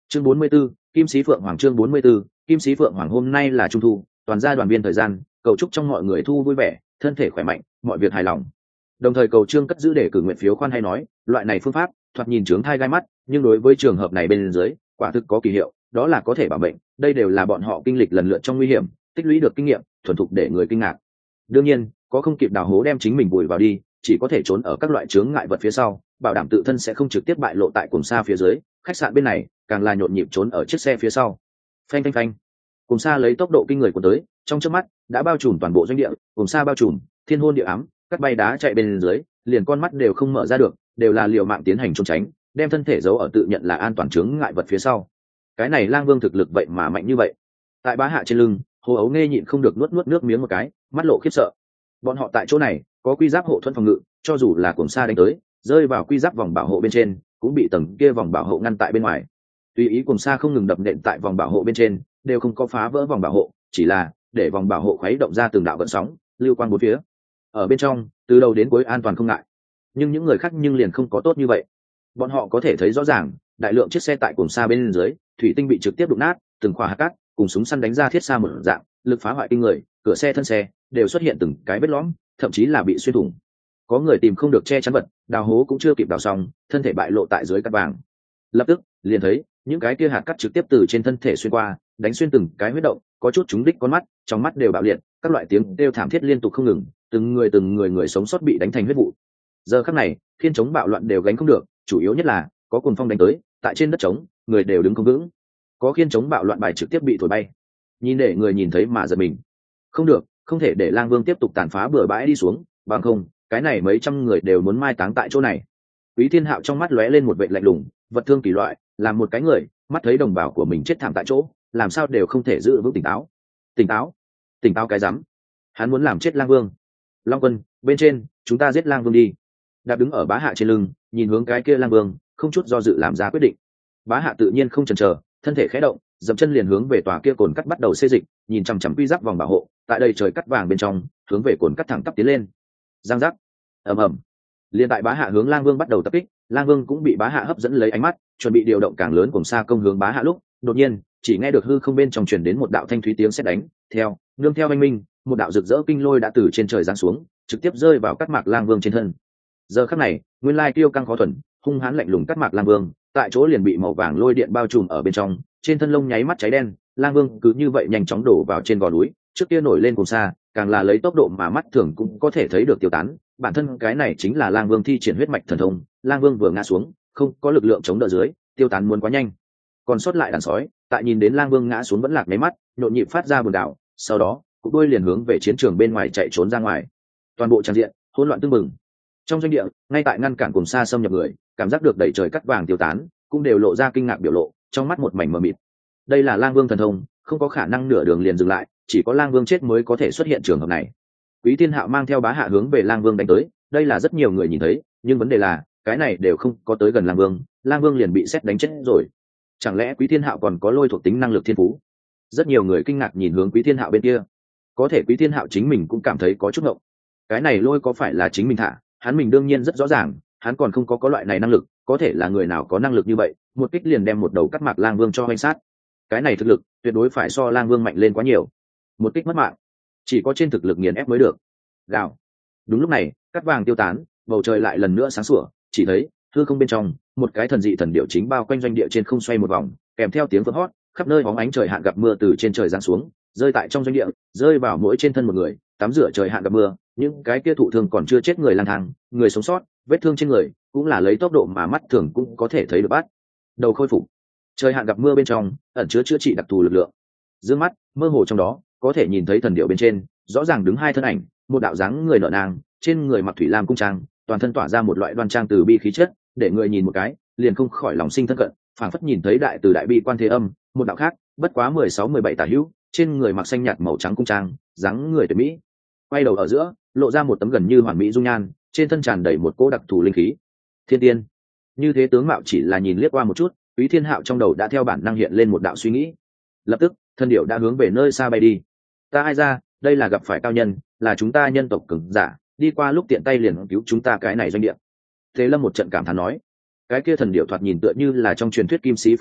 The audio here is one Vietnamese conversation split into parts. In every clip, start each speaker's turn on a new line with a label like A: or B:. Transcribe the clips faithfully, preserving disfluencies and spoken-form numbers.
A: chương bốn mươi 44, kim sĩ phượng hoàng. Chương bốn mươi 44, kim sĩ phượng hoàng. Hôm nay là trung thu, toàn gia đoàn viên thời gian, cầu chúc trong mọi người thu vui vẻ, thân thể khỏe mạnh, mọi việc hài lòng. Đồng thời cầu trương cất giữ để cử nguyện phiếu khoan hay nói, loại này phương pháp thoạt nhìn chướng thai gai mắt, nhưng đối với trường hợp này bên dưới quả thực có kỳ hiệu, đó là có thể bảo mệnh. Đây đều là bọn họ kinh lịch lần lượt trong nguy hiểm, tích lũy được kinh nghiệm, thuần thục để người kinh ngạc. Đương nhiên có không kịp đào hố đem chính mình vùi vào đi, chỉ có thể trốn ở các loại chướng ngại vật phía sau, bảo đảm tự thân sẽ không trực tiếp bại lộ tại cùng xa phía dưới. Khách sạn bên này càng là nhộn nhịp trốn ở chiếc xe phía sau. Phanh phanh phanh, cùng xa lấy tốc độ kinh người của tới, trong chớp mắt đã bao trùm toàn bộ doanh địa. Cùng xa bao trùm thiên hôn địa ám, cắt bay đá chạy bên dưới, liền con mắt đều không mở ra được, đều là liều mạng tiến hành trốn tránh, đem thân thể giấu ở tự nhận là an toàn chướng ngại vật phía sau. Cái này lang vương thực lực vậy mà mạnh như vậy. Tại bá hạ trên lưng, hồ ấu nghe nhịn không được nuốt nuốt nước miếng một cái, mắt lộ khiếp sợ. Bọn họ tại chỗ này có quy giáp hộ thuẫn phòng ngự, cho dù là cuồng sa đánh tới, rơi vào quy giáp vòng bảo hộ bên trên, cũng bị tầng kia vòng bảo hộ ngăn tại bên ngoài. Tùy ý cuồng sa không ngừng đập nện tại vòng bảo hộ bên trên, đều không có phá vỡ vòng bảo hộ, chỉ là để vòng bảo hộ khuấy động ra từng đạo gợn sóng, lưu quang bốn phía. Ở bên trong, từ đầu đến cuối an toàn không ngại. Nhưng những người khác nhưng liền không có tốt như vậy. Bọn họ có thể thấy rõ ràng, đại lượng chiếc xe tại cuồng sa bên dưới, thủy tinh bị trực tiếp đụng nát, từng khỏa hạt cát cùng súng săn đánh ra thiết xa một dạng, lực phá hoại kinh người, cửa xe thân xe đều xuất hiện từng cái vết lõm, thậm chí là bị xuyên thủng. Có người tìm không được che chắn vật, đào hố cũng chưa kịp đào xong, thân thể bại lộ tại dưới cát vàng. Lập tức liền thấy những cái kia hạt cát trực tiếp từ trên thân thể xuyên qua, đánh xuyên từng cái huyết động, có chút trúng đích con mắt, trong mắt đều bạo liệt, các loại tiếng kêu thảm thiết liên tục không ngừng, từng người từng người người sống sót bị đánh thành huyết vụ. Giờ khắc này khiên chống bạo loạn đều gánh không được, chủ yếu nhất là có cuồng phong đánh tới, tại trên đất trống người đều đứng không vững, có khiên chống bạo loạn bài trực tiếp bị thổi bay. Nhìn để người nhìn thấy mà giật mình. Không được, không thể để lang vương tiếp tục tàn phá bừa bãi đi xuống, bằng không cái này mấy trăm người đều muốn mai táng tại chỗ này. Quý Thiên Hạo trong mắt lóe lên một vệ lạnh lùng, vật thương kỳ loại, làm một cái người mắt thấy đồng bào của mình chết thảm tại chỗ, làm sao đều không thể giữ vững tỉnh táo. Tỉnh táo? Tỉnh táo cái rắm. Hắn muốn làm chết lang vương. Long Quân, bên trên, chúng ta giết lang vương đi. Đạp đứng ở bá hạ trên lưng, nhìn hướng cái kia lang vương, không chút do dự làm ra quyết định. Bá hạ tự nhiên không chần chờ, thân thể khẽ động, dậm chân liền hướng về tòa kia cồn cắt bắt đầu xê dịch, nhìn chằm chằm quy giáp vòng bảo hộ, tại đây trời cắt vàng bên trong, hướng về cồn cắt thẳng tắp tiến lên. Giang giác, ầm ầm. Liên tại bá hạ hướng lang vương bắt đầu tập kích, lang vương cũng bị bá hạ hấp dẫn lấy ánh mắt, chuẩn bị điều động càng lớn cùng xa công hướng bá hạ lúc, đột nhiên chỉ nghe được hư không bên trong truyền đến một đạo thanh thúy tiếng sét đánh, theo nương theo anh minh, một đạo rực rỡ kinh lôi đã từ trên trời giáng xuống, trực tiếp rơi vào cắt mạc lang vương trên thân. Giờ khắc này, nguyên lai tiêu căng khó thuần, hung hãn lạnh lùng cắt mạc lang vương, tại chỗ liền bị màu vàng lôi điện bao trùm ở bên trong, trên thân lông nháy mắt cháy đen. Lang vương cứ như vậy nhanh chóng đổ vào trên gò núi, trước kia nổi lên cùng xa, càng là lấy tốc độ mà mắt thường cũng có thể thấy được tiêu tán. Bản thân cái này chính là lang vương thi triển huyết mạch thần thông, lang vương vừa ngã xuống, không có lực lượng chống đỡ dưới, tiêu tán muốn quá nhanh. Còn sót lại đàn sói, tại nhìn đến lang vương ngã xuống vẫn lạc mấy mắt, nhộn nhịp phát ra buồn đạo, sau đó cục đuôi liền hướng về chiến trường bên ngoài chạy trốn ra ngoài. Toàn bộ trang diện hỗn loạn tương mừng. Trong doanh địa, ngay tại ngăn cản cùng xa xâm nhập người, cảm giác được đẩy trời cắt vàng tiêu tán, cũng đều lộ ra kinh ngạc biểu lộ, trong mắt một mảnh mờ mịt. Đây là lang vương thần thông, không có khả năng nửa đường liền dừng lại, chỉ có lang vương chết mới có thể xuất hiện trường hợp này. Quý Thiên Hạo mang theo bá hạ hướng về lang vương đánh tới, đây là rất nhiều người nhìn thấy, nhưng vấn đề là cái này đều không có tới gần lang vương, lang vương liền bị sét đánh chết rồi. Chẳng lẽ Quý Thiên Hạo còn có lôi thuộc tính năng lực thiên phú? Rất nhiều người kinh ngạc nhìn hướng Quý Thiên Hạo bên kia. Có thể Quý Thiên Hạo chính mình cũng cảm thấy có chút ngộng. Cái này lôi có phải là chính mình thả? Hắn mình đương nhiên rất rõ ràng, hắn còn không có có loại này năng lực, có thể là người nào có năng lực như vậy, một kích liền đem một đầu cắt mạc lang vương cho hoành sát. Cái này thực lực tuyệt đối phải so lang vương mạnh lên quá nhiều. Một kích mất mạng, chỉ có trên thực lực nghiền ép mới được. Gào. Đúng lúc này, cắt vàng tiêu tán, bầu trời lại lần nữa sáng sủa, chỉ thấy hư không bên trong, một cái thần dị thần điệu chính bao quanh doanh địa trên không xoay một vòng, kèm theo tiếng vỡ hót, khắp nơi bóng ánh trời hạn gặp mưa từ trên trời giáng xuống, rơi tại trong doanh địa, rơi vào mỗi trên thân một người, tắm rửa trời hạn gặp mưa, những cái kia thụ thương còn chưa chết người lang thang, người sống sót, vết thương trên người cũng là lấy tốc độ mà mắt thường cũng có thể thấy được bắt đầu khôi phục. Trời hạn gặp mưa bên trong ẩn chứa chữa trị đặc thù lực lượng. Dương mắt mơ hồ trong đó có thể nhìn thấy thần điệu bên trên rõ ràng đứng hai thân ảnh, một đạo dáng người nở nang, trên người mặc thủy lam cung trang, toàn thân tỏa ra một loại đoan trang từ bi khí chất, để người nhìn một cái liền không khỏi lòng sinh thân cận, phảng phất nhìn thấy đại từ đại bi quan thế âm. Một đạo khác bất quá mười sáu mười bảy tả hữu, trên người mặc xanh nhạt màu trắng cung trang, dáng người tuyệt mỹ, quay đầu ở giữa lộ ra một tấm gần như hoàn mỹ dung nhan, trên thân tràn đầy một cỗ đặc thù linh khí. Thiên tiên. Như thế tướng mạo chỉ là nhìn liếc qua một chút, Quý Thiên Hạo trong đầu đã theo bản năng hiện lên một đạo suy nghĩ. Lập tức thân điệu đã hướng về nơi xa bay đi. Ta ai ra, đây là gặp phải cao nhân, là chúng ta nhân tộc cường giả, đi qua lúc tiện tay liền cứu chúng ta cái này doanh địa. Thế Lâm một trận cảm thán nói, cái kia thần điệu thoạt nhìn tựa như là trong truyền thuyết kim sĩ phượng hoàng,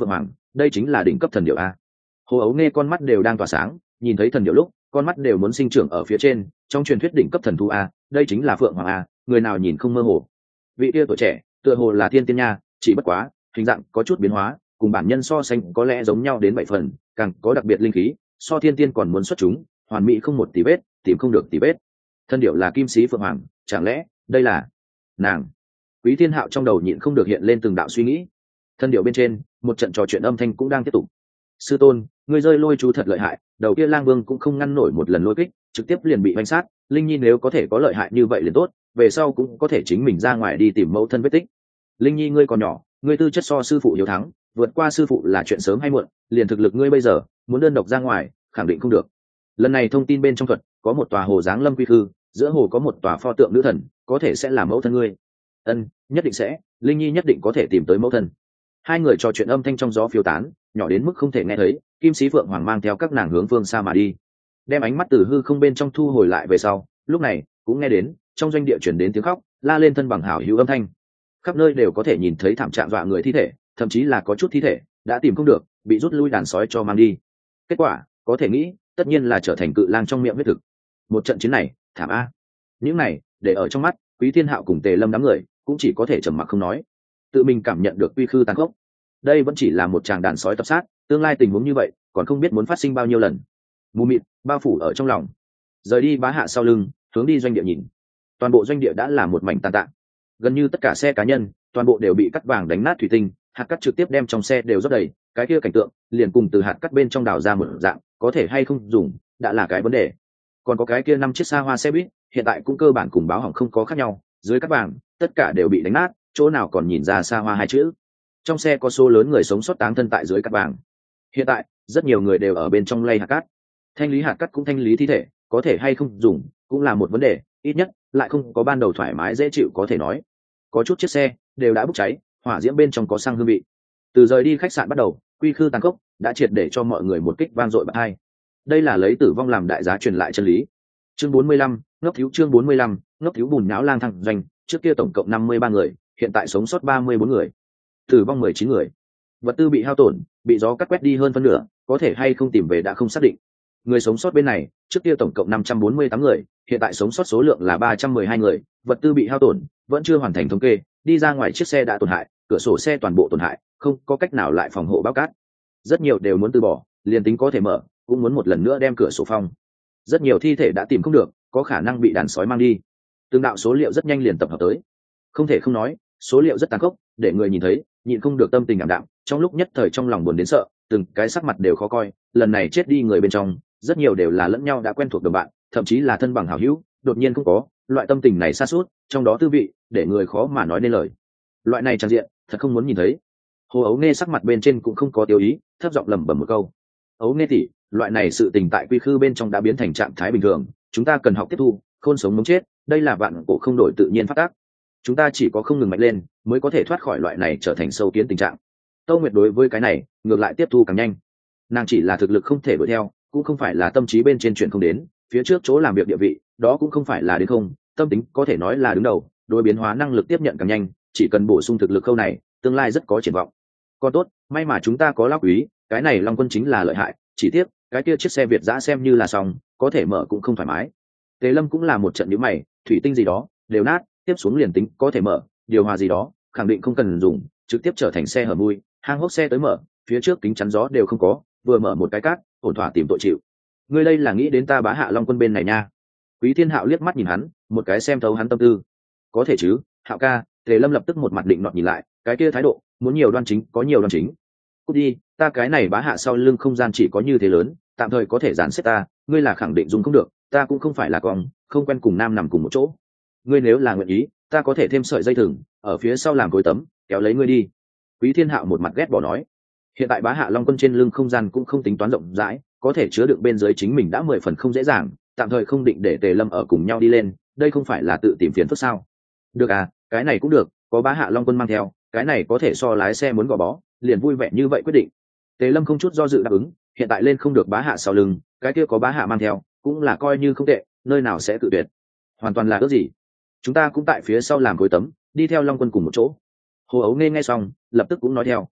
A: đây chính là đỉnh cấp thần điệu a. Hồ ấu nghe con mắt đều đang tỏa sáng, nhìn thấy thần điệu lúc con mắt đều muốn sinh trưởng ở phía trên. Trong truyền thuyết đỉnh cấp thần thú a, đây chính là phượng hoàng a, người nào nhìn không mơ hồ. Vị tia tuổi trẻ tựa hồ là thiên tiên nha, chỉ bất quá hình dạng có chút biến hóa, cùng bản nhân so sánh có lẽ giống nhau đến bảy phần, càng có đặc biệt linh khí, so thiên tiên còn muốn xuất chúng, hoàn mỹ không một tí vết, tìm không được tí vết. Thân điệu là kim sĩ phượng hoàng, chẳng lẽ đây là nàng? Quý Thiên Hạo trong đầu nhịn không được hiện lên từng đạo suy nghĩ. Thân điệu bên trên một trận trò chuyện âm thanh cũng đang tiếp tục. Sư tôn, ngươi rơi lôi chú thật lợi hại, đầu kia lang vương cũng không ngăn nổi một lần lôi kích, trực tiếp liền bị bánh sát. Linh nhi nếu có thể có lợi hại như vậy liền tốt, về sau cũng có thể chính mình ra ngoài đi tìm mẫu thân vết tích. Linh nhi ngươi còn nhỏ, ngươi tư chất so sư phụ hiếu thắng, vượt qua sư phụ là chuyện sớm hay muộn, liền thực lực ngươi bây giờ muốn đơn độc ra ngoài khẳng định không được. Lần này thông tin bên trong thuật có một tòa hồ giáng lâm quy khư, giữa hồ có một tòa pho tượng nữ thần, có thể sẽ là mẫu thân ngươi. Ân, nhất định sẽ, Linh nhi nhất định có thể tìm tới mẫu thân. Hai người trò chuyện âm thanh trong gió phiêu tán, nhỏ đến mức không thể nghe thấy. Kim sĩ phượng hoàng mang theo các nàng hướng phương xa mà đi, đem ánh mắt từ hư không bên trong thu hồi lại về sau, lúc này cũng nghe đến trong doanh địa chuyển đến tiếng khóc la lên thân bằng hảo hữu âm thanh. Khắp nơi đều có thể nhìn thấy thảm trạng dọa người thi thể, thậm chí là có chút thi thể đã tìm không được, bị rút lui đàn sói cho mang đi. Kết quả có thể nghĩ tất nhiên là trở thành cự lang trong miệng huyết thực. Một trận chiến này thảm a. Những này để ở trong mắt Quý Thiên Hạo cùng Tề Lâm đám người cũng chỉ có thể trầm mặc không nói, tự mình cảm nhận được quy khư tàn khốc. Đây vẫn chỉ là một tràng đàn sói tập sát, tương lai tình huống như vậy còn không biết muốn phát sinh bao nhiêu lần. Mù mịt bao phủ ở trong lòng. Rời đi bá hạ sau lưng, hướng đi doanh địa nhìn, toàn bộ doanh địa đã là một mảnh tàn tạ, gần như tất cả xe cá nhân toàn bộ đều bị cắt vàng đánh nát thủy tinh, hạt cắt trực tiếp đem trong xe đều rót đầy. Cái kia cảnh tượng liền cùng từ hạt cắt bên trong đào ra một dạng, có thể hay không dùng đã là cái vấn đề. Còn có cái kia năm chiếc xa hoa xe buýt hiện tại cũng cơ bản cùng báo hỏng không có khác nhau, dưới cắt vàng tất cả đều bị đánh nát, chỗ nào còn nhìn ra xa hoa hai chữ. Trong xe có số lớn người sống sót táng thân tại dưới cắt vàng, hiện tại rất nhiều người đều ở bên trong lay hạt cát. Thanh lý hạt cát cũng thanh lý thi thể, có thể hay không dùng cũng là một vấn đề, ít nhất lại không có ban đầu thoải mái dễ chịu. Có thể nói có chút chiếc xe đều đã bốc cháy, hỏa diễm bên trong có xăng hương vị. Từ rời đi khách sạn bắt đầu, quy khư tàn khốc đã triệt để cho mọi người một kích vang dội bạc hai. Đây là lấy tử vong làm đại giá truyền lại chân lý. Chương bốn mươi lăm, ngốc thiếu chương bốn mươi lăm, ngốc thiếu bùn nháo lang thang doanh, trước kia tổng cộng năm mươi ba người, hiện tại sống sót ba mươi bốn người, tử vong mười chín người. Vật tư bị hao tổn, bị gió cắt quét đi hơn phân nửa, có thể hay không tìm về đã không xác định. Người sống sót bên này, trước kia tổng cộng năm trăm bốn mươi tám người, hiện tại sống sót số lượng là ba trăm mười hai người, vật tư bị hao tổn, vẫn chưa hoàn thành thống kê, đi ra ngoài chiếc xe đã tổn hại, cửa sổ xe toàn bộ tổn hại, không có cách nào lại phòng hộ báo cát. Rất nhiều đều muốn từ bỏ, liền tính có thể mở, cũng muốn một lần nữa đem cửa sổ phong. Rất nhiều thi thể đã tìm không được, có khả năng bị đàn sói mang đi. Từng đạo số liệu rất nhanh liền tập hợp tới. Không thể không nói, số liệu rất tàn khốc, để người nhìn thấy, nhịn không được tâm tình ảm đạm, trong lúc nhất thời trong lòng buồn đến sợ, từng cái sắc mặt đều khó coi. Lần này chết đi người bên trong, rất nhiều đều là lẫn nhau đã quen thuộc đồng bạn, thậm chí là thân bằng hảo hữu, đột nhiên không có, loại tâm tình này xa suốt, trong đó tư vị, để người khó mà nói nên lời. Loại này tràn diện, thật không muốn nhìn thấy. Hồ Ấu Nghe sắc mặt bên trên cũng không có tiêu ý, thấp giọng lẩm bẩm một câu. Ấu Nghe tỷ, loại này sự tình tại quy khư bên trong đã biến thành trạng thái bình thường, chúng ta cần học tiếp thu, khôn sống mống chết, đây là vạn cổ không đổi tự nhiên phát tác. Chúng ta chỉ có không ngừng mạnh lên, mới có thể thoát khỏi loại này trở thành sâu kiến tình trạng. Tâu Nguyệt đối với cái này, ngược lại tiếp thu càng nhanh. Nàng chỉ là thực lực không thể đuổi theo, cũng không phải là tâm trí bên trên chuyện không đến, phía trước chỗ làm việc địa vị, đó cũng không phải là đến không, tâm tính có thể nói là đứng đầu, đối biến hóa năng lực tiếp nhận càng nhanh, chỉ cần bổ sung thực lực khâu này, tương lai rất có triển vọng. Còn tốt, may mà chúng ta có Lão Quý, cái này Long Quân chính là lợi hại, chỉ tiếc, cái kia chiếc xe Việt dã xem như là xong, có thể mở cũng không thoải mái. Tề Lâm cũng là một trận nhíu mày, thủy tinh gì đó đều nát, tiếp xuống liền tính có thể mở, điều hòa gì đó khẳng định không cần dùng, trực tiếp trở thành xe hở mui, hang hốc xe tới mở, phía trước kính chắn gió đều không có, vừa mở một cái cát, ổn thỏa tìm tội chịu. Ngươi đây là nghĩ đến ta Bá Hạ Long Quân bên này nha. Quý Thiên Hạo liếc mắt nhìn hắn, một cái xem thấu hắn tâm tư. Có thể chứ, Hạo ca. Tề Lâm lập tức một mặt định nọt nhìn lại, cái kia thái độ, muốn nhiều đoan chính, có nhiều đoan chính. Cút đi, ta cái này Bá Hạ sau lưng không gian chỉ có như thế lớn, tạm thời có thể dàn xếp ta, ngươi là khẳng định dùng không được, ta cũng không phải là con, không quen cùng nam nằm cùng một chỗ. Ngươi nếu là nguyện ý, ta có thể thêm sợi dây thừng, ở phía sau làm cối tấm, kéo lấy ngươi đi. Quý Thiên Hạo một mặt ghét bỏ nói. Hiện tại Bá Hạ Long Quân trên lưng không gian cũng không tính toán rộng rãi, có thể chứa đựng bên dưới chính mình đã mười phần không dễ dàng, tạm thời không định để Tề Lâm ở cùng nhau đi lên, đây không phải là tự tìm phiền phức sao? Được à, cái này cũng được, có Bá Hạ Long Quân mang theo, cái này có thể so lái xe muốn gò bó, liền vui vẻ như vậy quyết định. Tề Lâm không chút do dự đáp ứng, hiện tại lên không được Bá Hạ sau lưng, cái kia có Bá Hạ mang theo, cũng là coi như không tệ, nơi nào sẽ tự tuyệt. Hoàn toàn là ước gì? Chúng ta cũng tại phía sau làm cối tấm, đi theo Long Quân cùng một chỗ. Hồ Ấu nghe nghe xong, lập tức cũng nói theo.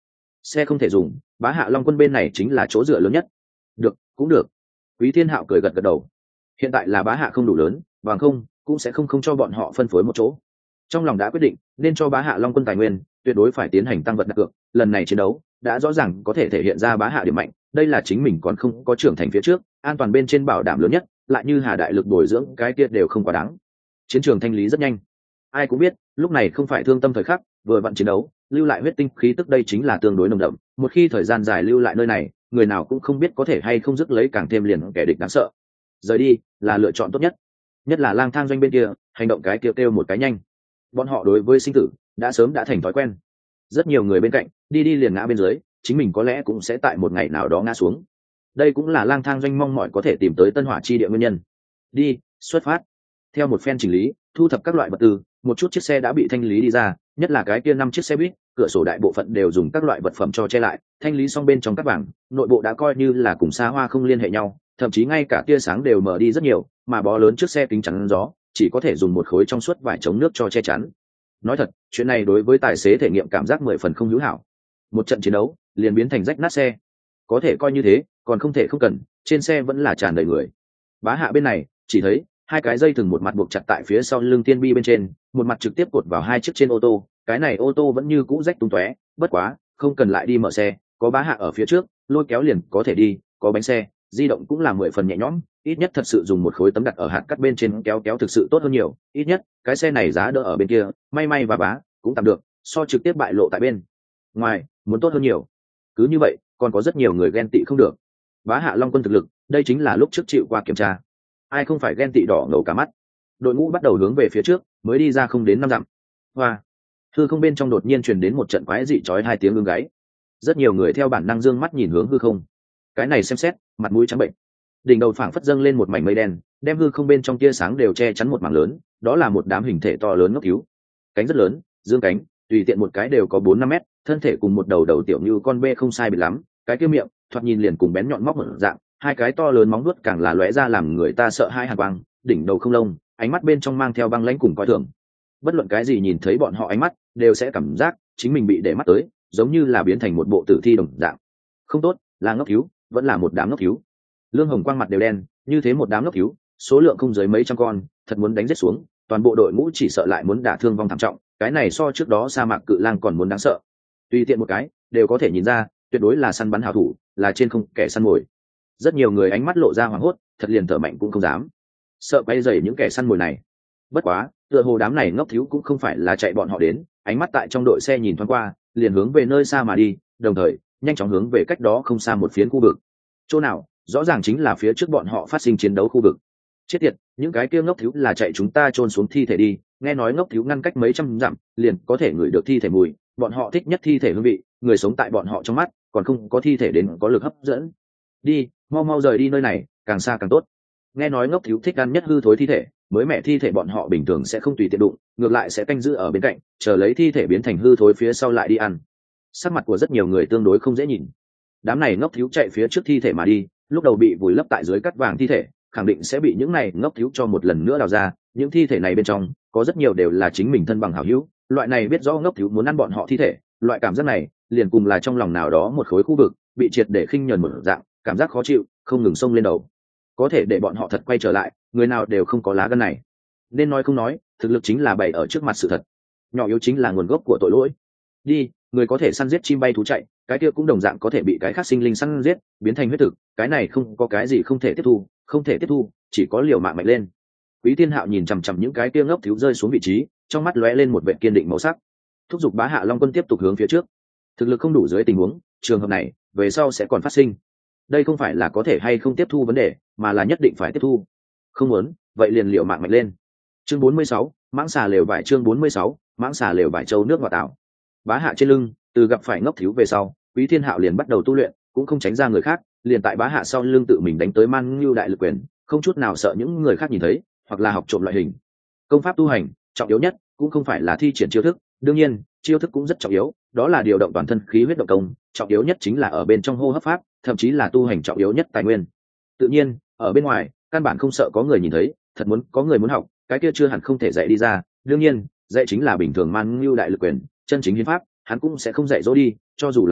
A: xe không thể dùng, bá hạ long quân bên này chính là chỗ dựa lớn nhất. Được, cũng được. Quý Thiên Hạo cười gật gật đầu. Hiện tại là bá hạ không đủ lớn, bằng không cũng sẽ không không cho bọn họ phân phối một chỗ. Trong lòng đã quyết định nên cho bá hạ long quân tài nguyên, tuyệt đối phải tiến hành tăng vật đặt cược. Lần này chiến đấu đã rõ ràng có thể thể hiện ra bá hạ điểm mạnh, đây là chính mình còn không có trưởng thành phía trước, an toàn bên trên bảo đảm lớn nhất, lại như Hà đại lực bồi dưỡng cái kia đều không quá đáng. Chiến trường thanh lý rất nhanh. Ai cũng biết, lúc này không phải thương tâm thời khắc, vừa vặn chiến đấu, lưu lại huyết tinh khí tức đây chính là tương đối nồng đậm, một khi thời gian dài lưu lại nơi này, người nào cũng không biết có thể hay không dứt lấy càng thêm liền kẻ địch đáng sợ. Rời đi là lựa chọn tốt nhất. Nhất là lang thang doanh bên kia, hành động cái kêu kêu một cái nhanh. Bọn họ đối với sinh tử đã sớm đã thành thói quen. Rất nhiều người bên cạnh, đi đi liền ngã bên dưới, chính mình có lẽ cũng sẽ tại một ngày nào đó ngã xuống. Đây cũng là lang thang doanh mong mỏi có thể tìm tới tân hỏa chi địa nguyên nhân. Đi, xuất phát. Theo một phen chỉnh lý, thu thập các loại vật tư, một chút chiếc xe đã bị thanh lý đi ra, nhất là cái kia năm chiếc xe buýt, cửa sổ đại bộ phận đều dùng các loại vật phẩm cho che lại, thanh lý xong bên trong các bảng, nội bộ đã coi như là cùng xa hoa không liên hệ nhau, thậm chí ngay cả tia sáng đều mở đi rất nhiều, mà bó lớn trước xe kính chắn gió, chỉ có thể dùng một khối trong suốt vải chống nước cho che chắn. Nói thật, chuyện này đối với tài xế thể nghiệm cảm giác mười phần không hữu hảo. Một trận chiến đấu, liền biến thành rách nát xe. Có thể coi như thế, còn không thể không cần, trên xe vẫn là tràn đầy người. Bá hạ bên này, chỉ thấy hai cái dây thừng một mặt buộc chặt tại phía sau lưng Tiên Bi bên trên, một mặt trực tiếp cột vào hai chiếc trên ô tô, cái này ô tô vẫn như cũ rách tung tóe, bất quá, không cần lại đi mở xe, có bá hạ ở phía trước, lôi kéo liền có thể đi, có bánh xe, di động cũng là mười phần nhẹ nhõm, ít nhất thật sự dùng một khối tấm đặt ở hạt cắt bên trên kéo kéo thực sự tốt hơn nhiều, ít nhất, cái xe này giá đỡ ở bên kia, may may và bá, cũng tạm được, so trực tiếp bại lộ tại bên ngoài, muốn tốt hơn nhiều. Cứ như vậy, còn có rất nhiều người ghen tị không được. Bá hạ long quân thực lực, đây chính là lúc trước chịu qua kiểm tra. Ai không phải ghen tị đỏ ngầu cả mắt. Đội ngũ bắt đầu hướng về phía trước, mới đi ra không đến năm dặm. Hoa. Hư không bên trong đột nhiên truyền đến một trận quái dị chói hai tiếng ương gáy. Rất nhiều người theo bản năng dương mắt nhìn hướng hư không. Cái này xem xét, mặt mũi trắng bệnh. Đỉnh đầu phảng phất dâng lên một mảnh mây đen, đem hư không bên trong tia sáng đều che chắn một mảng lớn, đó là một đám hình thể to lớn ngốc cứu. Cánh rất lớn, dương cánh, tùy tiện một cái đều có bốn năm mét, thân thể cùng một đầu đầu tiểu như con bê không sai biệt lắm, cái kia miệng, thoạt nhìn liền cùng bén nhọn móc một dạng, hai cái to lớn móng vuốt càng là lóe ra làm người ta sợ hai hàn quang, đỉnh đầu không lông, ánh mắt bên trong mang theo băng lãnh cùng coi thường. Bất luận cái gì nhìn thấy bọn họ ánh mắt, đều sẽ cảm giác chính mình bị để mắt tới, giống như là biến thành một bộ tử thi đồng dạng. Không tốt, là ngốc cứu, vẫn là một đám ngốc cứu. Lương Hồng quang mặt đều đen, như thế một đám ngốc cứu, số lượng không dưới mấy trăm con, thật muốn đánh giết xuống, toàn bộ đội ngũ chỉ sợ lại muốn đả thương vong thảm trọng, cái này so trước đó sa mạc cự lang còn muốn đáng sợ. Tùy tiện một cái, đều có thể nhìn ra, tuyệt đối là săn bắn hảo thủ, là trên không kẻ săn mồi. Rất nhiều người ánh mắt lộ ra hoảng hốt, thật liền thở mạnh cũng không dám, sợ quay dày những kẻ săn mồi này. Bất quá, tựa hồ đám này ngốc thiếu cũng không phải là chạy bọn họ đến, ánh mắt tại trong đội xe nhìn thoáng qua, liền hướng về nơi xa mà đi, đồng thời nhanh chóng hướng về cách đó không xa một phiến khu vực. Chỗ nào? Rõ ràng chính là phía trước bọn họ phát sinh chiến đấu khu vực. Chết tiệt, những cái kia ngốc thiếu là chạy chúng ta chôn xuống thi thể đi, nghe nói ngốc thiếu ngăn cách mấy trăm dặm, liền có thể ngửi được thi thể mùi, bọn họ thích nhất thi thể hương vị, người sống tại bọn họ trong mắt, còn không có thi thể đến có lực hấp dẫn. Đi, mau mau rời đi nơi này, càng xa càng tốt. Nghe nói ngốc thiếu thích ăn nhất hư thối thi thể, mới mẹ thi thể bọn họ bình thường sẽ không tùy tiện đụng, ngược lại sẽ canh giữ ở bên cạnh, chờ lấy thi thể biến thành hư thối phía sau lại đi ăn. Sắc mặt của rất nhiều người tương đối không dễ nhìn. Đám này ngốc thiếu chạy phía trước thi thể mà đi, lúc đầu bị vùi lấp tại dưới cắt vàng thi thể, khẳng định sẽ bị những này ngốc thiếu cho một lần nữa đào ra. Những thi thể này bên trong có rất nhiều đều là chính mình thân bằng hảo hữu, loại này biết rõ ngốc thiếu muốn ăn bọn họ thi thể, loại cảm giác này liền cùng là trong lòng nào đó một khối khu vực bị triệt để khinh nhờn một dạng, cảm giác khó chịu không ngừng xông lên đầu. Có thể để bọn họ thật quay trở lại, người nào đều không có lá gan này. Nên nói không nói, thực lực chính là bày ở trước mặt sự thật, nhỏ yếu chính là nguồn gốc của tội lỗi. Đi, người có thể săn giết chim bay thú chạy, cái kia cũng đồng dạng có thể bị cái khác sinh linh săn giết biến thành huyết thực, cái này không có cái gì không thể tiếp thu, không thể tiếp thu, chỉ có liều mạng mạnh lên. Quý Thiên Hạo nhìn chằm chằm những cái kia ngốc thiếu rơi xuống vị trí, trong mắt lóe lên một vẻ kiên định màu sắc, thúc giục bá hạ long quân tiếp tục hướng phía trước. Thực lực không đủ dưới tình huống, trường hợp này về sau sẽ còn phát sinh. Đây không phải là có thể hay không tiếp thu vấn đề, mà là nhất định phải tiếp thu. Không muốn, vậy liền liều mạng mạnh lên. Chương bốn mươi sáu, mãng xà lều vải chương bốn mươi sáu, mãng xà lều vải châu nước ngọt tảo. Bá hạ trên lưng, từ gặp phải ngốc thiếu về sau, Quý Thiên Hạo liền bắt đầu tu luyện, cũng không tránh ra người khác, liền tại bá hạ sau lưng tự mình đánh tới man ngưu đại lực quyền, không chút nào sợ những người khác nhìn thấy, hoặc là học trộm loại hình. Công pháp tu hành, trọng yếu nhất cũng không phải là thi triển chiêu thức, đương nhiên, chiêu thức cũng rất trọng yếu, đó là điều động toàn thân khí huyết động công, trọng yếu nhất chính là ở bên trong hô hấp pháp, thậm chí là tu hành trọng yếu nhất tài nguyên. Tự nhiên, ở bên ngoài, căn bản không sợ có người nhìn thấy, thật muốn có người muốn học, cái kia chưa hẳn không thể dạy đi ra, đương nhiên, dạy chính là bình thường man ngưu đại lực quyền, chân chính hiến pháp, hắn cũng sẽ không dạy dỗ đi, cho dù là dạy,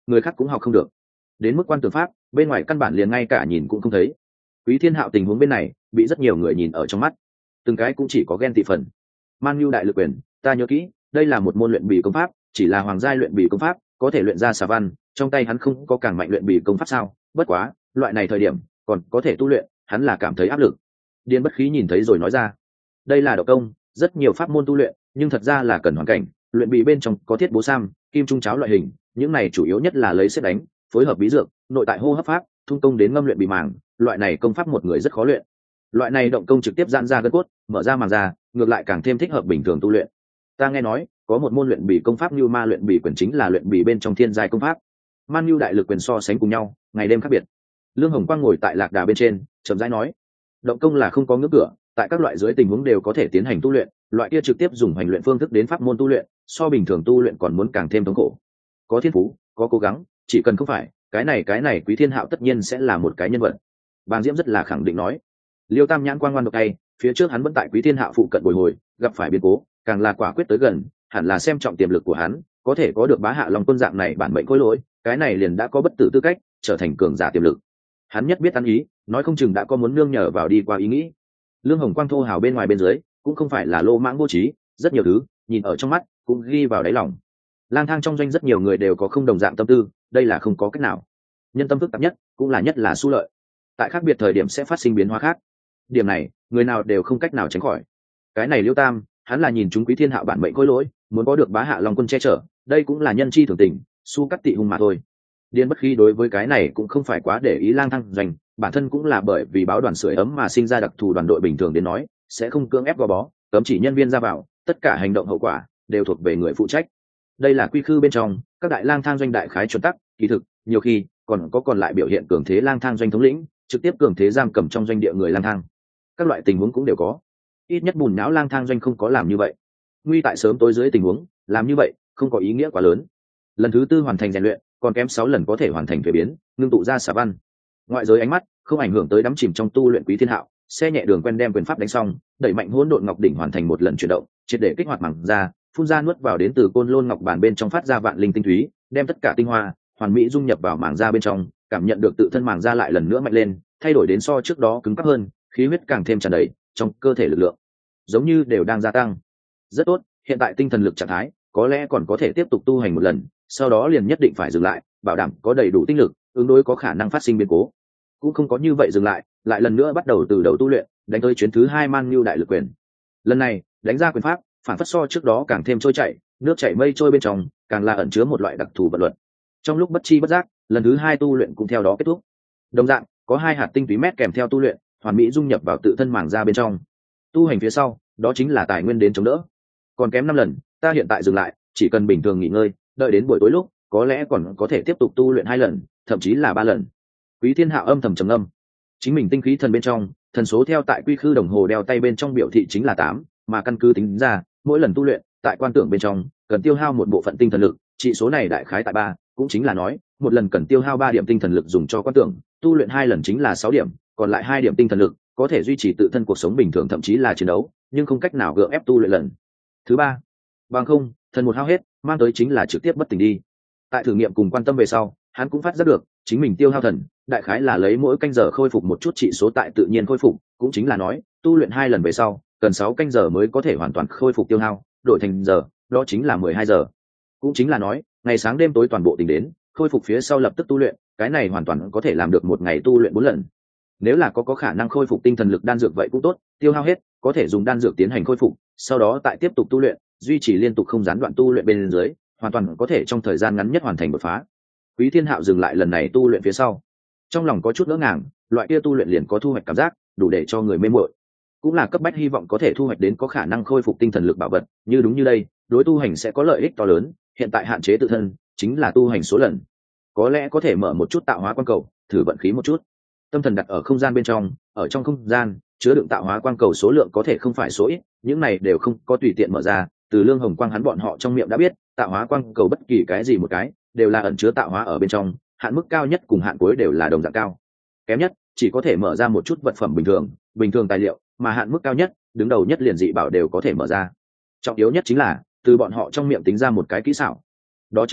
A: người khác cũng học không được. Đến mức quan tưởng pháp bên ngoài căn bản liền ngay cả nhìn cũng không thấy. Quý Thiên Hạo tình huống bên này bị rất nhiều người nhìn ở trong mắt, từng cái cũng chỉ có ghen tị phần. Man Nhu đại lực quyền, ta nhớ kỹ, đây là một môn luyện bì công pháp, chỉ là hoàng giai luyện bì công pháp, có thể luyện ra xà văn, trong tay hắn không có càng mạnh luyện bì công pháp sao? Bất quá, loại này thời điểm còn có thể tu luyện, hắn là cảm thấy áp lực. Điền Bất Khí nhìn thấy rồi nói ra, đây là độc công, rất nhiều pháp môn tu luyện, nhưng thật ra là cần hoàn cảnh, luyện bì bên trong có thiết bố sam, kim trung cháo loại hình, những này chủ yếu nhất là lấy xét đánh, phối hợp bí dược, nội tại hô hấp pháp, thung công đến ngâm luyện bì màng, loại này công pháp một người rất khó luyện. Loại này động công trực tiếp giãn ra gân cốt, mở ra màng ra, ngược lại càng thêm thích hợp bình thường tu luyện. Ta nghe nói, có một môn luyện bì công pháp như ma luyện bì quyền chính là luyện bì bên trong thiên giai công pháp. Man Nhu đại lực quyền so sánh cùng nhau, ngày đêm khác biệt. Lương Hồng Quang ngồi tại lạc đà bên trên, chậm rãi nói, động công là không có ngưỡng cửa, tại các loại dưới tình huống đều có thể tiến hành tu luyện, loại kia trực tiếp dùng hành luyện phương thức đến pháp môn tu luyện, so bình thường tu luyện còn muốn càng thêm thống khổ. Có thiên phú, có cố gắng, chỉ cần không phải, cái này cái này Quý Thiên Hạo tất nhiên sẽ là một cái nhân vật. Bàng Diễm rất là khẳng định nói. Liêu Tam nhãn quang ngoan độc tay, phía trước hắn vẫn tại Quý Thiên Hạo phụ cận bồi hồi, gặp phải biến cố, càng là quả quyết tới gần, hẳn là xem trọng tiềm lực của hắn, có thể có được Bá Hạ Long Quân dạng này bản mệnh khối lỗi, cái này liền đã có bất tử tư cách, trở thành cường giả tiềm lực. Hắn nhất biết ăn ý, nói không chừng đã có muốn nương nhờ vào đi qua ý nghĩ. Lương Hồng Quang thô hào bên ngoài bên dưới, cũng không phải là lô mãng vô trí, rất nhiều thứ, nhìn ở trong mắt, cũng ghi vào đáy lòng. Lang thang trong doanh rất nhiều người đều có không đồng dạng tâm tư, đây là không có cách nào. Nhân tâm phức tạp nhất, cũng là nhất là xu lợi. Tại khác biệt thời điểm sẽ phát sinh biến hóa khác. Điểm này, người nào đều không cách nào tránh khỏi. Cái này Liêu Tam, hắn là nhìn chúng Quý Thiên Hạo bản mệnh khối lỗi, muốn có được Bá Hạ Long Quân che chở, đây cũng là nhân chi thường tình, su cắt tị hung mà thôi. Điền Bất Khí đối với cái này cũng không phải quá để ý lang thang doanh, bản thân cũng là bởi vì báo đoàn sưởi ấm mà sinh ra đặc thù đoàn đội bình thường đến nói, sẽ không cưỡng ép gò bó, cấm chỉ nhân viên ra vào, tất cả hành động hậu quả đều thuộc về người phụ trách. Đây là quy khư bên trong các đại lang thang doanh đại khái chuẩn tắc, kỳ thực nhiều khi còn có còn lại biểu hiện cường thế lang thang doanh thống lĩnh, trực tiếp cường thế giam cầm trong doanh địa người lang thang. Các loại tình huống cũng đều có. Ít nhất bùn não lang thang doanh không có làm như vậy. Nguy tại sớm tối dưới tình huống, làm như vậy không có ý nghĩa quá lớn. Lần thứ tư hoàn thành rèn luyện, còn kém sáu lần có thể hoàn thành thuế biến, ngưng tụ ra xà văn. Ngoại giới ánh mắt không ảnh hưởng tới đắm chìm trong tu luyện Quý Thiên Hạo, xe nhẹ đường quen đem quyền pháp đánh xong, đẩy mạnh hỗn độn ngọc đỉnh hoàn thành một lần chuyển động, triệt để kích hoạt màng ra, phun ra nuốt vào đến từ côn lôn ngọc bản bên trong phát ra vạn linh tinh túy, đem tất cả tinh hoa hoàn mỹ dung nhập vào màng da bên trong, cảm nhận được tự thân màng da lại lần nữa mạnh lên, thay đổi đến so trước đó cứng cáp hơn, khí huyết càng thêm tràn đầy, trong cơ thể lực lượng giống như đều đang gia tăng. Rất tốt, hiện tại tinh thần lực trạng thái có lẽ còn có thể tiếp tục tu hành một lần, sau đó liền nhất định phải dừng lại, bảo đảm có đầy đủ tinh lực ứng đối có khả năng phát sinh biến cố. Cũng không có như vậy dừng lại, lại lần nữa bắt đầu từ đầu tu luyện, đánh tới chuyến thứ hai Man Nhu đại lực quyền. Lần này đánh ra quyền pháp phản phất so trước đó càng thêm trôi chảy, nước chảy mây trôi bên trong càng là ẩn chứa một loại đặc thù vận luật. Trong lúc bất chi bất giác, lần thứ hai tu luyện cũng theo đó kết thúc. Đồng dạng có hai hạt tinh túy mét kèm theo tu luyện, hoàn mỹ dung nhập vào tự thân màng da bên trong. Tu hành phía sau, đó chính là tài nguyên đến chống đỡ. Còn kém năm lần, ta hiện tại dừng lại, chỉ cần bình thường nghỉ ngơi, đợi đến buổi tối lúc, có lẽ còn có thể tiếp tục tu luyện hai lần, thậm chí là ba lần. Quý Thiên Hạo âm thầm trầm ngâm, chính mình tinh khí thần bên trong, thần số theo tại quy khư đồng hồ đeo tay bên trong biểu thị chính là tám, mà căn cứ tính ra, mỗi lần tu luyện, tại quan tưởng bên trong, cần tiêu hao một bộ phận tinh thần lực, trị số này đại khái tại ba, cũng chính là nói, một lần cần tiêu hao ba điểm tinh thần lực dùng cho quan tưởng, tu luyện hai lần chính là sáu điểm, còn lại hai điểm tinh thần lực có thể duy trì tự thân cuộc sống bình thường thậm chí là chiến đấu, nhưng không cách nào gượng ép tu luyện lần thứ ba. Bằng không, thần một hao hết, mang tới chính là trực tiếp bất tỉnh đi. Tại thử nghiệm cùng quan tâm về sau, hắn cũng phát giác được, chính mình tiêu hao thần, đại khái là lấy mỗi canh giờ khôi phục một chút trị số tại tự nhiên khôi phục, cũng chính là nói, tu luyện hai lần về sau, cần sáu canh giờ mới có thể hoàn toàn khôi phục tiêu hao, đổi thành giờ, đó chính là mười hai giờ. Cũng chính là nói, ngày sáng đêm tối toàn bộ tính đến, khôi phục phía sau lập tức tu luyện, cái này hoàn toàn có thể làm được một ngày tu luyện bốn lần. Nếu là có có khả năng khôi phục tinh thần lực đan dược vậy cũng tốt, tiêu hao hết, có thể dùng đan dược tiến hành khôi phục, sau đó tại tiếp tục tu luyện, duy trì liên tục không gián đoạn tu luyện bên dưới, hoàn toàn có thể trong thời gian ngắn nhất hoàn thành đột phá. Quý Thiên Hạo dừng lại lần này tu luyện phía sau, trong lòng có chút ngỡ ngàng, loại kia tu luyện liền có thu hoạch cảm giác, đủ để cho người mê muội. Cũng là cấp bách hy vọng có thể thu hoạch đến có khả năng khôi phục tinh thần lực bảo vật, như đúng như đây, đối tu hành sẽ có lợi ích to lớn, hiện tại hạn chế tự thân, chính là tu hành số lần. Có lẽ có thể mở một chút tạo hóa quang cầu, thử vận khí một chút. Tâm thần đặt ở không gian bên trong, ở trong không gian chứa đựng tạo hóa quang cầu số lượng có thể không phải số ít, những này đều không có tùy tiện mở ra, từ Lương Hồng Quang hắn bọn họ trong miệng đã biết, tạo hóa quang cầu bất kỳ cái gì một cái, đều là ẩn chứa tạo hóa ở bên trong, hạn mức cao nhất cùng hạn cuối đều là đồng dạng cao. Kém nhất chỉ có thể mở ra một chút vật phẩm bình thường, bình thường tài liệu, mà hạn mức cao nhất, đứng đầu nhất liền dị bảo đều có thể mở ra. Trọng yếu nhất chính là từ bọn họ trong miệng tính ra một cái kỹ xảo, đó chính là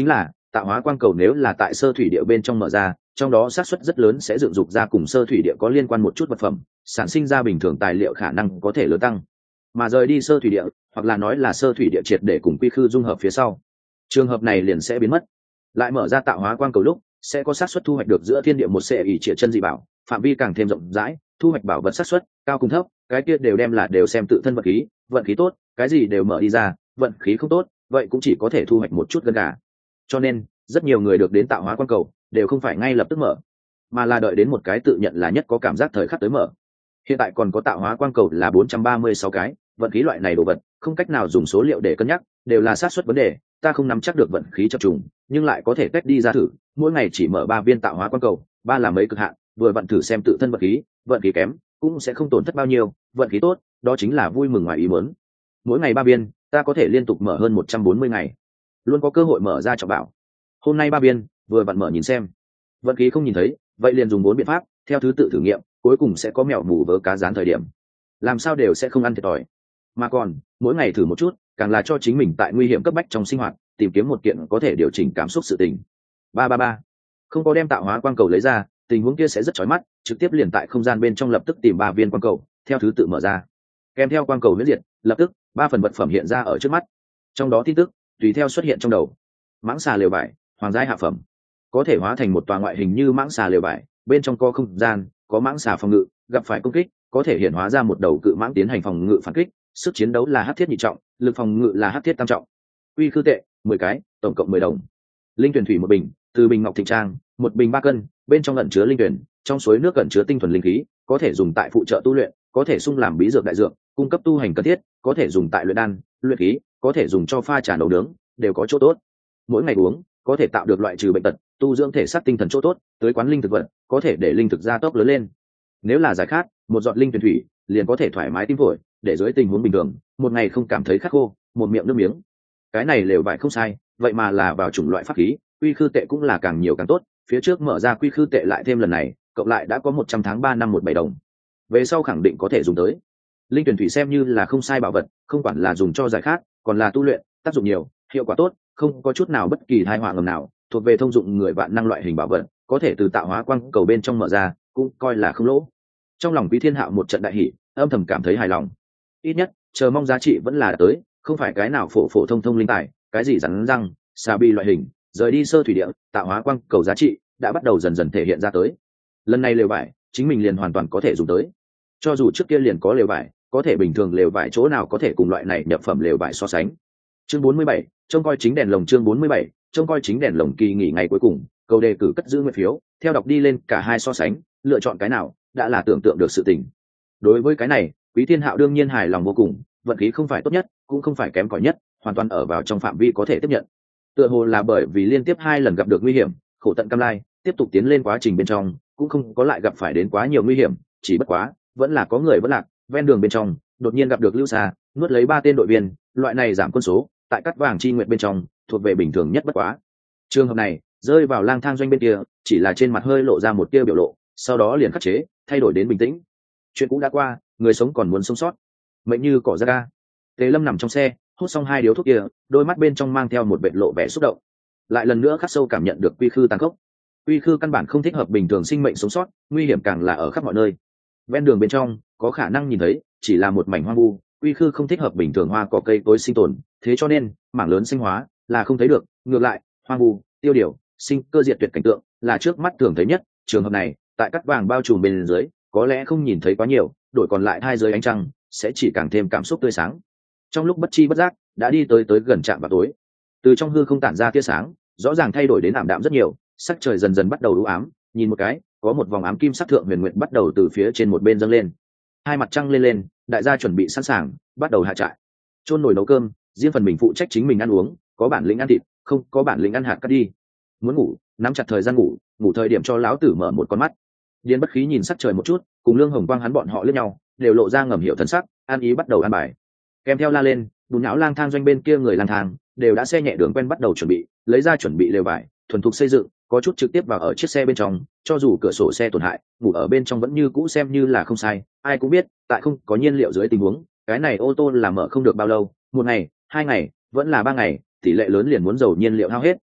A: tạo hóa quang cầu nếu là tại sơ thủy địa bên trong mở ra, trong đó xác suất rất lớn sẽ dựng dục ra cùng sơ thủy địa có liên quan một chút vật phẩm, sản sinh ra bình thường tài liệu khả năng có thể lớn tăng. Mà rời đi sơ thủy địa, hoặc là nói là sơ thủy địa triệt để cùng quy khư dung hợp phía sau, trường hợp này liền sẽ biến mất. Lại mở ra tạo hóa quang cầu lúc, sẽ có xác suất thu hoạch được giữa thiên địa một sệ ỷ triệt chân dị bảo, phạm vi càng thêm rộng rãi, thu hoạch bảo vật xác suất cao cùng thấp, cái kia đều đem là đều xem tự thân vận khí, vận khí tốt, cái gì đều mở đi ra, vận khí không tốt, vậy cũng chỉ có thể thu hoạch một chút gân gà. Cho nên, rất nhiều người được đến tạo hóa quang cầu, đều không phải ngay lập tức mở, mà là đợi đến một cái tự nhận là nhất có cảm giác thời khắc tới mở. Hiện tại còn có tạo hóa quang cầu là bốn trăm ba mươi sáu cái, vận khí loại này đồ vật, không cách nào dùng số liệu để cân nhắc, đều là xác suất vấn đề, ta không nắm chắc được vận khí chập trùng, nhưng lại có thể cách đi ra thử, mỗi ngày chỉ mở ba viên tạo hóa quang cầu, ba là mấy cực hạn, vừa vận thử xem tự thân vận khí, vận khí kém cũng sẽ không tổn thất bao nhiêu, vận khí tốt, đó chính là vui mừng ngoài ý muốn. Mỗi ngày ba viên, ta có thể liên tục mở hơn một trăm bốn mươi ngày, luôn có cơ hội mở ra trọng bảo. Hôm nay ba viên, vừa vặn mở nhìn xem. Vận khí không nhìn thấy, vậy liền dùng bốn biện pháp, theo thứ tự thử nghiệm, cuối cùng sẽ có mèo mù vớ cá rán thời điểm. Làm sao đều sẽ không ăn thiệt thòi. Mà còn, mỗi ngày thử một chút, càng là cho chính mình tại nguy hiểm cấp bách trong sinh hoạt, tìm kiếm một kiện có thể điều chỉnh cảm xúc sự tình. Ba ba ba. Không có đem tạo hóa quang cầu lấy ra, tình huống kia sẽ rất chói mắt, trực tiếp liền tại không gian bên trong lập tức tìm ba viên quang cầu, theo thứ tự mở ra. Kèm theo quang cầu huyễn diệt, lập tức ba phần vật phẩm hiện ra ở trước mắt. Trong đó tin tức tùy theo xuất hiện trong đầu. Mãng xà lều vải, hoàng giai hạ phẩm, có thể hóa thành một tòa ngoại hình như mãng xà lều vải, bên trong có không gian, có mãng xà phòng ngự, gặp phải công kích có thể hiện hóa ra một đầu cự mãng tiến hành phòng ngự phản kích, sức chiến đấu là hắc thiết nhị trọng, lực phòng ngự là hắc thiết tam trọng. Uy khư tệ mười cái, tổng cộng mười đồng. Linh tuyển thủy một bình, từ bình ngọc thịnh trang, một bình ba cân, bên trong ẩn chứa linh tuyển, trong suối nước ẩn chứa tinh thuần linh khí, có thể dùng tại phụ trợ tu luyện, có thể sung làm bí dược đại dược, cung cấp tu hành cần thiết, có thể dùng tại luyện đan, luyện khí, có thể dùng cho pha trà nấu nướng, đều có chỗ tốt. Mỗi ngày uống, có thể tạo được loại trừ bệnh tật, tu dưỡng thể xác tinh thần chỗ tốt, tưới quán linh thực vật, có thể để linh thực gia tốc lớn lên. Nếu là giải khát, một giọt linh tuyển thủy liền có thể thoải mái tim phổi, để dưới tình huống bình thường, một ngày không cảm thấy khát khô, một miệng nước miếng. Cái này lều vải không sai, vậy mà là vào chủng loại pháp khí, quy khư tệ cũng là càng nhiều càng tốt, phía trước mở ra quy khư tệ lại thêm lần này, cộng lại đã có một trăm tháng ba năm một bảy đồng. Về sau khẳng định có thể dùng tới. Linh tuyển thủy xem như là không sai bảo vật, không quản là dùng cho giải khát, còn là tu luyện, tác dụng nhiều, hiệu quả tốt, không có chút nào bất kỳ tai họa ngầm nào, thuộc về thông dụng người vạn năng loại hình bảo vật, có thể từ tạo hóa quang cầu bên trong mở ra, cũng coi là không lỗ. Trong lòng Quý Thiên Hạo một trận đại hỉ, âm thầm cảm thấy hài lòng. Ít nhất, chờ mong giá trị vẫn là tới, không phải cái nào phổ phổ thông thông linh tài, cái gì rắn răng, xà bi loại hình, rời đi sơ thủy địa, tạo hóa quang cầu giá trị đã bắt đầu dần dần thể hiện ra tới. Lần này lều vải, chính mình liền hoàn toàn có thể dùng tới. Cho dù trước kia liền có lều vải, có thể bình thường lều vải chỗ nào có thể cùng loại này nhập phẩm lều vải so sánh. Chương bốn mươi bảy, trông coi chính đèn lồng chương bốn mươi bảy, trông coi chính đèn lồng kỳ nghỉ ngày cuối cùng, cầu đề cử cất giữ nguyên phiếu, theo đọc đi lên cả hai so sánh, lựa chọn cái nào đã là tưởng tượng được sự tình. Đối với cái này, Quý Thiên Hạo đương nhiên hài lòng vô cùng, vận khí không phải tốt nhất, cũng không phải kém cỏi nhất, hoàn toàn ở vào trong phạm vi có thể tiếp nhận. Tựa hồ là bởi vì liên tiếp hai lần gặp được nguy hiểm, khổ tận cam lai, tiếp tục tiến lên quá trình bên trong, cũng không có lại gặp phải đến quá nhiều nguy hiểm, chỉ bất quá, vẫn là có người vẫn lạc, ven đường bên trong, đột nhiên gặp được Lưu Sa, nuốt lấy ba tên đội viên, loại này giảm quân số, tại cắt vàng chi nguyện bên trong, thuộc về bình thường nhất bất quá. Trường hợp này, rơi vào lang thang doanh bên kia, chỉ là trên mặt hơi lộ ra một tia biểu lộ, sau đó liền khắc chế, thay đổi đến bình tĩnh. Chuyện cũng đã qua, người sống còn muốn sống sót, mệnh như cỏ ra ga. Tề Lâm nằm trong xe, hút xong hai điếu thuốc kia, đôi mắt bên trong mang theo một vệt lộ vẻ xúc động, lại lần nữa khắc sâu cảm nhận được quy khư tàn khốc. Quy khư căn bản không thích hợp bình thường sinh mệnh sống sót, nguy hiểm càng là ở khắp mọi nơi. Ven đường bên trong có khả năng nhìn thấy chỉ là một mảnh hoang vu, quy khư không thích hợp bình thường hoa cỏ cây cối sinh tồn, thế cho nên mảng lớn sinh hóa là không thấy được, ngược lại hoang vu, tiêu điều, sinh cơ diệt tuyệt cảnh tượng là trước mắt thường thấy nhất. Trường hợp này tại cắt vàng bao trùm bên dưới có lẽ không nhìn thấy quá nhiều, đổi còn lại hai dưới ánh trăng sẽ chỉ càng thêm cảm xúc tươi sáng. Trong lúc bất chi bất giác đã đi tới tới gần trạm vào tối, từ trong hư không tản ra tia sáng rõ ràng thay đổi đến ảm đạm rất nhiều, sắc trời dần dần bắt đầu u ám, nhìn một cái có một vòng ám kim sắc thượng huyền nguyện bắt đầu từ phía trên một bên dâng lên, hai mặt trăng lên lên, đại gia chuẩn bị sẵn sàng bắt đầu hạ trại, chôn nồi nấu cơm, riêng phần mình phụ trách chính mình ăn uống, có bản lĩnh ăn thịt, không có bản lĩnh ăn hạt cắt đi. Muốn ngủ nắm chặt thời gian ngủ, ngủ thời điểm cho lão tử mở một con mắt. Điền Bất Khí nhìn sắc trời một chút, cùng Lương Hồng Quang hắn bọn họ liếc nhau, đều lộ ra ngầm hiểu thần sắc, an ý bắt đầu ăn bài. Kèm theo la lên, bùn nhão lang thang doanh bên kia người lang thang đều đã xe nhẹ đường quen bắt đầu chuẩn bị, lấy ra chuẩn bị lều vải, thuần thục xây dựng, có chút trực tiếp vào ở chiếc xe bên trong, cho dù cửa sổ xe tổn hại, ngủ ở bên trong vẫn như cũ xem như là không sai. Ai cũng biết, tại không có nhiên liệu dưới tình huống, cái này ô tô là mở không được bao lâu, một ngày, hai ngày, vẫn là ba ngày, tỷ lệ lớn liền muốn dầu nhiên liệu hao hết,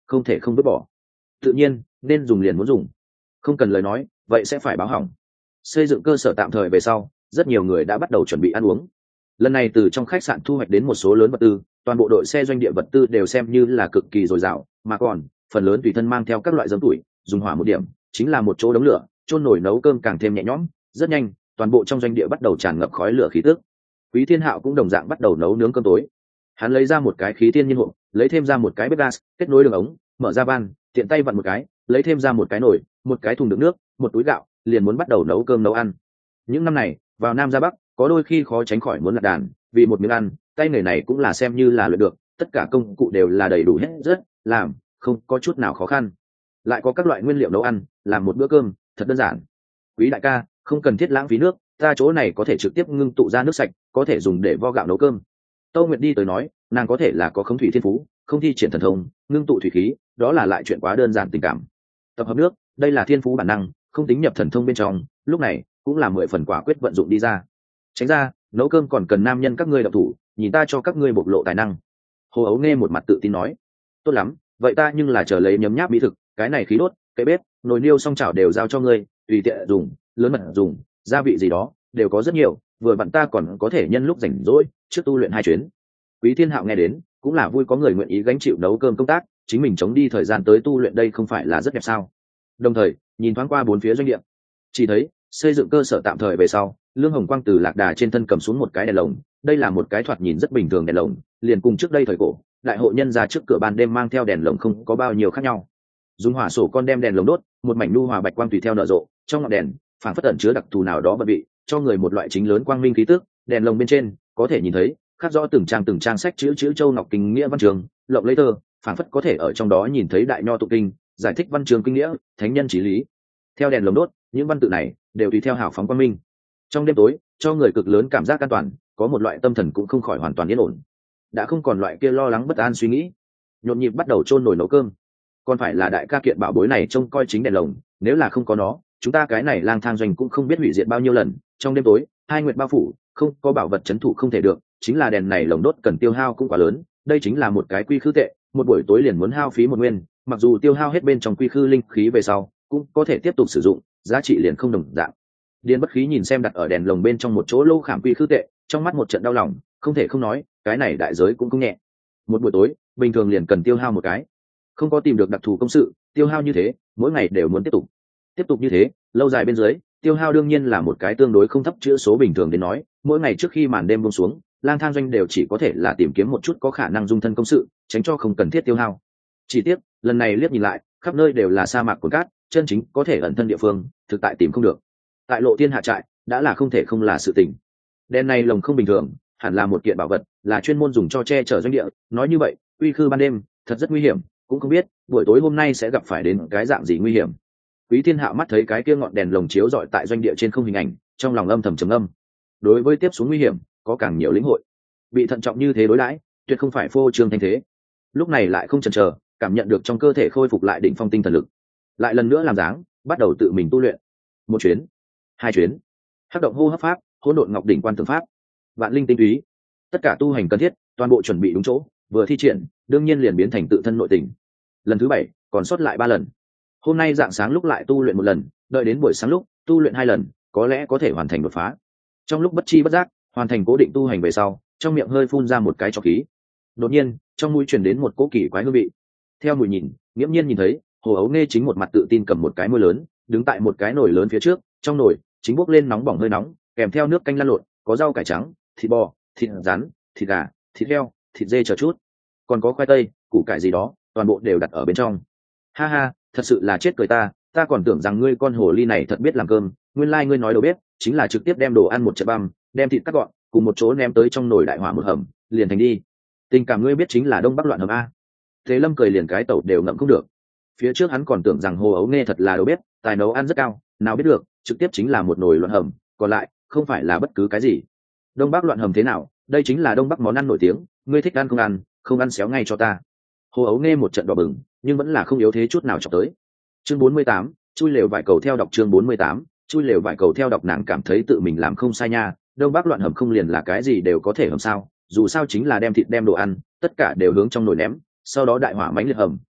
A: không thể không vứt bỏ. Tự nhiên nên dùng liền muốn dùng, không cần lời nói vậy sẽ phải báo hỏng. Xây dựng cơ sở tạm thời về sau, rất nhiều người đã bắt đầu chuẩn bị ăn uống. Lần này từ trong khách sạn thu hoạch đến một số lớn vật tư, toàn bộ đội xe doanh địa vật tư đều xem như là cực kỳ dồi dào, mà còn phần lớn tùy thân mang theo các loại dấm tuổi, dùng hỏa một điểm chính là một chỗ đống lửa, chôn nổi nấu cơm càng thêm nhẹ nhõm. Rất nhanh toàn bộ trong doanh địa bắt đầu tràn ngập khói lửa khí tức. Quý Thiên Hạo cũng đồng dạng bắt đầu nấu nướng cơm tối. Hắn lấy ra một cái khí tiên nhiên hộp, lấy thêm ra một cái bếp gas, kết nối đường ống, mở ra van, tiện tay vặn một cái, lấy thêm ra một cái nồi, một cái thùng đựng nước, một túi gạo, liền muốn bắt đầu nấu cơm nấu ăn. Những năm này vào Nam ra Bắc, có đôi khi khó tránh khỏi muốn lạc đàn, vì một miếng ăn, tay nghề này cũng là xem như là luyện được, tất cả công cụ đều là đầy đủ hết, rất làm không có chút nào khó khăn. Lại có các loại nguyên liệu nấu ăn, làm một bữa cơm thật đơn giản. Quý đại ca, không cần thiết lãng phí nước, ta chỗ này có thể trực tiếp ngưng tụ ra nước sạch, có thể dùng để vo gạo nấu cơm. Tô Nguyệt đi tới nói, nàng có thể là có khống thủy thiên phú, không thi triển thần thông ngưng tụ thủy khí, đó là lại chuyện quá đơn giản tình cảm. Tập hợp nước, đây là thiên phú bản năng, không tính nhập thần thông bên trong, lúc này cũng là mười phần quả quyết vận dụng đi ra. Tránh ra, nấu cơm còn cần nam nhân các ngươi động thủ, nhìn ta cho các ngươi bộc lộ tài năng. Hồ Ấu nghe một mặt tự tin nói, tốt lắm, vậy ta nhưng là chờ lấy nhấm nháp mỹ thực, cái này khí đốt, cái bếp, nồi niêu xong chảo đều giao cho ngươi, tùy tiện dùng, lớn mật dùng, gia vị gì đó đều có rất nhiều, vừa vặn ta còn có thể nhân lúc rảnh rỗi trước tu luyện hai chuyến. Quý Thiên Hạo nghe đến cũng là vui, có người nguyện ý gánh chịu nấu cơm công tác, chính mình chống đi thời gian tới tu luyện, đây không phải là rất đẹp sao? Đồng thời nhìn thoáng qua bốn phía doanh địa, chỉ thấy xây dựng cơ sở tạm thời về sau, Lương Hồng Quang từ lạc đà trên thân cầm xuống một cái đèn lồng. Đây là một cái thoạt nhìn rất bình thường đèn lồng, liền cùng trước đây thời cổ đại hộ nhân ra trước cửa ban đêm mang theo đèn lồng không có bao nhiêu khác nhau. Dùng hỏa sổ con đem đèn lồng đốt, một mảnh nu hòa bạch quang tùy theo nở rộ, trong ngọn đèn phản phất ẩn chứa đặc thù nào đó bận bị, cho người một loại chính lớn quang minh khí tức. Đèn lồng bên trên có thể nhìn thấy khắc rõ từng trang từng trang sách chữ chữ châu ngọc kinh nghĩa văn trường, lộng lấy thơ, phản phất có thể ở trong đó nhìn thấy đại nho tụng kinh, giải thích văn trường kinh nghĩa, thánh nhân chí lý. Theo đèn lồng đốt, những văn tự này đều tùy theo hào phóng quang minh. Trong đêm tối, cho người cực lớn cảm giác an toàn, có một loại tâm thần cũng không khỏi hoàn toàn yên ổn, đã không còn loại kia lo lắng bất an suy nghĩ. Nhộn nhịp bắt đầu chôn nồi nấu cơm. Còn phải là đại ca kiện bảo bối này trông coi chính đèn lồng, nếu là không có nó, chúng ta cái này lang thang doanh cũng không biết hủy diệt bao nhiêu lần. Trong đêm tối, hai nguyệt bao phủ, không có bảo vật trấn thủ không thể được, chính là đèn này lồng đốt cần tiêu hao cũng quá lớn, đây chính là một cái quy khư tệ, một buổi tối liền muốn hao phí một nguyên, mặc dù tiêu hao hết bên trong quy khư linh khí về sau, cũng có thể tiếp tục sử dụng, giá trị liền không đồng dạng. Điền Bất Khí nhìn xem đặt ở đèn lồng bên trong một chỗ lâu khảm quy khư tệ, trong mắt một trận đau lòng, không thể không nói, cái này đại giới cũng không nhẹ. Một buổi tối, bình thường liền cần tiêu hao một cái, không có tìm được đặc thù công sự, tiêu hao như thế, mỗi ngày đều muốn tiếp tục. Tiếp tục như thế, lâu dài bên dưới, tiêu hao đương nhiên là một cái tương đối không thấp chữa số bình thường đến nói, mỗi ngày trước khi màn đêm buông xuống, lang thang doanh đều chỉ có thể là tìm kiếm một chút có khả năng dung thân công sự, tránh cho không cần thiết tiêu hao. Chỉ tiếc, lần này liếc nhìn lại, khắp nơi đều là sa mạc cồn cát, chân chính có thể ẩn thân địa phương, thực tại tìm không được. Tại Lộ Thiên hạ trại, đã là không thể không là sự tình. Đèn này lồng không bình thường, hẳn là một kiện bảo vật, là chuyên môn dùng cho che chở doanh địa, nói như vậy, uy khư ban đêm, thật rất nguy hiểm, cũng không biết buổi tối hôm nay sẽ gặp phải đến cái dạng gì nguy hiểm. Quý Thiên Hạo mắt thấy cái kia ngọn đèn lồng chiếu rọi tại doanh địa trên không hình ảnh, trong lòng âm thầm trầm âm. Đối với tiếp xuống nguy hiểm, có càng nhiều lĩnh hội. Bị thận trọng như thế đối đãi, tuyệt không phải phô trương thanh thế. Lúc này lại không chần chờ, cảm nhận được trong cơ thể khôi phục lại đỉnh phong tinh thần lực, lại lần nữa làm dáng, bắt đầu tự mình tu luyện. Một chuyến, hai chuyến, hắc động hô hấp pháp, hỗn độn ngọc đỉnh quan tưởng pháp, vạn linh tinh túy, tất cả tu hành cần thiết, toàn bộ chuẩn bị đúng chỗ, vừa thi triển, đương nhiên liền biến thành tự thân nội tình. Lần thứ bảy, còn sót lại ba lần. Hôm nay dạng sáng lúc lại tu luyện một lần, đợi đến buổi sáng lúc tu luyện hai lần, có lẽ có thể hoàn thành đột phá. Trong lúc bất chi bất giác, hoàn thành cố định tu hành về sau, trong miệng hơi phun ra một cái trọc khí. Đột nhiên, trong mũi truyền đến một cỗ kỳ quái hương vị. Theo mùi nhìn, nghiễm nhiên nhìn thấy Hồ Ấu Nghe chính một mặt tự tin cầm một cái môi lớn, đứng tại một cái nồi lớn phía trước, trong nồi chính bốc lên nóng bỏng hơi nóng, kèm theo nước canh lăn lộn, có rau cải trắng, thịt bò, thịt rắn, thịt gà, thịt heo, thịt dê chờ chút, còn có khoai tây, củ cải gì đó, toàn bộ đều đặt ở bên trong. Ha ha, thật sự là chết cười ta, ta còn tưởng rằng ngươi con hồ ly này thật biết làm cơm, nguyên lai like ngươi nói đầu bếp chính là trực tiếp đem đồ ăn một trận băm, đem thịt cắt gọn, cùng một chỗ ném tới trong nồi đại hỏa một hầm, liền thành đi. Tình cảm ngươi biết chính là Đông Bắc loạn hầm a. Thế Lâm cười liền cái tẩu đều ngậm không được. Phía trước hắn còn tưởng rằng Hồ Ấu Nghe thật là đầu bếp, tài nấu ăn rất cao, nào biết được, trực tiếp chính là một nồi loạn hầm, còn lại không phải là bất cứ cái gì. Đông Bắc loạn hầm thế nào? Đây chính là Đông Bắc món ăn nổi tiếng, ngươi thích ăn không ăn, không ăn xéo ngay cho ta. Hồ Ấu Nghe một trận đỏ bừng, nhưng vẫn là không yếu thế chút nào chọc tới. Chương bốn mươi tám, chui lều vải cầu theo đọc chương bốn mươi tám, chui lều vải cầu theo đọc, nàng cảm thấy tự mình làm không sai nha, Đông Bắc loạn hầm không liền là cái gì đều có thể hầm sao? Dù sao chính là đem thịt đem đồ ăn, tất cả đều hướng trong nồi ném, sau đó đại hỏa mánh liệt hầm,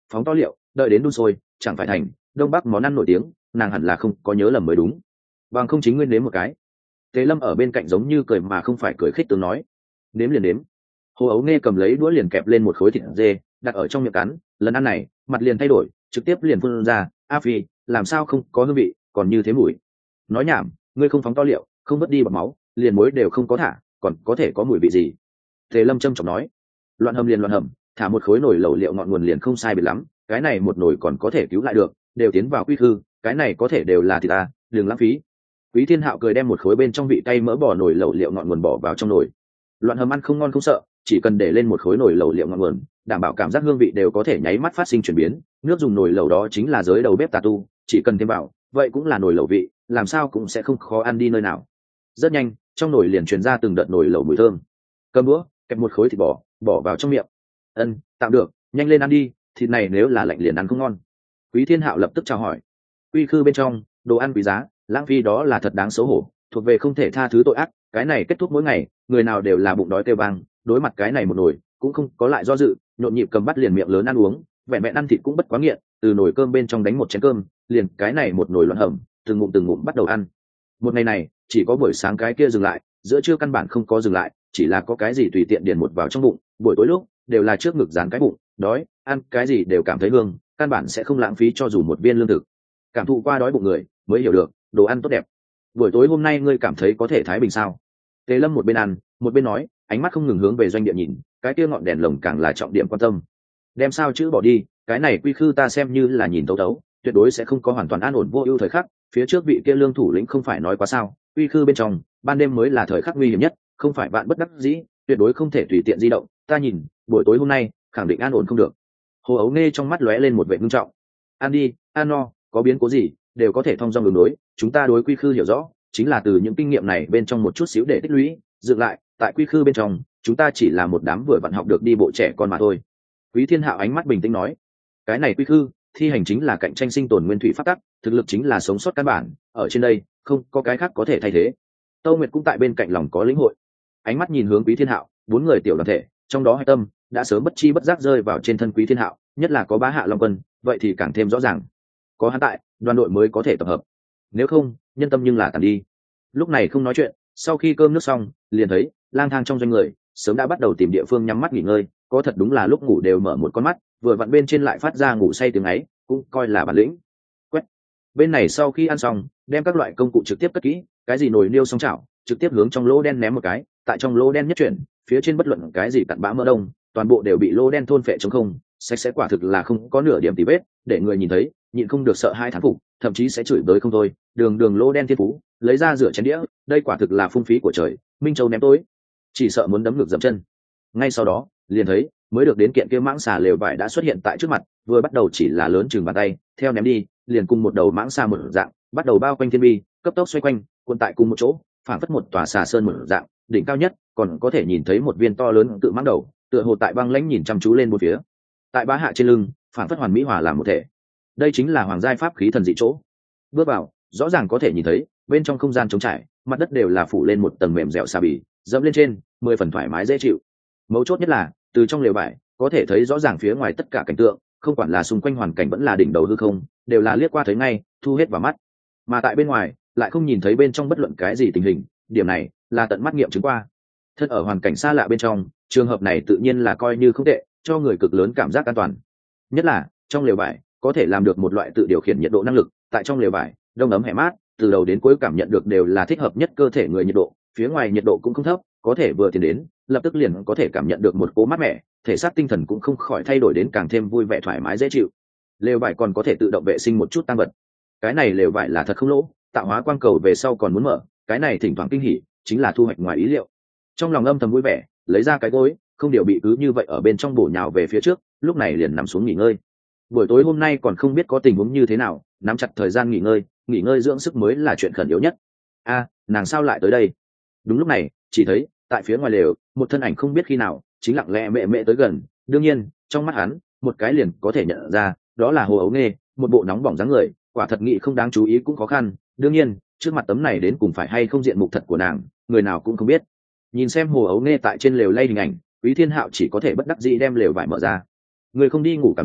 A: phóng to liệu đợi đến đun sôi chẳng phải thành đông bắc món ăn nổi tiếng, nàng hẳn là không có nhớ lầm mới đúng. Bằng không chính nguyên nếm một cái. Tế Lâm ở bên cạnh giống như cười mà không phải cười khích tướng nói, nếm liền nếm. Hồ Ấu Nghe cầm lấy đũa liền kẹp lên một khối thịt dê đặt ở trong miệng cắn, lần ăn này mặt liền thay đổi, trực tiếp liền phun ra, a phi làm sao không có hương vị còn như thế mùi. Nói nhảm, ngươi không phóng to liệu không vớt đi bọt máu liền muối đều không có thả còn có thể có mùi vị gì. Tề Lâm trâm trọng nói, loạn hầm liền loạn hầm, thả một khối nồi lẩu liệu ngọn nguồn liền không sai biệt lắm, cái này một nồi còn có thể cứu lại được, đều tiến vào quy khư, cái này có thể đều là thịt ta, đừng lãng phí. Quý Thiên Hạo cười đem một khối bên trong vị cay mỡ bò nồi lẩu liệu ngọn nguồn bỏ vào trong nồi. Loạn hầm ăn không ngon không sợ, chỉ cần để lên một khối nồi lẩu liệu ngọn nguồn, đảm bảo cảm giác hương vị đều có thể nháy mắt phát sinh chuyển biến. Nước dùng nồi lẩu đó chính là giới đầu bếp tà tu, chỉ cần thêm vào, vậy cũng là nồi lẩu vị, làm sao cũng sẽ không khó ăn đi nơi nào. Rất nhanh, trong nồi liền truyền ra từng đợt nồi lẩu mùi thơm. Cầm đũa, kẹp một khối thịt bò, bỏ vào trong miệng. Ân, tạm được, nhanh lên ăn đi, thịt này nếu là lạnh liền ăn không ngon. Quý Thiên Hạo lập tức chào hỏi. Quy khư bên trong, đồ ăn quý giá, lãng phí đó là thật đáng xấu hổ, thuộc về không thể tha thứ tội ác. Cái này kết thúc mỗi ngày, người nào đều là bụng đói kêu vang, đối mặt cái này một nồi, cũng không có lại do dự, nhộn nhịp cầm bắt liền miệng lớn ăn uống, vẹn vẹn ăn thịt cũng bất quá nghiện, từ nồi cơm bên trong đánh một chén cơm, liền cái này một nồi loạn hầm, từng ngụm từng ngụm bắt đầu ăn. Một ngày này, chỉ có buổi sáng cái kia dừng lại, giữa trưa căn bản không có dừng lại, chỉ là có cái gì tùy tiện điền một vào trong bụng, buổi tối lúc đều là trước ngực dán cái bụng, đói, ăn cái gì đều cảm thấy hương, căn bản sẽ không lãng phí cho dù một viên lương thực. Cảm thụ qua đói bụng người, mới hiểu được, đồ ăn tốt đẹp. Buổi tối hôm nay ngươi cảm thấy có thể thái bình sao? Tề Lâm một bên ăn, một bên nói, ánh mắt không ngừng hướng về doanh địa nhìn, cái kia ngọn đèn lồng càng là trọng điểm quan tâm. Đem sao chữ bỏ đi, cái này quy khư ta xem như là nhìn tấu tấu, tuyệt đối sẽ không có hoàn toàn an ổn vô ưu thời khắc. Phía trước vị kia lương thủ lĩnh không phải nói quá sao? Quy khư bên trong, ban đêm mới là thời khắc nguy hiểm nhất, không phải bạn bất đắc dĩ, tuyệt đối không thể tùy tiện di động. Ta nhìn, buổi tối hôm nay khẳng định an ổn không được. Hồ Ấu Nghe trong mắt lóe lên một vẻ ngưng trọng. Ăn đi, ăn no, có biến cố gì đều có thể thông dong đường đối. Chúng ta đối quy khư hiểu rõ, chính là từ những kinh nghiệm này bên trong một chút xíu để tích lũy, dựng lại. Tại quy khư bên trong, chúng ta chỉ là một đám vừa vặn học được đi bộ trẻ con mà thôi. Quý Thiên Hạo ánh mắt bình tĩnh nói, cái này quy khư thi hành chính là cạnh tranh sinh tồn nguyên thủy pháp tắc, thực lực chính là sống sót căn bản, ở trên đây không có cái khác có thể thay thế. Tâu Nguyệt cũng tại bên cạnh lòng có lĩnh hội, ánh mắt nhìn hướng Quý Thiên Hạo, bốn người tiểu đoàn thể, trong đó Hạch Tâm đã sớm bất chi bất giác rơi vào trên thân Quý Thiên Hạo, nhất là có Bá Hạ Long Quân, vậy thì càng thêm rõ ràng. Có hắn tại, đoàn đội mới có thể tập hợp. Nếu không, nhân tâm nhưng là tàn đi. Lúc này không nói chuyện, sau khi cơm nước xong, liền thấy lang thang trong doanh người, sớm đã bắt đầu tìm địa phương nhắm mắt nghỉ ngơi, có thật đúng là lúc ngủ đều mở một con mắt, vừa vặn bên trên lại phát ra ngủ say tiếng ấy, cũng coi là bản lĩnh. Quét. Bên này sau khi ăn xong, đem các loại công cụ trực tiếp cất kỹ, cái gì nồi niêu xong chảo, trực tiếp hướng trong lỗ đen ném một cái, tại trong lỗ đen nhất chuyển, phía trên bất luận cái gì cặn bã mỡ đông, toàn bộ đều bị lỗ đen thôn phệ trống không, sạch sẽ quả thực là không có nửa điểm tì vết, để người nhìn thấy, nhịn không được sợ hai thán phục, thậm chí sẽ chửi bới không thôi. Đường đường lỗ đen thiên phú, lấy ra rửa chén đĩa, đây quả thực là phung phí của trời. Minh Châu ném tối, chỉ sợ muốn đấm ngược dậm chân. Ngay sau đó, liền thấy mới được đến kiện kia mãng xà lều vải đã xuất hiện tại trước mặt, vừa bắt đầu chỉ là lớn chừng bàn tay, theo ném đi, liền cùng một đầu mãng xà một dạng, bắt đầu bao quanh thiên bi, cấp tốc xoay quanh, cuộn tại cùng một chỗ, phản phất một tòa xà sơn một dạng, đỉnh cao nhất còn có thể nhìn thấy một viên to lớn tự mãng đầu, tựa hồ tại băng lãnh nhìn chăm chú lên một phía. Tại Bá Hạ trên lưng, phản phất hoàn mỹ hòa làm một thể. Đây chính là hoàng giai pháp khí thần dị chỗ. Bước vào, rõ ràng có thể nhìn thấy, bên trong không gian trống trải, mặt đất đều là phủ lên một tầng mềm dẻo xà bì, dẫm lên trên, mười phần thoải mái dễ chịu. Mấu chốt nhất là, từ trong lều vải, có thể thấy rõ ràng phía ngoài tất cả cảnh tượng, không quản là xung quanh hoàn cảnh vẫn là đỉnh đầu hư không, đều là liếc qua thấy ngay, thu hết vào mắt. Mà tại bên ngoài, lại không nhìn thấy bên trong bất luận cái gì tình hình, điểm này là tận mắt nghiệm chứng qua. Thân ở hoàn cảnh xa lạ bên trong, trường hợp này tự nhiên là coi như không tệ, cho người cực lớn cảm giác an toàn. Nhất là, trong lều vải, có thể làm được một loại tự điều khiển nhiệt độ năng lực, tại trong lều vải, đông ấm hẻ mát, từ đầu đến cuối cảm nhận được đều là thích hợp nhất cơ thể người nhiệt độ, phía ngoài nhiệt độ cũng không thấp, có thể vừa tiến đến, lập tức liền có thể cảm nhận được một cỗ mát mẻ, thể xác tinh thần cũng không khỏi thay đổi đến càng thêm vui vẻ thoải mái dễ chịu. Lều vải còn có thể tự động vệ sinh một chút tăng vật. Cái này lều vải là thật không lỗ, tạo hóa quang cầu về sau còn muốn mở, cái này thỉnh thoảng kinh hỉ, chính là thu hoạch ngoài ý liệu. Trong lòng âm thầm vui vẻ, lấy ra cái gối, không điều bị cứ như vậy ở bên trong bổ nhào về phía trước, lúc này liền nằm xuống nghỉ ngơi. Buổi tối hôm nay còn không biết có tình huống như thế nào, nắm chặt thời gian nghỉ ngơi, nghỉ ngơi dưỡng sức mới là chuyện khẩn yếu nhất. A, nàng sao lại tới đây? Đúng lúc này, chỉ thấy tại phía ngoài lều, một thân ảnh không biết khi nào, chính lặng lẽ mẹ mẹ tới gần, đương nhiên, trong mắt hắn, một cái liền có thể nhận ra, đó là Hồ Ấu Nghe, một bộ nóng bỏng dáng người, quả thật nghĩ không đáng chú ý cũng khó khăn, đương nhiên, trước mặt tấm này đến cùng phải hay không diện mục thật của nàng, người nào cũng không biết. Nhìn xem Hồ Ấu Nghe tại trên lều lay hình ảnh, Quý Thiên Hạo chỉ có thể bất đắc dĩ đem lều vải mở ra. Người không đi ngủ cảm giác,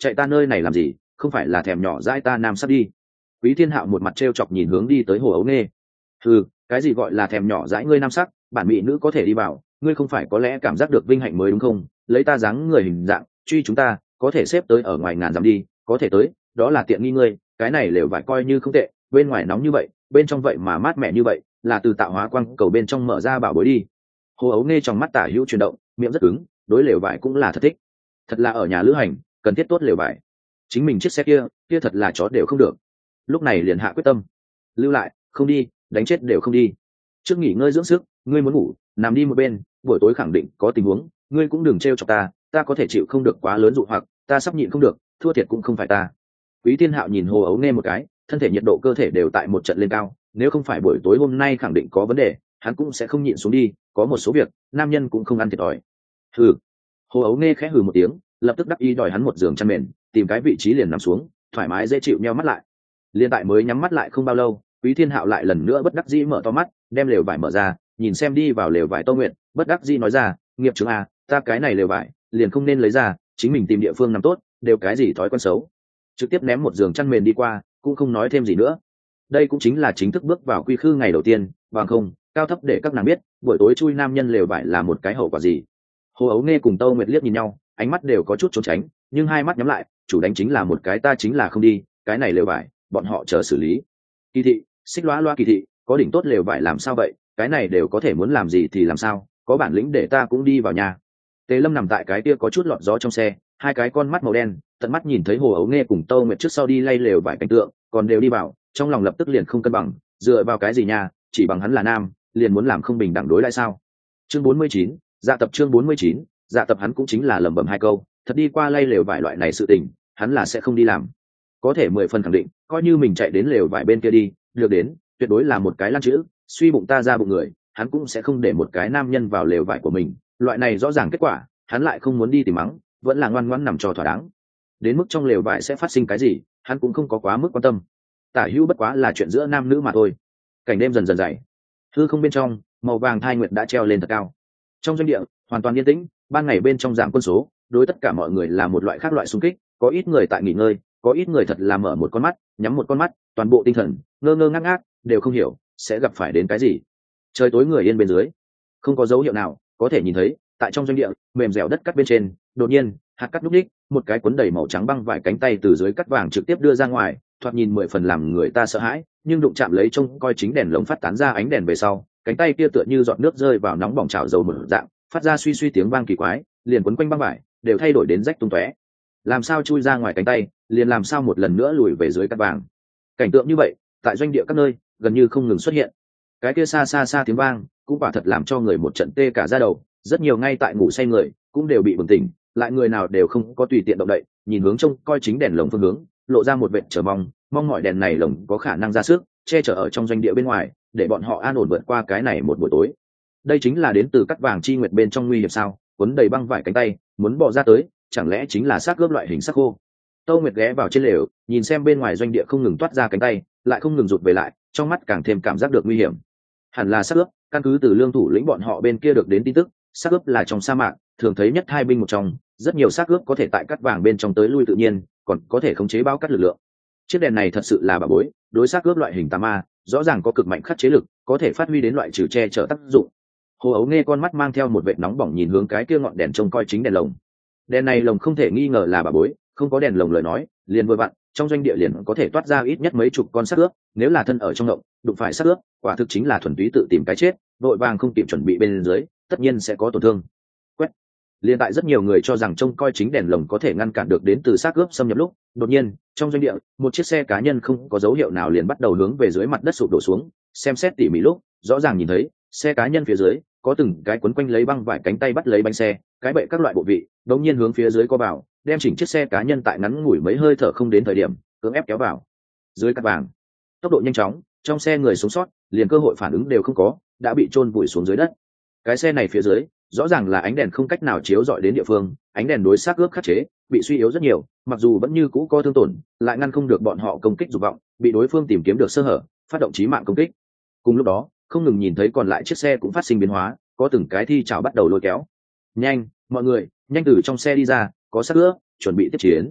A: chạy ta nơi này làm gì, không phải là thèm nhỏ dãi ta nam sắp đi. Quý Thiên Hạo một mặt trêu chọc nhìn hướng đi tới Hồ Ấu Nghê. Ừ, cái gì gọi là thèm nhỏ dãi ngươi nam sắc, bản mỹ nữ có thể đi vào, ngươi không phải có lẽ cảm giác được vinh hạnh mới đúng không? Lấy ta dáng người hình dạng, truy chúng ta, có thể xếp tới ở ngoài ngàn dặm đi, có thể tới, đó là tiện nghi ngươi, cái này lều vải coi như không tệ, bên ngoài nóng như vậy, bên trong vậy mà mát mẻ như vậy, là từ tạo hóa quang cầu bên trong mở ra bảo bối đi. Hồ Ấu Nghê trong mắt tả hữu chuyển động, miệng rất cứng, đối lều vải cũng là thật thích. Thật là ở nhà lữ hành, cần thiết tốt lều vải. Chính mình chiếc xe kia, kia thật là chó đều không được. Lúc này liền hạ quyết tâm, lưu lại, không đi, đánh chết đều không đi. Trước nghỉ ngơi dưỡng sức, ngươi muốn ngủ, nằm đi một bên, buổi tối khẳng định có tình huống, ngươi cũng đừng trêu chọc ta, ta có thể chịu không được quá lớn dụ hoặc, ta sắp nhịn không được, thua thiệt cũng không phải ta. Quý Thiên Hạo nhìn Hồ Ấu Nghê một cái, thân thể nhiệt độ cơ thể đều tại một trận lên cao, nếu không phải buổi tối hôm nay khẳng định có vấn đề, hắn cũng sẽ không nhịn xuống đi, có một số việc, nam nhân cũng không ăn thiệt thòi. Hừ. Hồ Ấu Nghê khẽ hừ một tiếng, lập tức đắc ý đòi hắn một giường chăn mền, tìm cái vị trí liền nằm xuống, thoải mái dễ chịu nheo mắt lại. Liên tại mới nhắm mắt lại không bao lâu, Quý Thiên Hạo lại lần nữa bất đắc dĩ mở to mắt, đem lều vải mở ra, nhìn xem đi vào lều vải Tô Nguyệt, bất đắc dĩ nói ra, nghiệp chứng à, ta cái này lều vải, liền không nên lấy ra, chính mình tìm địa phương nằm tốt, đều cái gì thói quen xấu. Trực tiếp ném một giường chăn mền đi qua, cũng không nói thêm gì nữa. Đây cũng chính là chính thức bước vào quy khư ngày đầu tiên, bằng không, cao thấp để các nàng biết, buổi tối chui nam nhân lều vải là một cái hậu quả gì. Hồ Ấu Nghê cùng Tô Nguyệt liếc nhìn nhau, ánh mắt đều có chút trốn tránh, nhưng hai mắt nhắm lại, chủ đánh chính là một cái ta chính là không đi, cái này lều vải, bọn họ chờ xử lý. Kỳ thị, xích loa loa kỳ thị, có đỉnh tốt lều vải làm sao vậy, cái này đều có thể muốn làm gì thì làm sao, có bản lĩnh để ta cũng đi vào nhà. Tề Lâm nằm tại cái kia có chút lọt gió trong xe, hai cái con mắt màu đen, tận mắt nhìn thấy Hồ Ấu Nghê cùng Tô Nguyệt trước sau đi lay lều vải cảnh tượng, còn đều đi vào, trong lòng lập tức liền không cân bằng, dựa vào cái gì nha, chỉ bằng hắn là nam, liền muốn làm không bình đẳng đối lại sao? Chương bốn mươi chín, dạ tập chương bốn mươi chín, dạ tập hắn cũng chính là lẩm bẩm hai câu, thật đi qua lay lều vải loại này sự tình, hắn là sẽ không đi làm. Có thể mười phần khẳng định, coi như mình chạy đến lều vải bên kia đi, được đến, tuyệt đối là một cái lan chữ, suy bụng ta ra bụng người, hắn cũng sẽ không để một cái nam nhân vào lều vải của mình, loại này rõ ràng kết quả, hắn lại không muốn đi tìm mắng, vẫn là ngoan ngoãn nằm cho thỏa đáng. Đến mức trong lều vải sẽ phát sinh cái gì, hắn cũng không có quá mức quan tâm. Tả hữu bất quá là chuyện giữa nam nữ mà thôi. Cảnh đêm dần dần dày, hư không bên trong, màu vàng thai nguyệt đã treo lên thật cao. Trong doanh địa, hoàn toàn yên tĩnh, ban ngày bên trong giảm quân số, đối tất cả mọi người là một loại khác loại xung kích, có ít người tại nghỉ ngơi, có ít người thật là mở một con mắt, nhắm một con mắt, toàn bộ tinh thần ngơ ngơ ngác ngác, đều không hiểu sẽ gặp phải đến cái gì. Trời tối người yên bên dưới, không có dấu hiệu nào có thể nhìn thấy, tại trong doanh địa, mềm dẻo đất cắt bên trên, đột nhiên, hạt cắt núc đích, một cái cuốn đầy màu trắng băng vải cánh tay từ dưới cắt vàng trực tiếp đưa ra ngoài, thoạt nhìn mười phần làm người ta sợ hãi, nhưng đụng chạm lấy trông coi chính đèn lồng phát tán ra ánh đèn về sau, cánh tay kia tựa như giọt nước rơi vào nóng bỏng chảo dầu mở dạng, phát ra suy suy tiếng vang kỳ quái, liền quấn quanh băng vải đều thay đổi đến rách tung tóe. Làm sao chui ra ngoài cánh tay, liền làm sao một lần nữa lùi về dưới cắt vàng. Cảnh tượng như vậy, tại doanh địa các nơi gần như không ngừng xuất hiện. Cái kia xa xa xa tiếng vang, cũng quả thật làm cho người một trận tê cả da đầu, rất nhiều ngay tại ngủ say người cũng đều bị bừng tỉnh, lại người nào đều không có tùy tiện động đậy, nhìn hướng trông coi chính đèn lồng phương hướng, lộ ra một vệt chờ mong, mong mọi đèn này lồng có khả năng ra sức che chở ở trong doanh địa bên ngoài, để bọn họ an ổn vượt qua cái này một buổi tối. Đây chính là đến từ cắt vàng chi nguyệt bên trong nguy hiểm sao? Cuốn đầy băng vải cánh tay, muốn bỏ ra tới, chẳng lẽ chính là xác gớp loại hình xác khô? Tâu Nguyệt ghé vào trên lều, nhìn xem bên ngoài doanh địa không ngừng toát ra cánh tay, lại không ngừng rụt về lại, trong mắt càng thêm cảm giác được nguy hiểm. Hẳn là xác ướp, căn cứ từ lương thủ lĩnh bọn họ bên kia được đến tin tức, xác ướp là trong sa mạc, thường thấy nhất hai binh một trong, rất nhiều xác ướp có thể tại cắt vàng bên trong tới lui tự nhiên, còn có thể khống chế bao cắt lực lượng. Chiếc đèn này thật sự là bà bối, đối xác ướp loại hình tà ma, rõ ràng có cực mạnh khắc chế lực, có thể phát huy đến loại trừ che chở tác dụng. Hồ Ấu Nghe con mắt mang theo một vệt nóng bỏng nhìn hướng cái kia ngọn đèn trông coi chính đèn lồng. Đèn này lồng không thể nghi ngờ là bà bối, không có đèn lồng lời nói, liền vừa vặn, trong doanh địa liền có thể toát ra ít nhất mấy chục con xác ướp, nếu là thân ở trong động, đụng phải xác ướp, quả thực chính là thuần túy tự tìm cái chết, đội vàng không kịp chuẩn bị bên dưới, tất nhiên sẽ có tổn thương. Quét. Liên tại rất nhiều người cho rằng trông coi chính đèn lồng có thể ngăn cản được đến từ xác ướp xâm nhập lúc, đột nhiên, trong doanh địa, một chiếc xe cá nhân không có dấu hiệu nào liền bắt đầu hướng về dưới mặt đất sụp đổ xuống, xem xét tỉ mỉ lúc, rõ ràng nhìn thấy, xe cá nhân phía dưới có từng cái quấn quanh lấy băng vải cánh tay bắt lấy bánh xe, cái bệ các loại bộ vị, đống nhiên hướng phía dưới có vào, đem chỉnh chiếc xe cá nhân tại ngắn ngủi mấy hơi thở không đến thời điểm, cưỡng ép kéo vào. Dưới cắt vàng, tốc độ nhanh chóng, trong xe người sống sót, liền cơ hội phản ứng đều không có, đã bị chôn vùi xuống dưới đất. Cái xe này phía dưới, rõ ràng là ánh đèn không cách nào chiếu rọi đến địa phương, ánh đèn đối xác ướp khắc chế, bị suy yếu rất nhiều, mặc dù vẫn như cũ có thương tổn, lại ngăn không được bọn họ công kích dục vọng, bị đối phương tìm kiếm được sơ hở, phát động chí mạng công kích. Cùng lúc đó, không ngừng nhìn thấy còn lại chiếc xe cũng phát sinh biến hóa, có từng cái thi chảo bắt đầu lôi kéo. Nhanh, mọi người, nhanh từ trong xe đi ra, có xác ướp, chuẩn bị tiếp chiến.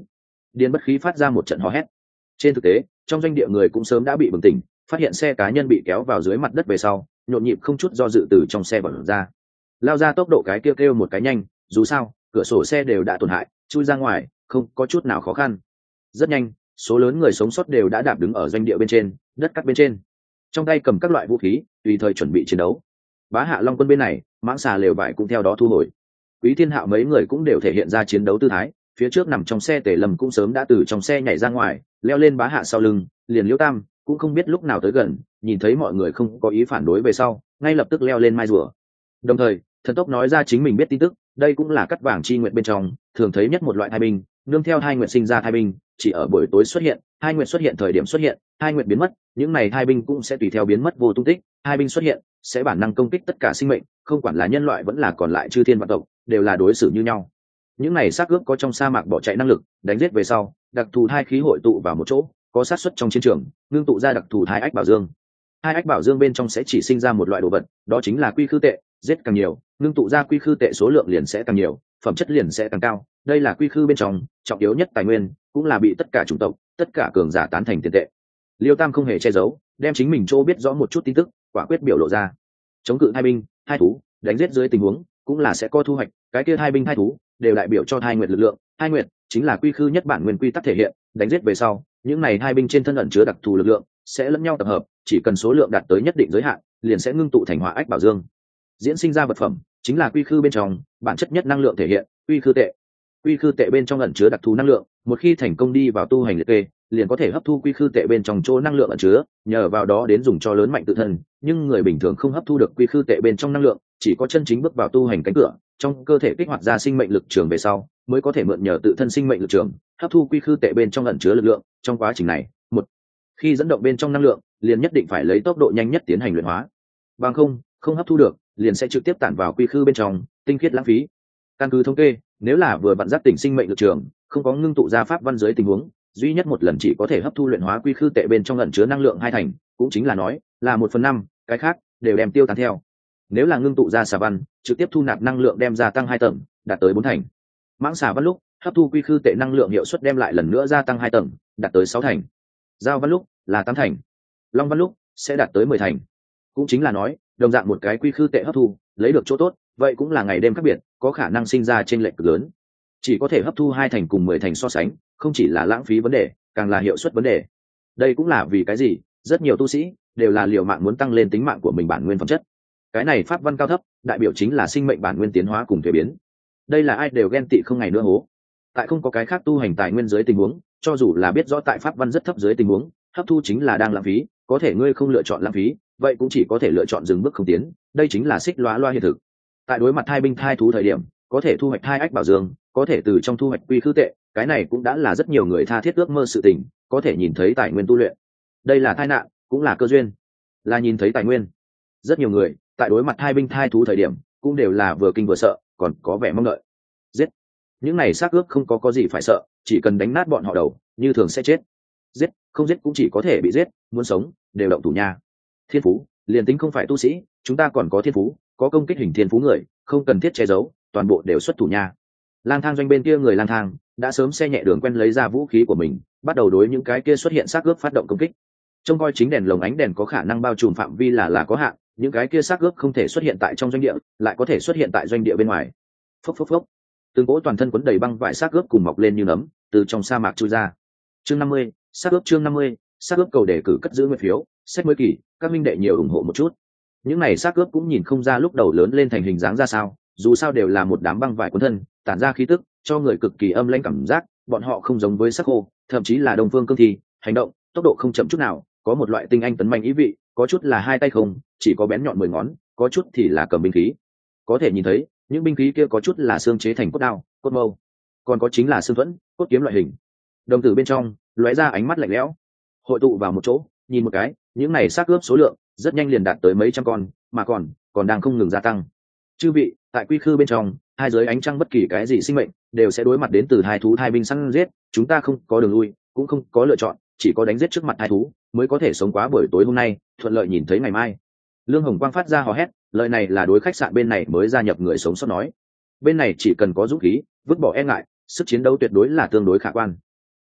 A: Điền Bất Khí phát ra một trận hò hét. Trên thực tế, trong doanh địa người cũng sớm đã bị bừng tỉnh, phát hiện xe cá nhân bị kéo vào dưới mặt đất về sau, nhộn nhịp không chút do dự từ trong xe bật ra. Lao ra tốc độ cái kêu kêu một cái nhanh, dù sao, cửa sổ xe đều đã tổn hại, chui ra ngoài, không có chút nào khó khăn. Rất nhanh, số lớn người sống sót đều đã đạp đứng ở doanh địa bên trên, đất cắt bên trên, trong tay cầm các loại vũ khí, tùy thời chuẩn bị chiến đấu. Bá Hạ Long quân bên này, mãng xà lều vải cũng theo đó thu hồi. Quý Thiên Hạo mấy người cũng đều thể hiện ra chiến đấu tư thái, phía trước nằm trong xe Tề Lâm cũng sớm đã từ trong xe nhảy ra ngoài, leo lên Bá Hạ sau lưng, liền Liễu Tam cũng không biết lúc nào tới gần, nhìn thấy mọi người không có ý phản đối về sau, ngay lập tức leo lên mai rùa. Đồng thời, thần tốc nói ra chính mình biết tin tức, đây cũng là cắt vàng chi nguyện bên trong thường thấy nhất một loại thai binh, nương theo hai nguyện sinh ra thai binh, chỉ ở buổi tối xuất hiện, hai nguyện xuất hiện thời điểm xuất hiện, hai nguyện biến mất, những này thai binh cũng sẽ tùy theo biến mất vô tung tích, hai binh xuất hiện sẽ bản năng công kích tất cả sinh mệnh, không quản là nhân loại vẫn là còn lại chư thiên vạn tộc, đều là đối xử như nhau. Những này xác ướp có trong sa mạc bỏ chạy năng lực, đánh giết về sau, đặc thù thai khí hội tụ vào một chỗ, có sát xuất trong chiến trường, ngưng tụ ra đặc thù thai ách bảo dương. Hai ách bảo dương bên trong sẽ chỉ sinh ra một loại đồ vật, đó chính là quy khư tệ, giết càng nhiều, ngưng tụ ra quy khư tệ số lượng liền sẽ càng nhiều, phẩm chất liền sẽ càng cao. Đây là quy khư bên trong trọng yếu nhất tài nguyên, cũng là bị tất cả chủng tộc, tất cả cường giả tán thành tiền tệ. Liêu Tam không hề che giấu, đem chính mình chỗ biết rõ một chút tin tức, quả quyết biểu lộ ra. Chống cự hai binh, hai thú, đánh giết dưới tình huống, cũng là sẽ có thu hoạch, cái kia hai binh hai thú đều đại biểu cho hai nguyệt lực lượng, hai nguyệt chính là quy khư nhất bản nguyên quy tắc thể hiện, đánh giết về sau, những này hai binh trên thân ẩn chứa đặc thù lực lượng, sẽ lẫn nhau tập hợp, chỉ cần số lượng đạt tới nhất định giới hạn, liền sẽ ngưng tụ thành hỏa ách bảo dương. Diễn sinh ra vật phẩm chính là quy khư bên trong bản chất nhất năng lượng thể hiện, quy khư tệ. Quy khư tệ bên trong ẩn chứa đặc thù năng lượng, một khi thành công đi vào tu hành liệt kê, liền có thể hấp thu quy khư tệ bên trong chỗ năng lượng ẩn chứa, nhờ vào đó đến dùng cho lớn mạnh tự thân, nhưng người bình thường không hấp thu được quy khư tệ bên trong năng lượng, chỉ có chân chính bước vào tu hành cánh cửa, trong cơ thể kích hoạt ra sinh mệnh lực trường về sau, mới có thể mượn nhờ tự thân sinh mệnh lực trường, hấp thu quy khư tệ bên trong ẩn chứa lực lượng. Trong quá trình này, một khi dẫn động bên trong năng lượng, liền nhất định phải lấy tốc độ nhanh nhất tiến hành luyện hóa. Bằng không, không hấp thu được, liền sẽ trực tiếp tản vào quy khư bên trong, tinh khiết lãng phí. Căn cứ thống kê, nếu là vừa vặn giác tỉnh sinh mệnh lực trường, không có ngưng tụ ra pháp văn dưới tình huống, duy nhất một lần chỉ có thể hấp thu luyện hóa quy khư tệ bên trong ẩn chứa năng lượng hai thành, cũng chính là nói là một phần năm, cái khác đều đem tiêu tán theo. Nếu là ngưng tụ ra xà văn, trực tiếp thu nạp năng lượng đem gia tăng hai tầng, đạt tới bốn thành. Mãng xà văn lúc hấp thu quy khư tệ năng lượng hiệu suất đem lại lần nữa gia tăng hai tầng, đạt tới sáu thành. Giao văn lúc là tám thành, long văn lúc sẽ đạt tới mười thành. Cũng chính là nói, đồng dạng một cái quy khư tệ hấp thu, lấy được chỗ tốt, vậy cũng là ngày đêm khác biệt, có khả năng sinh ra chênh lệch cực lớn. Chỉ có thể hấp thu hai thành cùng mười thành so sánh, không chỉ là lãng phí vấn đề, càng là hiệu suất vấn đề. Đây cũng là vì cái gì rất nhiều tu sĩ đều là liều mạng muốn tăng lên tính mạng của mình bản nguyên phẩm chất. Cái này pháp văn cao thấp, đại biểu chính là sinh mệnh bản nguyên tiến hóa cùng thuế biến. Đây là ai đều ghen tị không ngày nữa hố. Tại không có cái khác tu hành tài nguyên dưới tình huống, cho dù là biết rõ tại pháp văn rất thấp dưới tình huống, hấp thu chính là đang lãng phí, có thể ngươi không lựa chọn lãng phí, vậy cũng chỉ có thể lựa chọn dừng bước không tiến. Đây chính là xích loa loa hiện thực. Tại đối mặt hai binh thai thú thời điểm, có thể thu hoạch hai ách bảo dương, có thể từ trong thu hoạch quy khư tệ, cái này cũng đã là rất nhiều người tha thiết ước mơ sự tình, có thể nhìn thấy tài nguyên tu luyện. Đây là tai nạn, cũng là cơ duyên, là nhìn thấy tài nguyên. Rất nhiều người tại đối mặt hai binh thai thú thời điểm, cũng đều là vừa kinh vừa sợ, còn có vẻ mong đợi. Giết những này xác ướp không có có gì phải sợ, chỉ cần đánh nát bọn họ đầu, như thường sẽ chết. Giết không giết cũng chỉ có thể bị giết, muốn sống đều động thủ nha. Thiên phú liền tính không phải tu sĩ, chúng ta còn có thiên phú, có công kích hình thiên phú người, không cần thiết che giấu, toàn bộ đều xuất thủ nha. Lang thang doanh bên kia người lang thang đã sớm xe nhẹ đường quen lấy ra vũ khí của mình, bắt đầu đối những cái kia xuất hiện xác ướp phát động công kích. Trông coi chính đèn lồng ánh đèn có khả năng bao trùm phạm vi là là có hạn, những cái kia xác ướp không thể xuất hiện tại trong doanh địa, lại có thể xuất hiện tại doanh địa bên ngoài. Phốc phốc phốc, từng cỗ toàn thân quấn đầy băng vải xác ướp cùng mọc lên như nấm, từ trong sa mạc chui ra. Chương năm mươi, xác ướp chương năm mươi, xác ướp cầu đề cử cất giữ nguyên phiếu, sách mới kỳ, các minh đệ nhiều ủng hộ một chút. Những này xác ướp cũng nhìn không ra lúc đầu lớn lên thành hình dáng ra sao, dù sao đều là một đám băng vải cuốn thân, tản ra khí tức, cho người cực kỳ âm lãnh cảm giác. Bọn họ không giống với xác khô, thậm chí là đông phương cương thi, hành động tốc độ không chậm chút nào, có một loại tinh anh tấn mạnh ý vị, có chút là hai tay không, chỉ có bén nhọn mười ngón, có chút thì là cầm binh khí. Có thể nhìn thấy những binh khí kia có chút là xương chế thành cốt đao, cốt mâu, còn có chính là xương thuẫn, cốt kiếm loại hình. Đồng tử bên trong lóe ra ánh mắt lạnh lẽo, hội tụ vào một chỗ, nhìn một cái, những này xác ướp số lượng rất nhanh liền đạt tới mấy trăm con, mà còn còn đang không ngừng gia tăng. Chư vị, tại quy khư bên trong, hai giới ánh trăng bất kỳ cái gì sinh mệnh đều sẽ đối mặt đến từ hai thú hai binh săn giết, chúng ta không có đường lui, cũng không có lựa chọn, chỉ có đánh giết trước mặt hai thú mới có thể sống quá buổi tối hôm nay, thuận lợi nhìn thấy ngày mai. Lương Hồng Quang phát ra hò hét, lời này là đối khách sạn bên này mới gia nhập người sống sót nói. Bên này chỉ cần có dũng khí, vứt bỏ e ngại, sức chiến đấu tuyệt đối là tương đối khả quan.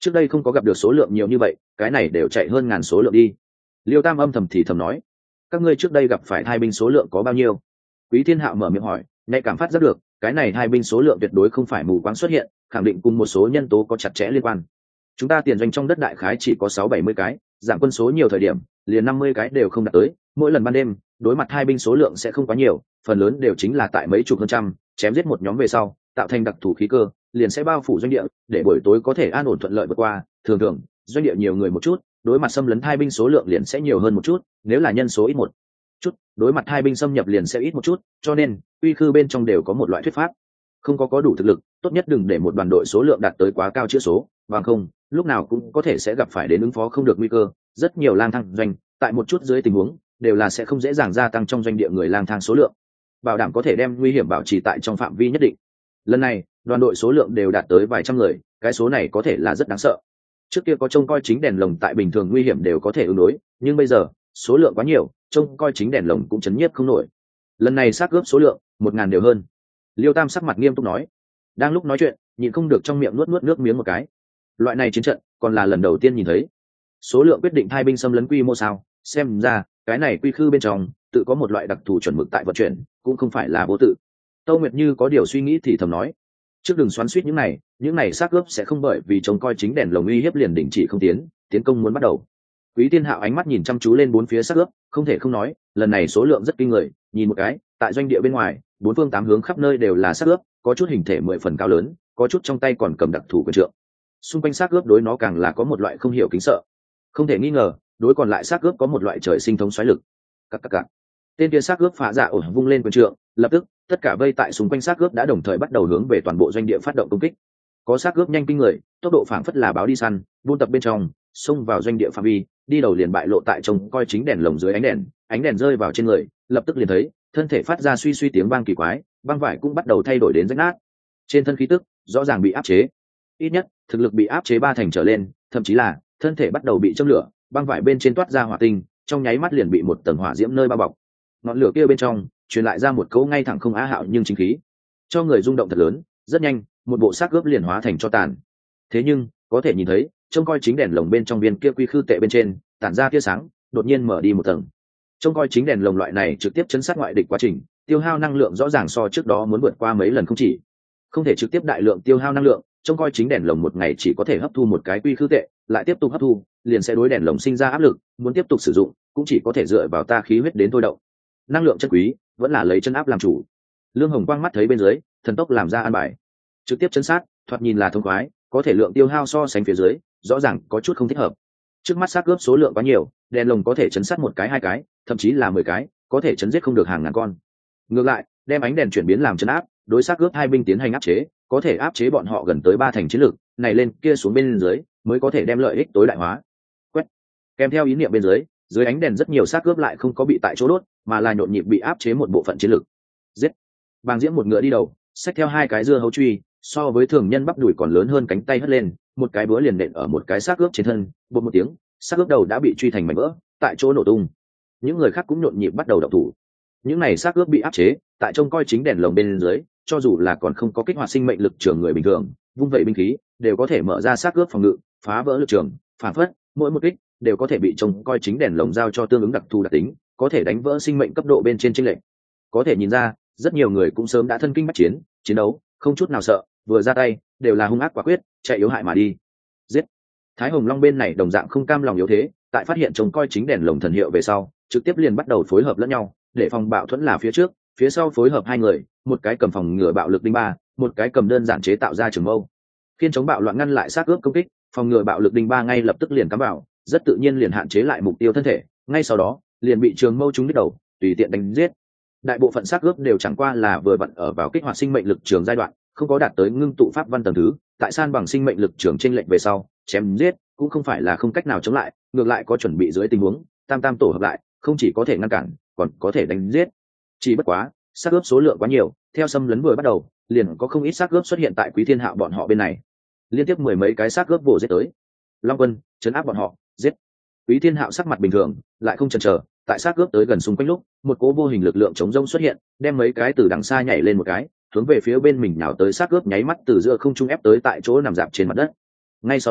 A: trước đây không có gặp được số lượng nhiều như vậy, cái này đều chạy hơn ngàn số lượng đi. Liêu Tam âm thầm thì thầm nói, các ngươi trước đây gặp phải hai binh số lượng có bao nhiêu? Quý Thiên Hạo mở miệng hỏi, nhạy cảm phát giác được cái này hai binh số lượng tuyệt đối không phải mù quáng xuất hiện, khẳng định cùng một số nhân tố có chặt chẽ liên quan. Chúng ta tiền doanh trong đất đại khái chỉ có sáu bảy mươi cái, giảm quân số nhiều thời điểm liền năm mươi cái đều không đạt tới, mỗi lần ban đêm đối mặt hai binh số lượng sẽ không quá nhiều, phần lớn đều chính là tại mấy chục hơn trăm, chém giết một nhóm về sau tạo thành đặc thù khí cơ, liền sẽ bao phủ doanh địa, để buổi tối có thể an ổn thuận lợi vượt qua. Thường thường doanh địa nhiều người một chút, đối mặt xâm lấn hai binh số lượng liền sẽ nhiều hơn một chút, nếu là nhân số ít một chút, đối mặt hai binh xâm nhập liền sẽ ít một chút. Cho nên uy khư bên trong đều có một loại thuyết pháp, không có có đủ thực lực, tốt nhất đừng để một đoàn đội số lượng đạt tới quá cao chữ số, bằng không lúc nào cũng có thể sẽ gặp phải đến ứng phó không được nguy cơ. Rất nhiều lang thang doanh tại một chút dưới tình huống đều là sẽ không dễ dàng gia tăng trong doanh địa người lang thang số lượng, bảo đảm có thể đem nguy hiểm bảo trì tại trong phạm vi nhất định. Lần này đoàn đội số lượng đều đạt tới vài trăm người, cái số này có thể là rất đáng sợ. Trước kia có trông coi chính đèn lồng tại bình thường nguy hiểm đều có thể ứng đối, nhưng bây giờ số lượng quá nhiều, trông coi chính đèn lồng cũng chấn nhiếp không nổi. Lần này xác gớp số lượng một ngàn đều hơn. Liêu Tam sắc mặt nghiêm túc nói. Đang lúc nói chuyện nhịn không được trong miệng nuốt nuốt nước miếng một cái. Loại này chiến trận còn là lần đầu tiên nhìn thấy. Số lượng quyết định hai binh xâm lấn quy mô sao? Xem ra cái này quy khư bên trong tự có một loại đặc thù chuẩn mực tại vận chuyển, cũng không phải là vô tự. Tâu Nguyệt Như có điều suy nghĩ thì thầm nói, trước đừng xoắn xuýt những này, những này xác gớp sẽ không bởi vì trông coi chính đèn lồng uy hiếp liền đình chỉ không tiến, tiến công muốn bắt đầu. Quý Thiên Hạo ánh mắt nhìn chăm chú lên bốn phía xác gớp, không thể không nói, lần này số lượng rất kinh người. Nhìn một cái, tại doanh địa bên ngoài, bốn phương tám hướng khắp nơi đều là xác gớp, có chút hình thể mười phần cao lớn, có chút trong tay còn cầm đặc thù quyền trượng. Xung quanh xác gớp đối nó càng là có một loại không hiểu kính sợ. Không thể nghi ngờ, đối còn lại xác gớp có một loại trời sinh thống xoáy lực. Các các các. Tên kia xác gớp phá dạ ổn vung lên quyền trượng, lập tức tất cả vây tại xung quanh xác gớp đã đồng thời bắt đầu hướng về toàn bộ doanh địa phát động công kích. Có xác gớp nhanh kinh người, tốc độ phảng phất là báo đi săn, buôn tập bên trong, xông vào doanh địa phạm vi, đi đầu liền bại lộ tại trông coi chính đèn lồng dưới ánh đèn, ánh đèn rơi vào trên người, lập tức liền thấy thân thể phát ra suy suy tiếng vang kỳ quái, băng vải cũng bắt đầu thay đổi đến rách nát. Trên thân khí tức rõ ràng bị áp chế, ít nhất thực lực bị áp chế ba thành trở lên, thậm chí là thân thể bắt đầu bị châm lửa, băng vải bên trên toát ra hỏa tinh, trong nháy mắt liền bị một tầng hỏa diễm nơi bao bọc. Ngọn lửa kia bên trong truyền lại ra một câu ngay thẳng không á hạo nhưng chính khí, cho người rung động thật lớn. Rất nhanh một bộ xác gớp liền hóa thành cho tàn. Thế nhưng có thể nhìn thấy trông coi chính đèn lồng bên trong viên kia quy khư tệ bên trên tản ra tia sáng đột nhiên mở đi một tầng. Trông coi chính đèn lồng loại này trực tiếp chấn sát ngoại địch quá trình tiêu hao năng lượng rõ ràng so trước đó muốn vượt qua mấy lần, không chỉ không thể trực tiếp đại lượng tiêu hao năng lượng, trông coi chính đèn lồng một ngày chỉ có thể hấp thu một cái quy khư tệ, lại tiếp tục hấp thu liền sẽ đối đèn lồng sinh ra áp lực, muốn tiếp tục sử dụng cũng chỉ có thể dựa vào ta khí huyết đến thôi động. Năng lượng chân quý vẫn là lấy chân áp làm chủ. Lương Hồng Quang mắt thấy bên dưới, thần tốc làm ra an bài, trực tiếp chấn sát, thoạt nhìn là thông khoái, có thể lượng tiêu hao so sánh phía dưới rõ ràng có chút không thích hợp. Trước mắt xác cướp số lượng quá nhiều, đèn lồng có thể chấn sát một cái hai cái, thậm chí là mười cái, có thể chấn giết không được hàng ngàn con. Ngược lại đem ánh đèn chuyển biến làm chấn áp, đối xác cướp hai binh tiến hành áp chế, có thể áp chế bọn họ gần tới ba thành chiến lực, này lên kia xuống bên dưới mới có thể đem lợi ích tối đại hóa. Quét kèm theo ý niệm bên dưới, dưới ánh đèn rất nhiều xác cướp lại không có bị tại chỗ đốt, mà là nhộn nhịp bị áp chế một bộ phận chiến lực. Giết! Bàng Diễm một ngựa đi đầu, xách theo hai cái dưa hấu truy, so với thường nhân bắp đùi còn lớn hơn cánh tay hất lên, một cái búa liền nện ở một cái xác cướp trên thân, bột một tiếng, xác cướp đầu đã bị truy thành mảnh vỡ, tại chỗ nổ tung. Những người khác cũng nhộn nhịp bắt đầu động thủ. Những này xác cướp bị áp chế, tại trông coi chính đèn lồng bên dưới, cho dù là còn không có kích hoạt sinh mệnh lực trường người bình thường, vung vậy binh khí đều có thể mở ra xác cướp phòng ngự, phá vỡ lực trường, phản phất mỗi một kích đều có thể bị trông coi chính đèn lồng giao cho tương ứng đặc thù đặc tính, có thể đánh vỡ sinh mệnh cấp độ bên trên chênh lệch. Có thể nhìn ra, rất nhiều người cũng sớm đã thân kinh bách chiến, chiến đấu không chút nào sợ, vừa ra tay đều là hung ác quả quyết, chạy yếu hại mà đi. Giết! Thái Hồng Long bên này đồng dạng không cam lòng yếu thế, tại phát hiện trông coi chính đèn lồng thần hiệu về sau, trực tiếp liền bắt đầu phối hợp lẫn nhau, để phòng bạo thuẫn là phía trước, phía sau phối hợp hai người, một cái cầm phòng ngừa bạo lực đinh ba, một cái cầm đơn giản chế tạo ra trường mâu. Khiên chống bạo loạn ngăn lại sát cướp công kích, phòng ngừa bạo lực đinh ba ngay lập tức liền cắm vào, rất tự nhiên liền hạn chế lại mục tiêu thân thể, ngay sau đó liền bị trường mâu trúng đích đầu, tùy tiện đánh giết. Đại bộ phận sát cướp đều chẳng qua là vừa vặn ở vào kích hoạt sinh mệnh lực trường giai đoạn, không có đạt tới ngưng tụ pháp văn tầng thứ, tại san bằng sinh mệnh lực trường trên lệnh về sau, chém giết cũng không phải là không cách nào chống lại, ngược lại có chuẩn bị dưới tình huống, tam tam tổ hợp lại, không chỉ có thể ngăn cản, còn có thể đánh giết. Chỉ bất quá, xác cướp số lượng quá nhiều, theo xâm lấn vừa bắt đầu, liền có không ít xác cướp xuất hiện tại Quý Thiên Hạo bọn họ bên này. Liên tiếp mười mấy cái xác cướp vồ giết tới. Long Quân trấn áp bọn họ, giết. Quý Thiên Hạo sắc mặt bình thường, lại không chần chờ, tại xác cướp tới gần xung quanh lúc, một cỗ vô hình lực lượng chống rông xuất hiện, đem mấy cái từ đằng xa nhảy lên một cái, hướng về phía bên mình nào tới xác cướp nháy mắt từ giữa không trung ép tới tại chỗ nằm dạp trên mặt đất. Ngay sau đó,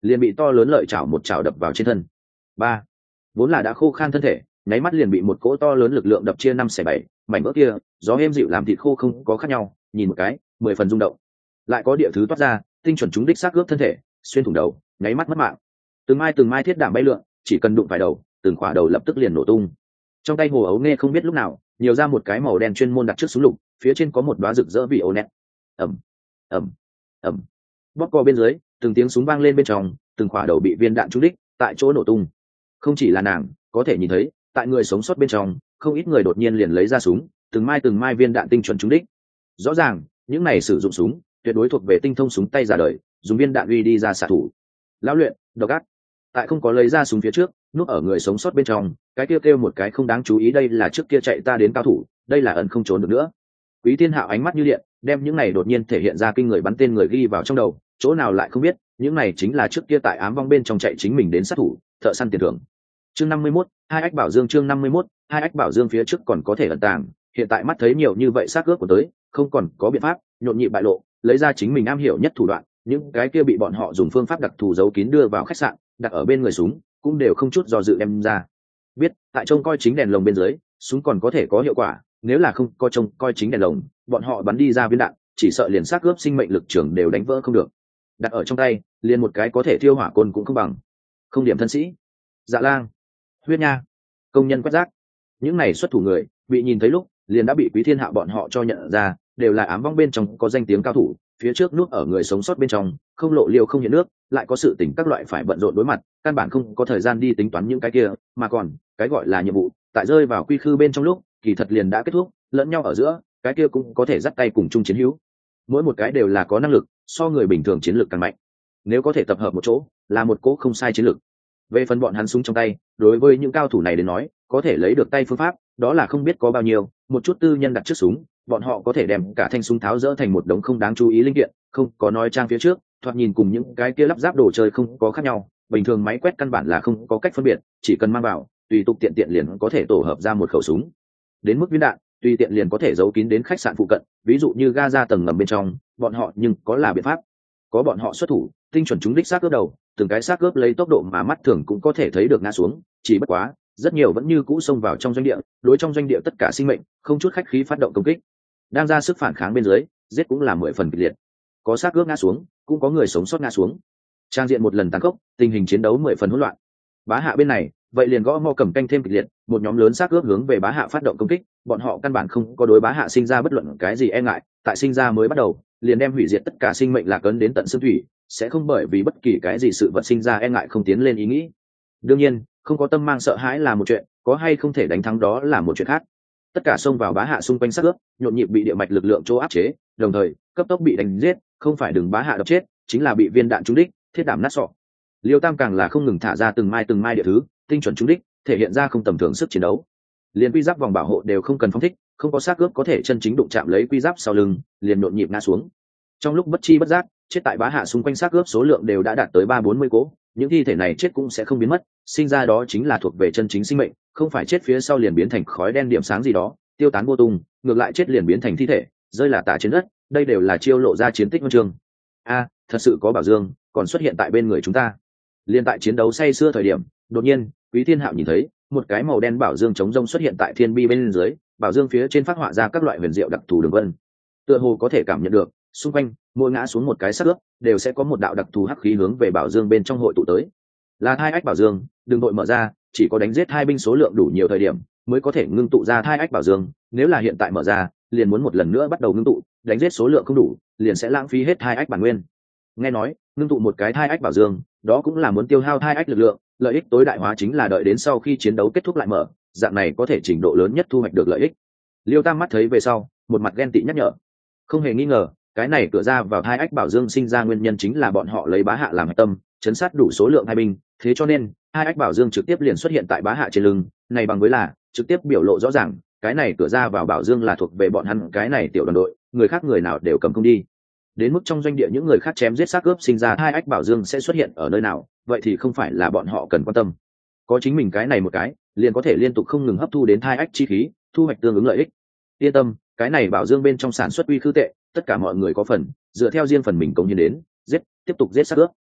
A: liền bị to lớn lợi chảo một chảo đập vào trên thân. Ba, vốn là đã khô khan thân thể nháy mắt liền bị một cỗ to lớn lực lượng đập chia năm xẻ bảy, mảnh vỡ kia gió êm dịu làm thịt khô không có khác nhau, nhìn một cái mười phần rung động. Lại có địa thứ toát ra, tinh chuẩn trúng đích xác cướp thân thể, xuyên thủng đầu, nháy mắt mất mạng. Từng mai từng mai thiết đảm bay lượn, chỉ cần đụng phải đầu, từng khỏa đầu lập tức liền nổ tung. Trong tay hồ ấu nghe không biết lúc nào nhiều ra một cái màu đen chuyên môn đặt trước súng lục, phía trên có một đóa rực rỡ vị ô nét. Ầm, ầm, ầm. Bóp co bên dưới, từng tiếng súng vang lên bên trong, từng khỏa đầu bị viên đạn trúng đích, tại chỗ nổ tung. Không chỉ là nàng, có thể nhìn thấy, tại người sống sót bên trong, không ít người đột nhiên liền lấy ra súng, từng mai từng mai viên đạn tinh chuẩn trúng đích. Rõ ràng, những này sử dụng súng, tuyệt đối thuộc về tinh thông súng tay ra đời, dùng viên đạn uy đi ra xạ thủ. Lão luyện, độc ác. Tại không có lấy ra súng phía trước, núp ở người sống sót bên trong, cái kêu kêu một cái không đáng chú ý, đây là trước kia chạy ta đến cao thủ, đây là ẩn không trốn được nữa. Quý Thiên Hạo ánh mắt như điện, đem những này đột nhiên thể hiện ra kinh người bắn tên người ghi vào trong đầu, chỗ nào lại không biết, những này chính là trước kia tại ám vong bên trong chạy chính mình đến sát thủ, thợ săn tiền thưởng. Chương năm mươi mốt, hai ách bảo dương chương năm mươi mốt, hai ách bảo dương phía trước còn có thể ẩn tàng, hiện tại mắt thấy nhiều như vậy xác ướp của tới, không còn có biện pháp, nhộn nhịp bại lộ, lấy ra chính mình am hiểu nhất thủ đoạn, những cái kia bị bọn họ dùng phương pháp đặc thù giấu kín đưa vào khách sạn, đặt ở bên người súng, cũng đều không chút do dự đem ra. Biết, tại trông coi chính đèn lồng bên dưới, súng còn có thể có hiệu quả, nếu là không có trông coi chính đèn lồng, bọn họ bắn đi ra viên đạn, chỉ sợ liền xác ướp sinh mệnh lực trưởng đều đánh vỡ không được. Đặt ở trong tay, liền một cái có thể thiêu hỏa côn cũng không bằng. Không điểm thân sĩ, Dạ Lang, Huyết Nha, công nhân quét rác, những này xuất thủ người, bị nhìn thấy lúc, liền đã bị Quý Thiên Hạo bọn họ cho nhận ra, đều là ám vong bên trong có danh tiếng cao thủ, phía trước núp ở người sống sót bên trong, không lộ liều không hiện nước, lại có sự tình các loại phải bận rộn đối mặt, căn bản không có thời gian đi tính toán những cái kia, mà còn, cái gọi là nhiệm vụ, tại rơi vào quy khư bên trong lúc, kỳ thật liền đã kết thúc, lẫn nhau ở giữa, cái kia cũng có thể dắt tay cùng chung chiến hữu. Mỗi một cái đều là có năng lực, so người bình thường chiến lược càng mạnh. Nếu có thể tập hợp một chỗ, là một cỗ không sai chiến lược. Về phần bọn hắn súng trong tay, đối với những cao thủ này đến nói, có thể lấy được tay phương pháp, đó là không biết có bao nhiêu, một chút tư nhân đặt trước súng, bọn họ có thể đem cả thanh súng tháo rỡ thành một đống không đáng chú ý linh kiện, không có nói trang phía trước, thoạt nhìn cùng những cái kia lắp ráp đồ chơi không có khác nhau, bình thường máy quét căn bản là không có cách phân biệt, chỉ cần mang vào, tùy tục tiện tiện liền có thể tổ hợp ra một khẩu súng. Đến mức viên đạn, tùy tiện liền có thể giấu kín đến khách sạn phụ cận, ví dụ như ga ra tầng ngầm bên trong, bọn họ nhưng có là biện pháp. Có bọn họ xuất thủ, tinh chuẩn trúng đích xác cướp đầu, từng cái xác cướp lấy tốc độ mà mắt thường cũng có thể thấy được ngã xuống, chỉ bất quá, rất nhiều vẫn như cũ xông vào trong doanh địa, đối trong doanh địa tất cả sinh mệnh, không chút khách khí phát động công kích. Đang ra sức phản kháng bên dưới, giết cũng là mười phần kịch liệt. Có xác cướp ngã xuống, cũng có người sống sót ngã xuống. Trang diện một lần tăng cốc, tình hình chiến đấu mười phần hỗn loạn. Bá Hạ bên này, vậy liền gõ mò cầm canh thêm kịch liệt, một nhóm lớn xác cướp hướng về Bá Hạ phát động công kích, bọn họ căn bản không có đối Bá Hạ sinh ra bất luận cái gì e ngại, tại sinh ra mới bắt đầu, liền đem hủy diệt tất cả sinh mệnh lạc ấn đến tận xương thủy, sẽ không bởi vì bất kỳ cái gì sự vật sinh ra e ngại không tiến lên ý nghĩ. Đương nhiên, không có tâm mang sợ hãi là một chuyện, có hay không thể đánh thắng đó là một chuyện khác. Tất cả xông vào Bá Hạ xung quanh xác ướp, nhộn nhịp bị địa mạch lực lượng chỗ áp chế, đồng thời cấp tốc bị đánh giết, không phải đừng Bá Hạ đập chết, chính là bị viên đạn trúng đích, thiết đảm nát sọ. Liêu Tam càng là không ngừng thả ra từng mai từng mai địa thứ, tinh chuẩn trúng đích, thể hiện ra không tầm thường sức chiến đấu. Liên quy giáp vòng bảo hộ đều không cần phóng thích, không có xác ướp có thể chân chính đụng chạm lấy quy giáp sau lưng, liền nhộn nhịp ngã xuống. Trong lúc bất chi bất giác, chết tại Bá Hạ xung quanh xác ướp số lượng đều đã đạt tới ba bốn mươi cỗ, những thi thể này chết cũng sẽ không biến mất, sinh ra đó chính là thuộc về chân chính sinh mệnh, không phải chết phía sau liền biến thành khói đen điểm sáng gì đó, tiêu tán vô tung, ngược lại chết liền biến thành thi thể, rơi là tả trên đất, đây đều là chiêu lộ ra chiến tích huân chương. A, thật sự có bảo dương, còn xuất hiện tại bên người chúng ta. Liên tại chiến đấu say sưa thời điểm, đột nhiên, Quý Thiên Hạo nhìn thấy một cái màu đen bảo dương chống rông xuất hiện tại thiên bi bên dưới, bảo dương phía trên phát họa ra các loại huyền diệu đặc thù đường vân. Tựa hồ có thể cảm nhận được, xung quanh mỗi ngã xuống một cái xác ướp, đều sẽ có một đạo đặc thù hắc khí hướng về bảo dương bên trong hội tụ tới. Là thai ách bảo dương, đừng đội mở ra, chỉ có đánh giết hai binh số lượng đủ nhiều thời điểm, mới có thể ngưng tụ ra thai ách bảo dương, nếu là hiện tại mở ra, liền muốn một lần nữa bắt đầu ngưng tụ, đánh giết số lượng không đủ, liền sẽ lãng phí hết thai ách bản nguyên. Nghe nói, ngưng tụ một cái thai ách bảo dương, đó cũng là muốn tiêu hao thai ách lực lượng, lợi ích tối đại hóa chính là đợi đến sau khi chiến đấu kết thúc lại mở, dạng này có thể trình độ lớn nhất thu hoạch được lợi ích. Liêu Tam mắt thấy về sau, một mặt ghen tị nhắc nhở. Không hề nghi ngờ, cái này cửa ra vào thai ách bảo dương sinh ra nguyên nhân chính là bọn họ lấy Bá Hạ làm tâm, chấn sát đủ số lượng hai binh, thế cho nên hai ách bảo dương trực tiếp liền xuất hiện tại Bá Hạ trên lưng, này bằng với là trực tiếp biểu lộ rõ ràng, cái này cửa ra vào bảo dương là thuộc về bọn hắn cái này tiểu đoàn đội, người khác người nào đều cầm không đi. Đến mức trong doanh địa những người khác chém giết xác cướp sinh ra hai ách bảo dương sẽ xuất hiện ở nơi nào, vậy thì không phải là bọn họ cần quan tâm. Có chính mình cái này một cái, liền có thể liên tục không ngừng hấp thu đến hai ách chi khí, thu hoạch tương ứng lợi ích. Yên tâm, cái này bảo dương bên trong sản xuất uy khư tệ, tất cả mọi người có phần, dựa theo riêng phần mình cống hiến đến, giết, tiếp tục giết xác cướp.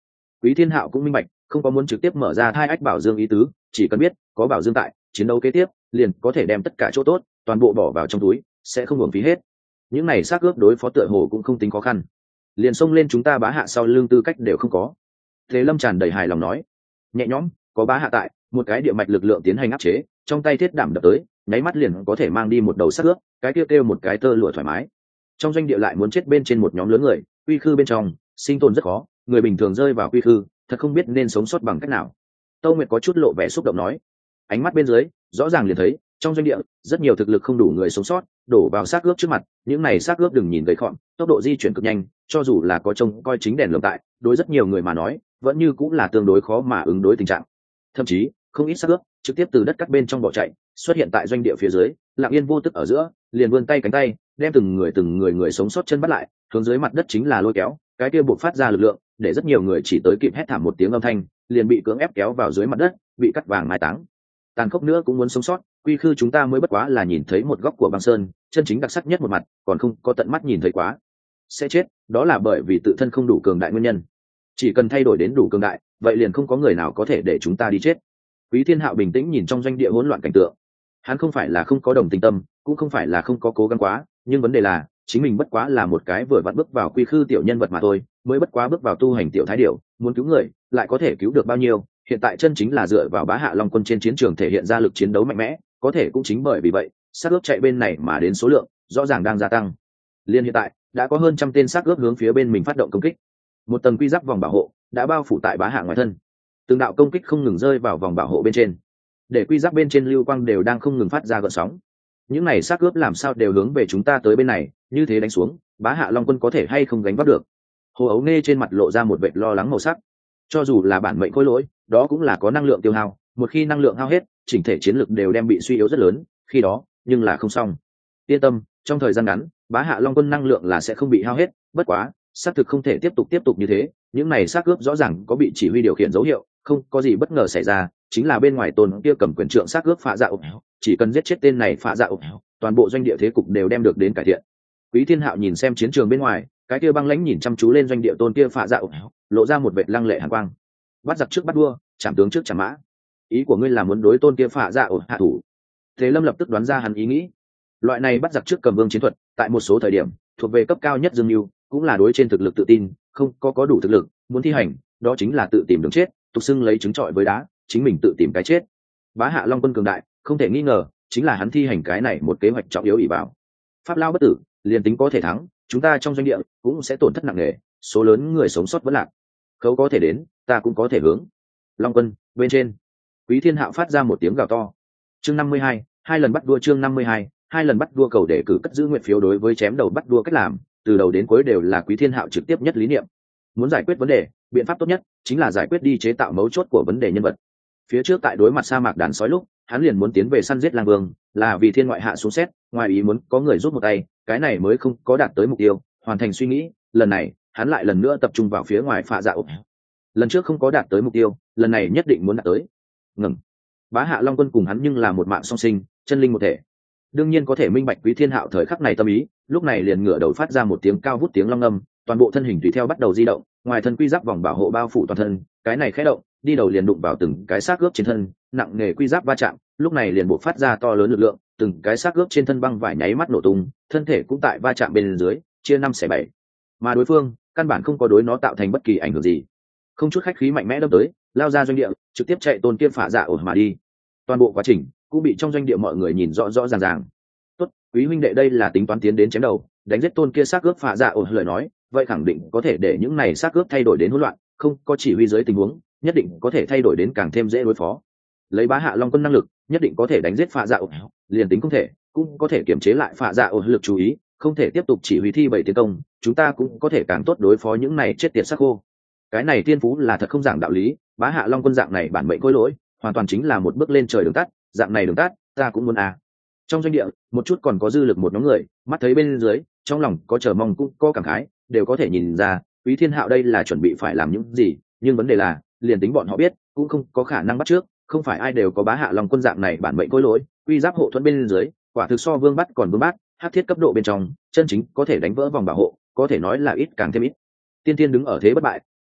A: Quý Thiên Hạo cũng minh bạch, không có muốn trực tiếp mở ra thai ách bảo dương ý tứ, chỉ cần biết có bảo dương tại, chiến đấu kế tiếp liền có thể đem tất cả chỗ tốt toàn bộ bỏ vào trong túi, sẽ không uổng phí hết. Những này xác ướp đối phó tựa hồ cũng không tính khó khăn, liền xông lên chúng ta bá hạ sau lưng tư cách đều không có. Thế Lâm tràn đầy hài lòng nói, nhẹ nhõm, có bá hạ tại, một cái địa mạch lực lượng tiến hành áp chế, trong tay thiết đảm đập tới, nháy mắt liền có thể mang đi một đầu xác ướp, cái kêu kêu một cái tơ lụa thoải mái. Trong doanh địa lại muốn chết bên trên một nhóm lớn người, quy khư bên trong sinh tồn rất khó, người bình thường rơi vào quy khư thật không biết nên sống sót bằng cách nào. Tâu Nguyệt có chút lộ vẻ xúc động nói, ánh mắt bên dưới rõ ràng liền thấy trong doanh địa rất nhiều thực lực không đủ người sống sót đổ vào xác ướp trước mặt. Những này xác ướp đừng nhìn gầy khọn, tốc độ di chuyển cực nhanh, cho dù là có trông coi chính đèn lồng tại, đối rất nhiều người mà nói vẫn như cũng là tương đối khó mà ứng đối tình trạng. Thậm chí không ít xác ướp trực tiếp từ đất cắt bên trong bỏ chạy, xuất hiện tại doanh địa phía dưới, lặng yên vô tức ở giữa liền vươn tay cánh tay đem từng người từng người người sống sót chân bắt lại, hướng dưới mặt đất chính là lôi kéo, cái kia buộc phát ra lực lượng để rất nhiều người chỉ tới kịp hét thảm một tiếng âm thanh liền bị cưỡng ép kéo vào dưới mặt đất, bị cắt vàng mai táng. Tàn khốc nữa cũng muốn sống sót, quy khư chúng ta mới bất quá là nhìn thấy một góc của băng sơn, chân chính đặc sắc nhất một mặt còn không có tận mắt nhìn thấy quá. Sẽ chết, đó là bởi vì tự thân không đủ cường đại nguyên nhân. Chỉ cần thay đổi đến đủ cường đại, vậy liền không có người nào có thể để chúng ta đi chết. Quý Thiên Hạo bình tĩnh nhìn trong doanh địa hỗn loạn cảnh tượng. Hắn không phải là không có đồng tình tâm, cũng không phải là không có cố gắng quá, nhưng vấn đề là chính mình bất quá là một cái vừa vặn bước vào quy khư tiểu nhân vật mà thôi, mới bất quá bước vào tu hành tiểu thái điểu, muốn cứu người lại có thể cứu được bao nhiêu. Hiện tại chân chính là dựa vào bá hạ long quân trên chiến trường thể hiện ra lực chiến đấu mạnh mẽ, có thể cũng chính bởi vì vậy xác ướp chạy bên này mà đến số lượng rõ ràng đang gia tăng. Liên hiện tại đã có hơn trăm tên xác ướp hướng phía bên mình phát động công kích, một tầng quy giáp vòng bảo hộ đã bao phủ tại bá hạ ngoài thân, từng đạo công kích không ngừng rơi vào vòng bảo hộ bên trên, để quy giáp bên trên lưu quang đều đang không ngừng phát ra gợn sóng. Những này xác ướp làm sao đều hướng về chúng ta tới bên này, như thế đánh xuống bá hạ long quân có thể hay không gánh vác được. Hồ Ấu Nghe trên mặt lộ ra một vẻ lo lắng màu sắc. Cho dù là bản mệnh khối lỗi, đó cũng là có năng lượng tiêu hao, một khi năng lượng hao hết, chỉnh thể chiến lực đều đem bị suy yếu rất lớn, khi đó nhưng là không xong. Yên tâm, trong thời gian ngắn bá hạ long quân năng lượng là sẽ không bị hao hết, bất quá xác thực không thể tiếp tục tiếp tục như thế. Những này xác ướp rõ ràng có bị chỉ huy điều khiển dấu hiệu, không có gì bất ngờ xảy ra, chính là bên ngoài tôn kia cầm quyền trượng xác ướp phạ dạ ục, chỉ cần giết chết tên này phạ dạ ục, toàn bộ doanh địa thế cục đều đem được đến cải thiện. Quý Thiên Hạo nhìn xem chiến trường bên ngoài, cái kia băng lãnh nhìn chăm chú lên doanh địa tôn kia phạ dạ ục, lộ ra một vệt lăng lệ hàn quang. Bắt giặc trước bắt đua, chạm tướng trước chạm mã. Ý của ngươi là muốn đối tôn kia phạ dạ ục hạ thủ? Thế Lâm lập tức đoán ra hắn ý nghĩ. Loại này bắt giặc trước cầm vương chiến thuật, tại một số thời điểm thuộc về cấp cao nhất dương mưu, cũng là đối trên thực lực tự tin, không có có đủ thực lực muốn thi hành, đó chính là tự tìm đường chết, tục xưng lấy trứng trọi với đá, chính mình tự tìm cái chết. Bá hạ long quân cường đại không thể nghi ngờ chính là hắn thi hành cái này một kế hoạch trọng yếu ỷ vào. Pháp lao bất tử, liền tính có thể thắng, chúng ta trong doanh địa cũng sẽ tổn thất nặng nề, số lớn người sống sót vẫn lạc. Khấu có thể đến, ta cũng có thể hướng. Long quân bên trên. Quý Thiên Hạo phát ra một tiếng gào to. Chương năm mươi hai, hai lần bắt đua. Chương năm mươi hai, hai lần bắt đua. Cầu để cử cất giữ nguyện phiếu. Đối với chém đầu bắt đua cách làm, từ đầu đến cuối đều là Quý Thiên Hạo trực tiếp nhất lý niệm. Muốn giải quyết vấn đề, biện pháp tốt nhất chính là giải quyết đi chế tạo mấu chốt của vấn đề nhân vật. Phía trước tại đối mặt sa mạc đàn sói lúc, hắn liền muốn tiến về săn giết lang vương, là vì thiên ngoại hạ xuống xét, ngoài ý muốn có người rút một tay, cái này mới không có đạt tới mục tiêu, hoàn thành suy nghĩ. Lần này hắn lại lần nữa tập trung vào phía ngoài phạ dạ ục. Lần trước không có đạt tới mục tiêu, lần này nhất định muốn đạt tới. Ngừng. Bá hạ long quân cùng hắn nhưng là một mạng song sinh, chân linh một thể, đương nhiên có thể minh bạch Quý Thiên Hạo thời khắc này tâm ý, lúc này liền ngửa đầu phát ra một tiếng cao vút tiếng long ngâm, toàn bộ thân hình tùy theo bắt đầu di động, ngoài thân quy giáp vòng bảo hộ bao phủ toàn thân, cái này khẽ động, đi đầu liền đụng vào từng cái xác ướp trên thân, nặng nề quy giáp va chạm, lúc này liền buộc phát ra to lớn lực lượng, từng cái xác ướp trên thân băng vải nháy mắt nổ tung, thân thể cũng tại va chạm bên dưới, chia năm xẻ bảy. Mà đối phương căn bản không có đối nó tạo thành bất kỳ ảnh hưởng gì, không chút khách khí mạnh mẽ đâm tới, lao ra doanh địa, trực tiếp chạy tôn kia phả dạ ổn mà đi. Toàn bộ quá trình cũng bị trong doanh địa mọi người nhìn rõ rõ ràng ràng. Tốt, Quý huynh đệ đây là tính toán tiến đến chém đầu, đánh giết tôn kia xác ướp phả dạ ổn lời nói, vậy khẳng định có thể để những này xác ướp thay đổi đến hỗn loạn, không có chỉ huy dưới tình huống, nhất định có thể thay đổi đến càng thêm dễ đối phó. Lấy bá hạ long quân năng lực, nhất định có thể đánh giết phạ dạ ổn, liền tính không thể, cũng có thể kiểm chế lại phạ dạ ổn lực chú ý, không thể tiếp tục chỉ huy thi bảy tiến công, chúng ta cũng có thể càng tốt đối phó những này chết tiệt xác khô. Cái này tiên phú là thật không giảng đạo lý, bá hạ long quân dạng này bản mệnh khối lỗi, hoàn toàn chính là một bước lên trời đường tắt, dạng này đường tắt, ta cũng muốn à. Trong doanh địa, một chút còn có dư lực một nhóm người, mắt thấy bên dưới, trong lòng có chờ mong cũng có cảm khái, đều có thể nhìn ra, Quý Thiên Hạo đây là chuẩn bị phải làm những gì, nhưng vấn đề là, liền tính bọn họ biết, cũng không có khả năng bắt trước, không phải ai đều có bá hạ long quân dạng này bản mệnh khối lỗi, quy giáp hộ thuẫn bên dưới, quả thực so vương bắt còn vương bát, hắc thiết cấp độ bên trong, chân chính có thể đánh vỡ vòng bảo hộ, có thể nói là ít càng thêm ít. Tiên tiên đứng ở thế bất bại,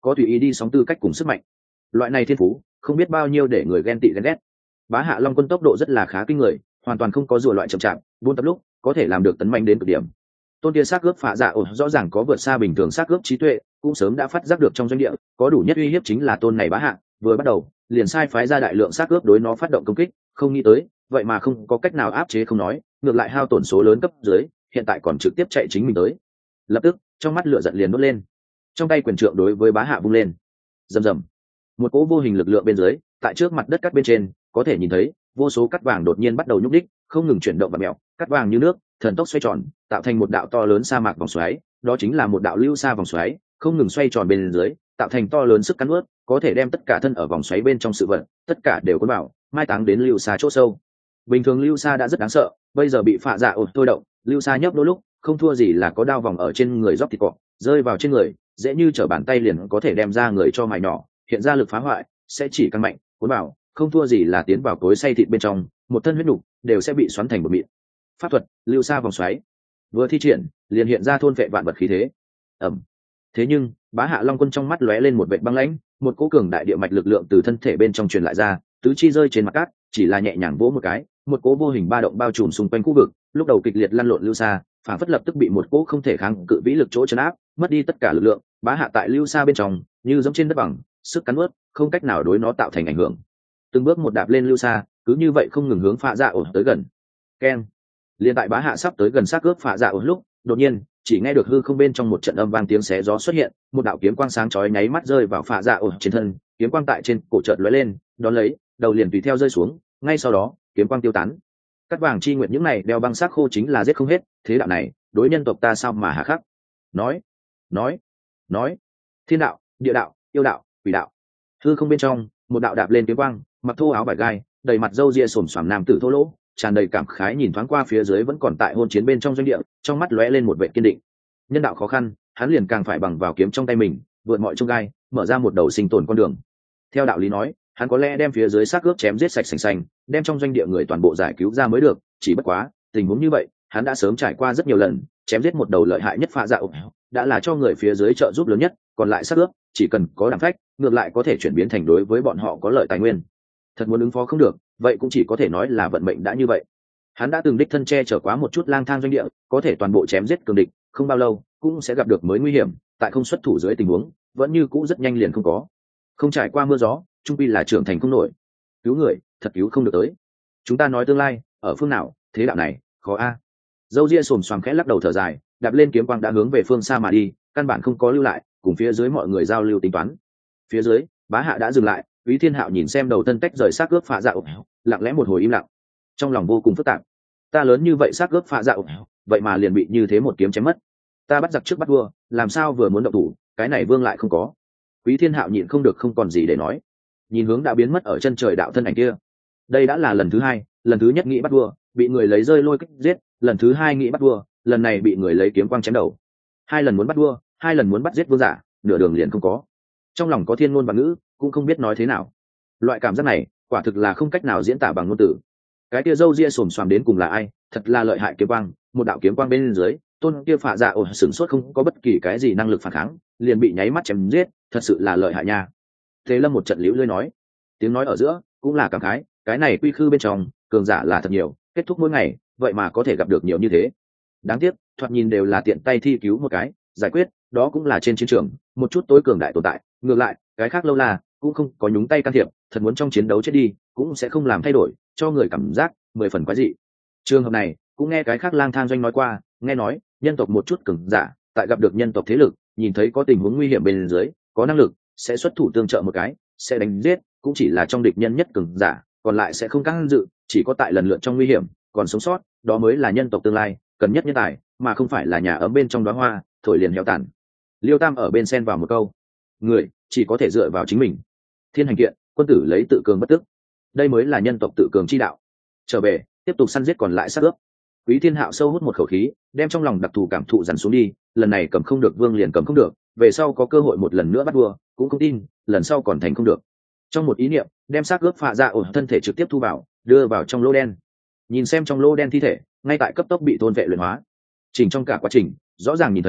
A: có tùy ý đi sóng tư cách cùng sức mạnh. Loại này thiên phú không biết bao nhiêu để người ghen tị ghen ghét. Bá Hạ Long Quân tốc độ rất là khá kinh người, hoàn toàn không có rùa loại chậm chạp, buôn tập lúc có thể làm được tấn mạnh đến cực điểm. Tôn kia xác ướp phạ dạ ổ rõ ràng có vượt xa bình thường xác ướp trí tuệ, cũng sớm đã phát giác được trong doanh địa có đủ nhất uy hiếp chính là tôn này Bá Hạ, vừa bắt đầu liền sai phái ra đại lượng xác ướp đối nó phát động công kích, không nghĩ tới vậy mà không có cách nào áp chế không nói, ngược lại hao tổn số lớn cấp dưới, hiện tại còn trực tiếp chạy chính mình tới. Lập tức trong mắt lửa giận liền đốt lên, trong tay quyền trượng đối với Bá Hạ vung lên, rầm rầm, một cỗ vô hình lực lượng bên dưới, tại trước mặt đất cắt bên trên có thể nhìn thấy vô số cắt vàng đột nhiên bắt đầu nhúc đích, không ngừng chuyển động và mèo, cắt vàng như nước thần tốc xoay tròn, tạo thành một đạo to lớn sa mạc vòng xoáy, đó chính là một đạo lưu sa vòng xoáy, không ngừng xoay tròn bên dưới, tạo thành to lớn sức cắn nuốt, có thể đem tất cả thân ở vòng xoáy bên trong sự vật, tất cả đều cuốn vào, mai táng đến lưu sa chỗ sâu. Bình thường lưu sa đã rất đáng sợ, bây giờ bị phạ dạ ổ thôi động, lưu sa nhấp đôi lúc không thua gì là có đao vòng ở trên người dốc thịt cọ, rơi vào trên người dễ như trở bàn tay liền có thể đem ra người cho mài nhỏ, hiện ra lực phá hoại sẽ chỉ căn mạnh, cuốn vào không thua gì là tiến vào cối xay thịt bên trong, một thân huyết nục đều sẽ bị xoắn thành một mịn. Pháp thuật lưu sa vòng xoáy vừa thi triển liền hiện ra thôn vệ vạn vật khí thế. Ẩm. Thế nhưng Bá Hạ Long Quân trong mắt lóe lên một vệt băng lãnh, một cỗ cường đại địa mạch lực lượng từ thân thể bên trong truyền lại ra, tứ chi rơi trên mặt cát, chỉ là nhẹ nhàng vỗ một cái, một cỗ vô hình ba động bao trùm xung quanh khu vực, lúc đầu kịch liệt lăn lộn lưu sa, phản phất lập tức bị một cỗ không thể kháng cự vĩ lực chỗ chấn áp, mất đi tất cả lực lượng. Bá Hạ tại lưu sa bên trong như giống trên đất bằng, sức cắn nuốt không cách nào đối nó tạo thành ảnh hưởng. Từng bước một đạp lên lưu sa, cứ như vậy không ngừng hướng phạ dạ ổ tới gần. Keng. Liên tại Bá Hạ sắp tới gần xác ướp phạ dạ ổ lúc, đột nhiên chỉ nghe được hư không bên trong một trận âm vang tiếng xé gió xuất hiện, một đạo kiếm quang sáng chói nháy mắt rơi vào phạ dạ ổ trên thân, kiếm quang tại trên cổ chợt lóe lên, đón lấy đầu liền tùy theo rơi xuống, ngay sau đó kiếm quang tiêu tán. Cắt vàng chi nguyện những này đeo băng xác khô chính là giết không hết, thế đạo này đối nhân tộc ta sao mà hà khắc. Nói nói nói thiên đạo, địa đạo, yêu đạo, quỷ đạo. Hư không bên trong một đạo đạp lên kiếm quang, mặc thô áo vải gai, đầy mặt râu ria xồm xoàm nam tử thô lỗ, tràn đầy cảm khái nhìn thoáng qua phía dưới vẫn còn tại hôn chiến bên trong doanh địa, trong mắt lóe lên một vẻ kiên định. Nhân đạo khó khăn, hắn liền càng phải bằng vào kiếm trong tay mình, vượt mọi chông gai, mở ra một đầu sinh tồn con đường. Theo đạo lý nói, hắn có lẽ đem phía dưới xác ướp chém giết sạch sành sành, đem trong doanh địa người toàn bộ giải cứu ra mới được, chỉ bất quá tình huống như vậy hắn đã sớm trải qua rất nhiều lần, chém giết một đầu lợi hại nhất phạ dạ ổ đã là cho người phía dưới trợ giúp lớn nhất, còn lại xác ướp chỉ cần có đảm phách, ngược lại có thể chuyển biến thành đối với bọn họ có lợi tài nguyên. Thật muốn ứng phó không được, vậy cũng chỉ có thể nói là vận mệnh đã như vậy. Hắn đã từng đích thân che chở quá một chút lang thang doanh địa, có thể toàn bộ chém giết cường địch, không bao lâu cũng sẽ gặp được mới nguy hiểm, tại không xuất thủ dưới tình huống vẫn như cũ rất nhanh liền không có. Không trải qua mưa gió, trung quy là trưởng thành không nổi. Cứu người thật cứu không được tới. Chúng ta nói tương lai ở phương nào, thế đạo này khó a. Dâu ria xồm xoàm khẽ lắc đầu thở dài, đạp lên kiếm quang đã hướng về phương xa mà đi, căn bản không có lưu lại cùng phía dưới mọi người giao lưu tính toán. Phía dưới Bá Hạ đã dừng lại, Úy Thiên Hạo nhìn xem đầu thân tách rời xác cướp phạ dạ ổ, lặng lẽ một hồi im lặng, trong lòng vô cùng phức tạp. Ta lớn như vậy xác cướp phạ dạ ổ, vậy mà liền bị như thế một kiếm chém mất. Ta bắt giặc trước bắt vua, làm sao vừa muốn động thủ, cái này vương lại không có. Úy Thiên Hạo nhịn không được không còn gì để nói, nhìn hướng đã biến mất ở chân trời đạo thân ảnh kia. Đây đã là lần thứ hai, lần thứ nhất nghĩ bắt vua, bị người lấy rơi lôi kích giết, lần thứ hai nghĩ bắt vua, lần này bị người lấy kiếm quang chém đầu. Hai lần muốn bắt vua, hai lần muốn bắt giết vương giả, nửa đường liền không có. Trong lòng có thiên ngôn và ngữ, cũng không biết nói thế nào. Loại cảm giác này quả thực là không cách nào diễn tả bằng ngôn từ. Cái kia râu ria xồm xoàm đến cùng là ai, thật là lợi hại kiếm quang, một đạo kiếm quang bên dưới, tôn kia phạ dạ ổ sửng sốt không có bất kỳ cái gì năng lực phản kháng, liền bị nháy mắt chém giết, thật sự là lợi hại nha. Thế Lâm một trận liễu lơi nói, tiếng nói ở giữa cũng là cảm khái, cái này quy khư bên trong cường giả là thật nhiều, kết thúc mỗi ngày vậy mà có thể gặp được nhiều như thế. Đáng tiếc thoạt nhìn đều là tiện tay thi cứu một cái giải quyết, đó cũng là trên chiến trường một chút tối cường đại tồn tại, ngược lại cái khác lâu là cũng không có nhúng tay can thiệp, thật muốn trong chiến đấu chết đi cũng sẽ không làm thay đổi, cho người cảm giác mười phần quái dị. Trường hợp này cũng nghe cái khác lang thang doanh nói qua, nghe nói nhân tộc một chút cường giả tại gặp được nhân tộc thế lực, nhìn thấy có tình huống nguy hiểm bên dưới, có năng lực sẽ xuất thủ tương trợ một cái, sẽ đánh giết, cũng chỉ là trong địch nhân nhất cường giả, còn lại sẽ không can dự, chỉ có tại lần lượt trong nguy hiểm còn sống sót, đó mới là nhân tộc tương lai cần nhất nhân tài, mà không phải là nhà ấm bên trong đóa hoa thổi liền héo tàn. Liêu Tam ở bên xen vào một câu, người chỉ có thể dựa vào chính mình, thiên hành kiện, quân tử lấy tự cường bất tức, đây mới là nhân tộc tự cường chi đạo. Trở về tiếp tục săn giết còn lại sát ướp. Quý Thiên Hạo sâu hút một khẩu khí, đem trong lòng đặc thù cảm thụ dằn xuống đi, lần này cầm không được vương liền cầm không được, về sau có cơ hội một lần nữa bắt vua cũng không tin lần sau còn thành không được. Trong một ý niệm đem xác ướp phạ dạ ổ thân thể trực tiếp thu vào, đưa vào trong lô đen. Nhìn xem trong lô đen thi thể ngay tại cấp tốc bị thôn vệ luyện hóa, chỉnh trong cả quá trình rõ ràng nhìn thấy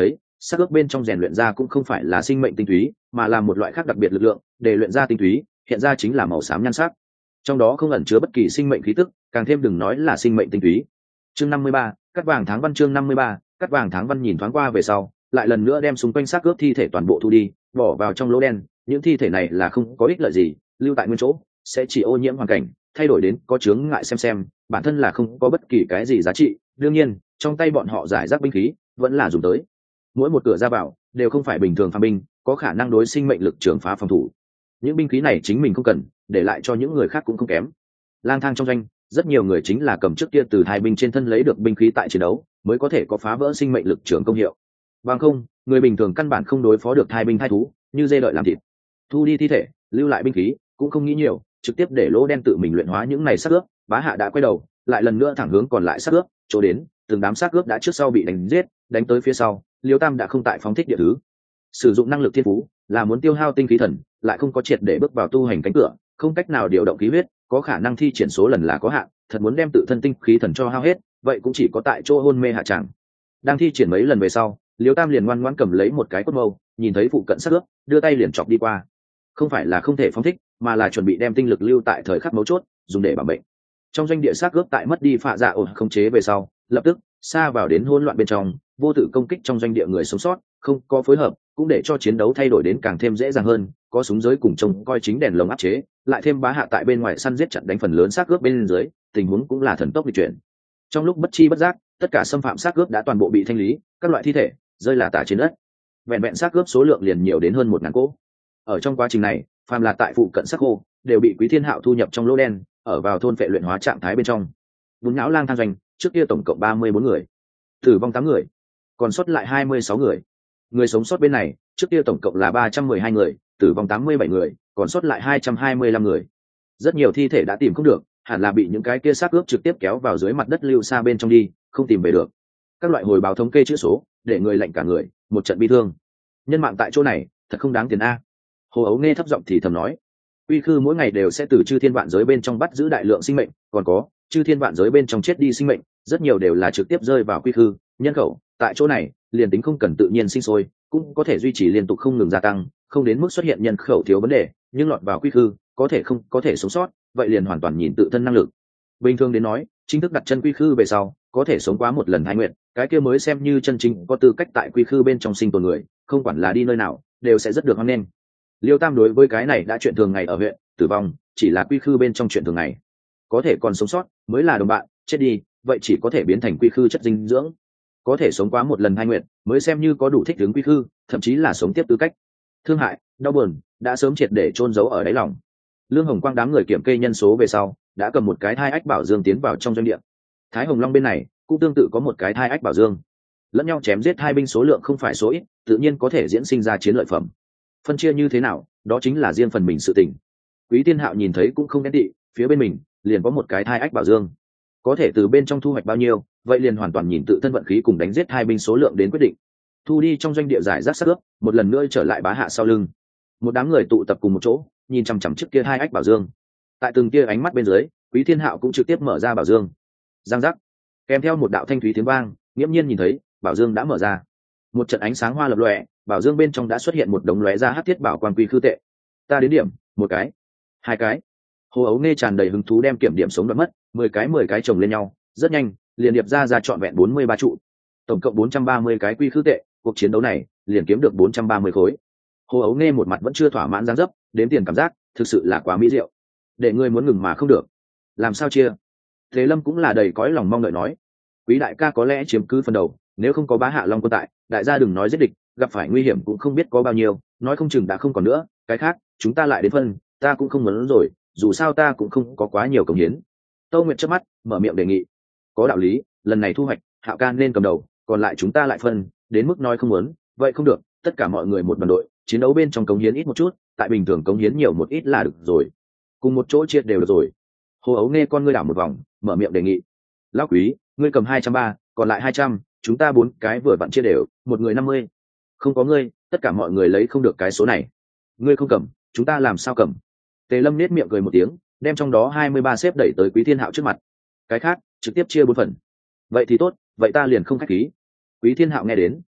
A: xác ướp bên trong rèn luyện ra cũng không phải là sinh mệnh tinh túy, mà là một loại khác đặc biệt lực lượng để luyện ra tinh túy, hiện ra chính là màu xám nhan sắc, trong đó không ẩn chứa bất kỳ sinh mệnh khí tức, càng thêm đừng nói là sinh mệnh tinh túy. Chương năm mươi ba, cắt vàng tháng văn. Chương năm mươi ba, cắt vàng tháng văn. Nhìn thoáng qua về sau, lại lần nữa đem xung quanh xác ướp thi thể toàn bộ thu đi, bỏ vào trong lỗ đen. Những thi thể này là không có ích lợi gì, lưu tại nguyên chỗ sẽ chỉ ô nhiễm hoàn cảnh, thay đổi đến có chướng ngại xem xem, bản thân là không có bất kỳ cái gì giá trị. Đương nhiên, trong tay bọn họ giải rác binh khí vẫn là dùng tới. Mỗi một cửa ra vào đều không phải bình thường phàm binh, có khả năng đối sinh mệnh lực trường phá phòng thủ. Những binh khí này chính mình không cần, để lại cho những người khác cũng không kém. Lang thang trong doanh, rất nhiều người chính là cầm trước kia từ hai binh trên thân lấy được binh khí tại chiến đấu, mới có thể có phá vỡ sinh mệnh lực trường công hiệu. Bằng không, người bình thường căn bản không đối phó được hai binh hai thú, như dê đợi làm thịt. Thu đi thi thể, lưu lại binh khí, cũng không nghĩ nhiều, trực tiếp để lỗ đen tự mình luyện hóa những này xác ướp. Bá Hạ đã quay đầu, lại lần nữa thẳng hướng còn lại xác ướp, chỗ đến, từng đám xác ướp đã trước sau bị đánh giết, đánh tới phía sau, Liêu Tam đã không tại phóng thích địa thứ. Sử dụng năng lực thiên phú, là muốn tiêu hao tinh khí thần, lại không có triệt để bước vào tu hành cánh cửa, không cách nào điều động khí huyết, có khả năng thi triển số lần là có hạn, thật muốn đem tự thân tinh khí thần cho hao hết, vậy cũng chỉ có tại chỗ hôn mê hạ trạng. Đang thi triển mấy lần về sau, Liêu Tam liền ngoan ngoãn cầm lấy một cái cốt mâu, nhìn thấy phụ cận xác ướp, đưa tay liền chọc đi qua. Không phải là không thể phóng thích, mà là chuẩn bị đem tinh lực lưu tại thời khắc mấu chốt, dùng để bảo mệnh. Trong doanh địa xác ướp tại mất đi phạ dạ ổn không chế về sau, lập tức xa vào đến hỗn loạn bên trong, vô tự công kích trong doanh địa người sống sót, không có phối hợp, cũng để cho chiến đấu thay đổi đến càng thêm dễ dàng hơn. Có súng giới cùng trông coi chính đèn lồng áp chế, lại thêm Bá Hạ tại bên ngoài săn giết chặn đánh phần lớn xác ướp bên dưới, tình huống cũng là thần tốc di chuyển. Trong lúc bất chi bất giác, tất cả xâm phạm xác ướp đã toàn bộ bị thanh lý, các loại thi thể rơi là tả trên đất. Vẹn vẹn xác ướp số lượng liền nhiều đến hơn một ngàn cỗ. Ở trong quá trình này, phàm là tại phụ cận xác khô, đều bị Quý Thiên Hạo thu nhập trong lỗ đen, ở vào thôn phệ luyện hóa trạng thái bên trong. Bún nhão lang thang doanh, trước kia tổng cộng ba mươi bốn người, tử vong tám người, còn sót lại hai mươi sáu người. Người sống sót bên này, trước kia tổng cộng là ba trăm mười hai người, tử vong tám mươi bảy người, còn sót lại hai trăm hai mươi lăm người. Rất nhiều thi thể đã tìm không được, hẳn là bị những cái kia xác ướp trực tiếp kéo vào dưới mặt đất lưu xa bên trong đi, không tìm về được. Các loại hồi báo thống kê chữ số, để người lạnh cả người, một trận bi thương. Nhân mạng tại chỗ này, thật không đáng tiền a. Hồ Ấu nghe thấp giọng thì thầm nói, Quy Khư mỗi ngày đều sẽ từ chư thiên vạn giới bên trong bắt giữ đại lượng sinh mệnh, còn có chư thiên vạn giới bên trong chết đi sinh mệnh, rất nhiều đều là trực tiếp rơi vào Quy Khư. Nhân khẩu tại chỗ này, liền tính không cần tự nhiên sinh sôi, cũng có thể duy trì liên tục không ngừng gia tăng, không đến mức xuất hiện nhân khẩu thiếu vấn đề. Nhưng lọt vào Quy Khư, có thể không có thể sống sót, vậy liền hoàn toàn nhìn tự thân năng lực. Bình thường đến nói, chính thức đặt chân Quy Khư về sau, có thể sống quá một lần hai nguyện, cái kia mới xem như chân chính có tư cách tại Quy Khư bên trong sinh tồn người, không quản là đi nơi nào, đều sẽ rất được hoan nghênh. Liêu Tam đối với cái này đã chuyện thường ngày ở huyện, tử vong chỉ là Quy Khư bên trong chuyện thường ngày. Có thể còn sống sót mới là đồng bạn, chết đi, vậy chỉ có thể biến thành Quy Khư chất dinh dưỡng. Có thể sống quá một lần hai nguyện, mới xem như có đủ thích ứng Quy Khư, thậm chí là sống tiếp tư cách. Thương hại, đau buồn, đã sớm triệt để chôn giấu ở đáy lòng. Lương Hồng Quang đám người kiểm kê nhân số về sau, đã cầm một cái thai ách bảo dương tiến vào trong doanh địa. Thái Hồng Long bên này cũng tương tự có một cái thai ách bảo dương. Lẫn nhau chém giết hai binh số lượng không phải số ít, tự nhiên có thể diễn sinh ra chiến lợi phẩm. Phân chia như thế nào, đó chính là riêng phần mình sự tình. Quý Tiên Hạo nhìn thấy cũng không ghen tị, phía bên mình liền có một cái thai ách bảo dương, có thể từ bên trong thu hoạch bao nhiêu, vậy liền hoàn toàn nhìn tự thân vận khí cùng đánh giết hai binh số lượng đến quyết định. Thu đi trong doanh địa giải rác sát ướp, một lần nữa trở lại Bá Hạ sau lưng. Một đám người tụ tập cùng một chỗ, nhìn chằm chằm trước kia hai ách bảo dương. Tại từng kia ánh mắt bên dưới, Quý Thiên Hạo cũng trực tiếp mở ra bảo dương. Giang giác, kèm theo một đạo thanh thúy tiếng vang, nghiễm nhiên nhìn thấy bảo dương đã mở ra. Một trận ánh sáng hoa lập lòe, bảo dương bên trong đã xuất hiện một đống lóe ra hắc thiết bảo quan quy khư tệ. Ta đến điểm, một cái, hai cái. Hồ Ấu nghe tràn đầy hứng thú đem kiểm điểm sống đoạt mất, mười cái mười cái chồng lên nhau, rất nhanh, liền điệp ra ra trọn vẹn bốn mươi ba trụ, tổng cộng bốn trăm ba mươi cái quy khư tệ. Cuộc chiến đấu này liền kiếm được bốn trăm ba mươi khối. Hồ Ấu nghe một mặt vẫn chưa thỏa mãn dáng dấp, đếm tiền cảm giác thực sự là quá mỹ diệu, để ngươi muốn ngừng mà không được. Làm sao chia? Thế Lâm cũng là đầy cõi lòng mong đợi nói, Quý đại ca có lẽ chiếm cứ phần đầu, nếu không có Bá Hạ Long quân tại, đại gia đừng nói giết địch, gặp phải nguy hiểm cũng không biết có bao nhiêu, nói không chừng đã không còn nữa, cái khác chúng ta lại đến phân, ta cũng không muốn rồi, dù sao ta cũng không có quá nhiều công hiến. Tâu Nguyệt chớp mắt mở miệng đề nghị, có đạo lý, lần này thu hoạch Hạo ca nên cầm đầu, còn lại chúng ta lại phân, đến mức nói không muốn, vậy không được, tất cả mọi người một đoàn đội, chiến đấu bên trong cống hiến ít một chút, tại bình thường cống hiến nhiều một ít là được rồi, cùng một chỗ chia đều được rồi. Hồ Ấu nghe con ngươi đảo một vòng, mở miệng đề nghị, lão Quý, ngươi cầm hai trăm ba, còn lại hai trăm, chúng ta bốn cái vừa vặn chia đều, một người năm mươi. Không có ngươi, tất cả mọi người lấy không được cái số này. Ngươi không cầm, chúng ta làm sao cầm? Tề Lâm nết miệng cười một tiếng, đem trong đó hai mươi ba xếp đẩy tới Quý Thiên Hạo trước mặt. Cái khác trực tiếp chia bốn phần. Vậy thì tốt, vậy ta liền không khách khí. Quý Thiên Hạo nghe đến,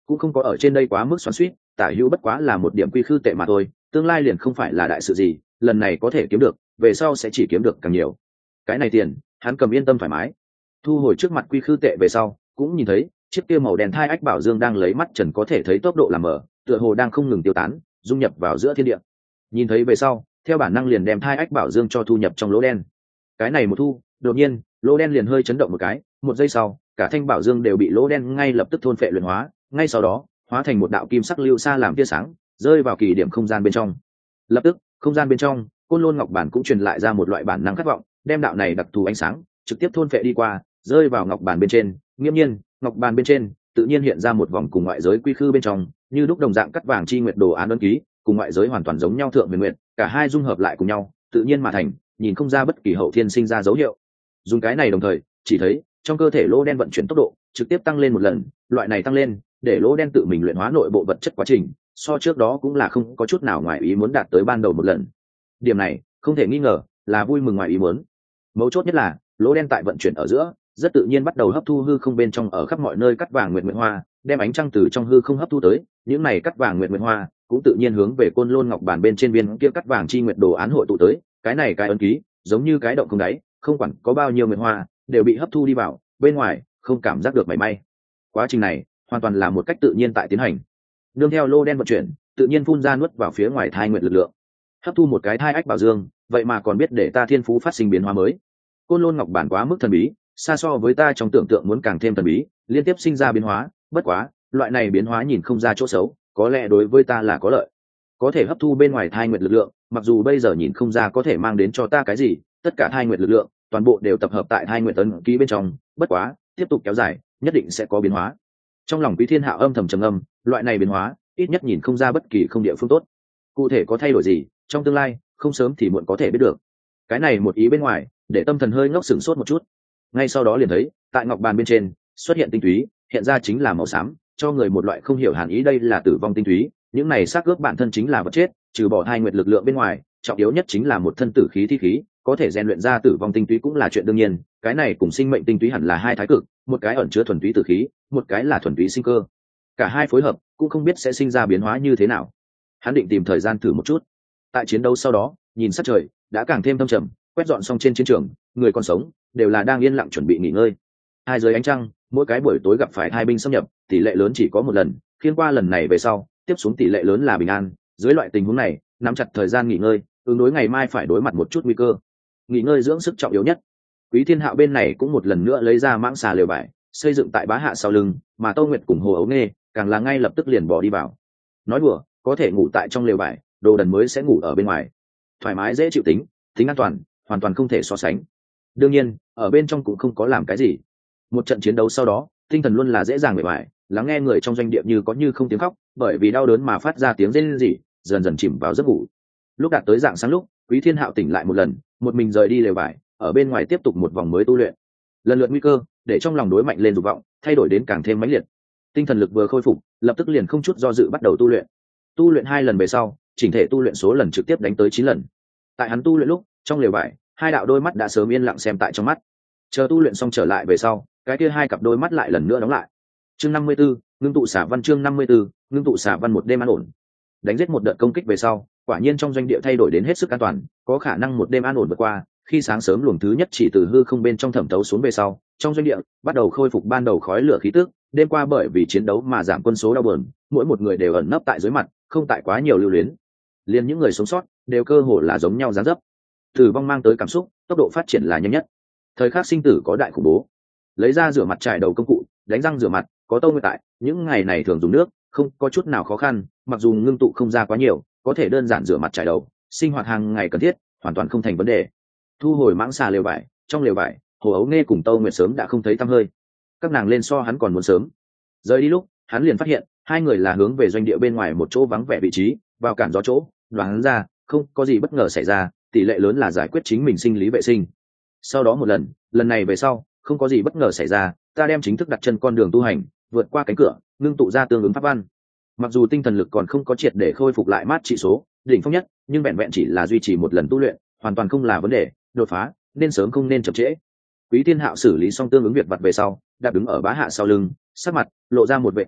A: cũng không có ở trên đây quá mức xoắn xuýt, tả hữu bất quá là một điểm quy khư tệ mà thôi, tương lai liền không phải là đại sự gì, lần này có thể kiếm được, về sau sẽ chỉ kiếm được càng nhiều. Cái này tiền, hắn cầm yên tâm thoải mái. Thu hồi trước mặt quy khư tệ về sau, cũng nhìn thấy chiếc kia màu đen thai ách bảo dương đang lấy mắt trần có thể thấy tốc độ làm mở, tựa hồ đang không ngừng tiêu tán, dung nhập vào giữa thiên địa. Nhìn thấy về sau, theo bản năng liền đem thai ách bảo dương cho thu nhập trong lỗ đen. Cái này một thu, đột nhiên, lỗ đen liền hơi chấn động một cái, một giây sau, cả thanh bảo dương đều bị lỗ đen ngay lập tức thôn phệ luyện hóa, ngay sau đó, hóa thành một đạo kim sắc lưu xa làm tia sáng, rơi vào kỳ điểm không gian bên trong. Lập tức, không gian bên trong, Côn Lôn Ngọc Bản cũng truyền lại ra một loại bản năng khát vọng, đem đạo này đặc thù ánh sáng trực tiếp thôn phệ đi qua, rơi vào ngọc bàn bên trên. Nghiêm nhiên, ngọc bàn bên trên tự nhiên hiện ra một vòng cùng ngoại giới quy khư bên trong, như đúc đồng dạng cắt vàng chi nguyệt đồ án ấn ký, cùng ngoại giới hoàn toàn giống nhau thượng huyền nguyệt, cả hai dung hợp lại cùng nhau, tự nhiên mà thành, nhìn không ra bất kỳ hậu thiên sinh ra dấu hiệu. Dùng cái này đồng thời, chỉ thấy trong cơ thể lỗ đen vận chuyển tốc độ trực tiếp tăng lên một lần, loại này tăng lên, để lỗ đen tự mình luyện hóa nội bộ vật chất quá trình, so trước đó cũng là không có chút nào ngoài ý muốn đạt tới ban đầu một lần. Điểm này, không thể nghi ngờ, là vui mừng ngoài ý muốn. Mấu chốt nhất là, lỗ đen tại vận chuyển ở giữa, rất tự nhiên bắt đầu hấp thu hư không bên trong ở khắp mọi nơi cắt vàng nguyệt nguyệt hoa, đem ánh trăng từ trong hư không hấp thu tới, những này cắt vàng nguyệt nguyệt hoa cũng tự nhiên hướng về Côn Lôn Ngọc Bản bên trên viên kia cắt vàng chi nguyệt đồ án hội tụ tới, cái này cái ấn ký, giống như cái động không đáy, không quản có bao nhiêu nguyệt hoa, đều bị hấp thu đi vào, bên ngoài không cảm giác được mảy may. Quá trình này, hoàn toàn là một cách tự nhiên tại tiến hành. Nương theo lô đen vận chuyển, tự nhiên phun ra nuốt vào phía ngoài thai nguyệt lực lượng. Hấp thu một cái thai ách bảo dương, vậy mà còn biết để ta thiên phú phát sinh biến hóa mới. Côn Lôn Ngọc Bản quá mức thần bí, xa so với ta trong tưởng tượng muốn càng thêm thần bí, liên tiếp sinh ra biến hóa, bất quá, loại này biến hóa nhìn không ra chỗ xấu, có lẽ đối với ta là có lợi. Có thể hấp thu bên ngoài thai nguyệt lực lượng, mặc dù bây giờ nhìn không ra có thể mang đến cho ta cái gì, tất cả thai nguyệt lực lượng, toàn bộ đều tập hợp tại thai nguyệt ấn ký bên trong, bất quá, tiếp tục kéo dài, nhất định sẽ có biến hóa. Trong lòng Quý Thiên Hạo âm thầm trầm ngâm, loại này biến hóa, ít nhất nhìn không ra bất kỳ không địa phương tốt. Cụ thể có thay đổi gì, trong tương lai, không sớm thì muộn có thể biết được. Cái này một ý bên ngoài, để tâm thần hơi ngốc sửng sốt một chút. Ngay sau đó liền thấy, tại ngọc bàn bên trên, xuất hiện tinh túy, hiện ra chính là màu xám, cho người một loại không hiểu hàn ý, đây là tử vong tinh túy, những này xác ướp bản thân chính là vật chết, trừ bỏ thai nguyệt lực lượng bên ngoài, trọng yếu nhất chính là một thân tử khí thi khí, có thể rèn luyện ra tử vong tinh túy cũng là chuyện đương nhiên, cái này cùng sinh mệnh tinh túy hẳn là hai thái cực, một cái ẩn chứa thuần túy tử khí, một cái là thuần túy sinh cơ. Cả hai phối hợp, cũng không biết sẽ sinh ra biến hóa như thế nào. Hắn định tìm thời gian thử một chút. Tại chiến đấu sau đó, nhìn sát trời đã càng thêm thâm trầm, quét dọn xong trên chiến trường, người còn sống đều là đang yên lặng chuẩn bị nghỉ ngơi. Hai dưới ánh trăng, mỗi cái buổi tối gặp phải hai binh xâm nhập, tỷ lệ lớn chỉ có một lần, khiên qua lần này về sau, tiếp xuống tỷ lệ lớn là bình an. Dưới loại tình huống này, nắm chặt thời gian nghỉ ngơi, ứng đối ngày mai phải đối mặt một chút nguy cơ. Nghỉ ngơi dưỡng sức trọng yếu nhất. Quý Thiên Hạo bên này cũng một lần nữa lấy ra mãng xà lều vải, xây dựng tại bá hạ sau lưng, mà Tô Nguyệt cùng Hồ Ấu Nghê càng là ngay lập tức liền bỏ đi vào. Nói đùa, có thể ngủ tại trong lều vải, đồ đần mới sẽ ngủ ở bên ngoài. Thoải mái dễ chịu tính, tính an toàn, hoàn toàn không thể so sánh. Đương nhiên, ở bên trong cũng không có làm cái gì. Một trận chiến đấu sau đó, tinh thần luôn là dễ dàng bề bại, lắng nghe người trong doanh địa như có như không tiếng khóc, bởi vì đau đớn mà phát ra tiếng rên rỉ, dần dần chìm vào giấc ngủ. Lúc đạt tới dạng sáng lúc, Quý Thiên Hạo tỉnh lại một lần, một mình rời đi lều vải, ở bên ngoài tiếp tục một vòng mới tu luyện. Lần lượt nguy cơ, để trong lòng đối mạnh lên dục vọng, thay đổi đến càng thêm mãnh liệt. Tinh thần lực vừa khôi phục, lập tức liền không chút do dự bắt đầu tu luyện. Tu luyện hai lần về sau, chỉnh thể tu luyện số lần trực tiếp đánh tới chín lần. Tại hắn tu luyện lúc, trong lều vải, hai đạo đôi mắt đã sớm yên lặng xem tại trong mắt. Chờ tu luyện xong trở lại về sau, cái kia hai cặp đôi mắt lại lần nữa đóng lại. Chương năm mươi 54, ngưng tụ xả văn chương năm mươi 54, ngưng tụ xả văn một đêm an ổn. Đánh giết một đợt công kích về sau, quả nhiên trong doanh địa thay đổi đến hết sức an toàn, có khả năng một đêm an ổn vượt qua. Khi sáng sớm luồng thứ nhất chỉ từ hư không bên trong thẩm thấu xuống về sau, trong doanh địa bắt đầu khôi phục ban đầu khói lửa khí tức. Đêm qua bởi vì chiến đấu mà giảm quân số đau buồn, mỗi một người đều ẩn nấp tại dưới mặt, không tại quá nhiều lưu luyến. Liên những người sống sót đều cơ hồ là giống nhau dáng dấp. Tử vong mang tới cảm xúc, tốc độ phát triển là nhanh nhất. Thời khắc sinh tử có đại khủng bố. Lấy ra rửa mặt trải đầu công cụ, đánh răng rửa mặt, có Tô Nguyệt tại, những ngày này thường dùng nước, không có chút nào khó khăn, mặc dù ngưng tụ không ra quá nhiều, có thể đơn giản rửa mặt trải đầu, sinh hoạt hàng ngày cần thiết, hoàn toàn không thành vấn đề. Thu hồi mãng xà lều vải, trong lều vải, Hồ Ấu Nghê cùng Tô Nguyệt sớm đã không thấy tăm hơi. Các nàng lên so hắn còn muốn sớm. Rời đi lúc, hắn liền phát hiện, hai người là hướng về doanh địa bên ngoài một chỗ vắng vẻ vị trí, vào cản gió chỗ, đoán ra, không có gì bất ngờ xảy ra, tỷ lệ lớn là giải quyết chính mình sinh lý vệ sinh. Sau đó một lần, lần này về sau, không có gì bất ngờ xảy ra, ta đem chính thức đặt chân con đường tu hành, vượt qua cánh cửa, ngưng tụ ra tương ứng pháp văn. Mặc dù tinh thần lực còn không có triệt để khôi phục lại mát trị số đỉnh phong nhất, nhưng vẹn vẹn chỉ là duy trì một lần tu luyện, hoàn toàn không là vấn đề, đột phá nên sớm không nên chậm trễ. Quý Thiên Hạo xử lý xong tương ứng việc vặt về sau, đạp đứng ở bá hạ sau lưng, sắc mặt lộ ra một vẻ thận trọng,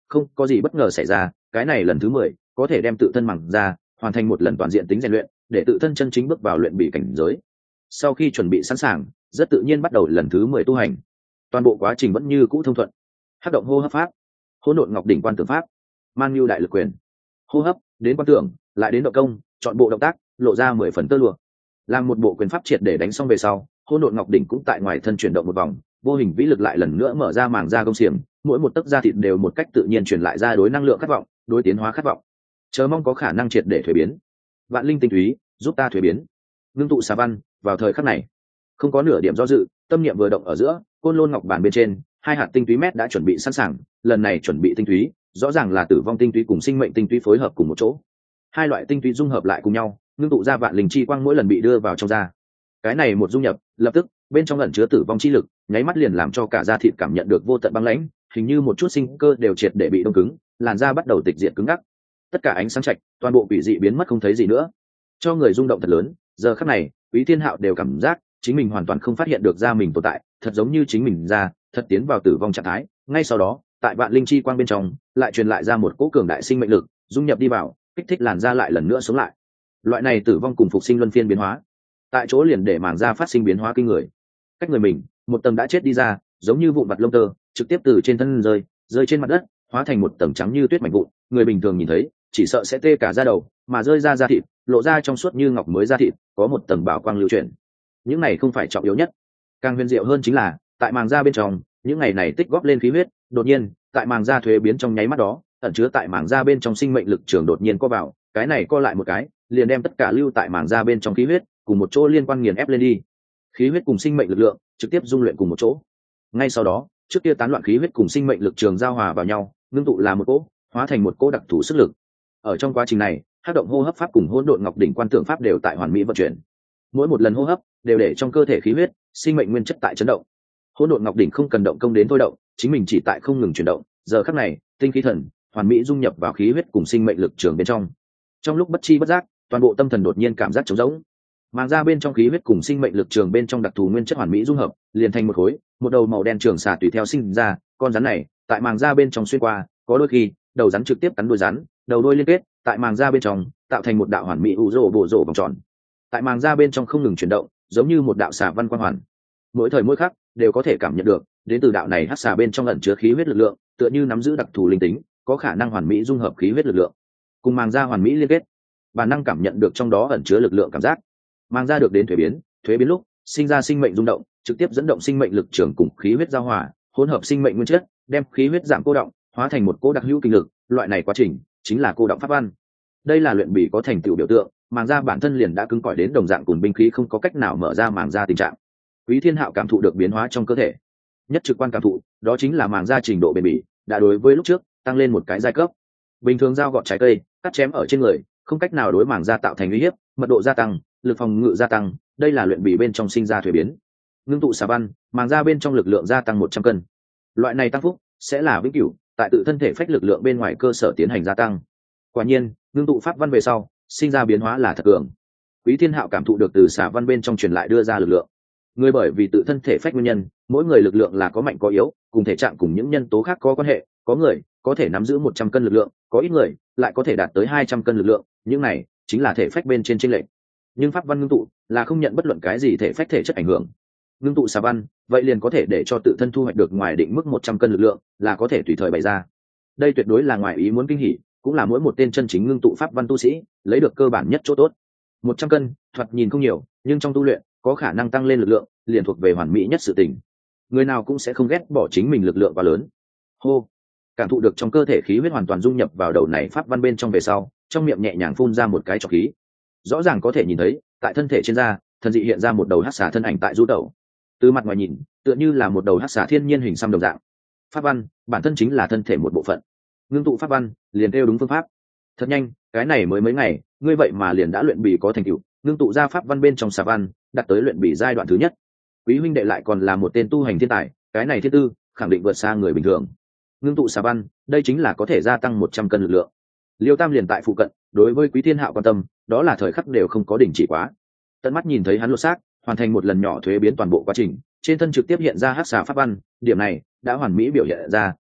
A: không có gì bất ngờ xảy ra, cái này lần thứ mười có thể đem tự thân màng ra hoàn thành một lần toàn diện tính rèn luyện, để tự thân chân chính bước vào luyện bị cảnh giới. Sau khi chuẩn bị sẵn sàng, rất tự nhiên bắt đầu lần thứ mười tu hành. Toàn bộ quá trình vẫn như cũ thông thuận. Hắc động hô hấp pháp, hỗn độn ngọc đỉnh quan tưởng pháp, man nhu đại lực quyền, hô hấp đến quan tưởng, lại đến động công, chọn bộ động tác lộ ra mười phần tơ lụa. Làm một bộ quyền pháp triệt để đánh xong về sau, hỗn độn ngọc đỉnh cũng tại ngoài thân chuyển động một vòng, vô hình vĩ lực lại lần nữa mở ra màng da công xiềng, mỗi một tấc da thịt đều một cách tự nhiên truyền lại ra đối năng lượng khát vọng, đối tiến hóa khát vọng, chờ mong có khả năng triệt để thuế biến. Vạn linh tinh túy giúp ta thuế biến. Ngưng tụ xà văn vào thời khắc này, không có nửa điểm do dự, tâm niệm vừa động ở giữa, côn lôn ngọc bản bên trên hai hạt tinh túy mét đã chuẩn bị sẵn sàng. Lần này chuẩn bị tinh túy rõ ràng là tử vong tinh túy cùng sinh mệnh tinh túy phối hợp cùng một chỗ, hai loại tinh túy dung hợp lại cùng nhau, ngưng tụ ra vạn linh chi quang mỗi lần bị đưa vào trong da. Cái này một dung nhập, lập tức bên trong ẩn chứa tử vong chi lực, nháy mắt liền làm cho cả da thịt cảm nhận được vô tận băng lãnh, hình như một chút sinh cơ đều triệt để bị đông cứng, làn da bắt đầu tịch diệt cứng ngắc, tất cả ánh sáng trạch, toàn bộ quỷ dị biến mất không thấy gì nữa, cho người rung động thật lớn. Giờ khắc này, Quý Thiên Hạo đều cảm giác chính mình hoàn toàn không phát hiện được da mình tồn tại, thật giống như chính mình da thật tiến vào tử vong trạng thái. Ngay sau đó, tại vạn linh chi quang bên trong, lại truyền lại ra một cỗ cường đại sinh mệnh lực, dung nhập đi vào, kích thích làn da lại lần nữa sống lại. Loại này tử vong cùng phục sinh luân phiên biến hóa, tại chỗ liền để màng da phát sinh biến hóa kinh người. Cách người mình, một tầng đã chết đi ra, giống như vụn vặt lông tơ, trực tiếp từ trên thân rơi, rơi trên mặt đất, hóa thành một tầng trắng như tuyết mảnh vụn, người bình thường nhìn thấy, chỉ sợ sẽ tê cả da đầu, mà rơi ra da thịt, lộ ra trong suốt như ngọc mới da thịt, có một tầng bảo quang lưu chuyển. Những này không phải trọng yếu nhất, càng huyền diệu hơn chính là, tại màng da bên trong, những ngày này tích góp lên khí huyết, đột nhiên, tại màng da thuế biến trong nháy mắt đó, ẩn chứa tại màng da bên trong sinh mệnh lực trường đột nhiên co vào, cái này co lại một cái, liền đem tất cả lưu tại màng da bên trong khí huyết cùng một chỗ liên quan nghiền ép lên đi. Khí huyết cùng sinh mệnh lực lượng trực tiếp dung luyện cùng một chỗ. Ngay sau đó, trước kia tán loạn khí huyết cùng sinh mệnh lực trường giao hòa vào nhau, ngưng tụ là một cỗ, hóa thành một cỗ đặc thù sức lực. Ở trong quá trình này, hắc động hô hấp pháp cùng hỗn độn ngọc đỉnh quan tưởng pháp đều tại hoàn mỹ vận chuyển. Mỗi một lần hô hấp đều để trong cơ thể khí huyết, sinh mệnh nguyên chất tại chấn động. Hỗn độn ngọc đỉnh không cần động công đến thôi động, chính mình chỉ tại không ngừng chuyển động. Giờ khắc này, tinh khí thần hoàn mỹ dung nhập vào khí huyết cùng sinh mệnh lực trường bên trong. Trong lúc bất chi bất giác, toàn bộ tâm thần đột nhiên cảm giác trống rỗng. Màng da bên trong khí huyết cùng sinh mệnh lực trường bên trong đặc thù nguyên chất hoàn mỹ dung hợp, liền thành một khối, một đầu màu đen trường xà tùy theo sinh ra. Con rắn này tại màng da bên trong xuyên qua, có đôi khi đầu rắn trực tiếp cắn đuôi rắn, đầu đuôi liên kết tại màng da bên trong, tạo thành một đạo hoàn mỹ u rồ bộ rồ vòng tròn. Tại màng da bên trong không ngừng chuyển động, giống như một đạo xà văn quang hoàn. Mỗi thời mỗi khắc đều có thể cảm nhận được, đến từ đạo này hắc xà bên trong ẩn chứa khí huyết lực lượng, tựa như nắm giữ đặc thù linh tính, có khả năng hoàn mỹ dung hợp khí huyết lực lượng, cùng màng da hoàn mỹ liên kết, bản năng cảm nhận được trong đó ẩn chứa lực lượng cảm giác. Màng da được đến thuế biến, thuế biến lúc sinh ra sinh mệnh rung động, trực tiếp dẫn động sinh mệnh lực trường cùng khí huyết giao hòa, hỗn hợp sinh mệnh nguyên chất, đem khí huyết giảm cô động, hóa thành một cô đặc hữu kinh lực. Loại này quá trình chính là cô động pháp văn. Đây là luyện bỉ có thành tựu biểu tượng, màng da bản thân liền đã cứng cỏi đến đồng dạng cùng binh khí không có cách nào mở ra màng da tình trạng. Quý Thiên Hạo cảm thụ được biến hóa trong cơ thể, nhất trực quan cảm thụ, đó chính là màng da trình độ bền bỉ đã đối với lúc trước tăng lên một cái giai cấp. Bình thường dao gọt trái cây, cắt chém ở trên người, không cách nào đối màng da tạo thành uy hiếp, mật độ gia tăng, lực phòng ngự gia tăng, đây là luyện bỉ bên trong sinh ra thuế biến. Ngưng tụ xà văn, màng da bên trong lực lượng gia tăng một trăm cân. Loại này tăng phúc sẽ là vĩnh cửu, tại tự thân thể phách lực lượng bên ngoài cơ sở tiến hành gia tăng. Quả nhiên, ngưng tụ pháp văn về sau, sinh ra biến hóa là thật cường. Quý Thiên Hạo cảm thụ được từ xà văn bên trong truyền lại đưa ra lực lượng. Người bởi vì tự thân thể phách nguyên nhân, mỗi người lực lượng là có mạnh có yếu, cùng thể trạng cùng những nhân tố khác có quan hệ, có người có thể nắm giữ một trăm cân lực lượng, có ít người lại có thể đạt tới hai trăm cân lực lượng, những này chính là thể phách bên trên chênh lệch. Nhưng pháp văn ngưng tụ là không nhận bất luận cái gì thể phách thể chất ảnh hưởng. Ngưng tụ xà văn, vậy liền có thể để cho tự thân thu hoạch được ngoài định mức một trăm cân lực lượng, là có thể tùy thời bày ra. Đây tuyệt đối là ngoài ý muốn kinh hỉ, cũng là mỗi một tên chân chính ngưng tụ pháp văn tu sĩ lấy được cơ bản nhất chỗ tốt. một trăm cân, thoạt nhìn không nhiều, nhưng trong tu luyện có khả năng tăng lên lực lượng, liền thuộc về hoàn mỹ nhất sự tình. Người nào cũng sẽ không ghét bỏ chính mình lực lượng quá lớn. Hô, cảm thụ được trong cơ thể khí huyết hoàn toàn dung nhập vào đầu này pháp văn bên trong về sau, trong miệng nhẹ nhàng phun ra một cái trọc khí. Rõ ràng có thể nhìn thấy, tại thân thể trên da, thần dị hiện ra một đầu hắc xà thân ảnh tại du tẩu. Từ mặt ngoài nhìn, tựa như là một đầu hắc xà thiên nhiên hình xăm đồng dạng. Pháp văn bản thân chính là thân thể một bộ phận. Ngưng tụ pháp văn, liền theo đúng phương pháp. Thật nhanh, cái này mới mấy ngày, ngươi vậy mà liền đã luyện bỉ có thành tựu, ngưng tụ ra pháp văn bên trong xà văn, đạt tới luyện bỉ giai đoạn thứ nhất. Quý huynh đệ lại còn là một tên tu hành thiên tài, cái này thiên tư khẳng định vượt xa người bình thường. Ngưng tụ xà văn, đây chính là có thể gia tăng một trăm cân lực lượng. Liêu Tam liền tại phụ cận, đối với Quý Thiên Hạo quan tâm, đó là thời khắc đều không có đình chỉ quá. Tận mắt nhìn thấy hắn lột xác, hoàn thành một lần nhỏ thuế biến toàn bộ quá trình, trên thân trực tiếp hiện ra hắc xà pháp văn, điểm này đã hoàn mỹ biểu hiện ra,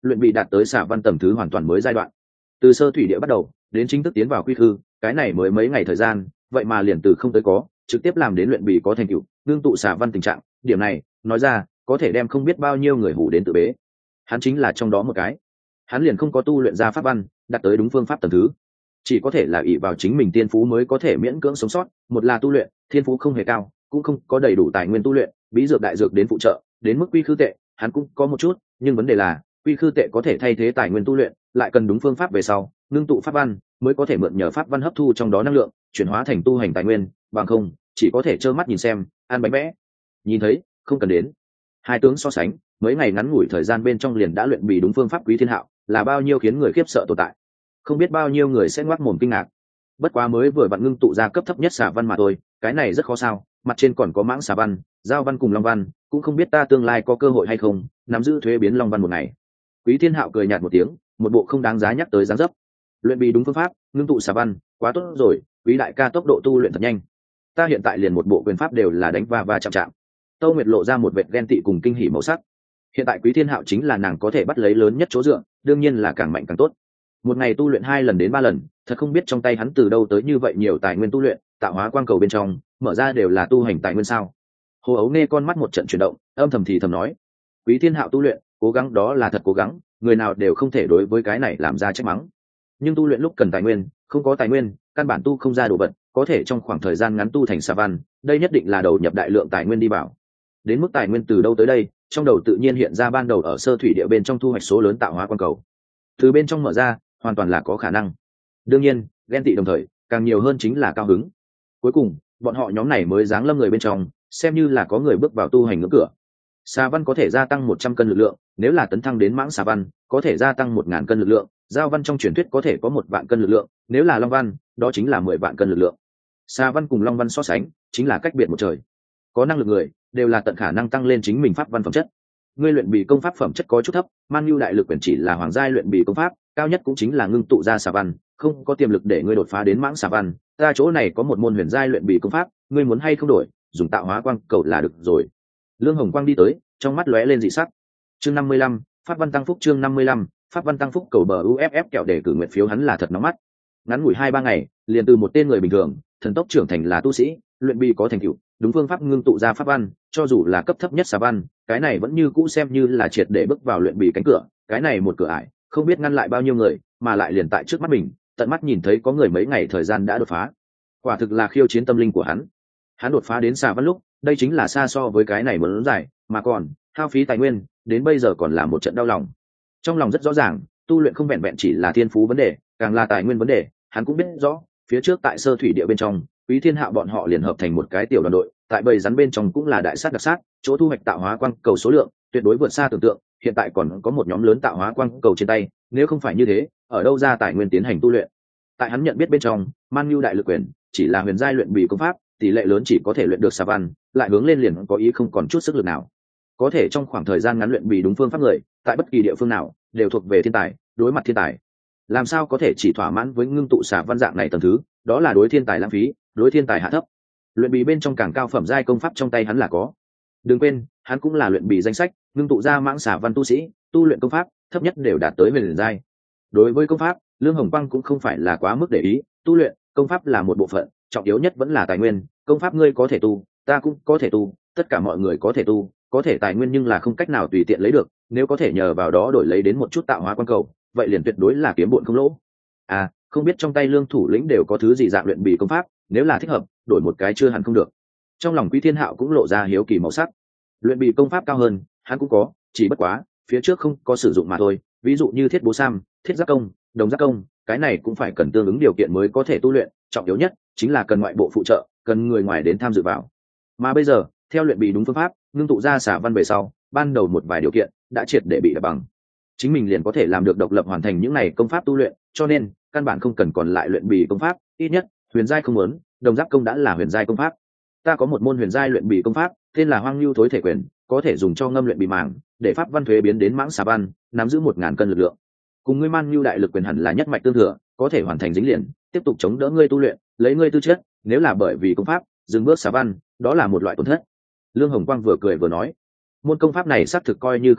A: luyện bị đạt tới xả văn tầm thứ hoàn toàn mới giai đoạn. Từ sơ thủy địa bắt đầu đến chính thức tiến vào quy khư, cái này mới mấy ngày thời gian, vậy mà liền từ không tới có, trực tiếp làm đến luyện bị có thành tựu, ngưng tụ xả văn tình trạng. Điểm này nói ra có thể đem không biết bao nhiêu người hủ đến tự bế. Hắn chính là trong đó một cái. Hắn liền không có tu luyện ra pháp văn, đạt tới đúng phương pháp tầm thứ, chỉ có thể là ỷ vào chính mình tiên phú mới có thể miễn cưỡng sống sót. Một là tu luyện, thiên phú không hề cao, cũng không có đầy đủ tài nguyên tu luyện, bí dược đại dược đến phụ trợ, đến mức quy khư tệ, hắn cũng có một chút, nhưng vấn đề là quy khư tệ có thể thay thế tài nguyên tu luyện, lại cần đúng phương pháp về sau, ngưng tụ pháp văn mới có thể mượn nhờ pháp văn hấp thu trong đó năng lượng, chuyển hóa thành tu hành tài nguyên, bằng không chỉ có thể trơ mắt nhìn xem, ăn bánh vẽ. Nhìn thấy, không cần đến. Hai tướng so sánh, mấy ngày ngắn ngủi thời gian bên trong liền đã luyện bị đúng phương pháp Quý Thiên Hạo, là bao nhiêu khiến người khiếp sợ tồn tại. Không biết bao nhiêu người sẽ ngoác mồm kinh ngạc. Bất quá mới vừa vặn ngưng tụ ra cấp thấp nhất xà văn mà thôi, cái này rất khó sao? Mặt trên còn có mãng xà văn, giao văn cùng long văn, cũng không biết ta tương lai có cơ hội hay không nắm giữ thuế biến long văn một ngày. Quý Thiên Hạo cười nhạt một tiếng, một bộ không đáng giá nhắc tới dáng dấp. Luyện bị đúng phương pháp, ngưng tụ xà văn, quá tốt rồi, Quý đại ca tốc độ tu luyện thật nhanh. Ta hiện tại liền một bộ quyền pháp đều là đánh va va chạm chạm. Tâu Nguyệt lộ ra một vệt ghen tị cùng kinh hỉ màu sắc. Hiện tại Quý Thiên Hạo chính là nàng có thể bắt lấy lớn nhất chỗ dựa, đương nhiên là càng mạnh càng tốt. Một ngày tu luyện hai lần đến ba lần, thật không biết trong tay hắn từ đâu tới như vậy nhiều tài nguyên tu luyện. Tạo hóa quang cầu bên trong mở ra đều là tu hành tài nguyên sao? Hồ Ấu nghe con mắt một trận chuyển động, âm thầm thì thầm nói: Quý Thiên Hạo tu luyện, cố gắng đó là thật cố gắng, người nào đều không thể đối với cái này làm ra trách mắng. Nhưng tu luyện lúc cần tài nguyên, không có tài nguyên, căn bản tu không ra đồ vật, có thể trong khoảng thời gian ngắn tu thành xà văn, đây nhất định là đầu nhập đại lượng tài nguyên đi vào. Đến mức tài nguyên từ đâu tới đây, trong đầu tự nhiên hiện ra ban đầu ở sơ thủy địa bên trong thu hoạch số lớn tạo hóa quang cầu. Từ bên trong mở ra, hoàn toàn là có khả năng. Đương nhiên, ghen tị đồng thời, càng nhiều hơn chính là cao hứng. Cuối cùng, bọn họ nhóm này mới giáng lâm người bên trong, xem như là có người bước vào tu hành ngưỡng cửa. Xà văn có thể gia tăng một trăm cân lực lượng, nếu là tấn thăng đến mãng xà văn, có thể gia tăng một ngàn cân lực lượng, giao văn trong truyền thuyết có thể có một vạn cân lực lượng, nếu là long văn, đó chính là mười vạn cân lực lượng. Xà văn cùng long văn so sánh, chính là cách biệt một trời. Có năng lực người, đều là tận khả năng tăng lên chính mình pháp văn phẩm chất. Ngươi luyện bị công pháp phẩm chất có chút thấp, Man Nhu đại lực quyền chỉ là hoàng giai luyện bị công pháp, cao nhất cũng chính là ngưng tụ ra xà văn, không có tiềm lực để ngươi đột phá đến mãng xà văn. Ta chỗ này có một môn huyền giai luyện bị công pháp, ngươi muốn hay không đổi, dùng tạo hóa quang cầu là được rồi. Lương Hồng Quang đi tới, trong mắt lóe lên dị sắc. Chương năm mươi lăm, pháp văn tăng phúc. Chương năm mươi lăm, pháp văn tăng phúc. Cầu bờ u ép ép kẹo để cử nguyện phiếu hắn là thật nóng mắt. Ngắn ngủi hai ba ngày, liền từ một tên người bình thường, thần tốc trưởng thành là tu sĩ, luyện bị có thành tựu, đúng phương pháp ngưng tụ ra pháp văn, cho dù là cấp thấp nhất xà văn, cái này vẫn như cũ xem như là triệt để bước vào luyện bị cánh cửa. Cái này một cửa ải, không biết ngăn lại bao nhiêu người, mà lại liền tại trước mắt mình, tận mắt nhìn thấy có người mấy ngày thời gian đã đột phá. Quả thực là khiêu chiến tâm linh của hắn. Hắn đột phá đến xà văn lúc, đây chính là xa so với cái này muốn dài, mà còn hao phí tài nguyên, đến bây giờ còn là một trận đau lòng. Trong lòng rất rõ ràng, tu luyện không vẹn vẹn chỉ là thiên phú vấn đề, càng là tài nguyên vấn đề. Hắn cũng biết rõ, phía trước tại sơ thủy địa bên trong, Quý Thiên Hạo bọn họ liền hợp thành một cái tiểu đoàn đội, tại bầy rắn bên trong cũng là đại sát đặc sát, chỗ thu hoạch tạo hóa quang cầu số lượng tuyệt đối vượt xa tưởng tượng. Hiện tại còn có một nhóm lớn tạo hóa quang cầu trên tay, nếu không phải như thế, ở đâu ra tài nguyên tiến hành tu luyện? Tại hắn nhận biết bên trong, Man Nhu đại lực quyền chỉ là huyền giai luyện bị công pháp, tỷ lệ lớn chỉ có thể luyện được xà văn, lại hướng lên liền có ý không còn chút sức lực nào. Có thể trong khoảng thời gian ngắn luyện bị đúng phương pháp người, tại bất kỳ địa phương nào đều thuộc về thiên tài, đối mặt thiên tài, làm sao có thể chỉ thỏa mãn với ngưng tụ xà văn dạng này tầng thứ, đó là đối thiên tài lãng phí, đối thiên tài hạ thấp. Luyện bị bên trong càng cao phẩm giai công pháp trong tay hắn là có. Đừng quên, hắn cũng là luyện bị danh sách, ngưng tụ ra mãng xà văn tu sĩ, tu luyện công pháp thấp nhất đều đạt tới huyền giai. Đối với công pháp, Lương Hồng Quang cũng không phải là quá mức để ý, tu luyện công pháp là một bộ phận, trọng yếu nhất vẫn là tài nguyên. Công pháp ngươi có thể tu, ta cũng có thể tu, tất cả mọi người có thể tu, có thể tài nguyên nhưng là không cách nào tùy tiện lấy được, nếu có thể nhờ vào đó đổi lấy đến một chút tạo hóa quang cầu, vậy liền tuyệt đối là kiếm bộn không lỗ. À, không biết trong tay Lương thủ lĩnh đều có thứ gì dạng luyện bị công pháp, nếu là thích hợp, đổi một cái chưa hẳn không được. Trong lòng Quý Thiên Hạo cũng lộ ra hiếu kỳ màu sắc. Luyện bị công pháp cao hơn, hắn cũng có, chỉ bất quá, phía trước không có sử dụng mà thôi, ví dụ như thiết bố sam, thiết giác công, đồng giác công, cái này cũng phải cần tương ứng điều kiện mới có thể tu luyện, trọng yếu nhất chính là cần ngoại bộ phụ trợ, cần người ngoài đến tham dự vào. Mà bây giờ, theo luyện bị đúng phương pháp, ngưng tụ ra xả văn về sau, ban đầu một vài điều kiện đã triệt để bị đập bằng. Chính mình liền có thể làm được độc lập hoàn thành những này công pháp tu luyện, cho nên căn bản không cần còn lại luyện bị công pháp, ít nhất huyền giai không muốn, đồng giác công đã là huyền giai công pháp. Ta có một môn huyền giai luyện bị công pháp, tên là Hoang Nhu Thối Thể Quyền, có thể dùng cho ngâm luyện bị màng, để pháp văn thuế biến đến mãng xà văn, nắm giữ một ngàn cân lực lượng. Cùng ngươi Man Nhu đại lực quyền hẳn là nhất mạch tương thừa, có thể hoàn thành dính liền, tiếp tục chống đỡ ngươi tu luyện, lấy ngươi tư chất, nếu là bởi vì công pháp dừng bước xà văn, đó là một loại tổn thất. Lương Hồng Quang vừa cười vừa nói, môn công pháp này xác thực coi như không tệ,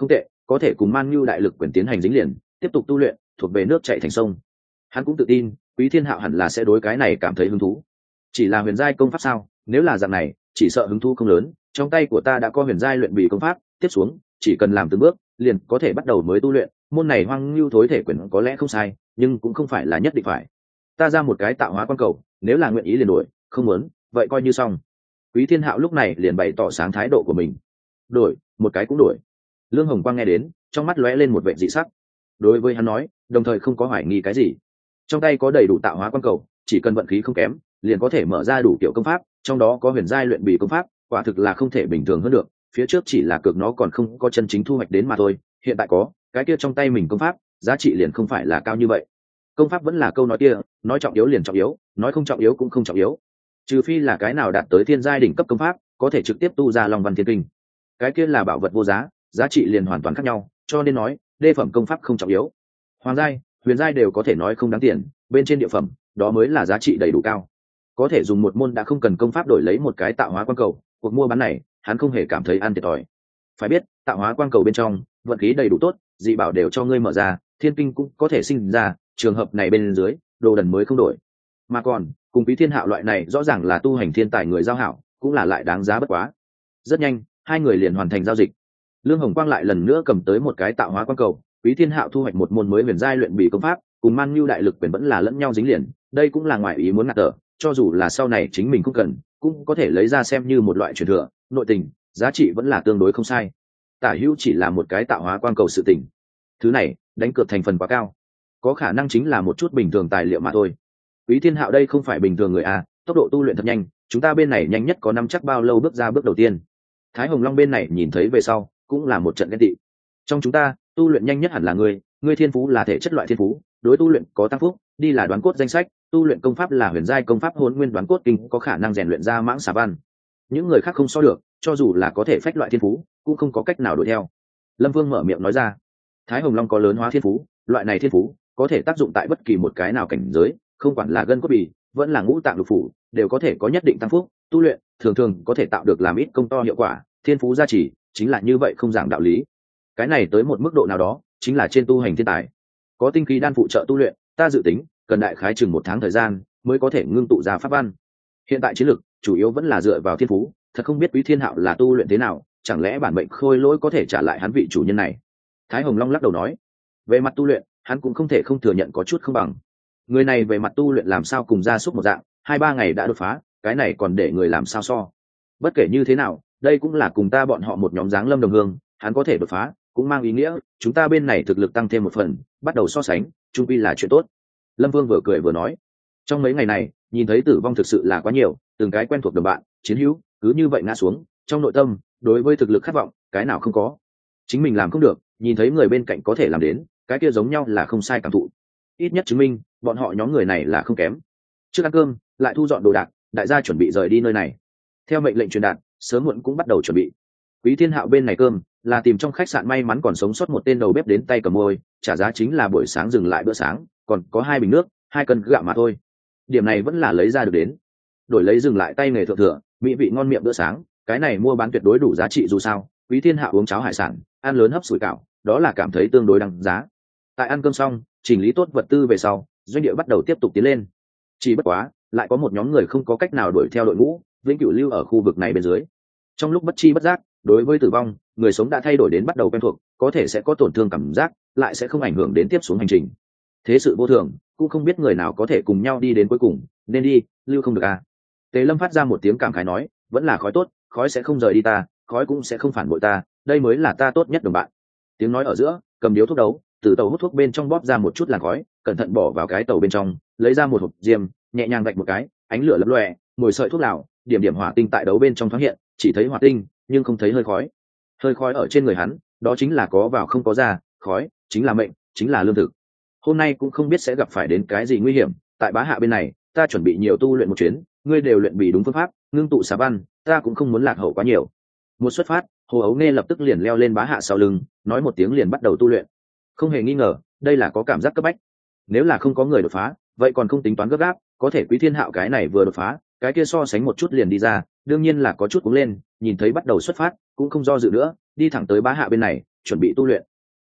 A: có thể cùng Man Nhu đại lực quyền tiến hành dính liền, tiếp tục tu luyện, thuộc về nước chảy thành sông. Hắn cũng tự tin, Quý Thiên Hạo hẳn là sẽ đối cái này cảm thấy hứng thú. Chỉ là huyền giai công pháp sao? Nếu là dạng này, chỉ sợ hứng thú không lớn. Trong tay của ta đã có huyền giai luyện bì công pháp, tiếp xuống, chỉ cần làm từng bước, liền có thể bắt đầu mới tu luyện. Môn này Hoang Nhu thối thể quyền có lẽ không sai, nhưng cũng không phải là nhất định phải. Ta ra một cái tạo hóa quan cầu, nếu là nguyện ý liền đổi, không muốn, vậy coi như xong. Quý Thiên Hạo lúc này liền bày tỏ sáng thái độ của mình. Đổi, một cái cũng đổi. Lương Hồng Quang nghe đến, trong mắt lóe lên một vẻ dị sắc. Đối với hắn nói, đồng thời không có hoài nghi cái gì. Trong tay có đầy đủ tạo hóa quan cầu, chỉ cần vận khí không kém, liền có thể mở ra đủ kiểu công pháp, trong đó có huyền giai luyện bì công pháp, quả thực là không thể bình thường hơn được. Phía trước chỉ là cược nó còn không có chân chính thu hoạch đến mà thôi, hiện tại có, cái kia trong tay mình công pháp, giá trị liền không phải là cao như vậy. Công pháp vẫn là câu nói kia, nói trọng yếu liền trọng yếu, nói không trọng yếu cũng không trọng yếu. Trừ phi là cái nào đạt tới thiên giai đỉnh cấp công pháp, có thể trực tiếp tu ra Long Văn Thiên Kinh. Cái kia là bảo vật vô giá, giá trị liền hoàn toàn khác nhau, cho nên nói, đê phẩm công pháp không trọng yếu. Hoàng giai, huyền giai đều có thể nói không đáng tiền, bên trên địa phẩm, đó mới là giá trị đầy đủ cao. Có thể dùng một môn đã không cần công pháp đổi lấy một cái tạo hóa quan cầu, cuộc mua bán này, hắn không hề cảm thấy ăn thiệt thòi. Phải biết, tạo hóa quan cầu bên trong, vận khí đầy đủ tốt, dị bảo đều cho ngươi mở ra, thiên kinh cũng có thể sinh ra, trường hợp này bên dưới, đồ đần mới không đổi. Mà còn, cùng Quý Thiên Hạo loại này rõ ràng là tu hành thiên tài người giao hảo, cũng là lại đáng giá bất quá. Rất nhanh, hai người liền hoàn thành giao dịch. Lương Hồng Quang lại lần nữa cầm tới một cái tạo hóa quan cầu, Quý Thiên Hạo thu hoạch một môn mới huyền giai luyện bì công pháp, cùng Man Nhu đại lực quyền vẫn là lẫn nhau dính liền, đây cũng là ngoài ý muốn ngạt tở, cho dù là sau này chính mình không cần, cũng có thể lấy ra xem như một loại truyền thừa, nội tình, giá trị vẫn là tương đối không sai. Tả hữu chỉ là một cái tạo hóa quan cầu sự tình. Thứ này, đánh cược thành phần quá cao, có khả năng chính là một chút bình thường tài liệu mà thôi. Quý Thiên Hạo đây không phải bình thường người à, tốc độ tu luyện thật nhanh, chúng ta bên này nhanh nhất có năm chắc bao lâu bước ra bước đầu tiên. Thái Hồng Long bên này nhìn thấy về sau, cũng là một trận ghen tị. Trong chúng ta, tu luyện nhanh nhất hẳn là ngươi, ngươi thiên phú là thể chất loại thiên phú, đối tu luyện có tăng phúc, đi là đoán cốt danh sách, tu luyện công pháp là huyền giai công pháp Hỗn Nguyên Đoán Cốt Kinh, có khả năng rèn luyện ra mãng xà văn. Những người khác không so được, cho dù là có thể phách loại thiên phú, cũng không có cách nào đuổi theo. Lâm Vương mở miệng nói ra. Thái Hồng Long có lớn hóa thiên phú, loại này thiên phú có thể tác dụng tại bất kỳ một cái nào cảnh giới, không quản là gân cốt bì, vẫn là ngũ tạng lục phủ, đều có thể có nhất định tăng phúc, tu luyện thường thường có thể tạo được làm ít công to hiệu quả, thiên phú gia trì, chính là như vậy không giảng đạo lý. Cái này tới một mức độ nào đó, chính là trên tu hành thiên tài. Có tinh khí đan phụ trợ tu luyện, ta dự tính cần đại khái chừng một tháng thời gian mới có thể ngưng tụ ra pháp văn. Hiện tại chiến lược chủ yếu vẫn là dựa vào thiên phú, thật không biết Quý Thiên Hạo là tu luyện thế nào, chẳng lẽ bản mệnh khôi lỗi có thể trả lại hắn vị chủ nhân này? Thái Hồng Long lắc đầu nói, về mặt tu luyện, hắn cũng không thể không thừa nhận có chút không bằng. Người này về mặt tu luyện làm sao cùng gia súc một dạng, hai ba ngày đã đột phá, cái này còn để người làm sao so? Bất kể như thế nào, đây cũng là cùng ta bọn họ một nhóm dáng lâm đồng hương, hắn có thể đột phá, cũng mang ý nghĩa chúng ta bên này thực lực tăng thêm một phần, bắt đầu so sánh, chung quy là chuyện tốt. Lâm Vương vừa cười vừa nói, trong mấy ngày này, nhìn thấy tử vong thực sự là quá nhiều, từng cái quen thuộc đồng bạn, chiến hữu, cứ như vậy ngã xuống, trong nội tâm, đối với thực lực khát vọng, cái nào không có. Chính mình làm không được, nhìn thấy người bên cạnh có thể làm đến, cái kia giống nhau là không sai cảm thụ. Ít nhất chứng minh, bọn họ nhóm người này là không kém. Trước ăn cơm, lại thu dọn đồ đạc, đại gia chuẩn bị rời đi nơi này. Theo mệnh lệnh truyền đạt, sớm muộn cũng bắt đầu chuẩn bị. Quý Thiên Hạo bên này cơm là tìm trong khách sạn may mắn còn sống sót một tên đầu bếp đến tay cầm môi, trả giá chính là buổi sáng dừng lại bữa sáng, còn có hai bình nước, hai cân gạo mà thôi. Điểm này vẫn là lấy ra được đến. Đổi lấy dừng lại tay nghề thượng thừa, mỹ vị ngon miệng bữa sáng, cái này mua bán tuyệt đối đủ giá trị dù sao. Quý Thiên Hạo uống cháo hải sản, ăn lớn hấp sủi cảo, đó là cảm thấy tương đối đáng giá. Tại ăn cơm xong, chỉnh lý tốt vật tư về sau, doanh địa bắt đầu tiếp tục tiến lên. Chỉ bất quá, lại có một nhóm người không có cách nào đuổi theo đội ngũ, vĩnh cửu lưu ở khu vực này bên dưới. Trong lúc bất chi bất giác, đối với tử vong, người sống đã thay đổi đến bắt đầu quen thuộc, có thể sẽ có tổn thương cảm giác, lại sẽ không ảnh hưởng đến tiếp xuống hành trình. Thế sự vô thường, cũng không biết người nào có thể cùng nhau đi đến cuối cùng, nên đi, lưu không được à. Tề Lâm phát ra một tiếng cảm khái nói, vẫn là khói tốt, khói sẽ không rời đi ta, khói cũng sẽ không phản bội ta, đây mới là ta tốt nhất đồng bạn. Tiếng nói ở giữa, cầm điếu thuốc đấu, từ tàu hút thuốc bên trong bóp ra một chút làn khói, cẩn thận bỏ vào cái tàu bên trong, lấy ra một hộp diêm, nhẹ nhàng vạch một cái, ánh lửa lấp lóe, mùi sợi thuốc lào, điểm điểm hỏa tinh tại đấu bên trong thoáng hiện, chỉ thấy hỏa tinh, nhưng không thấy hơi khói. Hơi khói ở trên người hắn, đó chính là có vào không có ra, khói chính là mệnh, chính là lương thực. Hôm nay cũng không biết sẽ gặp phải đến cái gì nguy hiểm, tại Bá Hạ bên này, ta chuẩn bị nhiều tu luyện một chuyến, ngươi đều luyện bị đúng phương pháp, ngưng tụ xà văn, ta cũng không muốn lạc hậu quá nhiều. Một xuất phát, Hồ Ấu Nghe lập tức liền leo lên Bá Hạ sau lưng, nói một tiếng liền bắt đầu tu luyện. Không hề nghi ngờ, đây là có cảm giác cấp bách. Nếu là không có người đột phá, vậy còn không tính toán gấp gáp, có thể Quý Thiên Hạo cái này vừa đột phá, cái kia so sánh một chút liền đi ra, đương nhiên là có chút cuống lên, nhìn thấy bắt đầu xuất phát, cũng không do dự nữa, đi thẳng tới Bá Hạ bên này, chuẩn bị tu luyện,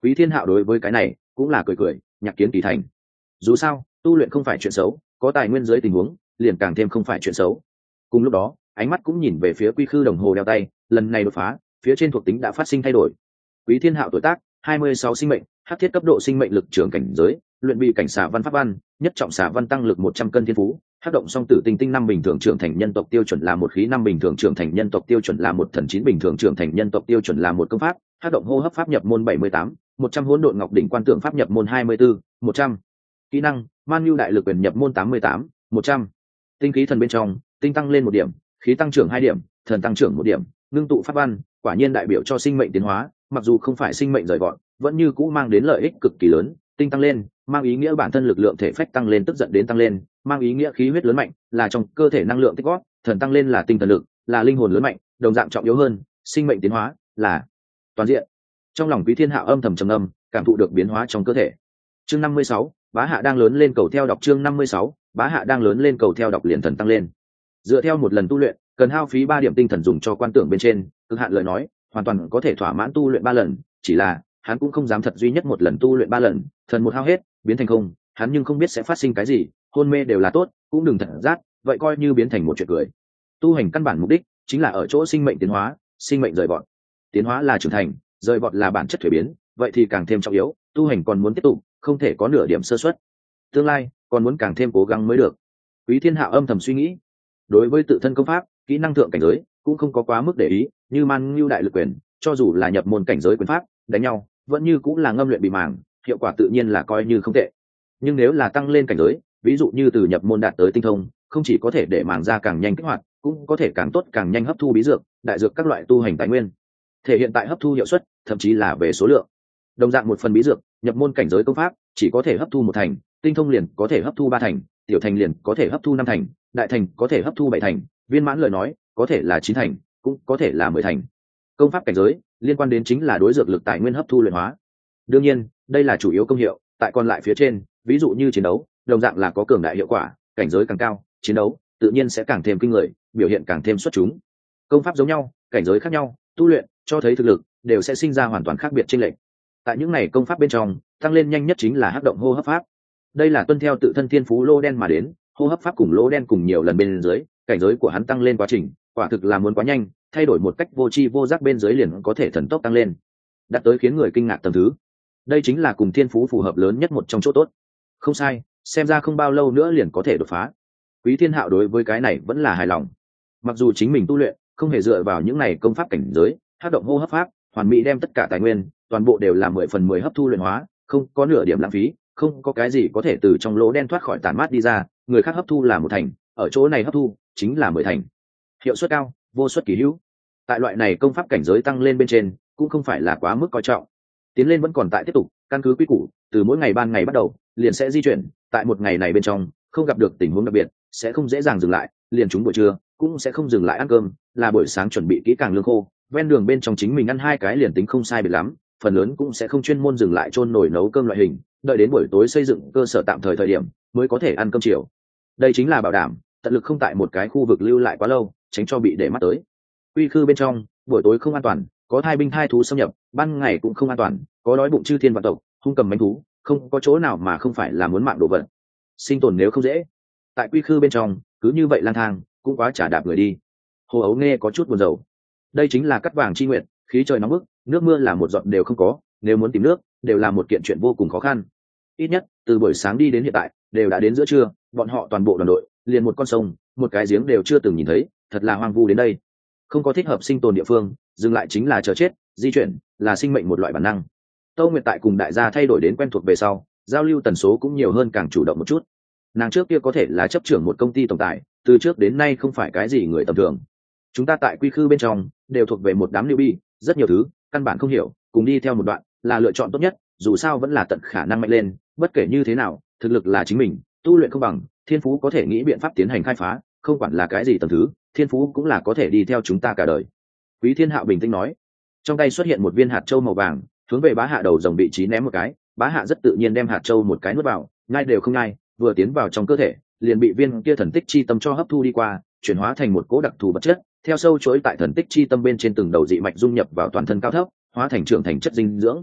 A: Quý Thiên Hạo đối với cái này cũng là cười cười, nhạc kiến kỳ thành. Dù sao tu luyện không phải chuyện xấu, có tài nguyên dưới tình huống liền càng thêm không phải chuyện xấu. Cùng lúc đó ánh mắt cũng nhìn về phía quy khư đồng hồ đeo tay, lần này đột phá phía trên thuộc tính đã phát sinh thay đổi. Quý Thiên Hạo tuổi tác hai mươi sáu sinh mệnh, hắc thiết cấp độ sinh mệnh lực trưởng cảnh giới, luyện bị cảnh xạ văn pháp văn, nhất trọng xạ văn tăng lực một trăm cân thiên phú, hắc động song tử tinh tinh năm bình thường trưởng thành nhân tộc tiêu chuẩn là một khí năm bình thường trưởng thành nhân tộc tiêu chuẩn là một thần chín bình thường trưởng thành nhân tộc tiêu chuẩn là một công pháp, hắc động hô hấp pháp nhập môn bảy mươi tám, một trăm hỗn độn ngọc đỉnh quan tượng pháp nhập môn hai mươi bốn, một trăm kỹ năng man nhu đại lực quyền nhập môn tám mươi tám, một trăm tinh khí thần bên trong tinh tăng lên một điểm, khí tăng trưởng hai điểm, thần tăng trưởng một điểm, ngưng tụ pháp văn quả nhiên đại biểu cho sinh mệnh tiến hóa, mặc dù không phải sinh mệnh rời gọn vẫn như cũ mang đến lợi ích cực kỳ lớn. Tinh tăng lên mang ý nghĩa bản thân lực lượng thể phách tăng lên, tức giận đến tăng lên mang ý nghĩa khí huyết lớn mạnh, là trong cơ thể năng lượng tích góp. Thần tăng lên là tinh thần lực, là linh hồn lớn mạnh, đồng dạng trọng yếu hơn sinh mệnh tiến hóa là toàn diện. Trong lòng Quý Thiên Hạo âm thầm trầm ngâm, cảm thụ được biến hóa trong cơ thể. Chương năm mươi sáu, bá hạ đang lớn lên cầu theo đọc. Chương năm mươi sáu, bá hạ đang lớn lên cầu theo đọc. Liền thần tăng lên dựa theo một lần tu luyện cần hao phí ba điểm tinh thần dùng cho quan tưởng bên trên, cực hạn lời nói hoàn toàn có thể thỏa mãn tu luyện ba lần, chỉ là hắn cũng không dám thật duy nhất một lần tu luyện ba lần, thần một hao hết biến thành không, hắn nhưng không biết sẽ phát sinh cái gì. Hôn mê đều là tốt, cũng đừng thật giác vậy coi như biến thành một chuyện cười. Tu hành căn bản mục đích chính là ở chỗ sinh mệnh tiến hóa, sinh mệnh rời bọn tiến hóa là trưởng thành, rời bọn là bản chất thuế biến, vậy thì càng thêm trọng yếu. Tu hành còn muốn tiếp tục, không thể có nửa điểm sơ suất, tương lai còn muốn càng thêm cố gắng mới được. Quý Thiên Hạo âm thầm suy nghĩ. Đối với tự thân công pháp kỹ năng thượng cảnh giới cũng không có quá mức để ý, như man ngưu đại lực quyền cho dù là nhập môn cảnh giới quyền pháp đánh nhau vẫn như cũng là ngâm luyện bị màng, hiệu quả tự nhiên là coi như không tệ. Nhưng nếu là tăng lên cảnh giới, ví dụ như từ nhập môn đạt tới tinh thông, không chỉ có thể để màng ra càng nhanh kích hoạt, cũng có thể càng tốt càng nhanh hấp thu bí dược đại dược các loại tu hành tài nguyên, thể hiện tại hấp thu hiệu suất thậm chí là về số lượng. Đồng dạng một phần bí dược nhập môn cảnh giới công pháp chỉ có thể hấp thu một thành, tinh thông liền có thể hấp thu ba thành, tiểu thành liền có thể hấp thu năm thành, đại thành có thể hấp thu bảy thành, viên mãn lời nói có thể là chín thành, cũng có thể là mười thành. Công pháp cảnh giới liên quan đến chính là đối dược lực tài nguyên hấp thu luyện hóa. Đương nhiên đây là chủ yếu công hiệu, tại còn lại phía trên ví dụ như chiến đấu đồng dạng là có cường đại hiệu quả, cảnh giới càng cao chiến đấu tự nhiên sẽ càng thêm kinh người, biểu hiện càng thêm xuất chúng. Công pháp giống nhau cảnh giới khác nhau, tu luyện cho thấy thực lực đều sẽ sinh ra hoàn toàn khác biệt chênh lệch. Tại những này công pháp bên trong tăng lên nhanh nhất chính là hắc động hô hấp pháp. Đây là tuân theo tự thân thiên phú lô đen mà đến, hô hấp pháp cùng lô đen cùng nhiều lần bên dưới, cảnh giới của hắn tăng lên quá trình quả thực là muốn quá nhanh, thay đổi một cách vô tri vô giác bên dưới liền có thể thần tốc tăng lên, đạt tới khiến người kinh ngạc tầm thứ. Đây chính là cùng thiên phú phù hợp lớn nhất một trong chỗ tốt. Không sai, xem ra không bao lâu nữa liền có thể đột phá. Quý Thiên Hạo đối với cái này vẫn là hài lòng. Mặc dù chính mình tu luyện không hề dựa vào những này công pháp cảnh giới, hát động hô hấp pháp hoàn mỹ đem tất cả tài nguyên toàn bộ đều là mười phần mười hấp thu luyện hóa, không có nửa điểm lãng phí, không có cái gì có thể từ trong lỗ đen thoát khỏi tàn mát đi ra. Người khác hấp thu là một thành, ở chỗ này hấp thu chính là mười thành, hiệu suất cao, vô suất kỳ hữu. Tại loại này công pháp cảnh giới tăng lên bên trên cũng không phải là quá mức coi trọng, tiến lên vẫn còn tại tiếp tục, căn cứ quy củ từ mỗi ngày ban ngày bắt đầu liền sẽ di chuyển. Tại một ngày này bên trong không gặp được tình huống đặc biệt sẽ không dễ dàng dừng lại, liền chúng buổi trưa cũng sẽ không dừng lại ăn cơm, là buổi sáng chuẩn bị kỹ càng lương khô, ven đường bên trong chính mình ăn hai cái liền tính không sai biệt lắm, phần lớn cũng sẽ không chuyên môn dừng lại chôn nồi nấu cơm loại hình, đợi đến buổi tối xây dựng cơ sở tạm thời thời điểm mới có thể ăn cơm chiều. Đây chính là bảo đảm tận lực không tại một cái khu vực lưu lại quá lâu, tránh cho bị để mắt tới. Quy khư bên trong buổi tối không an toàn, có thai binh thai thú xâm nhập, ban ngày cũng không an toàn, có đói bụng chư thiên vạn tộc, hung cầm manh thú, không có chỗ nào mà không phải là muốn mạng đồ vật. Sinh tồn nếu không dễ, tại quy khư bên trong cứ như vậy lang thang cũng quá trả đạp người đi. Hồ Ấu nghe có chút buồn rầu. Đây chính là cắt vàng chi nguyện, khí trời nóng bức, nước mưa là một giọt đều không có, nếu muốn tìm nước đều là một kiện chuyện vô cùng khó khăn. Ít nhất từ buổi sáng đi đến hiện tại đều đã đến giữa trưa, bọn họ toàn bộ đoàn đội liền một con sông một cái giếng đều chưa từng nhìn thấy, thật là hoang vu đến đây. Không có thích hợp sinh tồn địa phương, dừng lại chính là chờ chết, di chuyển là sinh mệnh một loại bản năng. Tâu Nguyệt tại cùng đại gia thay đổi đến quen thuộc về sau, giao lưu tần số cũng nhiều hơn, càng chủ động một chút. Nàng trước kia có thể là chấp trưởng một công ty tổng tài, từ trước đến nay không phải cái gì người tầm thường. Chúng ta tại quy khư bên trong đều thuộc về một đám newbie, rất nhiều thứ căn bản không hiểu, cùng đi theo một đoạn là lựa chọn tốt nhất, dù sao vẫn là tận khả năng mạnh lên. Bất kể như thế nào, thực lực là chính mình, tu luyện không bằng, thiên phú có thể nghĩ biện pháp tiến hành khai phá, không quản là cái gì tầm thứ, thiên phú cũng là có thể đi theo chúng ta cả đời. Quý Thiên Hạo bình tĩnh nói. Trong tay xuất hiện một viên hạt châu màu vàng, hướng về bá hạ đầu rồng vị trí ném một cái. Bá hạ rất tự nhiên đem hạt châu một cái nuốt vào, ngay đều không ngay, vừa tiến vào trong cơ thể liền bị viên kia thần tích chi tâm cho hấp thu đi qua, chuyển hóa thành một cỗ đặc thù vật chất, theo sâu chuỗi tại thần tích chi tâm bên trên từng đầu dị mạch dung nhập vào toàn thân cao thấp, hóa thành trưởng thành chất dinh dưỡng.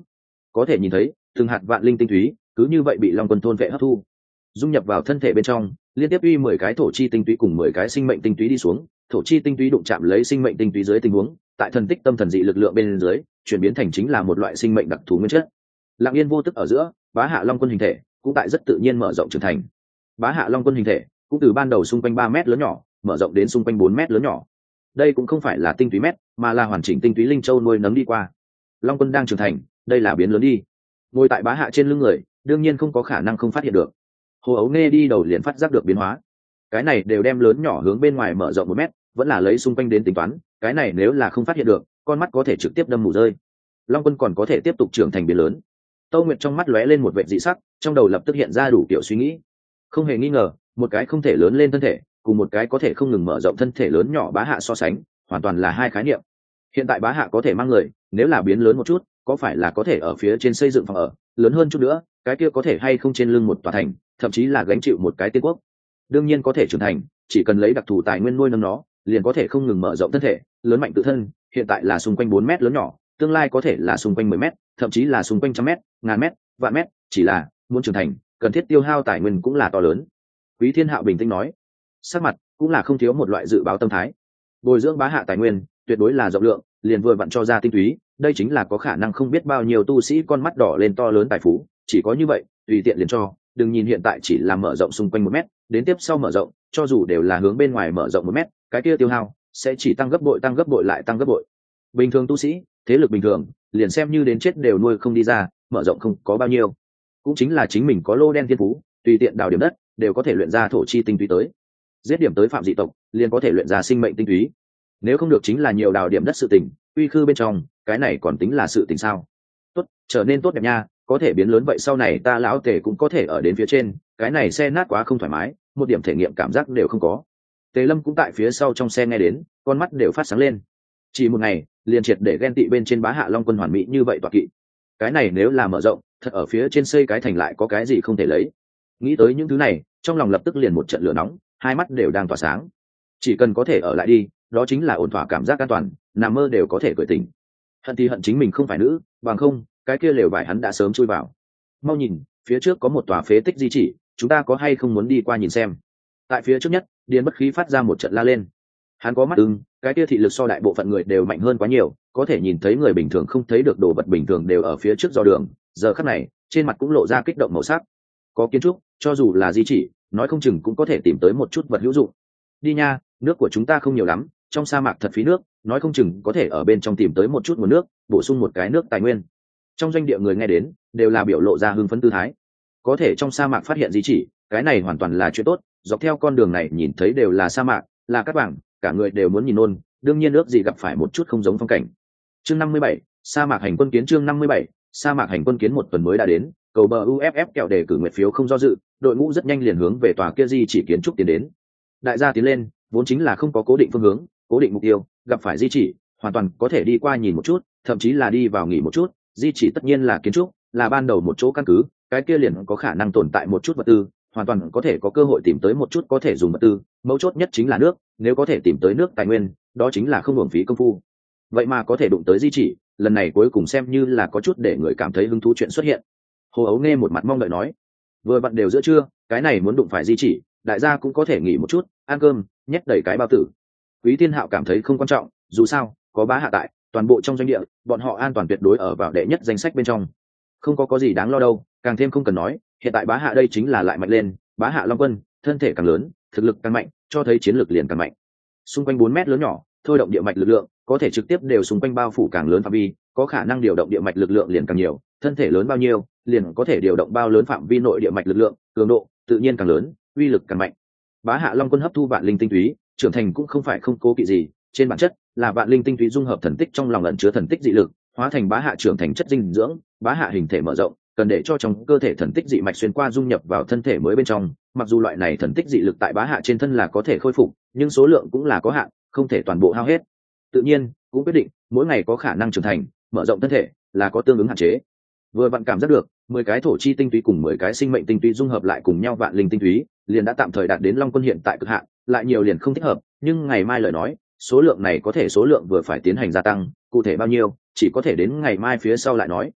A: có thể nhìn thấy từng hạt vạn linh tinh túy cứ như vậy bị long quân thôn vệ hấp thu, dung nhập vào thân thể bên trong. Liên tiếp uy mười cái thổ chi tinh túy cùng mười cái sinh mệnh tinh túy đi xuống, thổ chi tinh túy đụng chạm lấy sinh mệnh tinh túy dưới tình huống, tại thần tích tâm thần dị lực lượng bên dưới chuyển biến thành chính là một loại sinh mệnh đặc thù nguyên chất. Lặng yên vô tức ở giữa, bá hạ long quân hình thể cũng tại rất tự nhiên mở rộng trưởng thành. Bá hạ long quân hình thể cũng từ ban đầu xung quanh ba mét lớn nhỏ mở rộng đến xung quanh bốn mét lớn nhỏ. Đây cũng không phải là tinh túy mét, mà là hoàn chỉnh tinh túy linh châu nuôi nấng đi qua. Long quân đang trưởng thành, đây là biến lớn đi. Ngồi tại bá hạ trên lưng người, đương nhiên không có khả năng không phát hiện được. Hồ Ấu nghe đi đầu liền phát giác được biến hóa. Cái này đều đem lớn nhỏ hướng bên ngoài mở rộng một mét, vẫn là lấy xung quanh đến tính toán, cái này nếu là không phát hiện được, con mắt có thể trực tiếp đâm mù rơi. Long quân còn có thể tiếp tục trưởng thành biến lớn. Tâu Nguyệt trong mắt lóe lên một vẻ dị sắc, trong đầu lập tức hiện ra đủ kiểu suy nghĩ. Không hề nghi ngờ, một cái không thể lớn lên thân thể, cùng một cái có thể không ngừng mở rộng thân thể lớn nhỏ bá hạ so sánh, hoàn toàn là hai khái niệm. Hiện tại bá hạ có thể mang người, nếu là biến lớn một chút, có phải là có thể ở phía trên xây dựng phòng ở, lớn hơn chút nữa, cái kia có thể hay không trên lưng một tòa thành, thậm chí là gánh chịu một cái tiên quốc. Đương nhiên có thể trưởng thành, chỉ cần lấy đặc thù tài nguyên nuôi nấng nó, liền có thể không ngừng mở rộng thân thể, lớn mạnh tự thân. Hiện tại là xung quanh bốn mét lớn nhỏ, tương lai có thể là xung quanh mười mét, thậm chí là xung quanh trăm mét, ngàn mét, vạn mét, chỉ là muốn trưởng thành, cần thiết tiêu hao tài nguyên cũng là to lớn. Quý Thiên Hạo bình tĩnh nói, sắc mặt cũng là không thiếu một loại dự báo tâm thái. Bồi dưỡng bá hạ tài nguyên, tuyệt đối là rộng lượng, liền vừa vặn cho ra tinh túy, đây chính là có khả năng không biết bao nhiêu tu sĩ con mắt đỏ lên to lớn tài phú, chỉ có như vậy, tùy tiện liền cho, đừng nhìn hiện tại chỉ là mở rộng xung quanh một mét, đến tiếp sau mở rộng, cho dù đều là hướng bên ngoài mở rộng một mét, cái kia tiêu hao sẽ chỉ tăng gấp bội tăng gấp bội lại tăng gấp bội. Bình thường tu sĩ, thế lực bình thường, liền xem như đến chết đều nuôi không đi ra, mở rộng không có bao nhiêu. Cũng chính là chính mình có lô đen thiên phú, tùy tiện đào điểm đất, đều có thể luyện ra thổ chi tinh túy tới. Giết điểm tới phạm dị tộc, liền có thể luyện ra sinh mệnh tinh túy. Nếu không được chính là nhiều đào điểm đất sự tình, uy khư bên trong, cái này còn tính là sự tình sao? Tốt, trở nên tốt đẹp nha, có thể biến lớn vậy sau này ta lão tề cũng có thể ở đến phía trên, cái này xe nát quá không thoải mái, một điểm thể nghiệm cảm giác đều không có. Tề Lâm cũng tại phía sau trong xe nghe đến, con mắt đều phát sáng lên. Chỉ một ngày, liền triệt để ghen tị bên trên bá hạ long quân hoàn mỹ như vậy tọa kỵ. Cái này nếu là mở rộng, thật ở phía trên xây cái thành lại có cái gì không thể lấy. Nghĩ tới những thứ này, trong lòng lập tức liền một trận lửa nóng, hai mắt đều đang tỏa sáng. Chỉ cần có thể ở lại đi, đó chính là ổn thỏa cảm giác an toàn, nằm mơ đều có thể cười tỉnh. Hận thì hận chính mình không phải nữ, bằng không, cái kia lều vải hắn đã sớm chui vào. Mau nhìn, phía trước có một tòa phế tích di chỉ, chúng ta có hay không muốn đi qua nhìn xem? Tại phía trước nhất, Điền Bất Khí phát ra một trận la lên. Hắn có mắt ưng, cái kia thị lực so đại bộ phận người đều mạnh hơn quá nhiều, có thể nhìn thấy người bình thường không thấy được đồ vật bình thường đều ở phía trước dò đường. Giờ khắc này, trên mặt cũng lộ ra kích động màu sắc. Có kiến trúc, cho dù là di chỉ, nói không chừng cũng có thể tìm tới một chút vật hữu dụng. Đi nha, nước của chúng ta không nhiều lắm, trong sa mạc thật phí nước, nói không chừng có thể ở bên trong tìm tới một chút nguồn nước, bổ sung một cái nước tài nguyên. Trong doanh địa người nghe đến, đều là biểu lộ ra hưng phấn tư thái. Có thể trong sa mạc phát hiện di chỉ, cái này hoàn toàn là chuyện tốt, dọc theo con đường này nhìn thấy đều là sa mạc, là cát vàng, cả người đều muốn nhìn nôn, đương nhiên ước gì gặp phải một chút không giống phong cảnh. Chương năm mươi bảy, sa mạc hành quân kiến chương năm mươi bảy, sa mạc hành quân kiến một tuần mới đã đến, cầu bờ u ép ép kẹo đề cử nguyệt phiếu không do dự, đội ngũ rất nhanh liền hướng về tòa kia di chỉ kiến trúc tiến đến. Đại gia tiến lên, vốn chính là không có cố định phương hướng, cố định mục tiêu, gặp phải di chỉ, hoàn toàn có thể đi qua nhìn một chút, thậm chí là đi vào nghỉ một chút, di chỉ tất nhiên là kiến trúc, là ban đầu một chỗ căn cứ, cái kia liền có khả năng tồn tại một chút vật tư, hoàn toàn có thể có cơ hội tìm tới một chút có thể dùng vật tư, mấu chốt nhất chính là nước, nếu có thể tìm tới nước tài nguyên, đó chính là không uổng phí công phu. Vậy mà có thể đụng tới di chỉ, lần này cuối cùng xem như là có chút để người cảm thấy hứng thú chuyện xuất hiện. Hồ Ấu nghe một mặt mong đợi nói, vừa vặn đều giữa trưa, cái này muốn đụng phải di chỉ, đại gia cũng có thể nghỉ một chút, ăn cơm, nhét đầy cái bao tử. Quý Thiên Hạo cảm thấy không quan trọng, dù sao có bá hạ tại, toàn bộ trong doanh địa, bọn họ an toàn tuyệt đối ở vào đệ nhất danh sách bên trong, không có có gì đáng lo đâu. Càng thêm không cần nói, hiện tại bá hạ đây chính là lại mạnh lên, bá hạ long quân, thân thể càng lớn, thực lực càng mạnh, cho thấy chiến lược liền càng mạnh. Xung quanh bốn mét lớn nhỏ, thôi động địa mạch lực lượng, có thể trực tiếp đều xung quanh bao phủ càng lớn phạm vi, có khả năng điều động địa mạch lực lượng liền càng nhiều, thân thể lớn bao nhiêu, liền có thể điều động bao lớn phạm vi nội địa mạch lực lượng, cường độ tự nhiên càng lớn, uy lực càng mạnh. Bá hạ long quân hấp thu vạn linh tinh túy, trưởng thành cũng không phải không cố kỵ gì, trên bản chất là vạn linh tinh túy dung hợp thần tích trong lòng ẩn chứa thần tích dị lực, hóa thành bá hạ trưởng thành chất dinh dưỡng, bá hạ hình thể mở rộng, cần để cho trong cơ thể thần tích dị mạch xuyên qua dung nhập vào thân thể mới bên trong. Mặc dù loại này thần tích dị lực tại bá hạ trên thân là có thể khôi phục, nhưng số lượng cũng là có hạn, không thể toàn bộ hao hết. Tự nhiên cũng quyết định mỗi ngày có khả năng trưởng thành, mở rộng thân thể là có tương ứng hạn chế. Vừa vặn cảm giác được mười cái thổ chi tinh túy cùng mười cái sinh mệnh tinh túy dung hợp lại cùng nhau vạn linh tinh túy, liền đã tạm thời đạt đến long quân hiện tại cực hạn, lại nhiều liền không thích hợp, nhưng ngày mai lời nói, số lượng này có thể số lượng vừa phải tiến hành gia tăng, cụ thể bao nhiêu, chỉ có thể đến ngày mai phía sau lại nói.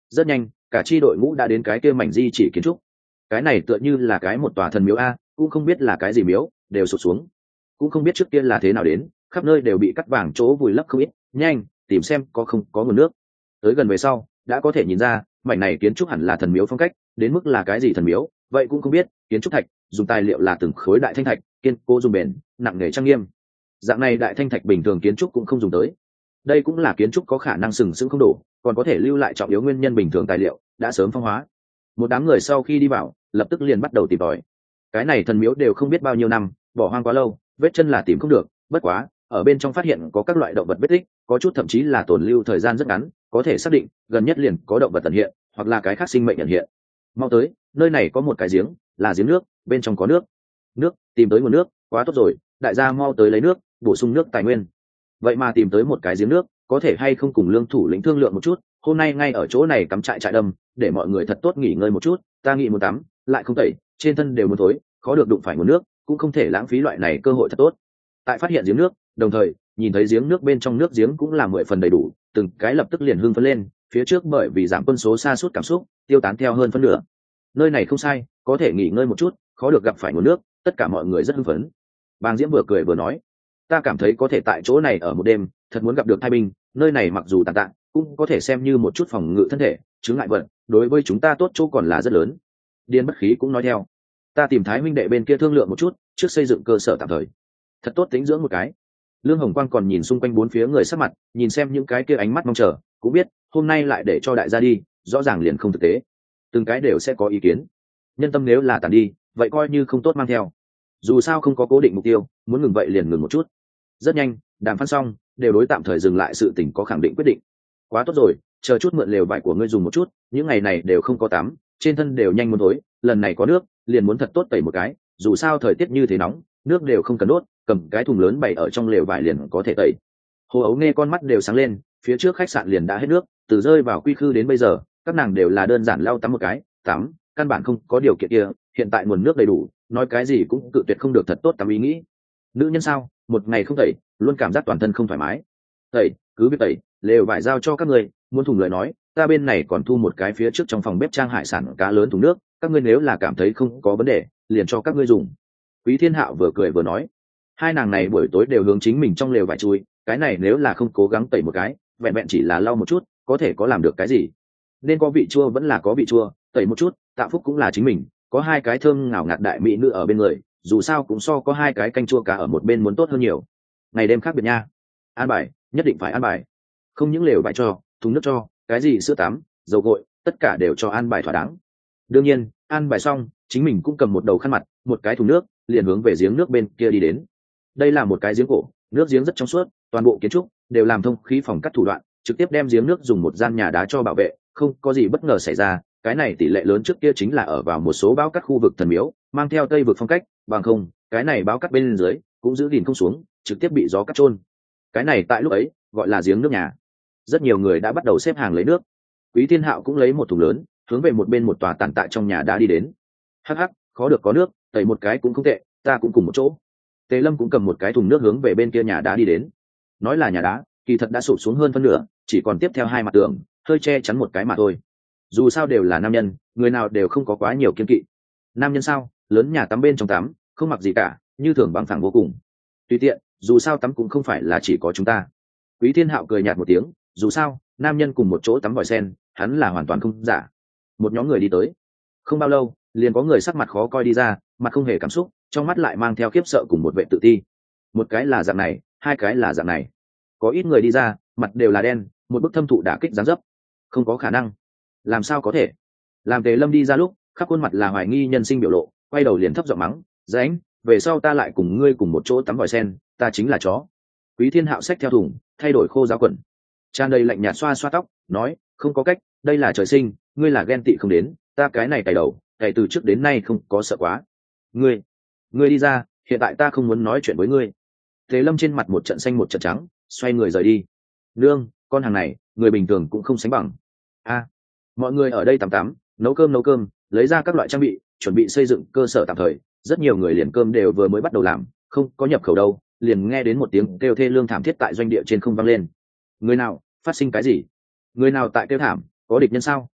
A: Rất nhanh cả chi đội ngũ đã đến cái kia mảnh di chỉ kiến trúc. Cái này tựa như là cái một tòa thần miếu a, cũng không biết là cái gì miếu, đều sụp xuống. Cũng không biết trước kia là thế nào đến, khắp nơi đều bị cắt vàng chỗ vùi lấp không ít. Nhanh tìm xem có không có nguồn nước. Tới gần về sau đã có thể nhìn ra mảnh này kiến trúc hẳn là thần miếu phong cách, đến mức là cái gì thần miếu vậy cũng không biết. Kiến trúc thạch dùng tài liệu là từng khối đại thanh thạch, kiên cố dùng bền, nặng nề trang nghiêm. Dạng này đại thanh thạch bình thường kiến trúc cũng không dùng tới. Đây cũng là kiến trúc có khả năng sừng sững không đổ, còn có thể lưu lại trọng yếu nguyên nhân bình thường tài liệu đã sớm phong hóa. Một đám người sau khi đi vào lập tức liền bắt đầu tìm tòi. Cái này thần miếu đều không biết bao nhiêu năm, bỏ hoang quá lâu, vết chân là tìm không được. Bất quá ở bên trong phát hiện có các loại động vật vết tích, có chút thậm chí là tồn lưu thời gian rất ngắn, có thể xác định gần nhất liền có động vật tận hiện hoặc là cái khác sinh mệnh nhận hiện. Mau tới, nơi này có một cái giếng, là giếng nước, bên trong có nước. Nước, tìm tới nguồn nước, quá tốt rồi, đại gia mau tới lấy nước, bổ sung nước tài nguyên. Vậy mà tìm tới một cái giếng nước, có thể hay không cùng Lương thủ lĩnh thương lượng một chút, hôm nay ngay ở chỗ này cắm trại trại đầm, để mọi người thật tốt nghỉ ngơi một chút, ta nghĩ muốn tắm, lại không tẩy, trên thân đều muốn thối, khó được đụng phải nguồn nước, cũng không thể lãng phí loại này cơ hội thật tốt. Tại phát hiện giếng nước, đồng thời nhìn thấy giếng nước bên trong nước giếng cũng là mười phần đầy đủ, từng cái lập tức liền hưng phấn lên, phía trước bởi vì giảm quân số sa sút cảm xúc, tiêu tán theo hơn phân nửa. Nơi này không sai, có thể nghỉ ngơi một chút, khó được gặp phải nguồn nước, tất cả mọi người rất hưng phấn. Bàng Diễm vừa cười vừa nói, ta cảm thấy có thể tại chỗ này ở một đêm, thật muốn gặp được Thái Bình, nơi này mặc dù tàn tạ, cũng có thể xem như một chút phòng ngự thân thể, chứng ngại vận, đối với chúng ta tốt chỗ còn là rất lớn. Điên Bất Khí cũng nói theo, ta tìm Thái huynh đệ bên kia thương lượng một chút, trước xây dựng cơ sở tạm thời, thật tốt tính dưỡng một cái. Lương Hồng Quang còn nhìn xung quanh bốn phía người sắc mặt, nhìn xem những cái kia ánh mắt mong chờ, cũng biết hôm nay lại để cho đại gia đi, rõ ràng liền không thực tế, từng cái đều sẽ có ý kiến. Nhân tâm nếu là tàn đi, vậy coi như không tốt mang theo. Dù sao không có cố định mục tiêu, muốn ngừng vậy liền ngừng một chút. Rất nhanh đàm phán xong, đều đối tạm thời dừng lại sự tình có khẳng định quyết định. Quá tốt rồi, chờ chút mượn lều vải của ngươi dùng một chút, những ngày này đều không có tắm, trên thân đều nhanh muốn thối, lần này có nước liền muốn thật tốt tẩy một cái, dù sao thời tiết như thế nóng, nước đều không cần đốt, cầm cái thùng lớn bày ở trong lều vải liền có thể tẩy. Hồ Ấu nghe con mắt đều sáng lên, phía trước khách sạn liền đã hết nước, từ rơi vào quy khư đến bây giờ các nàng đều là đơn giản lau tắm một cái, tắm căn bản không có điều kiện kia, hiện tại nguồn nước đầy đủ, nói cái gì cũng cự tuyệt không được thật tốt tắm ý nghĩ. Nữ nhân sao, một ngày không tẩy luôn cảm giác toàn thân không thoải mái. Tẩy cứ biết tẩy, lều vải giao cho các người, muốn thùng lời nói ta bên này còn thu một cái phía trước trong phòng bếp trang hải sản cá lớn thùng nước, các ngươi nếu là cảm thấy không có vấn đề liền cho các ngươi dùng. Quý Thiên Hạo vừa cười vừa nói, hai nàng này buổi tối đều hướng chính mình trong lều vải chui, cái này nếu là không cố gắng tẩy một cái, vẹn vẹn chỉ là lau một chút có thể có làm được cái gì. Nên có vị chua vẫn là có vị chua, tẩy một chút Tạ Phúc cũng là chính mình, có hai cái thơm ngào ngạt đại mỹ nữ ở bên người, dù sao cũng so có hai cái canh chua cá ở một bên muốn tốt hơn nhiều. Ngày đêm khác biệt nha, an bài nhất định phải an bài, không những lều vải cho, thùng nước cho, cái gì sữa tắm, dầu gội, tất cả đều cho an bài thỏa đáng. Đương nhiên an bài xong, chính mình cũng cầm một đầu khăn mặt, một cái thùng nước, liền hướng về giếng nước bên kia đi đến. Đây là một cái giếng cổ, nước giếng rất trong suốt, toàn bộ kiến trúc đều làm thông khí phòng cắt thủ đoạn, trực tiếp đem giếng nước dùng một gian nhà đá cho bảo vệ, không có gì bất ngờ xảy ra. Cái này tỷ lệ lớn trước kia chính là ở vào một số báo cắt khu vực thần miếu, mang theo tây vực phong cách, bằng không cái này báo cắt bên dưới cũng giữ gìn không xuống, trực tiếp bị gió cắt trôn. Cái này tại lúc ấy gọi là giếng nước nhà. Rất nhiều người đã bắt đầu xếp hàng lấy nước. Quý Thiên Hạo cũng lấy một thùng lớn, hướng về một bên một tòa tàn tạ trong nhà đá đi đến. Hắc hắc, khó được có nước, tẩy một cái cũng không tệ, ta cũng cùng một chỗ. Tề Lâm cũng cầm một cái thùng nước hướng về bên kia nhà đá đi đến. Nói là nhà đá, kỳ thật đã sụp xuống hơn phân nửa, chỉ còn tiếp theo hai mặt tường, hơi che chắn một cái mà thôi. Dù sao đều là nam nhân, người nào đều không có quá nhiều kiên kỵ. Nam nhân sao, lớn nhà tắm bên trong tắm, không mặc gì cả, như thường bằng phẳng vô cùng. Tùy tiện, dù sao tắm cũng không phải là chỉ có chúng ta. Quý Thiên Hạo cười nhạt một tiếng, dù sao nam nhân cùng một chỗ tắm vòi sen, hắn là hoàn toàn không giả. Một nhóm người đi tới, không bao lâu liền có người sắc mặt khó coi đi ra, mặt không hề cảm xúc, trong mắt lại mang theo khiếp sợ cùng một vệ tự ti. Một cái là dạng này, hai cái là dạng này. Có ít người đi ra, mặt đều là đen, một bức thâm thụ đả kích giáng dấp. Không có khả năng, làm sao có thể. Làm Tề Lâm đi ra lúc, khắp khuôn mặt là hoài nghi nhân sinh biểu lộ, quay đầu liền thấp giọng mắng, "Dánh, về sau ta lại cùng ngươi cùng một chỗ tắm vòi sen, ta chính là chó." Quý Thiên Hạo xách theo thùng, thay đổi khô giáo quần, tràn đầy lạnh nhạt xoa xoa tóc, nói, "Không có cách, đây là trời sinh, ngươi là ghen tị không đến, ta cái này cày đầu, cày từ trước đến nay không có sợ quá. Ngươi, ngươi đi ra, hiện tại ta không muốn nói chuyện với ngươi." Tề Lâm trên mặt một trận xanh một trận trắng, xoay người rời đi. "Nương, con hàng này, người bình thường cũng không sánh bằng." A, mọi người ở đây tắm tắm, nấu cơm nấu cơm, lấy ra các loại trang bị, chuẩn bị xây dựng cơ sở tạm thời. Rất nhiều người liền cơm đều vừa mới bắt đầu làm, không có nhập khẩu đâu, liền nghe đến một tiếng kêu thê lương thảm thiết tại doanh địa trên không vang lên. Người nào, phát sinh cái gì? Người nào tại kêu thảm, có địch nhân sao?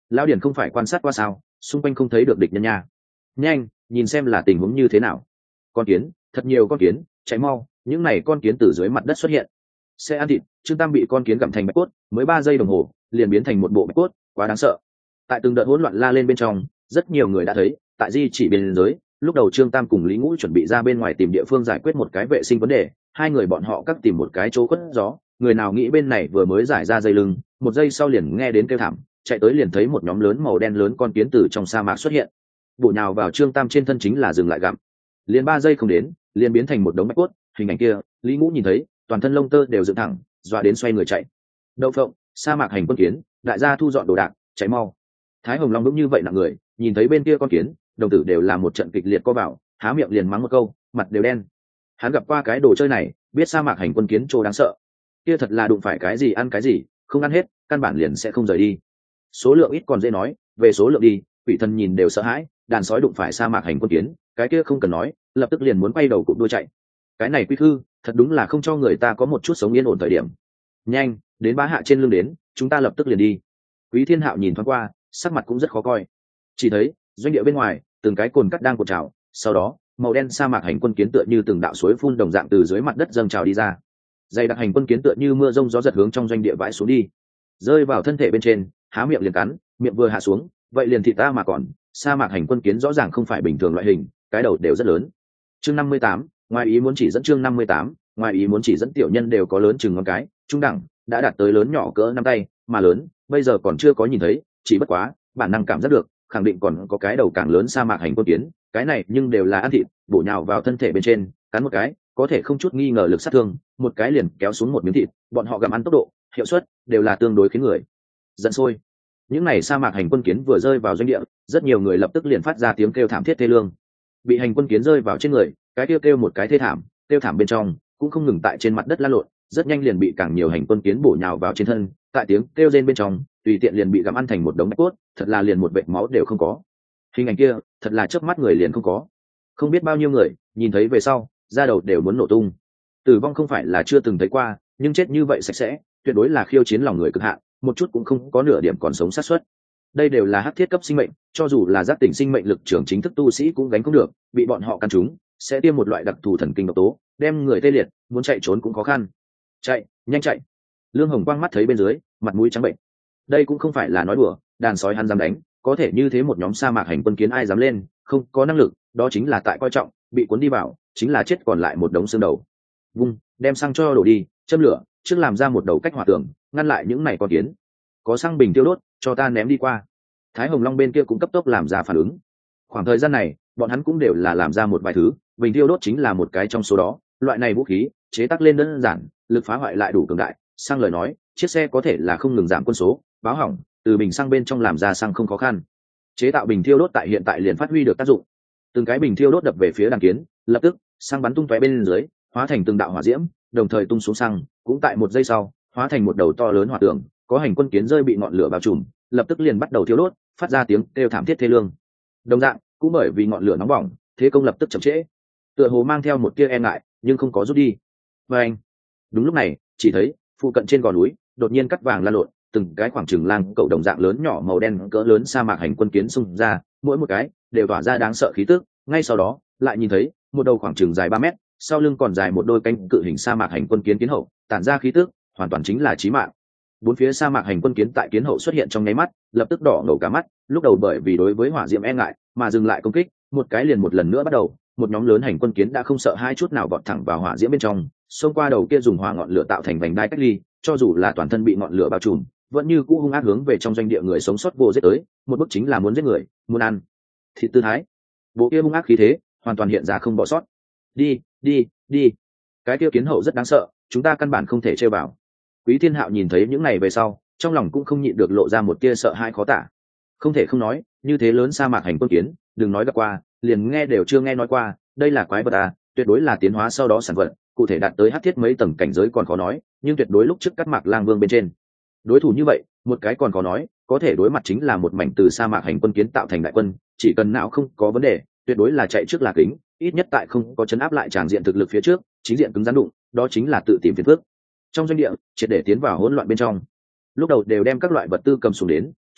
A: Lão Điền không phải quan sát qua sao, xung quanh không thấy được địch nhân nha. Nhanh, nhìn xem là tình huống như thế nào. Con kiến, thật nhiều con kiến, chạy mau, những này con kiến từ dưới mặt đất xuất hiện. Sẽ ăn thịt, Trương Tam bị con kiến gặm thành bạch cốt, mới ba giây đồng hồ, liền biến thành một bộ bạch cốt, quá đáng sợ. Tại từng đợt hỗn loạn la lên bên trong, rất nhiều người đã thấy, tại di chỉ biên giới, lúc đầu Trương Tam cùng Lý Ngũ chuẩn bị ra bên ngoài tìm địa phương giải quyết một cái vệ sinh vấn đề, hai người bọn họ cắt tìm một cái chỗ khuất gió, người nào nghĩ bên này vừa mới giải ra dây lưng, một giây sau liền nghe đến kêu thảm, chạy tới liền thấy một nhóm lớn màu đen lớn con kiến từ trong sa mạc xuất hiện, bổ nhào vào Trương Tam trên thân chính là dừng lại gặm. Liền ba giây không đến, liền biến thành một đống bạch cốt, hình ảnh kia, Lý Ngũ nhìn thấy, toàn thân lông tơ đều dựng thẳng, dọa đến xoay người chạy. Đậu phộng, sa mạc hành quân kiến, đại gia thu dọn đồ đạc, chạy mau. Thái Hồng Long đúng như vậy nặng người, nhìn thấy bên kia con kiến, đồng tử đều là một trận kịch liệt co vào, há miệng liền mắng một câu, mặt đều đen. Hắn gặp qua cái đồ chơi này, biết sa mạc hành quân kiến trô đáng sợ. Kia thật là đụng phải cái gì ăn cái gì, không ăn hết, căn bản liền sẽ không rời đi. Số lượng ít còn dễ nói, về số lượng đi, quỷ thần nhìn đều sợ hãi, đàn sói đụng phải sa mạc hành quân kiến, cái kia không cần nói, lập tức liền muốn quay đầu cụm đuôi chạy. Cái này quy thư, thật đúng là không cho người ta có một chút sống yên ổn thời điểm. Nhanh, đến Bá Hạ trên lưng đến, chúng ta lập tức liền đi. Quý Thiên Hạo nhìn thoáng qua, sắc mặt cũng rất khó coi. Chỉ thấy, doanh địa bên ngoài, từng cái cồn cắt đang cột trào, sau đó, màu đen sa mạc hành quân kiến tựa như từng đạo suối phun đồng dạng từ dưới mặt đất dâng trào đi ra. Dày đặc hành quân kiến tựa như mưa rông gió giật hướng trong doanh địa vãi xuống đi, rơi vào thân thể bên trên, há miệng liền cắn, miệng vừa hạ xuống, vậy liền thịt ta mà còn, sa mạc hành quân kiến rõ ràng không phải bình thường loại hình, cái đầu đều rất lớn. Chương năm mươi tám, ngoài ý muốn chỉ dẫn chương năm mươi tám, ngoài ý muốn chỉ dẫn tiểu nhân đều có lớn chừng ngón cái, trung đẳng, đã đạt tới lớn nhỏ cỡ năm tay, mà lớn, bây giờ còn chưa có nhìn thấy, chỉ bất quá, bản năng cảm giác được, khẳng định còn có cái đầu càng lớn sa mạc hành quân kiến, cái này nhưng đều là ăn thịt, bổ nhào vào thân thể bên trên, cắn một cái, có thể không chút nghi ngờ lực sát thương, một cái liền kéo xuống một miếng thịt, bọn họ gặm ăn tốc độ, hiệu suất đều là tương đối khiến người giận sôi. Những này sa mạc hành quân kiến vừa rơi vào doanh địa, rất nhiều người lập tức liền phát ra tiếng kêu thảm thiết thê lương. Bị hành quân kiến rơi vào trên người, cái kêu kêu một cái thê thảm, kêu thảm bên trong cũng không ngừng tại trên mặt đất lăn lộn, rất nhanh liền bị càng nhiều hành quân kiến bổ nhào vào trên thân, tại tiếng kêu rên bên trong, tùy tiện liền bị gặm ăn thành một đống bạch cốt, thật là liền một vệt máu đều không có. Hình ảnh kia, thật là chớp mắt người liền không có. Không biết bao nhiêu người nhìn thấy về sau, da đầu đều muốn nổ tung. Tử vong không phải là chưa từng thấy qua, nhưng chết như vậy sạch sẽ, tuyệt đối là khiêu chiến lòng người cực hạn, một chút cũng không có nửa điểm còn sống sát suất. Đây đều là hắc thiết cấp sinh mệnh, cho dù là giác tỉnh sinh mệnh lực trưởng chính thức tu sĩ cũng gánh không được, bị bọn họ căn trúng, sẽ tiêm một loại đặc thù thần kinh độc tố, đem người tê liệt, muốn chạy trốn cũng khó khăn. Chạy, nhanh chạy! Lương Hồng Quang mắt thấy bên dưới, mặt mũi trắng bệnh. Đây cũng không phải là nói đùa, đàn sói hắn dám đánh, có thể như thế một nhóm sa mạc hành quân kiến ai dám lên, không có năng lực, đó chính là tại coi trọng, bị cuốn đi vào, chính là chết còn lại một đống xương đầu. Vung, đem xăng cho đổ đi, châm lửa, trước làm ra một đầu cách hỏa tường, ngăn lại những này con kiến. Có xăng bình tiêu đốt, cho ta ném đi qua. Thái Hồng Long bên kia cũng cấp tốc làm ra phản ứng. Khoảng thời gian này, bọn hắn cũng đều là làm ra một vài thứ, bình tiêu đốt chính là một cái trong số đó. Loại này vũ khí chế tác lên đơn giản, lực phá hoại lại đủ cường đại. Sang lời nói, chiếc xe có thể là không ngừng giảm quân số, báo hỏng, từ bình xăng bên trong làm ra xăng không khó khăn. Chế tạo bình thiêu đốt tại hiện tại liền phát huy được tác dụng. Từng cái bình thiêu đốt đập về phía đàn kiến, lập tức xăng bắn tung tóe bên dưới, hóa thành từng đạo hỏa diễm, đồng thời tung xuống xăng, cũng tại một giây sau, hóa thành một đầu to lớn hỏa tường, có hành quân kiến rơi bị ngọn lửa bao trùm, lập tức liền bắt đầu thiêu đốt, phát ra tiếng kêu thảm thiết thê lương. Đồng dạng, cũng bởi vì ngọn lửa nóng bỏng, thế công lập tức chậm trễ. Tựa hồ mang theo một tia e ngại, nhưng không có rút đi. Và anh, đúng lúc này, chỉ thấy phụ cận trên gò núi, đột nhiên cắt vàng lan lộn, từng cái khoảng trừng lang cậu đồng dạng lớn nhỏ màu đen cỡ lớn sa mạc hành quân kiến xung ra, mỗi một cái đều tỏa ra đáng sợ khí tức. Ngay sau đó, lại nhìn thấy một đầu khoảng trừng dài ba mét, sau lưng còn dài một đôi cánh cự hình sa mạc hành quân kiến kiến hậu, tản ra khí tức, hoàn toàn chính là chí mạng. Bốn phía sa mạc hành quân kiến tại kiến hậu xuất hiện trong nháy mắt, lập tức đỏ ngầu cả mắt, lúc đầu bởi vì đối với hỏa diễm e ngại mà dừng lại công kích, một cái liền một lần nữa bắt đầu, một nhóm lớn hành quân kiến đã không sợ hai chút nào vọt thẳng vào hỏa diễm bên trong, xông qua đầu kia dùng hỏa ngọn lửa tạo thành vành đai cách ly, cho dù là toàn thân bị ngọn lửa bao trùm, vẫn như cũ hung ác hướng về trong doanh địa người sống sót vô giết tới, một bức chính là muốn giết người, muốn ăn thịt tư thái. Bộ kia hung ác khí thế, hoàn toàn hiện ra không bỏ sót. Đi, đi, đi. Cái kia kiến hậu rất đáng sợ, chúng ta căn bản không thể chơi vào. Quý Thiên Hạo nhìn thấy những này về sau, trong lòng cũng không nhịn được lộ ra một tia sợ hãi khó tả. Không thể không nói, như thế lớn sa mạc hành quân kiến, đừng nói gặp qua, liền nghe đều chưa nghe nói qua, đây là quái vật à, tuyệt đối là tiến hóa sau đó sản vật, cụ thể đạt tới hắc thiết mấy tầng cảnh giới còn khó nói, nhưng tuyệt đối lúc trước cắt Mạc Lang Vương bên trên. Đối thủ như vậy, một cái còn khó nói, có thể đối mặt chính là một mảnh từ sa mạc hành quân kiến tạo thành đại quân, chỉ cần não không có vấn đề, tuyệt đối là chạy trước là kính, ít nhất tại không có chấn áp lại tràng diện thực lực phía trước, chính diện cứng rắn đụng, đó chính là tự tìm phiền phức. Trong doanh địa, triệt để tiến vào hỗn loạn bên trong. Lúc đầu đều đem các loại vật tư cầm xuống đến,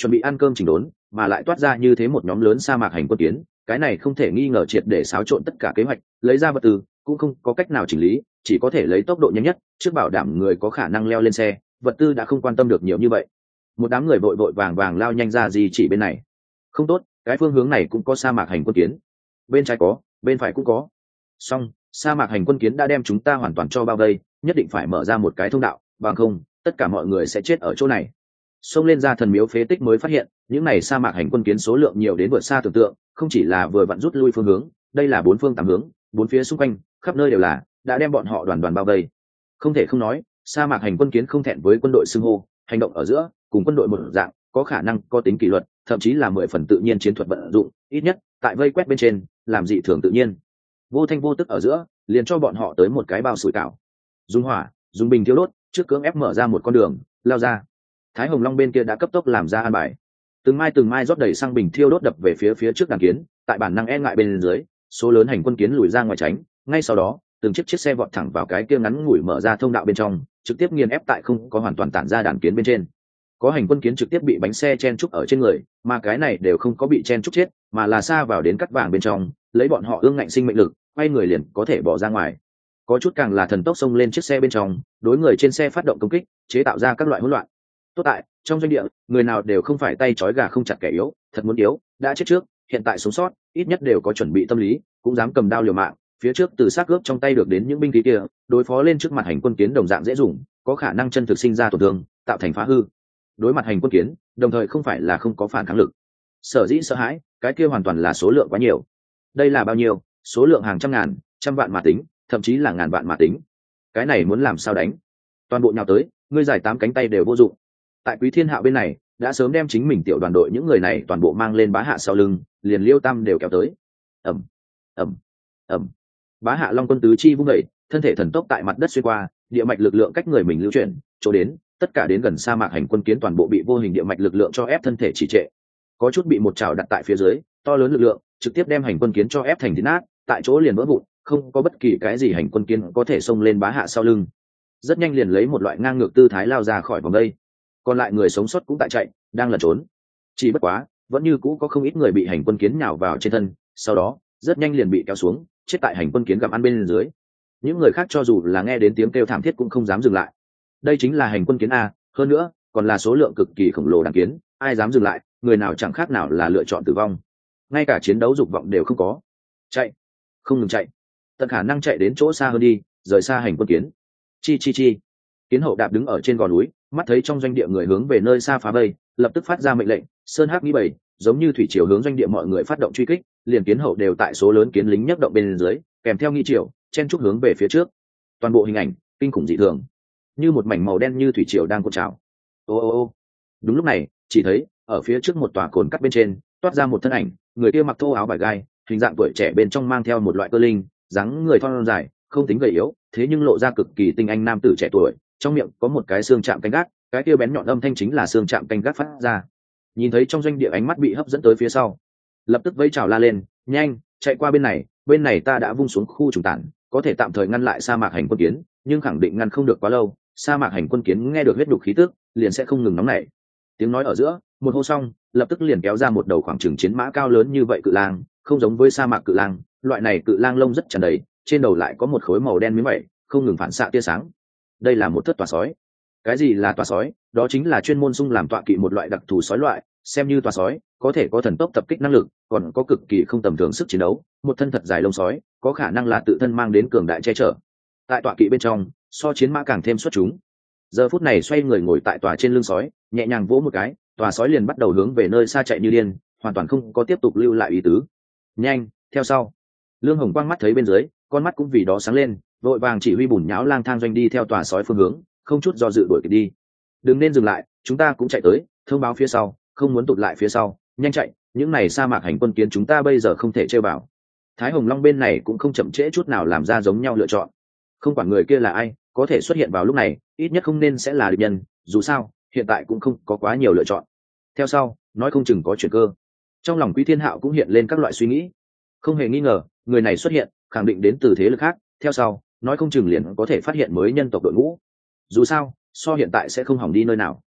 A: chuẩn bị ăn cơm chỉnh đốn, mà lại toát ra như thế một nhóm lớn sa mạc hành quân kiến, cái này không thể nghi ngờ triệt để xáo trộn tất cả kế hoạch, lấy ra vật tư cũng không có cách nào chỉnh lý, chỉ có thể lấy tốc độ nhanh nhất trước bảo đảm người có khả năng leo lên xe, vật tư đã không quan tâm được nhiều như vậy. Một đám người vội vội vàng vàng lao nhanh ra gì chỉ bên này. Không tốt, cái phương hướng này cũng có sa mạc hành quân kiến. Bên trái có, bên phải cũng có. Song, sa mạc hành quân kiến đã đem chúng ta hoàn toàn cho bao vây, nhất định phải mở ra một cái thông đạo, bằng không, tất cả mọi người sẽ chết ở chỗ này. Xông lên ra thần miếu phế tích mới phát hiện, những này sa mạc hành quân kiến số lượng nhiều đến vượt xa tưởng tượng, không chỉ là vừa vặn rút lui phương hướng, đây là bốn phương tám hướng, bốn phía xung quanh, khắp nơi đều là, đã đem bọn họ đoàn đoàn bao vây. Không thể không nói, sa mạc hành quân kiến không thẹn với quân đội xưng hô, hành động ở giữa, cùng quân đội một dạng, có khả năng có tính kỷ luật, thậm chí là mười phần tự nhiên chiến thuật vận dụng, ít nhất, tại vây quét bên trên, làm dị thường tự nhiên. Vô thanh vô tức ở giữa, liền cho bọn họ tới một cái bao sủi cảo. Dùng hỏa, dùng bình thiêu đốt, trước cưỡng ép mở ra một con đường, lao ra. Thái Hồng Long bên kia đã cấp tốc làm ra an bài. Từng mai từng mai rót đầy xăng bình thiêu đốt đập về phía phía trước đàn kiến, tại bản năng e ngại bên dưới, số lớn hành quân kiến lùi ra ngoài tránh, ngay sau đó, từng chiếc chiếc xe vọt thẳng vào cái kia ngắn ngủi mở ra thông đạo bên trong, trực tiếp nghiền ép tại không có hoàn toàn tản ra đàn kiến bên trên. Có hành quân kiến trực tiếp bị bánh xe chen trúc ở trên người, mà cái này đều không có bị chen trúc chết, mà là xa vào đến cắt vàng bên trong, lấy bọn họ ương ngạnh sinh mệnh lực, quay người liền có thể bỏ ra ngoài. Có chút càng là thần tốc xông lên chiếc xe bên trong, đối người trên xe phát động công kích, chế tạo ra các loại hỗn loạn. Tốt tại, trong doanh địa, người nào đều không phải tay trói gà không chặt kẻ yếu, thật muốn yếu, đã chết trước, hiện tại sống sót, ít nhất đều có chuẩn bị tâm lý, cũng dám cầm đao liều mạng, phía trước từ xác cướp trong tay được đến những binh khí kia, đối phó lên trước mặt hành quân kiến đồng dạng dễ dùng, có khả năng chân thực sinh ra tổn thương, tạo thành phá hư. Đối mặt hành quân kiến, đồng thời không phải là không có phản kháng lực. Sở dĩ sợ hãi, cái kia hoàn toàn là số lượng quá nhiều. Đây là bao nhiêu? Số lượng hàng trăm ngàn, trăm vạn mà tính, thậm chí là ngàn vạn mà tính. Cái này muốn làm sao đánh? Toàn bộ nhào tới, ngươi giải tám cánh tay đều vô dụng. Tại Quý Thiên Hạo bên này, đã sớm đem chính mình tiểu đoàn đội những người này toàn bộ mang lên Bá Hạ sau lưng, liền Liêu Tam đều kéo tới. Ầm, ầm, ầm. Bá Hạ Long quân tứ chi vung dậy, thân thể thần tốc tại mặt đất xuyên qua, địa mạch lực lượng cách người mình lưu chuyển, chỗ đến, tất cả đến gần sa mạc hành quân kiến toàn bộ bị vô hình địa mạch lực lượng cho ép thân thể chỉ trệ. Có chút bị một chảo đặt tại phía dưới, to lớn lực lượng trực tiếp đem hành quân kiến cho ép thành thít nát, tại chỗ liền vỡ vụn, không có bất kỳ cái gì hành quân kiến có thể xông lên Bá Hạ sau lưng. Rất nhanh liền lấy một loại ngang ngược tư thái lao ra khỏi vòng đây. Còn lại người sống sót cũng tại chạy, đang lẩn trốn. Chỉ bất quá, vẫn như cũ có không ít người bị hành quân kiến nhào vào trên thân, sau đó, rất nhanh liền bị kéo xuống, chết tại hành quân kiến gặm ăn bên dưới. Những người khác cho dù là nghe đến tiếng kêu thảm thiết cũng không dám dừng lại. Đây chính là hành quân kiến a, hơn nữa, còn là số lượng cực kỳ khổng lồ đàn kiến, ai dám dừng lại, người nào chẳng khác nào là lựa chọn tử vong. Ngay cả chiến đấu dục vọng đều không có. Chạy, không ngừng chạy, tận khả năng chạy đến chỗ xa hơn đi, rời xa hành quân kiến. Chi chi chi. Kiến hậu đạp đứng ở trên gò núi, mắt thấy trong doanh địa người hướng về nơi xa phá vây, lập tức phát ra mệnh lệnh, sơn hắc nghĩ bảy, giống như thủy triều hướng doanh địa mọi người phát động truy kích, liền kiến hậu đều tại số lớn kiến lính nhấc động bên dưới, kèm theo nghi triều, chen trúc hướng về phía trước. Toàn bộ hình ảnh kinh khủng dị thường, như một mảnh màu đen như thủy triều đang cuộn trào. Ô ô ô. Đúng lúc này, chỉ thấy ở phía trước một tòa cồn cắt bên trên, toát ra một thân ảnh, người kia mặc thô áo vải gai, hình dạng tuổi trẻ bên trong mang theo một loại cơ linh, dáng người thon dài, không tính gầy yếu, thế nhưng lộ ra cực kỳ tinh anh nam tử trẻ tuổi, trong miệng có một cái xương chạm canh gác, cái kia bén nhọn âm thanh chính là xương chạm canh gác phát ra. Nhìn thấy trong doanh địa ánh mắt bị hấp dẫn tới phía sau, lập tức vẫy chào la lên, nhanh, chạy qua bên này, bên này ta đã vung xuống khu trùng tản, có thể tạm thời ngăn lại sa mạc hành quân kiến, nhưng khẳng định ngăn không được quá lâu, sa mạc hành quân kiến nghe được huyết đục khí tức, liền sẽ không ngừng nóng nảy. Tiếng nói ở giữa, một hô xong, lập tức liền kéo ra một đầu khoảng chừng chiến mã cao lớn như vậy cự lang, không giống với sa mạc cự lang, loại này cự lang lông rất tràn đầy, trên đầu lại có một khối màu đen miếng vảy, không ngừng phản xạ tia sáng. Đây là một thất tòa sói. Cái gì là tòa sói? Đó chính là chuyên môn sung làm tọa kỵ một loại đặc thù sói loại, xem như tòa sói, có thể có thần tốc tập kích năng lực, còn có cực kỳ không tầm thường sức chiến đấu, một thân thật dài lông sói, có khả năng là tự thân mang đến cường đại che chở. Tại tọa kỵ bên trong, so chiến mã càng thêm xuất chúng. Giờ phút này xoay người ngồi tại tòa trên lưng sói, nhẹ nhàng vỗ một cái, tòa sói liền bắt đầu hướng về nơi xa chạy như điên, hoàn toàn không có tiếp tục lưu lại ý tứ. Nhanh, theo sau. Lương Hồng Quang mắt thấy bên dưới, con mắt cũng vì đó sáng lên, vội vàng chỉ huy bùn nhão lang thang doanh đi theo tòa sói phương hướng, không chút do dự đuổi kịp đi. Đừng nên dừng lại, chúng ta cũng chạy tới, thông báo phía sau, không muốn tụt lại phía sau, nhanh chạy, những này sa mạc hành quân kiến chúng ta bây giờ không thể chơi vào. Thái Hồng Long bên này cũng không chậm trễ chút nào làm ra giống nhau lựa chọn. Không quản người kia là ai, có thể xuất hiện vào lúc này, ít nhất không nên sẽ là địch nhân, dù sao, hiện tại cũng không có quá nhiều lựa chọn. Theo sau, nói không chừng có chuyển cơ. Trong lòng Quý Thiên Hạo cũng hiện lên các loại suy nghĩ. Không hề nghi ngờ, người này xuất hiện, khẳng định đến từ thế lực khác, theo sau, nói không chừng liền có thể phát hiện mới nhân tộc đội ngũ. Dù sao, so hiện tại sẽ không hỏng đi nơi nào.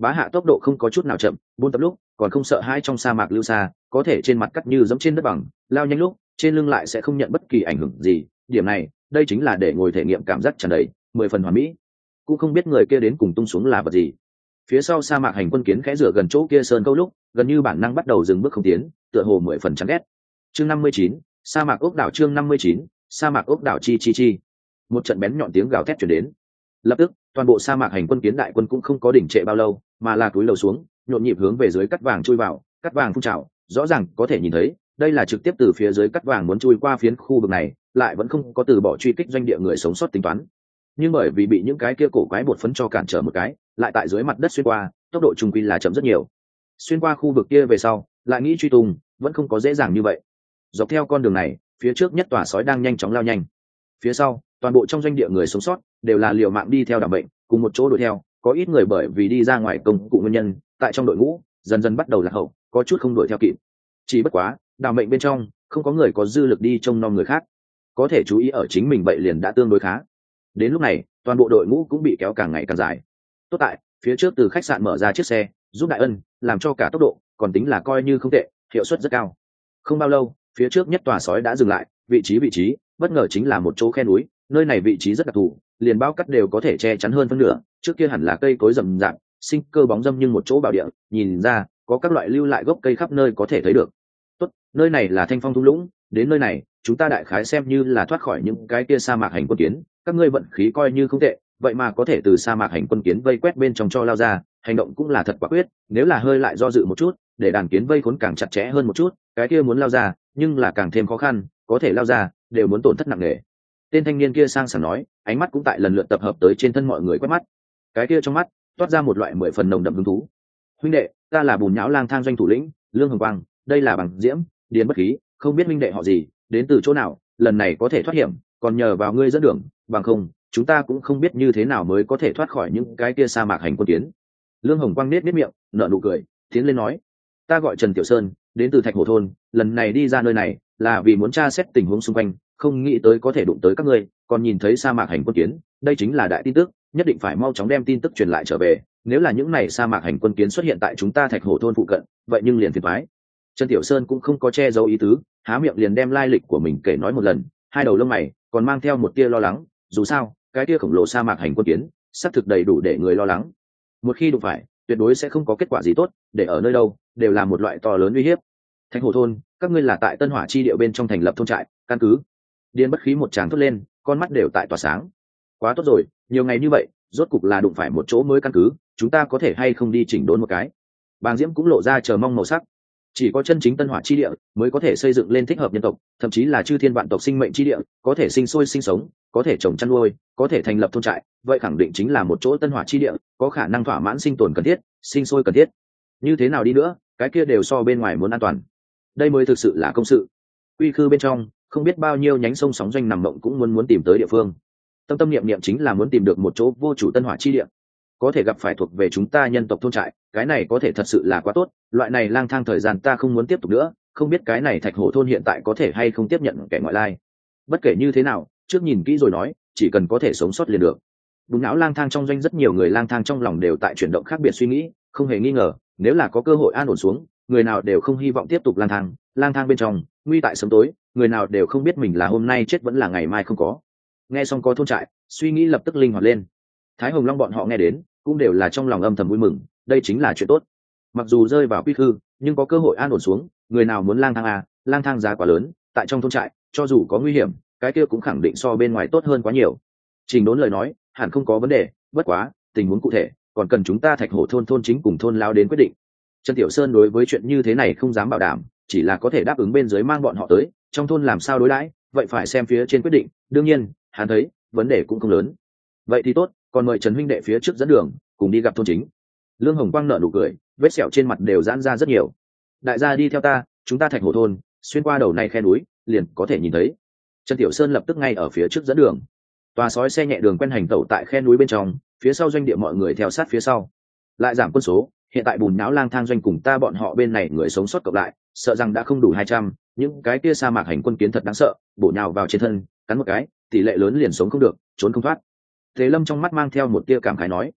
A: Bá Hạ tốc độ không có chút nào chậm, buôn tập lúc còn không sợ hai trong sa mạc lưu xa, có thể trên mặt cắt như giẫm trên đất bằng, lao nhanh lúc trên lưng lại sẽ không nhận bất kỳ ảnh hưởng gì. Điểm này, đây chính là để ngồi thể nghiệm cảm giác tràn đầy, mười phần hoàn mỹ. Cũng không biết người kia đến cùng tung xuống là vật gì. Phía sau sa mạc hành quân kiến khẽ rửa gần chỗ kia sơn câu lúc, gần như bản năng bắt đầu dừng bước không tiến, tựa hồ mười phần chán ghét. Chương năm mươi chín, sa mạc ốc đảo chương năm mươi chín, sa mạc ốc đảo chi chi chi. Một trận bén nhọn tiếng gào thét truyền đến. Lập tức, toàn bộ sa mạc hành quân kiến đại quân cũng không có đỉnh trệ bao lâu, mà là cúi đầu xuống, nhộn nhịp hướng về dưới cắt vàng chui vào, cắt vàng phun trào, rõ ràng có thể nhìn thấy, đây là trực tiếp từ phía dưới cắt vàng muốn chui qua phiến khu vực này, lại vẫn không có từ bỏ truy kích doanh địa người sống sót tính toán. Nhưng bởi vì bị những cái kia cổ quái bột phấn cho cản trở một cái, lại tại dưới mặt đất xuyên qua, tốc độ trung quy là chậm rất nhiều. Xuyên qua khu vực kia về sau, lại nghĩ truy tung, vẫn không có dễ dàng như vậy. Dọc theo con đường này, phía trước nhất tòa sói đang nhanh chóng lao nhanh. Phía sau, toàn bộ trong doanh địa người sống sót đều là liều mạng đi theo đảm bệnh, cùng một chỗ đuổi theo, có ít người bởi vì đi ra ngoài công cụ nguyên nhân, tại trong đội ngũ dần dần bắt đầu lạc hậu, có chút không đuổi theo kịp. Chỉ bất quá, đảm bệnh bên trong không có người có dư lực đi trông nom người khác, có thể chú ý ở chính mình vậy liền đã tương đối khá. Đến lúc này, toàn bộ đội ngũ cũng bị kéo càng ngày càng dài. Tốt tại, phía trước từ khách sạn mở ra chiếc xe, giúp đại ân, làm cho cả tốc độ còn tính là coi như không tệ, hiệu suất rất cao. Không bao lâu, phía trước nhất tòa sói đã dừng lại, vị trí vị trí, bất ngờ chính là một chỗ khe núi, nơi này vị trí rất đặc thù, liền bao cắt đều có thể che chắn hơn phân nửa, trước kia hẳn là cây cối rậm rạp, sinh cơ bóng râm nhưng một chỗ bảo địa, nhìn ra, có các loại lưu lại gốc cây khắp nơi có thể thấy được. Tốt, nơi này là Thanh Phong thung lũng, đến nơi này, chúng ta đại khái xem như là thoát khỏi những cái kia sa mạc hành quân kiến, các ngươi vận khí coi như không tệ, vậy mà có thể từ sa mạc hành quân kiến vây quét bên trong cho lao ra, hành động cũng là thật quả quyết, nếu là hơi lại do dự một chút, để đàn kiến vây khốn càng chặt chẽ hơn một chút, cái kia muốn lao ra, nhưng là càng thêm khó khăn, có thể lao ra, đều muốn tổn thất nặng nề. Tên thanh niên kia sang sảng nói, ánh mắt cũng tại lần lượt tập hợp tới trên thân mọi người quét mắt. Cái kia trong mắt toát ra một loại mười phần nồng đậm hứng thú. Huynh đệ, ta là Bùn Nhão Lang Thang doanh thủ lĩnh, Lương Hồng Quang, đây là Bằng Diễm, Điền Bất Khí, không biết huynh đệ họ gì, đến từ chỗ nào, lần này có thể thoát hiểm, còn nhờ vào ngươi dẫn đường, bằng không, chúng ta cũng không biết như thế nào mới có thể thoát khỏi những cái kia sa mạc hành quân kiến. Lương Hồng Quang nết nết miệng, nở nụ cười, tiến lên nói, ta gọi Trần Tiểu Sơn, đến từ Thạch Hổ thôn, lần này đi ra nơi này là vì muốn tra xét tình huống xung quanh, không nghĩ tới có thể đụng tới các ngươi, còn nhìn thấy sa mạc hành quân kiến, đây chính là đại tin tức, nhất định phải mau chóng đem tin tức truyền lại trở về, nếu là những này sa mạc hành quân kiến xuất hiện tại chúng ta Thạch Hổ thôn phụ cận, vậy nhưng liền phiền toái. Trần Tiểu Sơn cũng không có che giấu ý tứ, há miệng liền đem lai lịch của mình kể nói một lần, hai đầu lông mày còn mang theo một tia lo lắng, dù sao, cái tia khổng lồ sa mạc hành quân kiến, xác thực đầy đủ để người lo lắng. Một khi đụng phải, tuyệt đối sẽ không có kết quả gì tốt, để ở nơi đâu, đều là một loại to lớn uy hiếp. Thạch Hổ thôn, các ngươi là tại Tân Hỏa chi địa bên trong thành lập thôn trại, căn cứ. Điên Bất Khí một tràng thốt lên, con mắt đều tại tỏa sáng. Quá tốt rồi, nhiều ngày như vậy, rốt cục là đụng phải một chỗ mới căn cứ, chúng ta có thể hay không đi chỉnh đốn một cái. Bàng Diễm cũng lộ ra chờ mong màu sắc. Chỉ có chân chính Tân Hỏa chi địa mới có thể xây dựng lên thích hợp nhân tộc, thậm chí là chư thiên vạn tộc sinh mệnh chi địa, có thể sinh sôi sinh sống, có thể trồng chăn nuôi, có thể thành lập thôn trại, vậy khẳng định chính là một chỗ Tân Hỏa chi địa, có khả năng thỏa mãn sinh tồn cần thiết, sinh sôi cần thiết. Như thế nào đi nữa, cái kia đều so bên ngoài muốn an toàn. Đây mới thực sự là công sự. Quy khư bên trong, không biết bao nhiêu nhánh sông sóng doanh nằm mộng cũng muốn muốn tìm tới địa phương. Tâm tâm niệm niệm chính là muốn tìm được một chỗ vô chủ Tân Hỏa chi địa, có thể gặp phải thuộc về chúng ta nhân tộc thôn trại, cái này có thể thật sự là quá tốt, loại này lang thang thời gian ta không muốn tiếp tục nữa, không biết cái này Thạch Hổ thôn hiện tại có thể hay không tiếp nhận kẻ ngoại lai. Bất kể như thế nào, trước nhìn kỹ rồi nói, chỉ cần có thể sống sót liền được. Đúng não lang thang trong doanh rất nhiều người lang thang trong lòng đều tại chuyển động khác biệt suy nghĩ, không hề nghi ngờ, nếu là có cơ hội an ổn xuống, người nào đều không hy vọng tiếp tục lang thang, lang thang bên trong, nguy tại sớm tối, người nào đều không biết mình là hôm nay chết vẫn là ngày mai không có. Nghe xong có thôn trại, suy nghĩ lập tức linh hoạt lên. Thái Hồng Long bọn họ nghe đến, cũng đều là trong lòng âm thầm vui mừng, đây chính là chuyện tốt. Mặc dù rơi vào quy khư, nhưng có cơ hội an ổn xuống, người nào muốn lang thang à, lang thang giá quá lớn, tại trong thôn trại, cho dù có nguy hiểm, cái kia cũng khẳng định so bên ngoài tốt hơn quá nhiều. Trình Đốn lời nói, hẳn không có vấn đề, bất quá, tình huống cụ thể, còn cần chúng ta Thạch Hổ thôn thôn chính cùng thôn lao đến quyết định. Trần Tiểu Sơn đối với chuyện như thế này không dám bảo đảm, chỉ là có thể đáp ứng bên dưới mang bọn họ tới, trong thôn làm sao đối đãi, vậy phải xem phía trên quyết định, đương nhiên, hắn thấy, vấn đề cũng không lớn. Vậy thì tốt, còn mời Trần huynh đệ phía trước dẫn đường, cùng đi gặp thôn chính. Lương Hồng Quang nở nụ cười, vết sẹo trên mặt đều giãn ra rất nhiều. Đại gia đi theo ta, chúng ta Thạch Hổ thôn, xuyên qua đầu này khe núi, liền có thể nhìn thấy. Trần Tiểu Sơn lập tức ngay ở phía trước dẫn đường. Tòa sói xe nhẹ đường quen hành tẩu tại khe núi bên trong, phía sau doanh địa mọi người theo sát phía sau. Lại giảm quân số, hiện tại Bùn Nhão Lang Thang doanh cùng ta bọn họ bên này người sống sót cộng lại, sợ rằng đã không đủ hai trăm, những cái kia sa mạc hành quân kiến thật đáng sợ, bổ nhào vào trên thân, cắn một cái, tỷ lệ lớn liền sống không được, trốn không thoát. Thế Lâm trong mắt mang theo một tia cảm khái nói,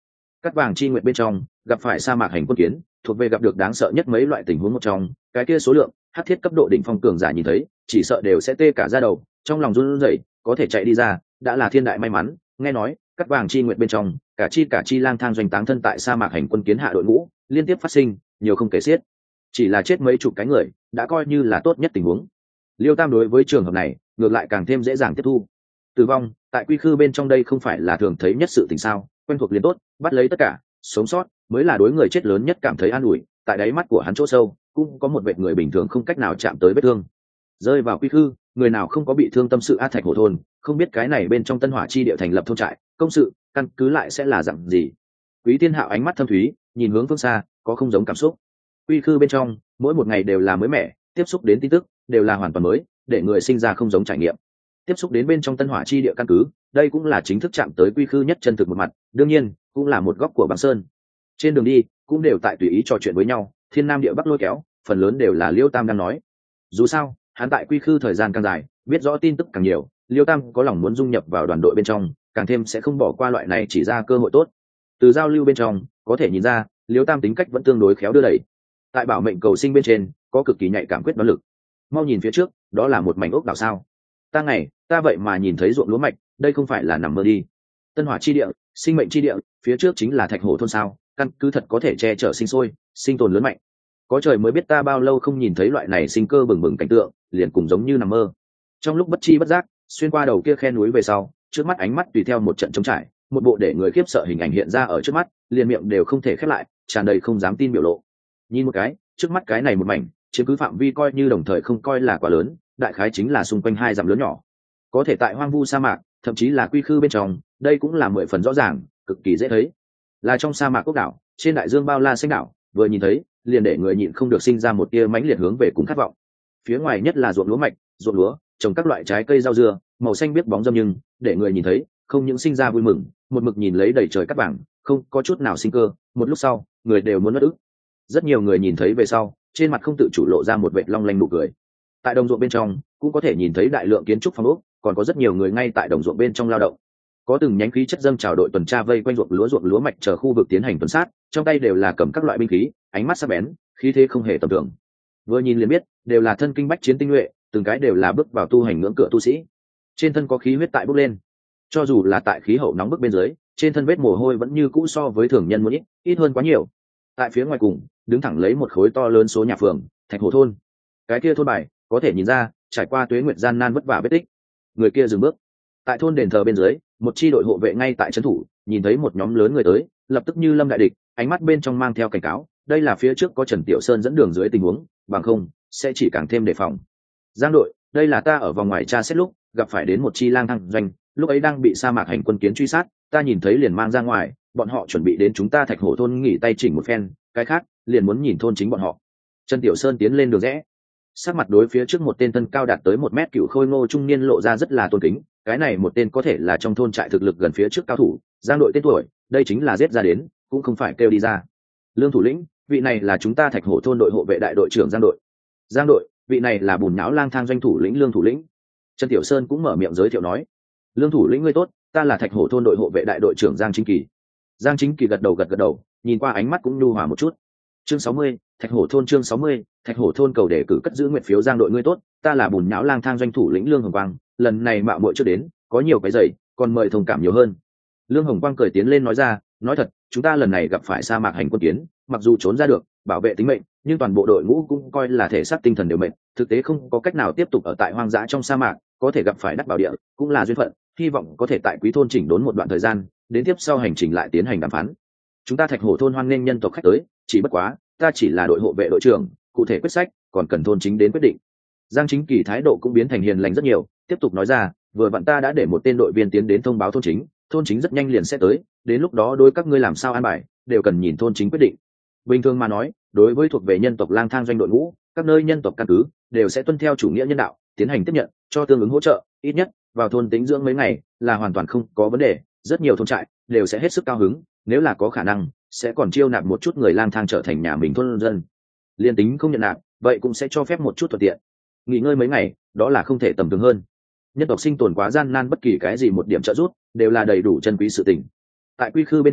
A: Cắt vàng chi nguyện bên trong gặp phải sa mạc hành quân kiến, thuộc về gặp được đáng sợ nhất mấy loại tình huống một trong. Cái kia số lượng hắc thiết cấp độ đỉnh phong cường giả nhìn thấy chỉ sợ đều sẽ tê cả da đầu, trong lòng run rẩy, có thể chạy đi ra đã là thiên đại may mắn. Nghe nói cắt vàng chi nguyện bên trong cả chi cả chi lang thang doanh táng thân tại sa mạc hành quân kiến hạ đội ngũ liên tiếp phát sinh nhiều không kể xiết, chỉ là chết mấy chục cái người đã coi như là tốt nhất tình huống. Liêu Tam đối với trường hợp này ngược lại càng thêm dễ dàng tiếp thu. Tử vong tại quy khư bên trong đây không phải là thường thấy nhất sự tình sao, quen thuộc liền tốt, bắt lấy tất cả, sống sót mới là đối người chết lớn nhất cảm thấy an ủi. Tại đáy mắt của hắn chỗ sâu cũng có một vệt người bình thường không cách nào chạm tới vết thương. Rơi vào quy khư, người nào không có bị thương tâm sự. A Thạch Hổ thôn không biết cái này bên trong Tân Hỏa chi địa thành lập thôn trại, công sự căn cứ lại sẽ là dạng gì. Quý Thiên Hạo ánh mắt thâm thúy nhìn hướng phương xa, có không giống cảm xúc. Quy khư bên trong mỗi một ngày đều là mới mẻ, tiếp xúc đến tin tức đều là hoàn toàn mới, để người sinh ra không giống trải nghiệm. Tiếp xúc đến bên trong Tân Hỏa chi địa căn cứ, đây cũng là chính thức chạm tới quy khư nhất chân thực một mặt, đương nhiên cũng là một góc của băng sơn. Trên đường đi cũng đều tại tùy ý trò chuyện với nhau, thiên nam địa bắc lôi kéo, phần lớn đều là Liêu Tam đang nói. Dù sao hắn tại quy khư thời gian càng dài, biết rõ tin tức càng nhiều, Liêu Tam có lòng muốn dung nhập vào đoàn đội bên trong, càng thêm sẽ không bỏ qua loại này chỉ ra cơ hội tốt. Từ giao lưu bên trong có thể nhìn ra Liêu Tam tính cách vẫn tương đối khéo đưa đẩy, tại bảo mệnh cầu sinh bên trên có cực kỳ nhạy cảm quyết đoán lực. Mau nhìn phía trước, đó là một mảnh ốc đảo sao? Ta ngày ta vậy mà nhìn thấy ruộng lúa mạch, đây không phải là nằm mơ đi. Tân Hỏa chi địa, sinh mệnh chi địa, phía trước chính là Thạch Hổ thôn sao? Căn cứ thật có thể che chở sinh sôi, sinh tồn lớn mạnh. Có trời mới biết ta bao lâu không nhìn thấy loại này sinh cơ bừng bừng cảnh tượng, liền cùng giống như nằm mơ. Trong lúc bất chi bất giác xuyên qua đầu kia khe núi về sau, trước mắt ánh mắt tùy theo một trận trống trải, một bộ để người khiếp sợ hình ảnh hiện ra ở trước mắt, liền miệng đều không thể khép lại, tràn đầy không dám tin biểu lộ. Nhìn một cái, trước mắt cái này một mảnh chiếm cứ phạm vi coi như đồng thời không coi là quá lớn, đại khái chính là xung quanh hai dặm lớn nhỏ. Có thể tại hoang vu sa mạc, thậm chí là quy khư bên trong, đây cũng là mười phần rõ ràng, cực kỳ dễ thấy. Là trong sa mạc quốc đảo, trên đại dương bao la xanh đảo, vừa nhìn thấy liền để người nhịn không được sinh ra một tia mãnh liệt hướng về cùng khát vọng. Phía ngoài nhất là ruộng lúa mạch, ruộng lúa trồng các loại trái cây rau dưa, màu xanh biết bóng râm, nhưng để người nhìn thấy không những sinh ra vui mừng, một mực nhìn lấy đầy trời cát vàng, không có chút nào sinh cơ. Một lúc sau người đều muốn mất ức. Rất nhiều người nhìn thấy về sau, trên mặt không tự chủ lộ ra một vệt long lanh nụ cười. Tại đồng ruộng bên trong cũng có thể nhìn thấy đại lượng kiến trúc phong ốc, còn có rất nhiều người ngay tại đồng ruộng bên trong lao động. Có từng nhánh khí chất dâng trào đội tuần tra vây quanh ruộng lúa ruộng lúa mạch chờ khu vực tiến hành tuần sát, trong tay đều là cầm các loại binh khí, ánh mắt sắc bén, khí thế không hề tầm thường. Vừa nhìn liền biết đều là thân kinh bách chiến tinh nhuệ, từng cái đều là bước vào tu hành ngưỡng cửa tu sĩ, trên thân có khí huyết tại bốc lên. Cho dù là tại khí hậu nóng bức bên dưới, trên thân vết mồ hôi vẫn như cũ so với thường nhân muốn ít ít hơn quá nhiều. Tại phía ngoài cùng đứng thẳng lấy một khối to lớn số nhà phường Thạch Hổ thôn. Cái kia thôn bài có thể nhìn ra trải qua tuế nguyệt gian nan vất vả vết tích. Người kia dừng bước. Tại thôn đền thờ bên dưới, một chi đội hộ vệ ngay tại trấn thủ, nhìn thấy một nhóm lớn người tới, lập tức như lâm đại địch, ánh mắt bên trong mang theo cảnh cáo. Đây là phía trước có Trần Tiểu Sơn dẫn đường dưới tình huống, bằng không sẽ chỉ càng thêm đề phòng. Giang đội, đây là ta ở vòng ngoài tra xét lúc gặp phải đến một chi lang thang doanh, lúc ấy đang bị sa mạc hành quân kiến truy sát, ta nhìn thấy liền mang ra ngoài, bọn họ chuẩn bị đến chúng ta Thạch Hổ thôn nghỉ tay chỉnh một phen, cái khác liền muốn nhìn thôn chính bọn họ. Trần Tiểu Sơn tiến lên đường rẽ, sắc mặt đối phía trước một tên thân cao đạt tới một mét cựu khôi ngô trung niên lộ ra rất là tôn kính. Cái này một tên có thể là trong thôn trại thực lực gần phía trước cao thủ, Giang đội tên tuổi, đây chính là giết ra đến, cũng không phải kêu đi ra. Lương thủ lĩnh, vị này là chúng ta Thạch Hổ thôn đội hộ vệ đại đội trưởng Giang đội. Giang đội, vị này là bùn nhão lang thang doanh thủ lĩnh Lương thủ lĩnh. Trần Tiểu Sơn cũng mở miệng giới thiệu nói, Lương thủ lĩnh ngươi tốt, ta là Thạch Hổ thôn đội hộ vệ đại đội trưởng Giang Chính Kỳ. Giang Chính Kỳ gật đầu gật gật đầu, nhìn qua ánh mắt cũng nhu hòa một chút. Chương sáu mươi, Thạch Hổ thôn chương sáu mươi, Thạch Hổ thôn cầu đề cử cất giữ nguyện phiếu Giang đội ngươi tốt, ta là bùn nhão lang thang doanh thủ lĩnh Lương Hồng Quang, lần này mạo muội chưa đến, có nhiều cái giày, còn mời thông cảm nhiều hơn. Lương Hồng Quang cười tiến lên nói ra, nói thật, chúng ta lần này gặp phải sa mạc hành quân kiến, mặc dù trốn ra được, bảo vệ tính mệnh, nhưng toàn bộ đội ngũ cũng coi là thể xác tinh thần đều mệt, thực tế không có cách nào tiếp tục ở tại hoang dã trong sa mạc, có thể gặp phải đắc bảo địa, cũng là duyên phận, hy vọng có thể tại Quý thôn chỉnh đốn một đoạn thời gian, đến tiếp sau hành trình lại tiến hành đàm phán. Chúng ta Thạch Hổ thôn hoan nghênh nhân tộc khách tới, chỉ bất quá, ta chỉ là đội hộ vệ đội trưởng, cụ thể quyết sách còn cần thôn chính đến quyết định. Giang Chính Kỳ thái độ cũng biến thành hiền lành rất nhiều, tiếp tục nói ra, vừa vặn ta đã để một tên đội viên tiến đến thông báo thôn chính, thôn chính rất nhanh liền sẽ tới, đến lúc đó đối các ngươi làm sao an bài, đều cần nhìn thôn chính quyết định. Bình thường mà nói, đối với thuộc về nhân tộc lang thang doanh đội ngũ, các nơi nhân tộc căn cứ đều sẽ tuân theo chủ nghĩa nhân đạo, tiến hành tiếp nhận, cho tương ứng hỗ trợ, ít nhất vào thôn tính dưỡng mấy ngày là hoàn toàn không có vấn đề. Rất nhiều thôn trại đều sẽ hết sức cao hứng, nếu là có khả năng sẽ còn chiêu nạp một chút người lang thang trở thành nhà mình thôn dân. Liên tính không nhận nạp, vậy cũng sẽ cho phép một chút thuận tiện. Nghỉ ngơi mấy ngày, đó là không thể tầm thường hơn. Nhân tộc sinh tồn quá gian nan, bất kỳ cái gì một điểm trợ giúp đều là đầy đủ chân quý sự tình. Tại quy khư bên trong,